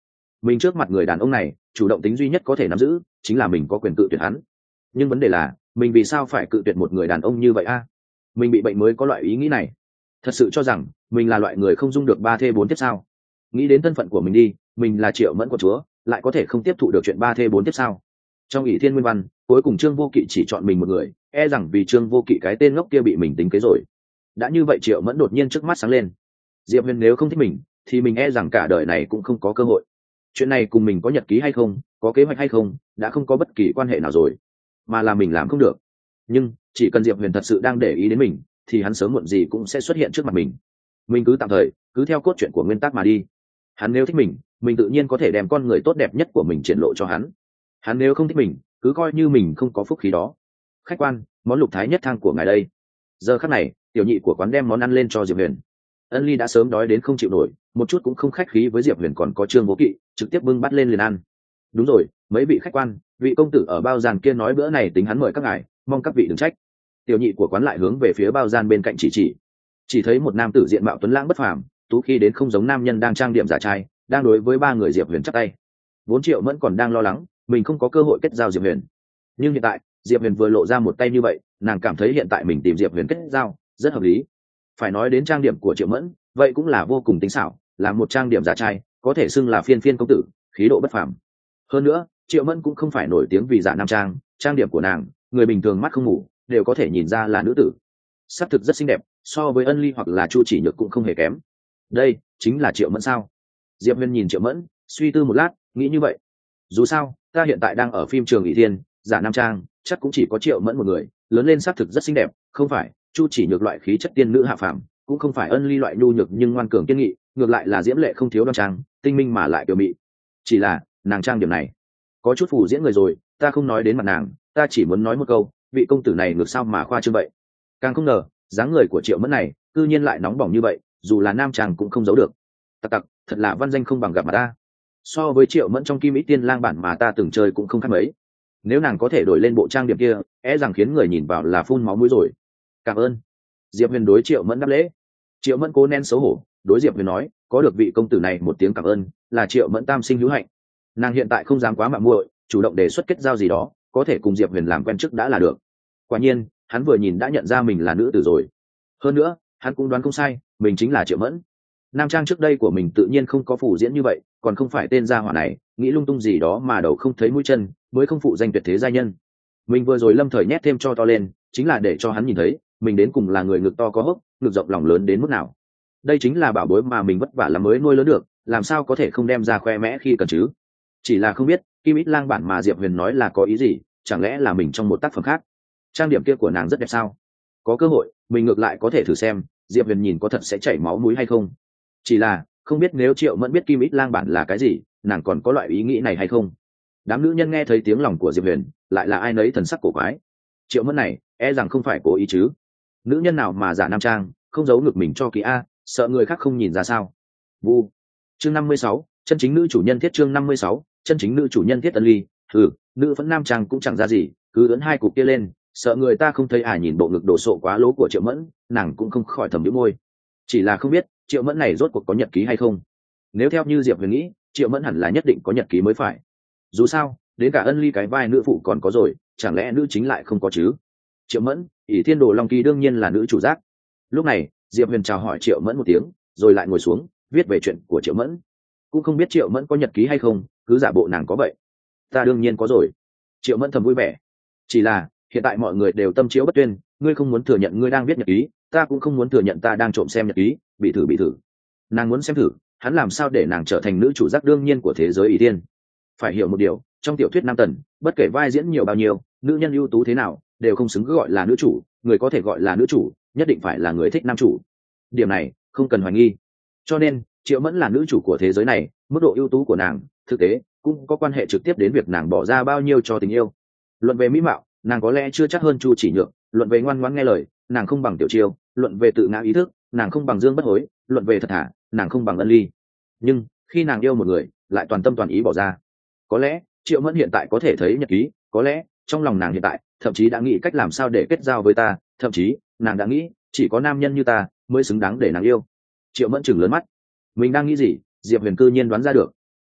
mình trước mặt người đàn ông này chủ động tính duy nhất có thể nắm giữ chính là mình có quyền cự tuyệt hắn. Nhưng vấn đề là mình vì sao phải cự tuyệt một người đàn ông như vậy a? Mình bị bệnh mới có loại ý nghĩ này. Thật sự cho rằng mình là loại người không dung được ba thê bốn tiếp sao? Nghĩ đến thân phận của mình đi, mình là Triệu Mẫn của chúa, lại có thể không tiếp thụ được chuyện ba thê bốn tiếp sao? Trong ỷ thiên nguyên văn, cuối cùng Trương Vô Kỵ chỉ chọn mình một người, e rằng vì Trương Vô Kỵ cái tên ngốc kia bị mình tính kế rồi. Đã như vậy Triệu Mẫn đột nhiên trước mắt sáng lên. Diệp Huyền nếu không thích mình thì mình e rằng cả đời này cũng không có cơ hội. Chuyện này cùng mình có nhật ký hay không, có kế hoạch hay không, đã không có bất kỳ quan hệ nào rồi, mà là mình làm không được. Nhưng chỉ cần Diệp Huyền thật sự đang để ý đến mình thì hắn sớm muộn gì cũng sẽ xuất hiện trước mặt mình. Mình cứ tạm thời cứ theo cốt truyện của nguyên tắc mà đi. Hắn nếu thích mình tự nhiên có thể đem con người tốt đẹp nhất của mình triển lộ cho hắn. Hắn nếu không thích mình, cứ coi như mình không có phúc khí đó. Khách quan, món lục thái nhất thang của ngài đây. Giờ khắc này tiểu nhị của quán đem món ăn lên cho Diệp Huyền. Ân Ly đã sớm đói đến không chịu nổi, một chút cũng không khách khí với Diệp Huyền còn có Trương Vô Kỵ, trực tiếp bưng bát lên liền ăn. Đúng rồi, mấy vị khách quan, vị công tử ở bao gian kia nói bữa này tính hắn mời các ngài, mong các vị đừng trách. Tiểu nhị của quán lại hướng về phía bao gian bên cạnh chỉ thấy một nam tử diện mạo tuấn lãng bất phàm, tú khi đến không giống nam nhân đang trang điểm giả trai, đang đối với ba người Diệp Huyền chắp tay. Vốn Triệu Mẫn còn đang lo lắng mình không có cơ hội kết giao Diệp Huyền, nhưng hiện tại Diệp Huyền vừa lộ ra một tay như vậy, nàng cảm thấy hiện tại mình tìm Diệp Huyền kết giao rất hợp lý. Phải nói đến trang điểm của Triệu Mẫn, vậy cũng là vô cùng tinh xảo, là một trang điểm giả trai, có thể xưng là phiên phiên công tử, khí độ bất phàm. Hơn nữa Triệu Mẫn cũng không phải nổi tiếng vì giả nam trang, trang điểm của nàng người bình thường mắt không ngủ đều có thể nhìn ra là nữ tử, sắc thực rất xinh đẹp, so với Ân Ly hoặc là Chu Chỉ Nhược cũng không hề kém. Đây chính là Triệu Mẫn sao? Diệp Huyền nhìn Triệu Mẫn, suy tư một lát, nghĩ như vậy. Dù sao ta hiện tại đang ở phim trường ỷ thiên, giả nam trang chắc cũng chỉ có Triệu Mẫn một người, lớn lên sắc thực rất xinh đẹp, không phải Chu Chỉ Nhược loại khí chất tiên nữ hạ phàm, cũng không phải Ân Ly loại nhu nhược nhưng ngoan cường kiên nghị, ngược lại là diễm lệ không thiếu đoan trang, tinh minh mà lại kiều mị. Chỉ là nàng trang điểm này có chút phù diễn người rồi, ta không nói đến mặt nàng, ta chỉ muốn nói một câu, vị công tử này ngược sao mà khoa trương vậy. Càng không ngờ dáng người của Triệu Mẫn này cư nhiên lại nóng bỏng như vậy, dù là nam chàng cũng không giấu được. Tặc tặc, thật là văn danh không bằng gặp mà ta. So với Triệu Mẫn trong Kim Mỹ Tiên Lang bản mà ta từng chơi cũng không khác mấy. Nếu nàng có thể đổi lên bộ trang điểm kia, e rằng khiến người nhìn vào là phun máu mũi rồi. Cảm ơn. Diệp Huyền đối Triệu Mẫn đáp lễ. Triệu Mẫn cố nén xấu hổ, đối Diệp Huyền nói, có được vị công tử này một tiếng cảm ơn, là Triệu Mẫn tam sinh hữu hạnh. Nàng hiện tại không dám quá mạo muội, chủ động đề xuất kết giao gì đó, có thể cùng Diệp Huyền làm quen trước đã là được. Quả nhiên hắn vừa nhìn đã nhận ra mình là nữ tử rồi. Hơn nữa hắn cũng đoán không sai, mình chính là Triệu Mẫn. Nam trang trước đây của mình tự nhiên không có phủ diễn như vậy, còn không phải tên gia hỏa này nghĩ lung tung gì đó mà đầu không thấy mũi chân, mới không phụ danh tuyệt thế giai nhân. Mình vừa rồi lâm thời nhét thêm cho to lên, chính là để cho hắn nhìn thấy mình đến cùng là người ngực to có hốc, ngực rộng lòng lớn đến mức nào. Đây chính là bảo bối mà mình vất vả lắm mới nuôi lớn được, làm sao có thể không đem ra khoe mẽ khi cần chứ. Chỉ là không biết Kim Ít Lang bản mà Diệp Huyền nói là có ý gì, chẳng lẽ là mình trong một tác phẩm khác. Trang điểm kia của nàng rất đẹp sao? Có cơ hội mình ngược lại có thể thử xem Diệp Huyền nhìn có thật sẽ chảy máu mũi hay không. Chỉ là không biết nếu Triệu Mẫn biết Kim Ít Lang bản là cái gì, nàng còn có loại ý nghĩ này hay không. Đám nữ nhân nghe thấy tiếng lòng của Diệp Huyền lại là ai nấy thần sắc cổ quái. Triệu Mẫn này e rằng không phải cố ý chứ. Nữ nhân nào mà giả nam trang không giấu ngực mình cho kỹ a, sợ người khác không nhìn ra sao. Vu. Chương 56, chân chính nữ chủ nhân thiết. Chương 56, chân chính nữ chủ nhân thiết. Ân Ly, nữ vẫn nam trang cũng chẳng ra gì, cứ ấn hai cục kia lên, sợ người ta không thấy. Nhìn bộ ngực đổ sộ quá lố của Triệu Mẫn, nàng cũng không khỏi thầm nhíu môi. Chỉ là không biết Triệu Mẫn này rốt cuộc có nhật ký hay không. Nếu theo như Diệp Huyền nghĩ, Triệu Mẫn hẳn là nhất định có nhật ký mới phải. Dù sao đến cả Ân Ly cái vai nữ phụ còn có rồi, chẳng lẽ nữ chính lại không có chứ. Triệu Mẫn, ỷ thiên đồ long kỳ đương nhiên là nữ chủ giác. Lúc này Diệp Huyền chào hỏi Triệu Mẫn một tiếng, rồi lại ngồi xuống viết về chuyện của Triệu Mẫn. Cũng không biết Triệu Mẫn có nhật ký hay không, cứ giả bộ nàng có vậy. Ta đương nhiên có rồi. Triệu Mẫn thầm vui vẻ. Chỉ là hiện tại mọi người đều tâm chiếu bất tuyên, ngươi không muốn thừa nhận ngươi đang viết nhật ký, ta cũng không muốn thừa nhận ta đang trộm xem nhật ký. Bị thử. Nàng muốn xem thử hắn làm sao để nàng trở thành nữ chủ giác đương nhiên của thế giới ỷ thiên. Phải hiểu một điều, trong tiểu thuyết nam tần, bất kể vai diễn nhiều bao nhiêu, nữ nhân ưu tú thế nào đều không xứng gọi là nữ chủ. Người có thể gọi là nữ chủ nhất định phải là người thích nam chủ, điểm này không cần hoài nghi. Cho nên Triệu Mẫn là nữ chủ của thế giới này, mức độ ưu tú của nàng thực tế cũng có quan hệ trực tiếp đến việc nàng bỏ ra bao nhiêu cho tình yêu. Luận về mỹ mạo, nàng có lẽ chưa chắc hơn Chu Chỉ Nhược, luận về ngoan ngoãn nghe lời, nàng không bằng Tiểu Chiêu, luận về tự ngã ý thức, nàng không bằng Dương Bất Hối, luận về thật thà, nàng không bằng Ân Ly. Nhưng khi nàng yêu một người, lại toàn tâm toàn ý bỏ ra. Có lẽ Triệu Mẫn hiện tại có thể thấy nhật ký, có lẽ trong lòng nàng hiện tại thậm chí đã nghĩ cách làm sao để kết giao với ta, thậm chí nàng đã nghĩ chỉ có nam nhân như ta mới xứng đáng để nàng yêu. Triệu Mẫn chừng lớn mắt, mình đang nghĩ gì Diệp Huyền cư nhiên đoán ra được. Nhưng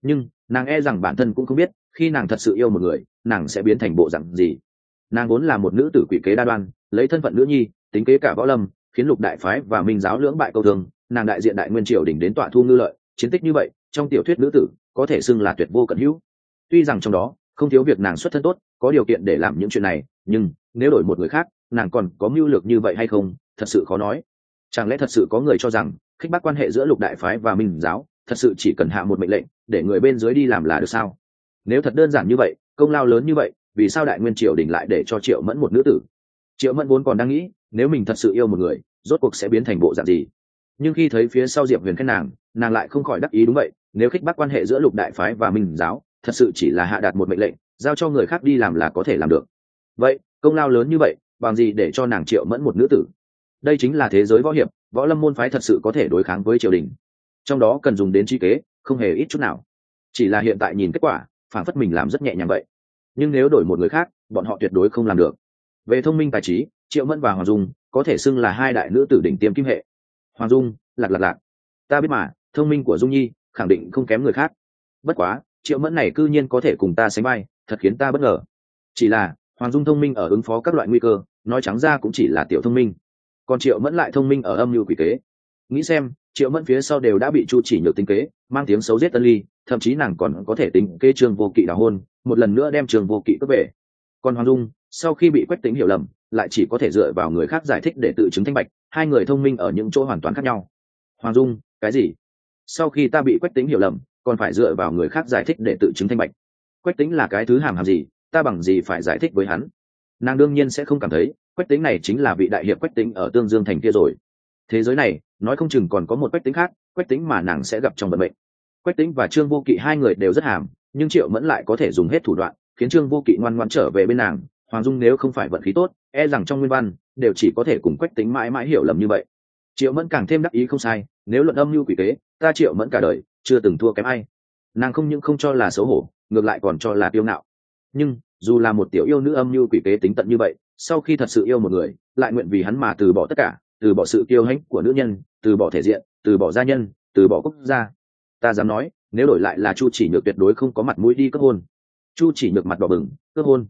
Nàng e rằng bản thân cũng không biết khi nàng thật sự yêu một người nàng sẽ biến thành bộ dạng gì. Nàng vốn là một nữ tử quỷ kế đa đoan, lấy thân phận nữ nhi tính kế cả võ lâm, khiến lục đại phái và minh giáo lưỡng bại câu thương. Nàng đại diện đại nguyên triều đình đến tọa thu ngư lợi, chiến tích như vậy trong tiểu thuyết nữ tử có thể xưng là tuyệt vô cận hữu. Tuy rằng trong đó không thiếu việc nàng xuất thân tốt, có điều kiện để làm những chuyện này, nhưng nếu đổi một người khác nàng còn có mưu lược như vậy hay không thật sự khó nói. Chẳng lẽ thật sự có người cho rằng khích bác quan hệ giữa lục đại phái và minh giáo thật sự chỉ cần hạ một mệnh lệnh để người bên dưới đi làm là được sao? Nếu thật đơn giản như vậy, công lao lớn như vậy, vì sao đại nguyên triều đình lại để cho Triệu Mẫn một nữ tử? Triệu Mẫn vốn còn đang nghĩ nếu mình thật sự yêu một người rốt cuộc sẽ biến thành bộ dạng gì, nhưng khi thấy phía sau Diệp Huyền khen nàng lại không khỏi đắc ý. Đúng vậy, nếu khích bác quan hệ giữa lục đại phái và minh giáo thật sự chỉ là hạ đạt một mệnh lệnh giao cho người khác đi làm là có thể làm được, vậy công lao lớn như vậy bằng gì để cho nàng Triệu Mẫn một nữ tử? Đây chính là thế giới võ hiệp, võ lâm môn phái thật sự có thể đối kháng với triều đình, trong đó cần dùng đến trí kế không hề ít chút nào. Chỉ là hiện tại nhìn kết quả phản phất mình làm rất nhẹ nhàng vậy, nhưng nếu đổi một người khác bọn họ tuyệt đối không làm được. Về thông minh tài trí, Triệu Mẫn và Hoàng Dung có thể xưng là hai đại nữ tử đỉnh tiêm kim hệ. Hoàng Dung lạc, ta biết mà, thông minh của Dung Nhi khẳng định không kém người khác, bất quá Triệu Mẫn này cư nhiên có thể cùng ta sánh vai, thật khiến ta bất ngờ. Chỉ là Hoàng Dung thông minh ở ứng phó các loại nguy cơ, nói trắng ra cũng chỉ là tiểu thông minh, còn Triệu Mẫn lại thông minh ở âm mưu quỷ kế. Nghĩ xem, Triệu Mẫn phía sau đều đã bị Chu Chỉ Nhược tính kế, mang tiếng xấu giết Ân Ly, thậm chí nàng còn có thể tính kế Trương Vô Kỵ đào hôn, một lần nữa đem Trương Vô Kỵ cướp về. Còn Hoàng Dung sau khi bị Quách Tĩnh hiểu lầm, lại chỉ có thể dựa vào người khác giải thích để tự chứng thanh bạch. Hai người thông minh ở những chỗ hoàn toàn khác nhau. Hoàng Dung, cái gì? Sau khi ta bị Quách Tĩnh hiểu lầm, còn phải dựa vào người khác giải thích để tự chứng thanh bạch? Quách Tĩnh là cái thứ hàm gì? Ta bằng gì phải giải thích với hắn? Nàng đương nhiên sẽ không cảm thấy Quách Tĩnh này chính là vị đại hiệp Quách Tĩnh ở Tương Dương thành kia rồi. Thế giới này nói không chừng còn có một Quách Tĩnh khác, Quách Tĩnh mà nàng sẽ gặp trong vận mệnh. Quách Tĩnh và Trương Vô Kỵ hai người đều rất hàm, nhưng Triệu Mẫn lại có thể dùng hết thủ đoạn khiến Trương Vô Kỵ ngoan ngoãn trở về bên nàng. Hoàng Dung nếu không phải vận khí tốt, e rằng trong nguyên văn đều chỉ có thể cùng Quách Tĩnh mãi mãi hiểu lầm như vậy. Triệu Mẫn càng thêm đắc ý không sai, nếu luận âm mưu quỷ kế, ta Triệu Mẫn cả đời chưa từng thua kém ai. Nàng không những không cho là xấu hổ, ngược lại còn cho là kiêu ngạo. Nhưng dù là một tiểu yêu nữ âm mưu quỷ kế tính tận như vậy, sau khi thật sự yêu một người, lại nguyện vì hắn mà từ bỏ tất cả, từ bỏ sự kiêu hãnh của nữ nhân, từ bỏ thể diện, từ bỏ gia nhân, từ bỏ quốc gia. Ta dám nói, nếu đổi lại là Chu Chỉ Nhược tuyệt đối không có mặt mũi đi kết hôn. Chu Chỉ Nhược mặt đỏ bừng, kết hôn?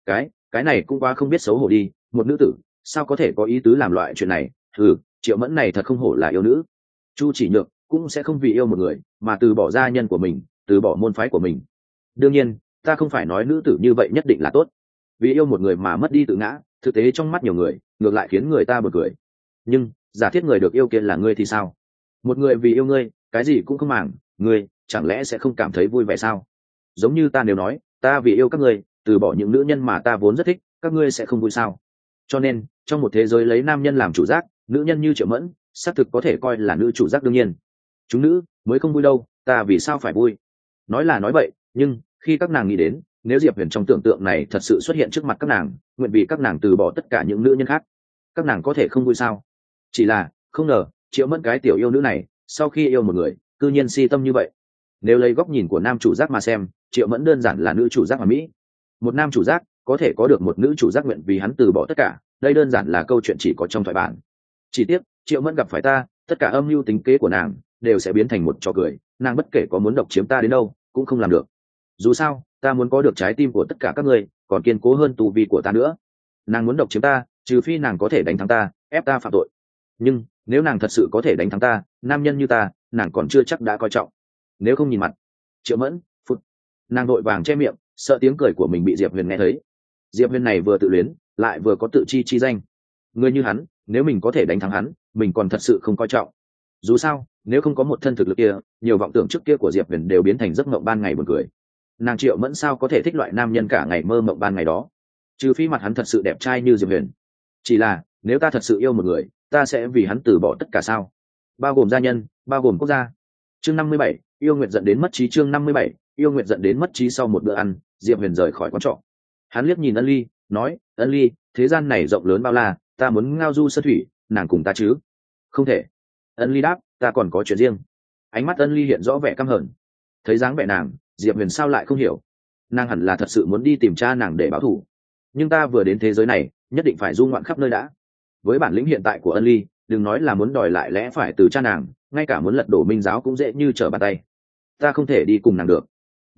Cái này cũng quá không biết xấu hổ đi, một nữ tử sao có thể có ý tứ làm loại chuyện này? Triệu Mẫn này thật không hổ là yêu nữ. Chu Chỉ Nhược cũng sẽ không vì yêu một người mà từ bỏ gia nhân của mình, từ bỏ môn phái của mình. Đương nhiên, ta không phải nói nữ tử như vậy nhất định là tốt, vì yêu một người mà mất đi tự ngã, thực tế trong mắt nhiều người ngược lại khiến người ta bật cười. Nhưng giả thiết người được yêu kia là ngươi thì sao? Một người vì yêu ngươi cái gì cũng không màng, ngươi chẳng lẽ sẽ không cảm thấy vui vẻ sao? Giống như ta nếu nói ta vì yêu các ngươi từ bỏ những nữ nhân mà ta vốn rất thích, các ngươi sẽ không vui sao? Cho nên trong một thế giới lấy nam nhân làm chủ giác, nữ nhân như Triệu Mẫn xác thực có thể coi là nữ chủ giác đương nhiên. Chúng nữ mới không vui đâu, ta vì sao phải vui? Nói là nói vậy, nhưng khi các nàng nghĩ đến nếu Diệp Huyền trong tưởng tượng này thật sự xuất hiện trước mặt các nàng, nguyện vì các nàng từ bỏ tất cả những nữ nhân khác, các nàng có thể không vui sao? Chỉ là không ngờ Triệu Mẫn cái tiểu yêu nữ này sau khi yêu một người cư nhiên si tâm như vậy. Nếu lấy góc nhìn của nam chủ giác mà xem, Triệu Mẫn đơn giản là nữ chủ giác hoàn mỹ. Một nam chủ giác có thể có được một nữ chủ giác nguyện vì hắn từ bỏ tất cả, đây đơn giản là câu chuyện chỉ có trong thoại bản. Chỉ tiếc Triệu Mẫn gặp phải ta, tất cả âm mưu tính kế của nàng đều sẽ biến thành một trò cười, nàng bất kể có muốn độc chiếm ta đến đâu cũng không làm được. Dù sao ta muốn có được trái tim của tất cả các ngươi, còn kiên cố hơn tu vi của ta nữa. Nàng muốn độc chiếm ta, trừ phi nàng có thể đánh thắng ta, ép ta phạm tội. Nhưng nếu nàng thật sự có thể đánh thắng ta, nam nhân như ta nàng còn chưa chắc đã coi trọng. Nếu không nhìn mặt Triệu Mẫn phút, nàng đội vàng che miệng, sợ tiếng cười của mình bị Diệp Huyền nghe thấy. Diệp Huyền này vừa tự luyến lại vừa có tự chi danh, người như hắn nếu mình có thể đánh thắng hắn, mình còn thật sự không coi trọng. Dù sao nếu không có một thân thực lực kia, nhiều vọng tưởng trước kia của Diệp Huyền đều biến thành giấc mộng ban ngày buồn cười. Nàng Triệu Mẫn sao có thể thích loại nam nhân cả ngày mơ mộng ban ngày đó, trừ phi mặt hắn thật sự đẹp trai như Diệp Huyền. Chỉ là nếu ta thật sự yêu một người, ta sẽ vì hắn từ bỏ tất cả sao? Bao gồm gia nhân, bao gồm quốc gia. Chương 57, yêu nguyện dẫn đến mất trí. Chương 57, yêu nguyện dẫn đến mất trí. Sau một bữa ăn, Diệp Huyền rời khỏi quán trọ. Hắn liếc nhìn Ân Ly, nói: Ân Ly, thế gian này rộng lớn bao la, ta muốn ngao du sơn thủy, nàng cùng ta chứ? Không thể. Ân Ly đáp: ta còn có chuyện riêng. Ánh mắt Ân Ly hiện rõ vẻ căm hờn. Thấy dáng vẻ nàng, Diệp Huyền sao lại không hiểu, nàng hẳn là thật sự muốn đi tìm cha nàng để báo thù. Nhưng ta vừa đến thế giới này nhất định phải du ngoạn khắp nơi đã. Với bản lĩnh hiện tại của Ân Ly, đừng nói là muốn đòi lại lẽ phải từ cha nàng, ngay cả muốn lật đổ minh giáo cũng dễ như trở bàn tay. Ta không thể đi cùng nàng được.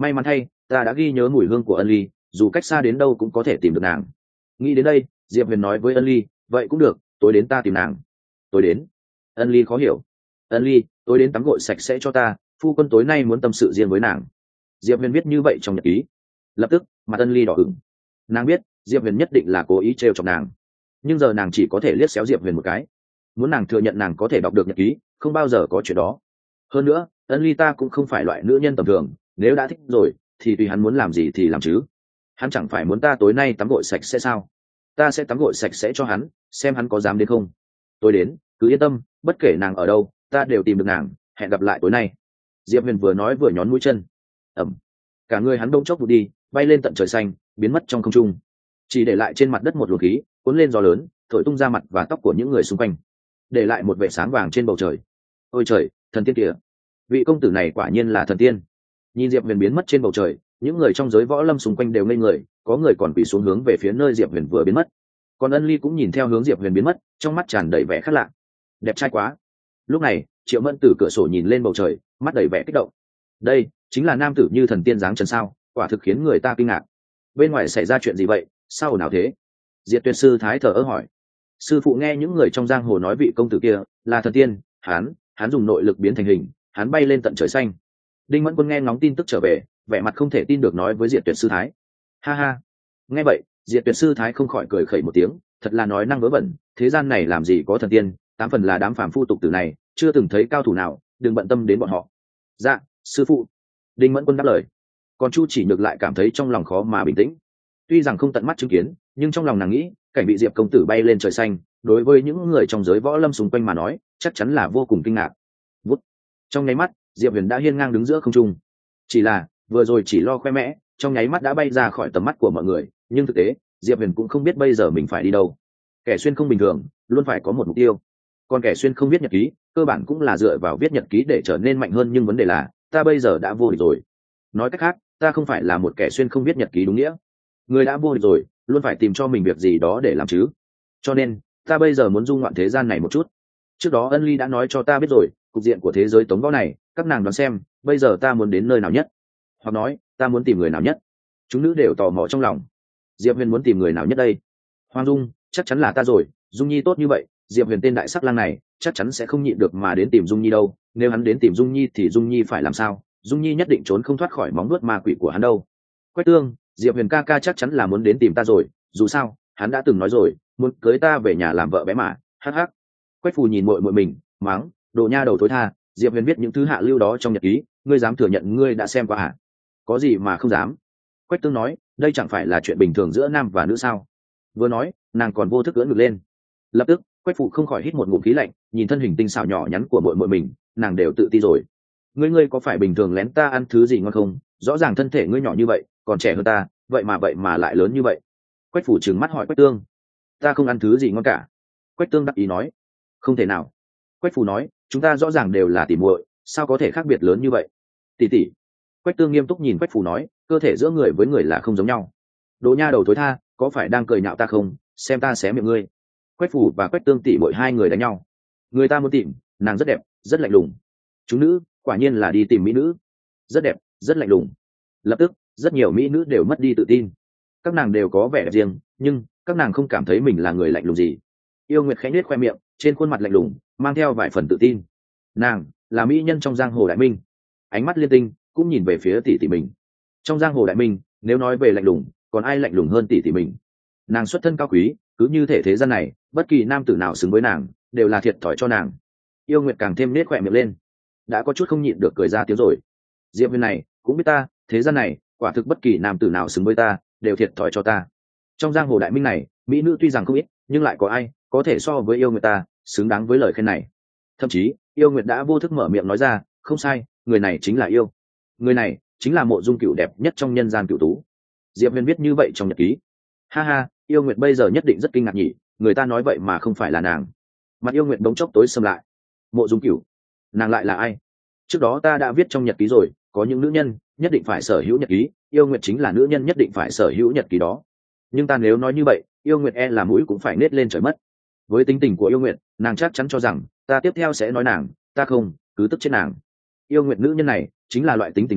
may mắn thay ta đã ghi nhớ mùi hương của ân ly, dù cách xa đến đâu cũng có thể tìm được nàng. Nghĩ đến đây, diệp huyền nói với ân ly, vậy cũng được, tối đến ta tìm nàng. Tối đến? Ân ly khó hiểu. Ân ly, tối đến tắm gội sạch sẽ cho ta, phu quân tối nay muốn tâm sự riêng với nàng. Diệp huyền viết như vậy trong nhật ký. Lập tức mặt ân ly đỏ ửng. Nàng biết diệp huyền nhất định là cố ý trêu chọc nàng, nhưng giờ nàng chỉ có thể liếc xéo diệp huyền một cái. Muốn nàng thừa nhận nàng có thể đọc được nhật ký, không bao giờ có chuyện đó. Hơn nữa ân ly ta cũng không phải loại nữ nhân tầm thường, nếu đã thích rồi thì tùy hắn muốn làm gì thì làm chứ. Hắn chẳng phải muốn ta tối nay tắm gội sạch sẽ sao? Ta sẽ tắm gội sạch sẽ cho hắn, xem hắn có dám đến không. Tôi đến, cứ yên tâm, bất kể nàng ở đâu ta đều tìm được nàng. Hẹn gặp lại tối nay. Diệp huyền vừa nói vừa nhón mũi chân. Ẩm. Cả người hắn đông chốc vụt đi, bay lên tận trời xanh, biến mất trong không trung, chỉ để lại trên mặt đất một luồng khí cuốn lên gió lớn, thổi tung ra mặt và tóc của những người xung quanh, để lại một vệt sáng vàng trên bầu trời. Ôi trời, thần tiên kìa! Vị công tử này quả nhiên là thần tiên. Nhìn diệp huyền biến mất trên bầu trời, những người trong giới võ lâm xung quanh đều ngây người, có người còn quỳ xuống hướng về phía nơi diệp huyền vừa biến mất. Còn ân ly cũng nhìn theo hướng diệp huyền biến mất, trong mắt tràn đầy vẻ khác lạ. Đẹp trai quá! Lúc này triệu mẫn từ cửa sổ nhìn lên bầu trời, mắt đầy vẻ kích động. Đây chính là nam tử như thần tiên dáng trần sao? Quả thực khiến người ta kinh ngạc. Bên ngoài xảy ra chuyện gì vậy, sao ồn ào thế? Diệt Tuyệt sư thái thở ơ hỏi. Sư phụ nghe những người trong giang hồ nói vị công tử kia là thần tiên, hắn dùng nội lực biến thành hình, hắn bay lên tận trời xanh. Đinh Mẫn Quân nghe ngóng tin tức trở về, vẻ mặt không thể tin được nói với Diệt Tuyệt sư thái. Ha ha. Nghe vậy Diệt Tuyệt sư thái không khỏi cười khẩy một tiếng, thật là nói năng vớ vẩn, thế gian này làm gì có thần tiên, tám phần là đám phàm phu tục tử này, chưa từng thấy cao thủ nào, đừng bận tâm đến bọn họ. Dạ sư phụ. Đinh Mẫn Quân đáp lời. Còn Chu Chỉ Nhược lại cảm thấy trong lòng khó mà bình tĩnh. Tuy rằng không tận mắt chứng kiến, nhưng trong lòng nàng nghĩ cảnh bị diệp công tử bay lên trời xanh, đối với những người trong giới võ lâm xung quanh mà nói chắc chắn là vô cùng kinh ngạc. Vút. Trong nháy mắt diệp huyền đã hiên ngang đứng giữa không trung. Chỉ là vừa rồi chỉ lo khoe mẽ, trong nháy mắt đã bay ra khỏi tầm mắt của mọi người, nhưng thực tế diệp huyền cũng không biết bây giờ mình phải đi đâu. Kẻ xuyên không bình thường luôn phải có một mục tiêu, còn kẻ xuyên không viết nhật ký cơ bản cũng là dựa vào viết nhật ký để trở nên mạnh hơn, nhưng vấn đề là ta bây giờ đã vô địch rồi. Nói cách khác, ta không phải là một kẻ xuyên không viết nhật ký đúng nghĩa. Người đã vô địch rồi luôn phải tìm cho mình việc gì đó để làm chứ. Cho nên ta bây giờ muốn du ngoạn thế gian này một chút. Trước đó ân ly đã nói cho ta biết rồi, cục diện của thế giới tống võ này các nàng đoán xem bây giờ ta muốn đến nơi nào nhất, hoặc nói ta muốn tìm người nào nhất. Chúng nữ đều tò mò trong lòng. Diệp huyền muốn tìm người nào nhất đây? Hoàng Dung chắc chắn là ta rồi, Dung Nhi tốt như vậy, Diệp huyền tên đại sắc lang này chắc chắn sẽ không nhịn được mà đến tìm Dung Nhi đâu. Nếu hắn đến tìm Dung Nhi thì Dung Nhi phải làm sao? Dung Nhi nhất định trốn không thoát khỏi móng nuốt ma quỷ của hắn đâu. Quách Tương, Diệp huyền ca ca chắc chắn là muốn đến tìm ta rồi, dù sao hắn đã từng nói rồi muốn cưới ta về nhà làm vợ bé mà. Hắc hắc. Quách Phù nhìn muội muội mình mắng, đồ nha đầu thối tha, Diệp huyền viết những thứ hạ lưu đó trong nhật ký, ngươi dám thừa nhận ngươi đã xem qua hả? Có gì mà không dám. Quách Tương nói, đây chẳng phải là chuyện bình thường giữa nam và nữ sao? Vừa nói nàng còn vô thức ưỡn ngực lên. Lập tức Quách Phụ không khỏi hít một ngụm khí lạnh, nhìn thân hình tinh xảo nhỏ nhắn của muội muội mình, nàng đều tự ti rồi. Ngươi có phải bình thường lén ta ăn thứ gì ngon không? Rõ ràng thân thể ngươi nhỏ như vậy, còn trẻ hơn ta, vậy mà lại lớn như vậy. Quách Phủ trừng mắt hỏi Quách Tương. Ta không ăn thứ gì ngon cả. Quách Tương đắc ý nói. Không thể nào. Quách Phủ nói, chúng ta rõ ràng đều là tỉ muội, sao có thể khác biệt lớn như vậy? Tỷ tỷ. Quách Tương nghiêm túc nhìn Quách Phủ nói, cơ thể giữa người với người là không giống nhau. Đồ nha đầu thối tha, có phải đang cười nhạo ta không? Xem ta xé miệng ngươi. Quách Phủ và Quách Tương tỷ muội hai người đánh nhau. Người ta muốn tìm, nàng rất đẹp, rất lạnh lùng. Chúng nữ quả nhiên là đi tìm mỹ nữ, rất đẹp, rất lạnh lùng. Lập tức rất nhiều mỹ nữ đều mất đi tự tin. Các nàng đều có vẻ đẹp riêng, nhưng các nàng không cảm thấy mình là người lạnh lùng gì. Yêu Nguyệt khẽ nhếch khoe miệng, trên khuôn mặt lạnh lùng mang theo vài phần tự tin. Nàng là mỹ nhân trong giang hồ đại minh. Ánh mắt liên tinh cũng nhìn về phía tỷ tỷ mình. Trong giang hồ đại minh, nếu nói về lạnh lùng, còn ai lạnh lùng hơn tỷ tỷ mình? Nàng xuất thân cao quý, cứ như thể thế gian này bất kỳ nam tử nào xứng với nàng đều là thiệt thòi cho nàng. Yêu Nguyệt càng thêm nết khỏe miệng lên, đã có chút không nhịn được cười ra tiếng rồi. Diệp huyền này cũng biết ta, thế gian này quả thực bất kỳ nam tử nào xứng với ta đều thiệt thòi cho ta. Trong giang hồ đại minh này, mỹ nữ tuy rằng không ít, nhưng lại có ai có thể so với Yêu Nguyệt ta xứng đáng với lời khen này. Thậm chí Yêu Nguyệt đã vô thức mở miệng nói ra, không sai, người này chính là yêu. Người này chính là Mộ Dung Cửu đẹp nhất trong nhân gian cửu tú. Diệp huyền viết như vậy trong nhật ký. Ha ha, Yêu Nguyệt bây giờ nhất định rất kinh ngạc nhỉ, người ta nói vậy mà không phải là nàng. Mặt Yêu Nguyệt bỗng chốc tối sầm lại. Mộ Dung Cửu, nàng lại là ai? Trước đó ta đã viết trong nhật ký rồi, có những nữ nhân nhất định phải sở hữu nhật ký, Yêu Nguyệt chính là nữ nhân nhất định phải sở hữu nhật ký đó. Nhưng ta nếu nói như vậy, Yêu Nguyệt e là mũi cũng phải nết lên trời mất. Với tính tình của Yêu Nguyệt, nàng chắc chắn cho rằng ta tiếp theo sẽ nói nàng, ta không, cứ tức chết nàng. Yêu Nguyệt nữ nhân này chính là loại tính tình này,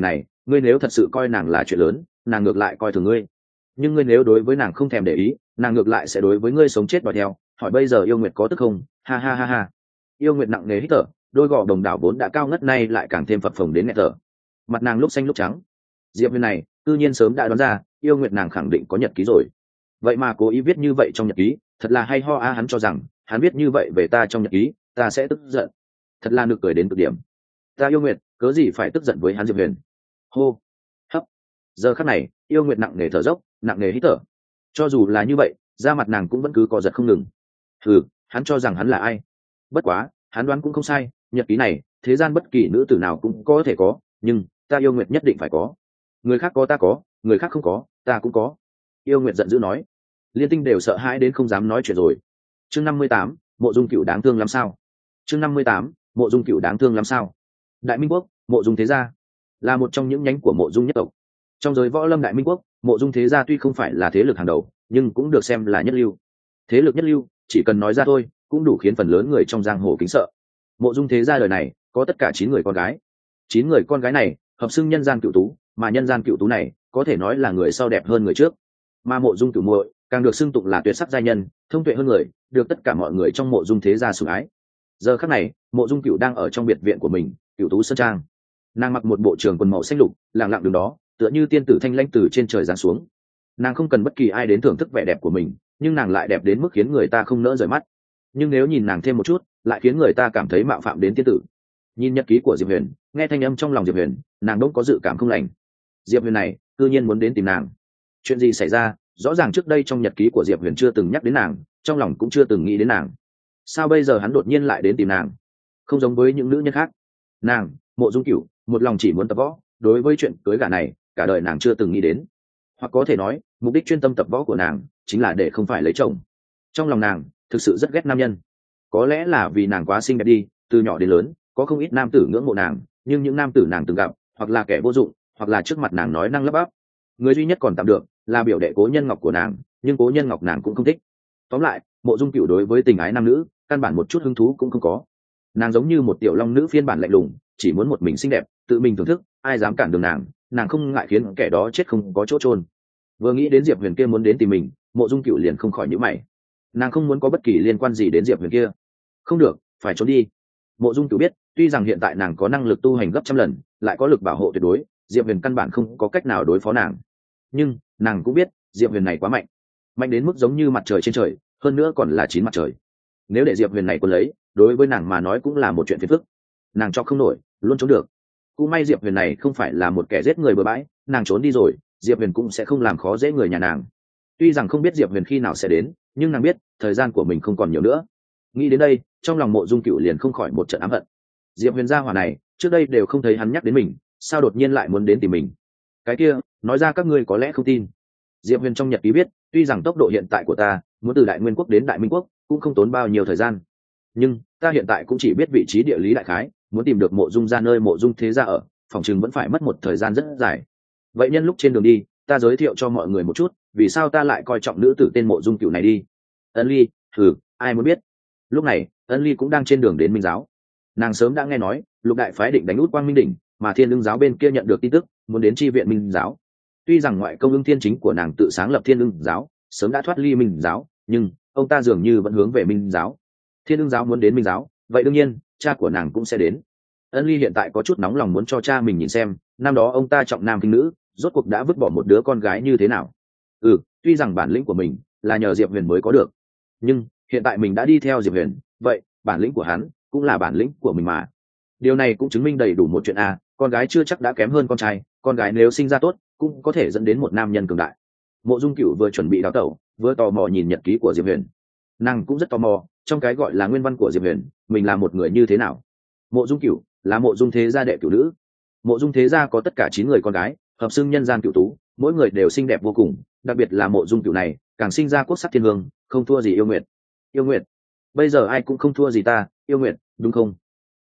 ngươi nếu thật sự coi nàng là chuyện lớn, nàng ngược lại coi thường ngươi. Nhưng ngươi nếu đối với nàng không thèm để ý, nàng ngược lại sẽ đối với ngươi sống chết đòi theo. Hỏi bây giờ yêu nguyệt có tức không? Ha ha ha ha. Yêu nguyệt nặng nề hít thở, đôi gò đồng đảo vốn đã cao ngất nay lại càng thêm phập phồng đến nghẹt thở. Mặt nàng lúc xanh lúc trắng. Diệp Huyền này tự nhiên sớm đã đoán ra yêu nguyệt nàng khẳng định có nhật ký rồi, vậy mà cố ý viết như vậy trong nhật ký, thật là hay ho a. Hắn cho rằng hắn viết như vậy về ta trong nhật ký ta sẽ tức giận, thật là nực cười đến cực điểm. Ta yêu nguyệt cớ gì phải tức giận với hắn? Diệp Huyền hô hấp. Giờ khắc này yêu nguyệt nặng nề thở dốc, nặng nề hít thở. Cho dù là như vậy, da mặt nàng cũng vẫn cứ co giật không ngừng. Hắn cho rằng hắn là ai? Bất quá hắn đoán cũng không sai, nhật ký này thế gian bất kỳ nữ tử nào cũng có thể có, nhưng ta yêu nguyệt nhất định phải có. Người khác có ta có, người khác không có ta cũng có. Yêu nguyệt giận dữ nói. Liên Tinh đều sợ hãi đến không dám nói chuyện rồi. Chương 58, Mộ Dung Cửu đáng thương lắm sao? Chương 58, Mộ Dung Cửu đáng thương lắm sao? Đại Minh Quốc, Mộ Dung thế gia là một trong những nhánh của Mộ Dung nhất tộc. Trong giới võ lâm Đại Minh Quốc, Mộ Dung thế gia tuy không phải là thế lực hàng đầu, nhưng cũng được xem là nhất lưu. Thế lực nhất lưu, chỉ cần nói ra thôi, cũng đủ khiến phần lớn người trong giang hồ kính sợ. Mộ Dung thế gia đời này có tất cả 9 người con gái. 9 người con gái này hợp xưng nhân gian cựu tú, mà nhân gian cựu tú này có thể nói là người sau đẹp hơn người trước. Mà Mộ Dung cửu muội càng được xưng tụng là tuyệt sắc giai nhân, thông tuệ hơn người, được tất cả mọi người trong Mộ Dung thế gia sủng ái. Giờ khắc này Mộ Dung Cửu đang ở trong biệt viện của mình, Cửu Tú Sơn Trang. Nàng mặc một bộ trường quần màu xanh lục, lặng lặng đứng đó, tựa như tiên tử thanh lãnh từ trên trời giáng xuống. Nàng không cần bất kỳ ai đến thưởng thức vẻ đẹp của mình, nhưng nàng lại đẹp đến mức khiến người ta không nỡ rời mắt. Nhưng nếu nhìn nàng thêm một chút, lại khiến người ta cảm thấy mạo phạm đến tiên tử. Nhìn nhật ký của Diệp Huyền, nghe thanh âm trong lòng Diệp Huyền, nàng đỗng có dự cảm không lành. Diệp Huyền này tự nhiên muốn đến tìm nàng. Chuyện gì xảy ra? Rõ ràng trước đây trong nhật ký của Diệp Huyền chưa từng nhắc đến nàng, trong lòng cũng chưa từng nghĩ đến nàng. Sao bây giờ hắn đột nhiên lại đến tìm nàng? Không giống với những nữ nhân khác, nàng Mộ Dung Cửu một lòng chỉ muốn tập võ, đối với chuyện cưới gả này cả đời nàng chưa từng nghĩ đến. Hoặc có thể nói mục đích chuyên tâm tập võ của nàng chính là để không phải lấy chồng. Trong lòng nàng thực sự rất ghét nam nhân. Có lẽ là vì nàng quá xinh đẹp đi, từ nhỏ đến lớn có không ít nam tử ngưỡng mộ nàng, nhưng những nam tử nàng từng gặp hoặc là kẻ vô dụng, hoặc là trước mặt nàng nói năng lắp bắp. Người duy nhất còn tạm được là biểu đệ Cố Nhân Ngọc của nàng, nhưng Cố Nhân Ngọc nàng cũng không thích. Tóm lại Mộ Dung Cửu đối với tình ái nam nữ căn bản một chút hứng thú cũng không có. Nàng giống như một tiểu long nữ phiên bản lạnh lùng, chỉ muốn một mình xinh đẹp, tự mình thưởng thức, ai dám cản đường nàng, nàng không ngại khiến kẻ đó chết không có chỗ chôn. Vừa nghĩ đến Diệp Huyền kia muốn đến tìm mình, Mộ Dung Cửu liền không khỏi nhíu mày. Nàng không muốn có bất kỳ liên quan gì đến Diệp Huyền kia. Không được, phải trốn đi. Mộ Dung Cửu biết, tuy rằng hiện tại nàng có năng lực tu hành gấp trăm lần, lại có lực bảo hộ tuyệt đối, Diệp Huyền căn bản không có cách nào đối phó nàng. Nhưng nàng cũng biết Diệp Huyền này quá mạnh, mạnh đến mức giống như mặt trời trên trời, hơn nữa còn là 9 mặt trời. Nếu để Diệp Huyền này quân lấy, đối với nàng mà nói cũng là một chuyện phiền phức. Nàng cho không nổi, luôn trốn được. Cũng may Diệp Huyền này không phải là một kẻ giết người bừa bãi, nàng trốn đi rồi, Diệp Huyền cũng sẽ không làm khó dễ người nhà nàng. Tuy rằng không biết Diệp Huyền khi nào sẽ đến, nhưng nàng biết thời gian của mình không còn nhiều nữa. Nghĩ đến đây, trong lòng Mộ Dung Cửu liền không khỏi một trận ám hận. Diệp Huyền gia hỏa này, trước đây đều không thấy hắn nhắc đến mình, sao đột nhiên lại muốn đến tìm mình? Cái kia, nói ra các ngươi có lẽ không tin. Diệp Huyền trong nhật ký biết, tuy rằng tốc độ hiện tại của ta muốn từ Đại Nguyên Quốc đến Đại Minh Quốc cũng không tốn bao nhiêu thời gian, nhưng ta hiện tại cũng chỉ biết vị trí địa lý đại khái, muốn tìm được Mộ Dung gia nơi Mộ Dung thế gia ở, phòng chừng vẫn phải mất một thời gian rất dài. Vậy nhân lúc trên đường đi, ta giới thiệu cho mọi người một chút, vì sao ta lại coi trọng nữ tử tên Mộ Dung Cửu này đi. Ân Ly, ai muốn biết? Lúc này, Ân Ly cũng đang trên đường đến Minh giáo. Nàng sớm đã nghe nói Lục đại phái định đánh út Quang Minh đỉnh, mà Thiên Ưng giáo bên kia nhận được tin tức, muốn đến chi viện Minh giáo. Tuy rằng ngoại công Ưng Thiên chính của nàng tự sáng lập Thiên Ưng giáo, sớm đã thoát ly Minh giáo, nhưng ông ta dường như vẫn hướng về Minh giáo. Thiên Ưng giáo muốn đến Minh giáo, vậy đương nhiên cha của nàng cũng sẽ đến. Ân Ly hiện tại có chút nóng lòng muốn cho cha mình nhìn xem, năm đó ông ta trọng nam khinh nữ, rốt cuộc đã vứt bỏ một đứa con gái như thế nào. Tuy rằng bản lĩnh của mình là nhờ Diệp Huyền mới có được, nhưng hiện tại mình đã đi theo Diệp Huyền, vậy bản lĩnh của hắn cũng là bản lĩnh của mình mà. Điều này cũng chứng minh đầy đủ một chuyện a, con gái chưa chắc đã kém hơn con trai, con gái nếu sinh ra tốt cũng có thể dẫn đến một nam nhân cường đại. Mộ Dung Cửu vừa chuẩn bị đào tẩu, vừa tò mò nhìn nhật ký của Diệp Huyền. Nàng cũng rất tò mò, trong cái gọi là nguyên văn của Diệp Huyền, mình là một người như thế nào. Mộ Dung Cửu là Mộ Dung thế gia đệ cửu nữ. Mộ Dung thế gia có tất cả 9 người con gái, hợp xưng nhân gian cửu tú, mỗi người đều xinh đẹp vô cùng, đặc biệt là Mộ Dung Cửu này, càng sinh ra quốc sắc thiên hương, không thua gì Yêu Nguyệt. Yêu Nguyệt, bây giờ ai cũng không thua gì ta, Yêu Nguyệt, đúng không?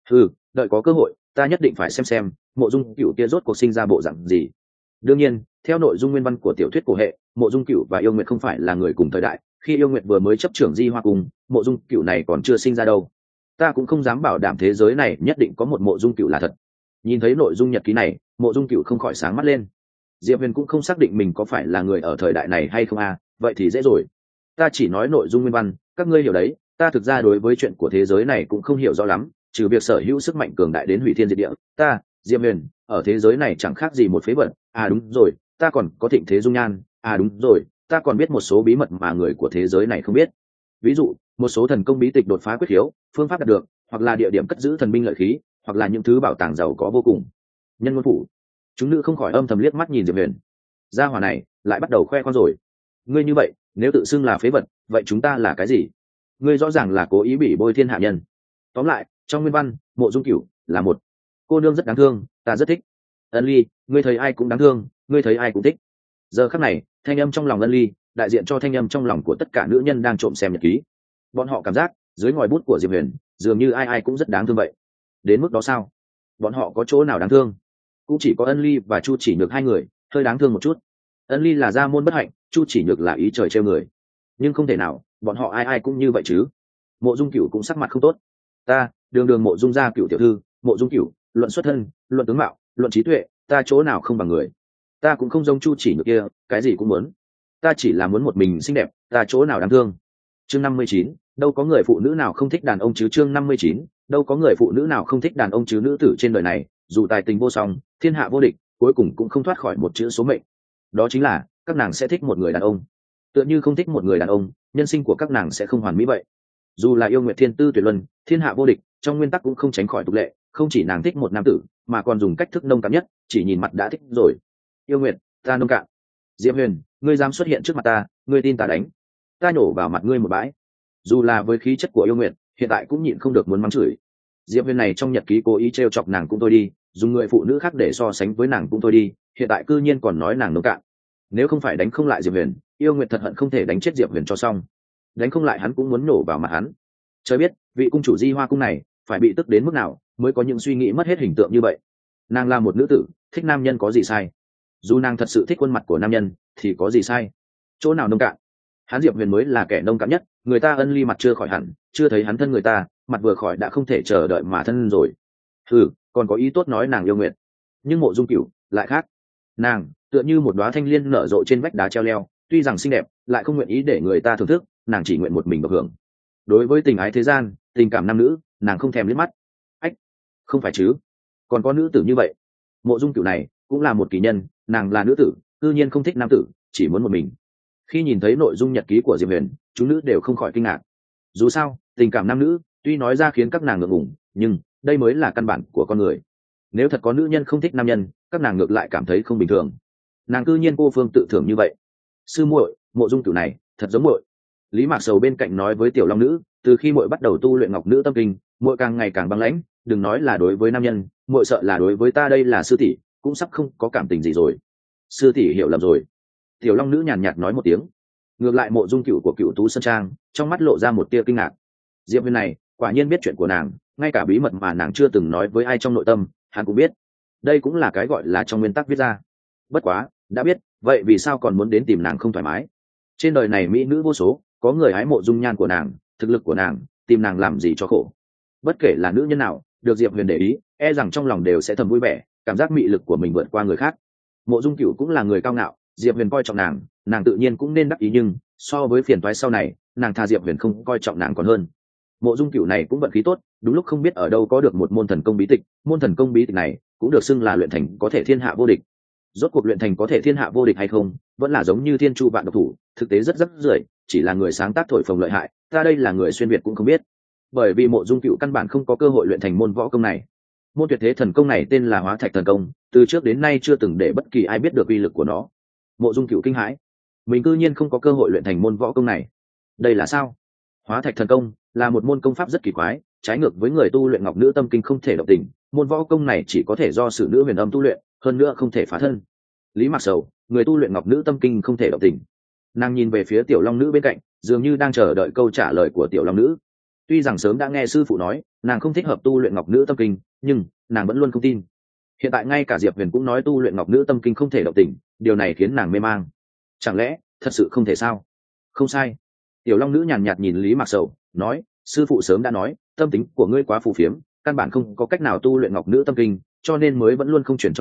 Đợi có cơ hội, ta nhất định phải xem Mộ Dung Cửu kia rốt cuộc sinh ra bộ dạng gì. Đương nhiên, theo nội dung nguyên văn của tiểu thuyết cổ hệ, Mộ Dung Cửu và Yêu Nguyệt không phải là người cùng thời đại, khi Yêu Nguyệt vừa mới chấp trưởng Di Hoa Cung, Mộ Dung Cửu này còn chưa sinh ra đâu. Ta cũng không dám bảo đảm thế giới này nhất định có một Mộ Dung Cửu là thật. Nhìn thấy nội dung nhật ký này, Mộ Dung Cửu không khỏi sáng mắt lên. Diệp Huyền cũng không xác định mình có phải là người ở thời đại này hay không à, vậy thì dễ rồi. Ta chỉ nói nội dung nguyên văn, các ngươi hiểu đấy. Ta thực ra đối với chuyện của thế giới này cũng không hiểu rõ lắm, trừ việc sở hữu sức mạnh cường đại đến hủy thiên diệt địa. Ta, Diệp Huyền, ở thế giới này chẳng khác gì một phế vật. À đúng rồi, ta còn có thịnh thế dung nhan. À đúng rồi, ta còn biết một số bí mật mà người của thế giới này không biết. Ví dụ, một số thần công bí tịch đột phá quyết khiếu, phương pháp đạt được, hoặc là địa điểm cất giữ thần binh lợi khí, hoặc là những thứ bảo tàng giàu có vô cùng. Nhân ngôn phủ, chúng nữ không khỏi âm thầm liếc mắt nhìn Diệp Huyền. Gia hỏa này lại bắt đầu khoe con rồi. Ngươi như vậy, nếu tự xưng là phế vật, vậy chúng ta là cái gì? Ngươi rõ ràng là cố ý bị bôi thiên hạ nhân. Tóm lại, trong nguyên văn, Mộ Dung Cửu là một cô nương rất đáng thương, ta rất thích. Ân Ly, ngươi thấy ai cũng đáng thương, ngươi thấy ai cũng thích. Giờ khắc này, thanh âm trong lòng Ân Ly đại diện cho thanh âm trong lòng của tất cả nữ nhân đang trộm xem nhật ký. Bọn họ cảm giác dưới ngòi bút của Diệp Huyền dường như ai ai cũng rất đáng thương vậy. Đến mức đó sao? Bọn họ có chỗ nào đáng thương? Cũng chỉ có Ân Ly và Chu Chỉ Nhược hai người hơi đáng thương một chút. Ân Ly là gia môn bất hạnh, Chu Chỉ Nhược là ý trời trêu người. Nhưng không thể nào, bọn họ ai ai cũng như vậy chứ. Mộ Dung Cửu cũng sắc mặt không tốt. Ta, đường Mộ Dung gia Cửu tiểu thư, Mộ Dung Cửu, luận xuất thân, luận tướng mạo, luận trí tuệ, ta chỗ nào không bằng người. Ta cũng không giống Chu Chỉ Nhược kia, cái gì cũng muốn. Ta chỉ là muốn một mình xinh đẹp, ta chỗ nào đáng thương. Chương 59, đâu có người phụ nữ nào không thích đàn ông chứ. Chương 59, đâu có người phụ nữ nào không thích đàn ông chứ. Nữ tử trên đời này, dù tài tình vô song, thiên hạ vô địch, cuối cùng cũng không thoát khỏi một chữ số mệnh. Đó chính là các nàng sẽ thích một người đàn ông. Tựa như không thích một người đàn ông, nhân sinh của các nàng sẽ không hoàn mỹ vậy. Dù là yêu nguyệt thiên tư tuyệt luân, thiên hạ vô địch, trong nguyên tắc cũng không tránh khỏi tục lệ, không chỉ nàng thích một nam tử, mà còn dùng cách thức nông cạn nhất, chỉ nhìn mặt đã thích rồi. Yêu nguyệt, ta nông cạn. Diệp Huyền, ngươi dám xuất hiện trước mặt ta, ngươi tin ta đánh, ta nhổ vào mặt ngươi một bãi. Dù là với khí chất của yêu nguyệt, hiện tại cũng nhịn không được muốn mắng chửi. Diệp Huyền này trong nhật ký cố ý trêu chọc nàng cũng thôi đi, dùng người phụ nữ khác để so sánh với nàng cũng thôi đi, hiện tại cư nhiên còn nói nàng nông cạn. Nếu không phải đánh không lại Diệp Huyền, yêu nguyệt thật hận không thể đánh chết Diệp Huyền cho xong. Đánh không lại hắn cũng muốn nổ vào mặt hắn. Trời biết vị cung chủ Di Hoa cung này phải bị tức đến mức nào mới có những suy nghĩ mất hết hình tượng như vậy. Nàng là một nữ tử, thích nam nhân có gì sai? Dù nàng thật sự thích khuôn mặt của nam nhân thì có gì sai? Chỗ nào nông cạn? Hắn Diệp Huyền mới là kẻ nông cạn nhất. Người ta Ân Ly mặt chưa khỏi hẳn, chưa thấy hắn thân người ta, mặt vừa khỏi đã không thể chờ đợi mà thân rồi. Còn có ý tốt nói nàng yêu nguyện. Nhưng Mộ Dung Cửu lại khác. Nàng tựa như một đóa thanh liên nở rộ trên vách đá treo leo, tuy rằng xinh đẹp, lại không nguyện ý để người ta thưởng thức, nàng chỉ nguyện một mình được hưởng. Đối với tình ái thế gian, tình cảm nam nữ, nàng không thèm liếc mắt. Ách, không phải chứ? Còn có nữ tử như vậy. Mộ Dung Cửu này cũng là một kỳ nhân, nàng là nữ tử, tự nhiên không thích nam tử, chỉ muốn một mình. Khi nhìn thấy nội dung nhật ký của Diệp Huyền, chúng nữ đều không khỏi kinh ngạc. Dù sao, tình cảm nam nữ tuy nói ra khiến các nàng ngượng ngùng, nhưng đây mới là căn bản của con người. Nếu thật có nữ nhân không thích nam nhân, các nàng ngược lại cảm thấy không bình thường. Nàng cư nhiên cô phương tự thưởng như vậy. Sư muội, Mộ Dung Cửu này thật giống muội. Lý Mạc Sầu bên cạnh nói với Tiểu Long Nữ, từ khi muội bắt đầu tu luyện Ngọc Nữ Tâm Kinh, muội càng ngày càng băng lãnh, đừng nói là đối với nam nhân, muội sợ là đối với ta đây là sư tỷ, cũng sắp không có cảm tình gì rồi. Sư tỷ hiểu lầm rồi. Tiểu Long Nữ nhàn nhạt nói một tiếng. Ngược lại Mộ Dung Cửu của Cửu Tú Sơn Trang trong mắt lộ ra một tia kinh ngạc. Diệp Huyền này quả nhiên biết chuyện của nàng, ngay cả bí mật mà nàng chưa từng nói với ai trong nội tâm hắn cũng biết. Đây cũng là cái gọi là trong nguyên tắc viết ra. Bất quá đã biết, vậy vì sao còn muốn đến tìm nàng không thoải mái? Trên đời này mỹ nữ vô số, có người hái mộ dung nhan của nàng, thực lực của nàng, tìm nàng làm gì cho khổ. Bất kể là nữ nhân nào được Diệp Huyền để ý, e rằng trong lòng đều sẽ thầm vui vẻ, cảm giác mị lực của mình vượt qua người khác. Mộ Dung Cửu cũng là người cao ngạo, Diệp Huyền coi trọng nàng, nàng tự nhiên cũng nên đắc ý, nhưng so với phiền toái sau này, nàng tha Diệp Huyền không coi trọng nàng còn hơn. Mộ Dung Cửu này cũng vận khí tốt, đúng lúc không biết ở đâu có được một môn thần công bí tịch, môn thần công bí tịch này cũng được xưng là luyện thành có thể thiên hạ vô địch. Rốt cuộc luyện thành có thể thiên hạ vô địch hay không, vẫn là giống như thiên chu vạn độc thủ, thực tế rất rưởi, chỉ là người sáng tác thổi phồng lợi hại, ta đây là người xuyên việt cũng không biết. Bởi vì Mộ Dung Cửu căn bản không có cơ hội luyện thành môn võ công này. Môn tuyệt thế thần công này tên là Hóa Thạch thần công, từ trước đến nay chưa từng để bất kỳ ai biết được uy lực của nó. Mộ Dung Cửu kinh hãi, mình cư nhiên không có cơ hội luyện thành môn võ công này. Đây là sao? Hóa Thạch thần công là một môn công pháp rất kỳ quái, trái ngược với người tu luyện Ngọc Nữ Tâm Kinh không thể động tình, môn võ công này chỉ có thể do sử nữ huyền âm tu luyện, hơn nữa không thể phá thân. Lý Mạc Sầu, người tu luyện Ngọc Nữ Tâm Kinh không thể động tình. Nàng nhìn về phía Tiểu Long Nữ bên cạnh, dường như đang chờ đợi câu trả lời của Tiểu Long Nữ. Tuy rằng sớm đã nghe sư phụ nói nàng không thích hợp tu luyện Ngọc Nữ Tâm Kinh, nhưng nàng vẫn luôn không tin. Hiện tại ngay cả Diệp Huyền cũng nói tu luyện Ngọc Nữ Tâm Kinh không thể động tình, điều này khiến nàng mê mang. Chẳng lẽ thật sự không thể sao? Không sai. Tiểu Long Nữ nhàn nhạt nhìn Lý Mạc Sầu, nói, sư phụ sớm đã nói, tâm tính của ngươi quá phù phiếm, căn bản không có cách nào tu luyện Ngọc Nữ Tâm Kinh, cho nên mới vẫn luôn không chuyển cho ngươi,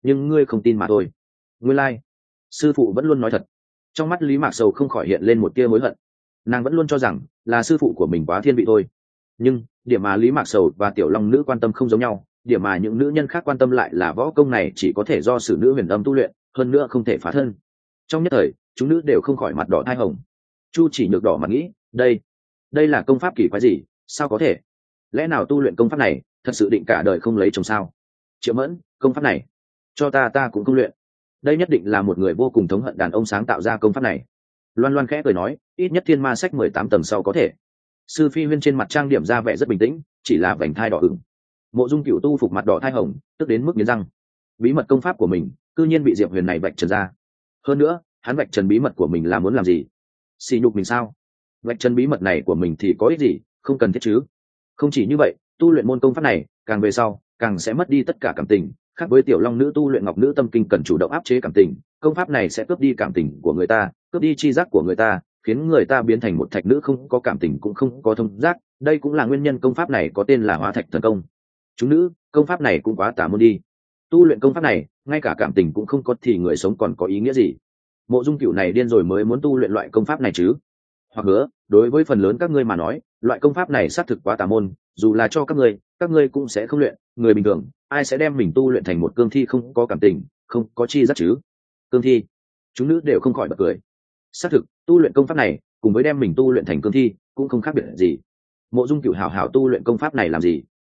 nhưng ngươi không tin mà thôi. Nguyên lai、like. Sư phụ vẫn luôn nói thật. Trong mắt Lý Mạc Sầu không khỏi hiện lên một tia hối hận. Nàng vẫn luôn cho rằng là sư phụ của mình quá thiên vị thôi, nhưng điểm mà Lý Mạc Sầu và Tiểu Long nữ quan tâm không giống nhau, điểm mà những nữ nhân khác quan tâm lại là võ công này chỉ có thể do sử nữ huyền âm tu luyện, hơn nữa không thể phá thân. Trong nhất thời chúng nữ đều không khỏi mặt đỏ thai hồng. Chu Chỉ Nhược đỏ mặt nghĩ, đây là công pháp kỳ quái gì, sao có thể? Lẽ nào tu luyện công pháp này thật sự định cả đời không lấy chồng sao? Triệu Mẫn, công pháp này cho ta cũng không luyện. Đây nhất định là một người vô cùng thống hận đàn ông sáng tạo ra công pháp này. Loan Loan khẽ cười nói, ít nhất thiên ma sách 18 tầng sau có thể. Sư Phi Huyên trên mặt trang điểm ra vẻ rất bình tĩnh, chỉ là vành thai đỏ ửng. Mộ Dung Cửu tu phục mặt đỏ thai hồng, tức đến mức nghiến răng. Bí mật công pháp của mình cư nhiên bị Diệp Huyền này vạch trần ra. Hơn nữa hắn vạch trần bí mật của mình là muốn làm gì? Xỉ nhục mình sao? Vạch trần bí mật này của mình thì có ích gì, không cần thiết chứ. Không chỉ như vậy, tu luyện môn công pháp này càng về sau càng sẽ mất đi tất cả cảm tình, khác với Tiểu Long nữ tu luyện ngọc nữ tâm kinh cần chủ động áp chế cảm tình, công pháp này sẽ cướp đi cảm tình của người ta, cướp đi chi giác của người ta, khiến người ta biến thành một thạch nữ không có cảm tình cũng không có thông giác. Đây cũng là nguyên nhân công pháp này có tên là Hóa Thạch Thần Công. Chúng nữ, công pháp này cũng quá tà môn đi. Tu luyện công pháp này ngay cả cảm tình cũng không có thì người sống còn có ý nghĩa gì? Mộ Dung Cửu này điên rồi mới muốn tu luyện loại công pháp này chứ? Hoặc nữa, đối với phần lớn các ngươi mà nói, loại công pháp này xác thực quá tà môn, dù là cho các ngươi cũng sẽ không luyện. Người bình thường ai sẽ đem mình tu luyện thành một cương thi không có cảm tình, không có chi giác chứ? Cương thi? Chúng nữ đều không khỏi bật cười. Xác thực, tu luyện công pháp này cùng với đem mình tu luyện thành cương thi cũng không khác biệt gì. Mộ Dung Cửu hảo hảo tu luyện công pháp này làm gì?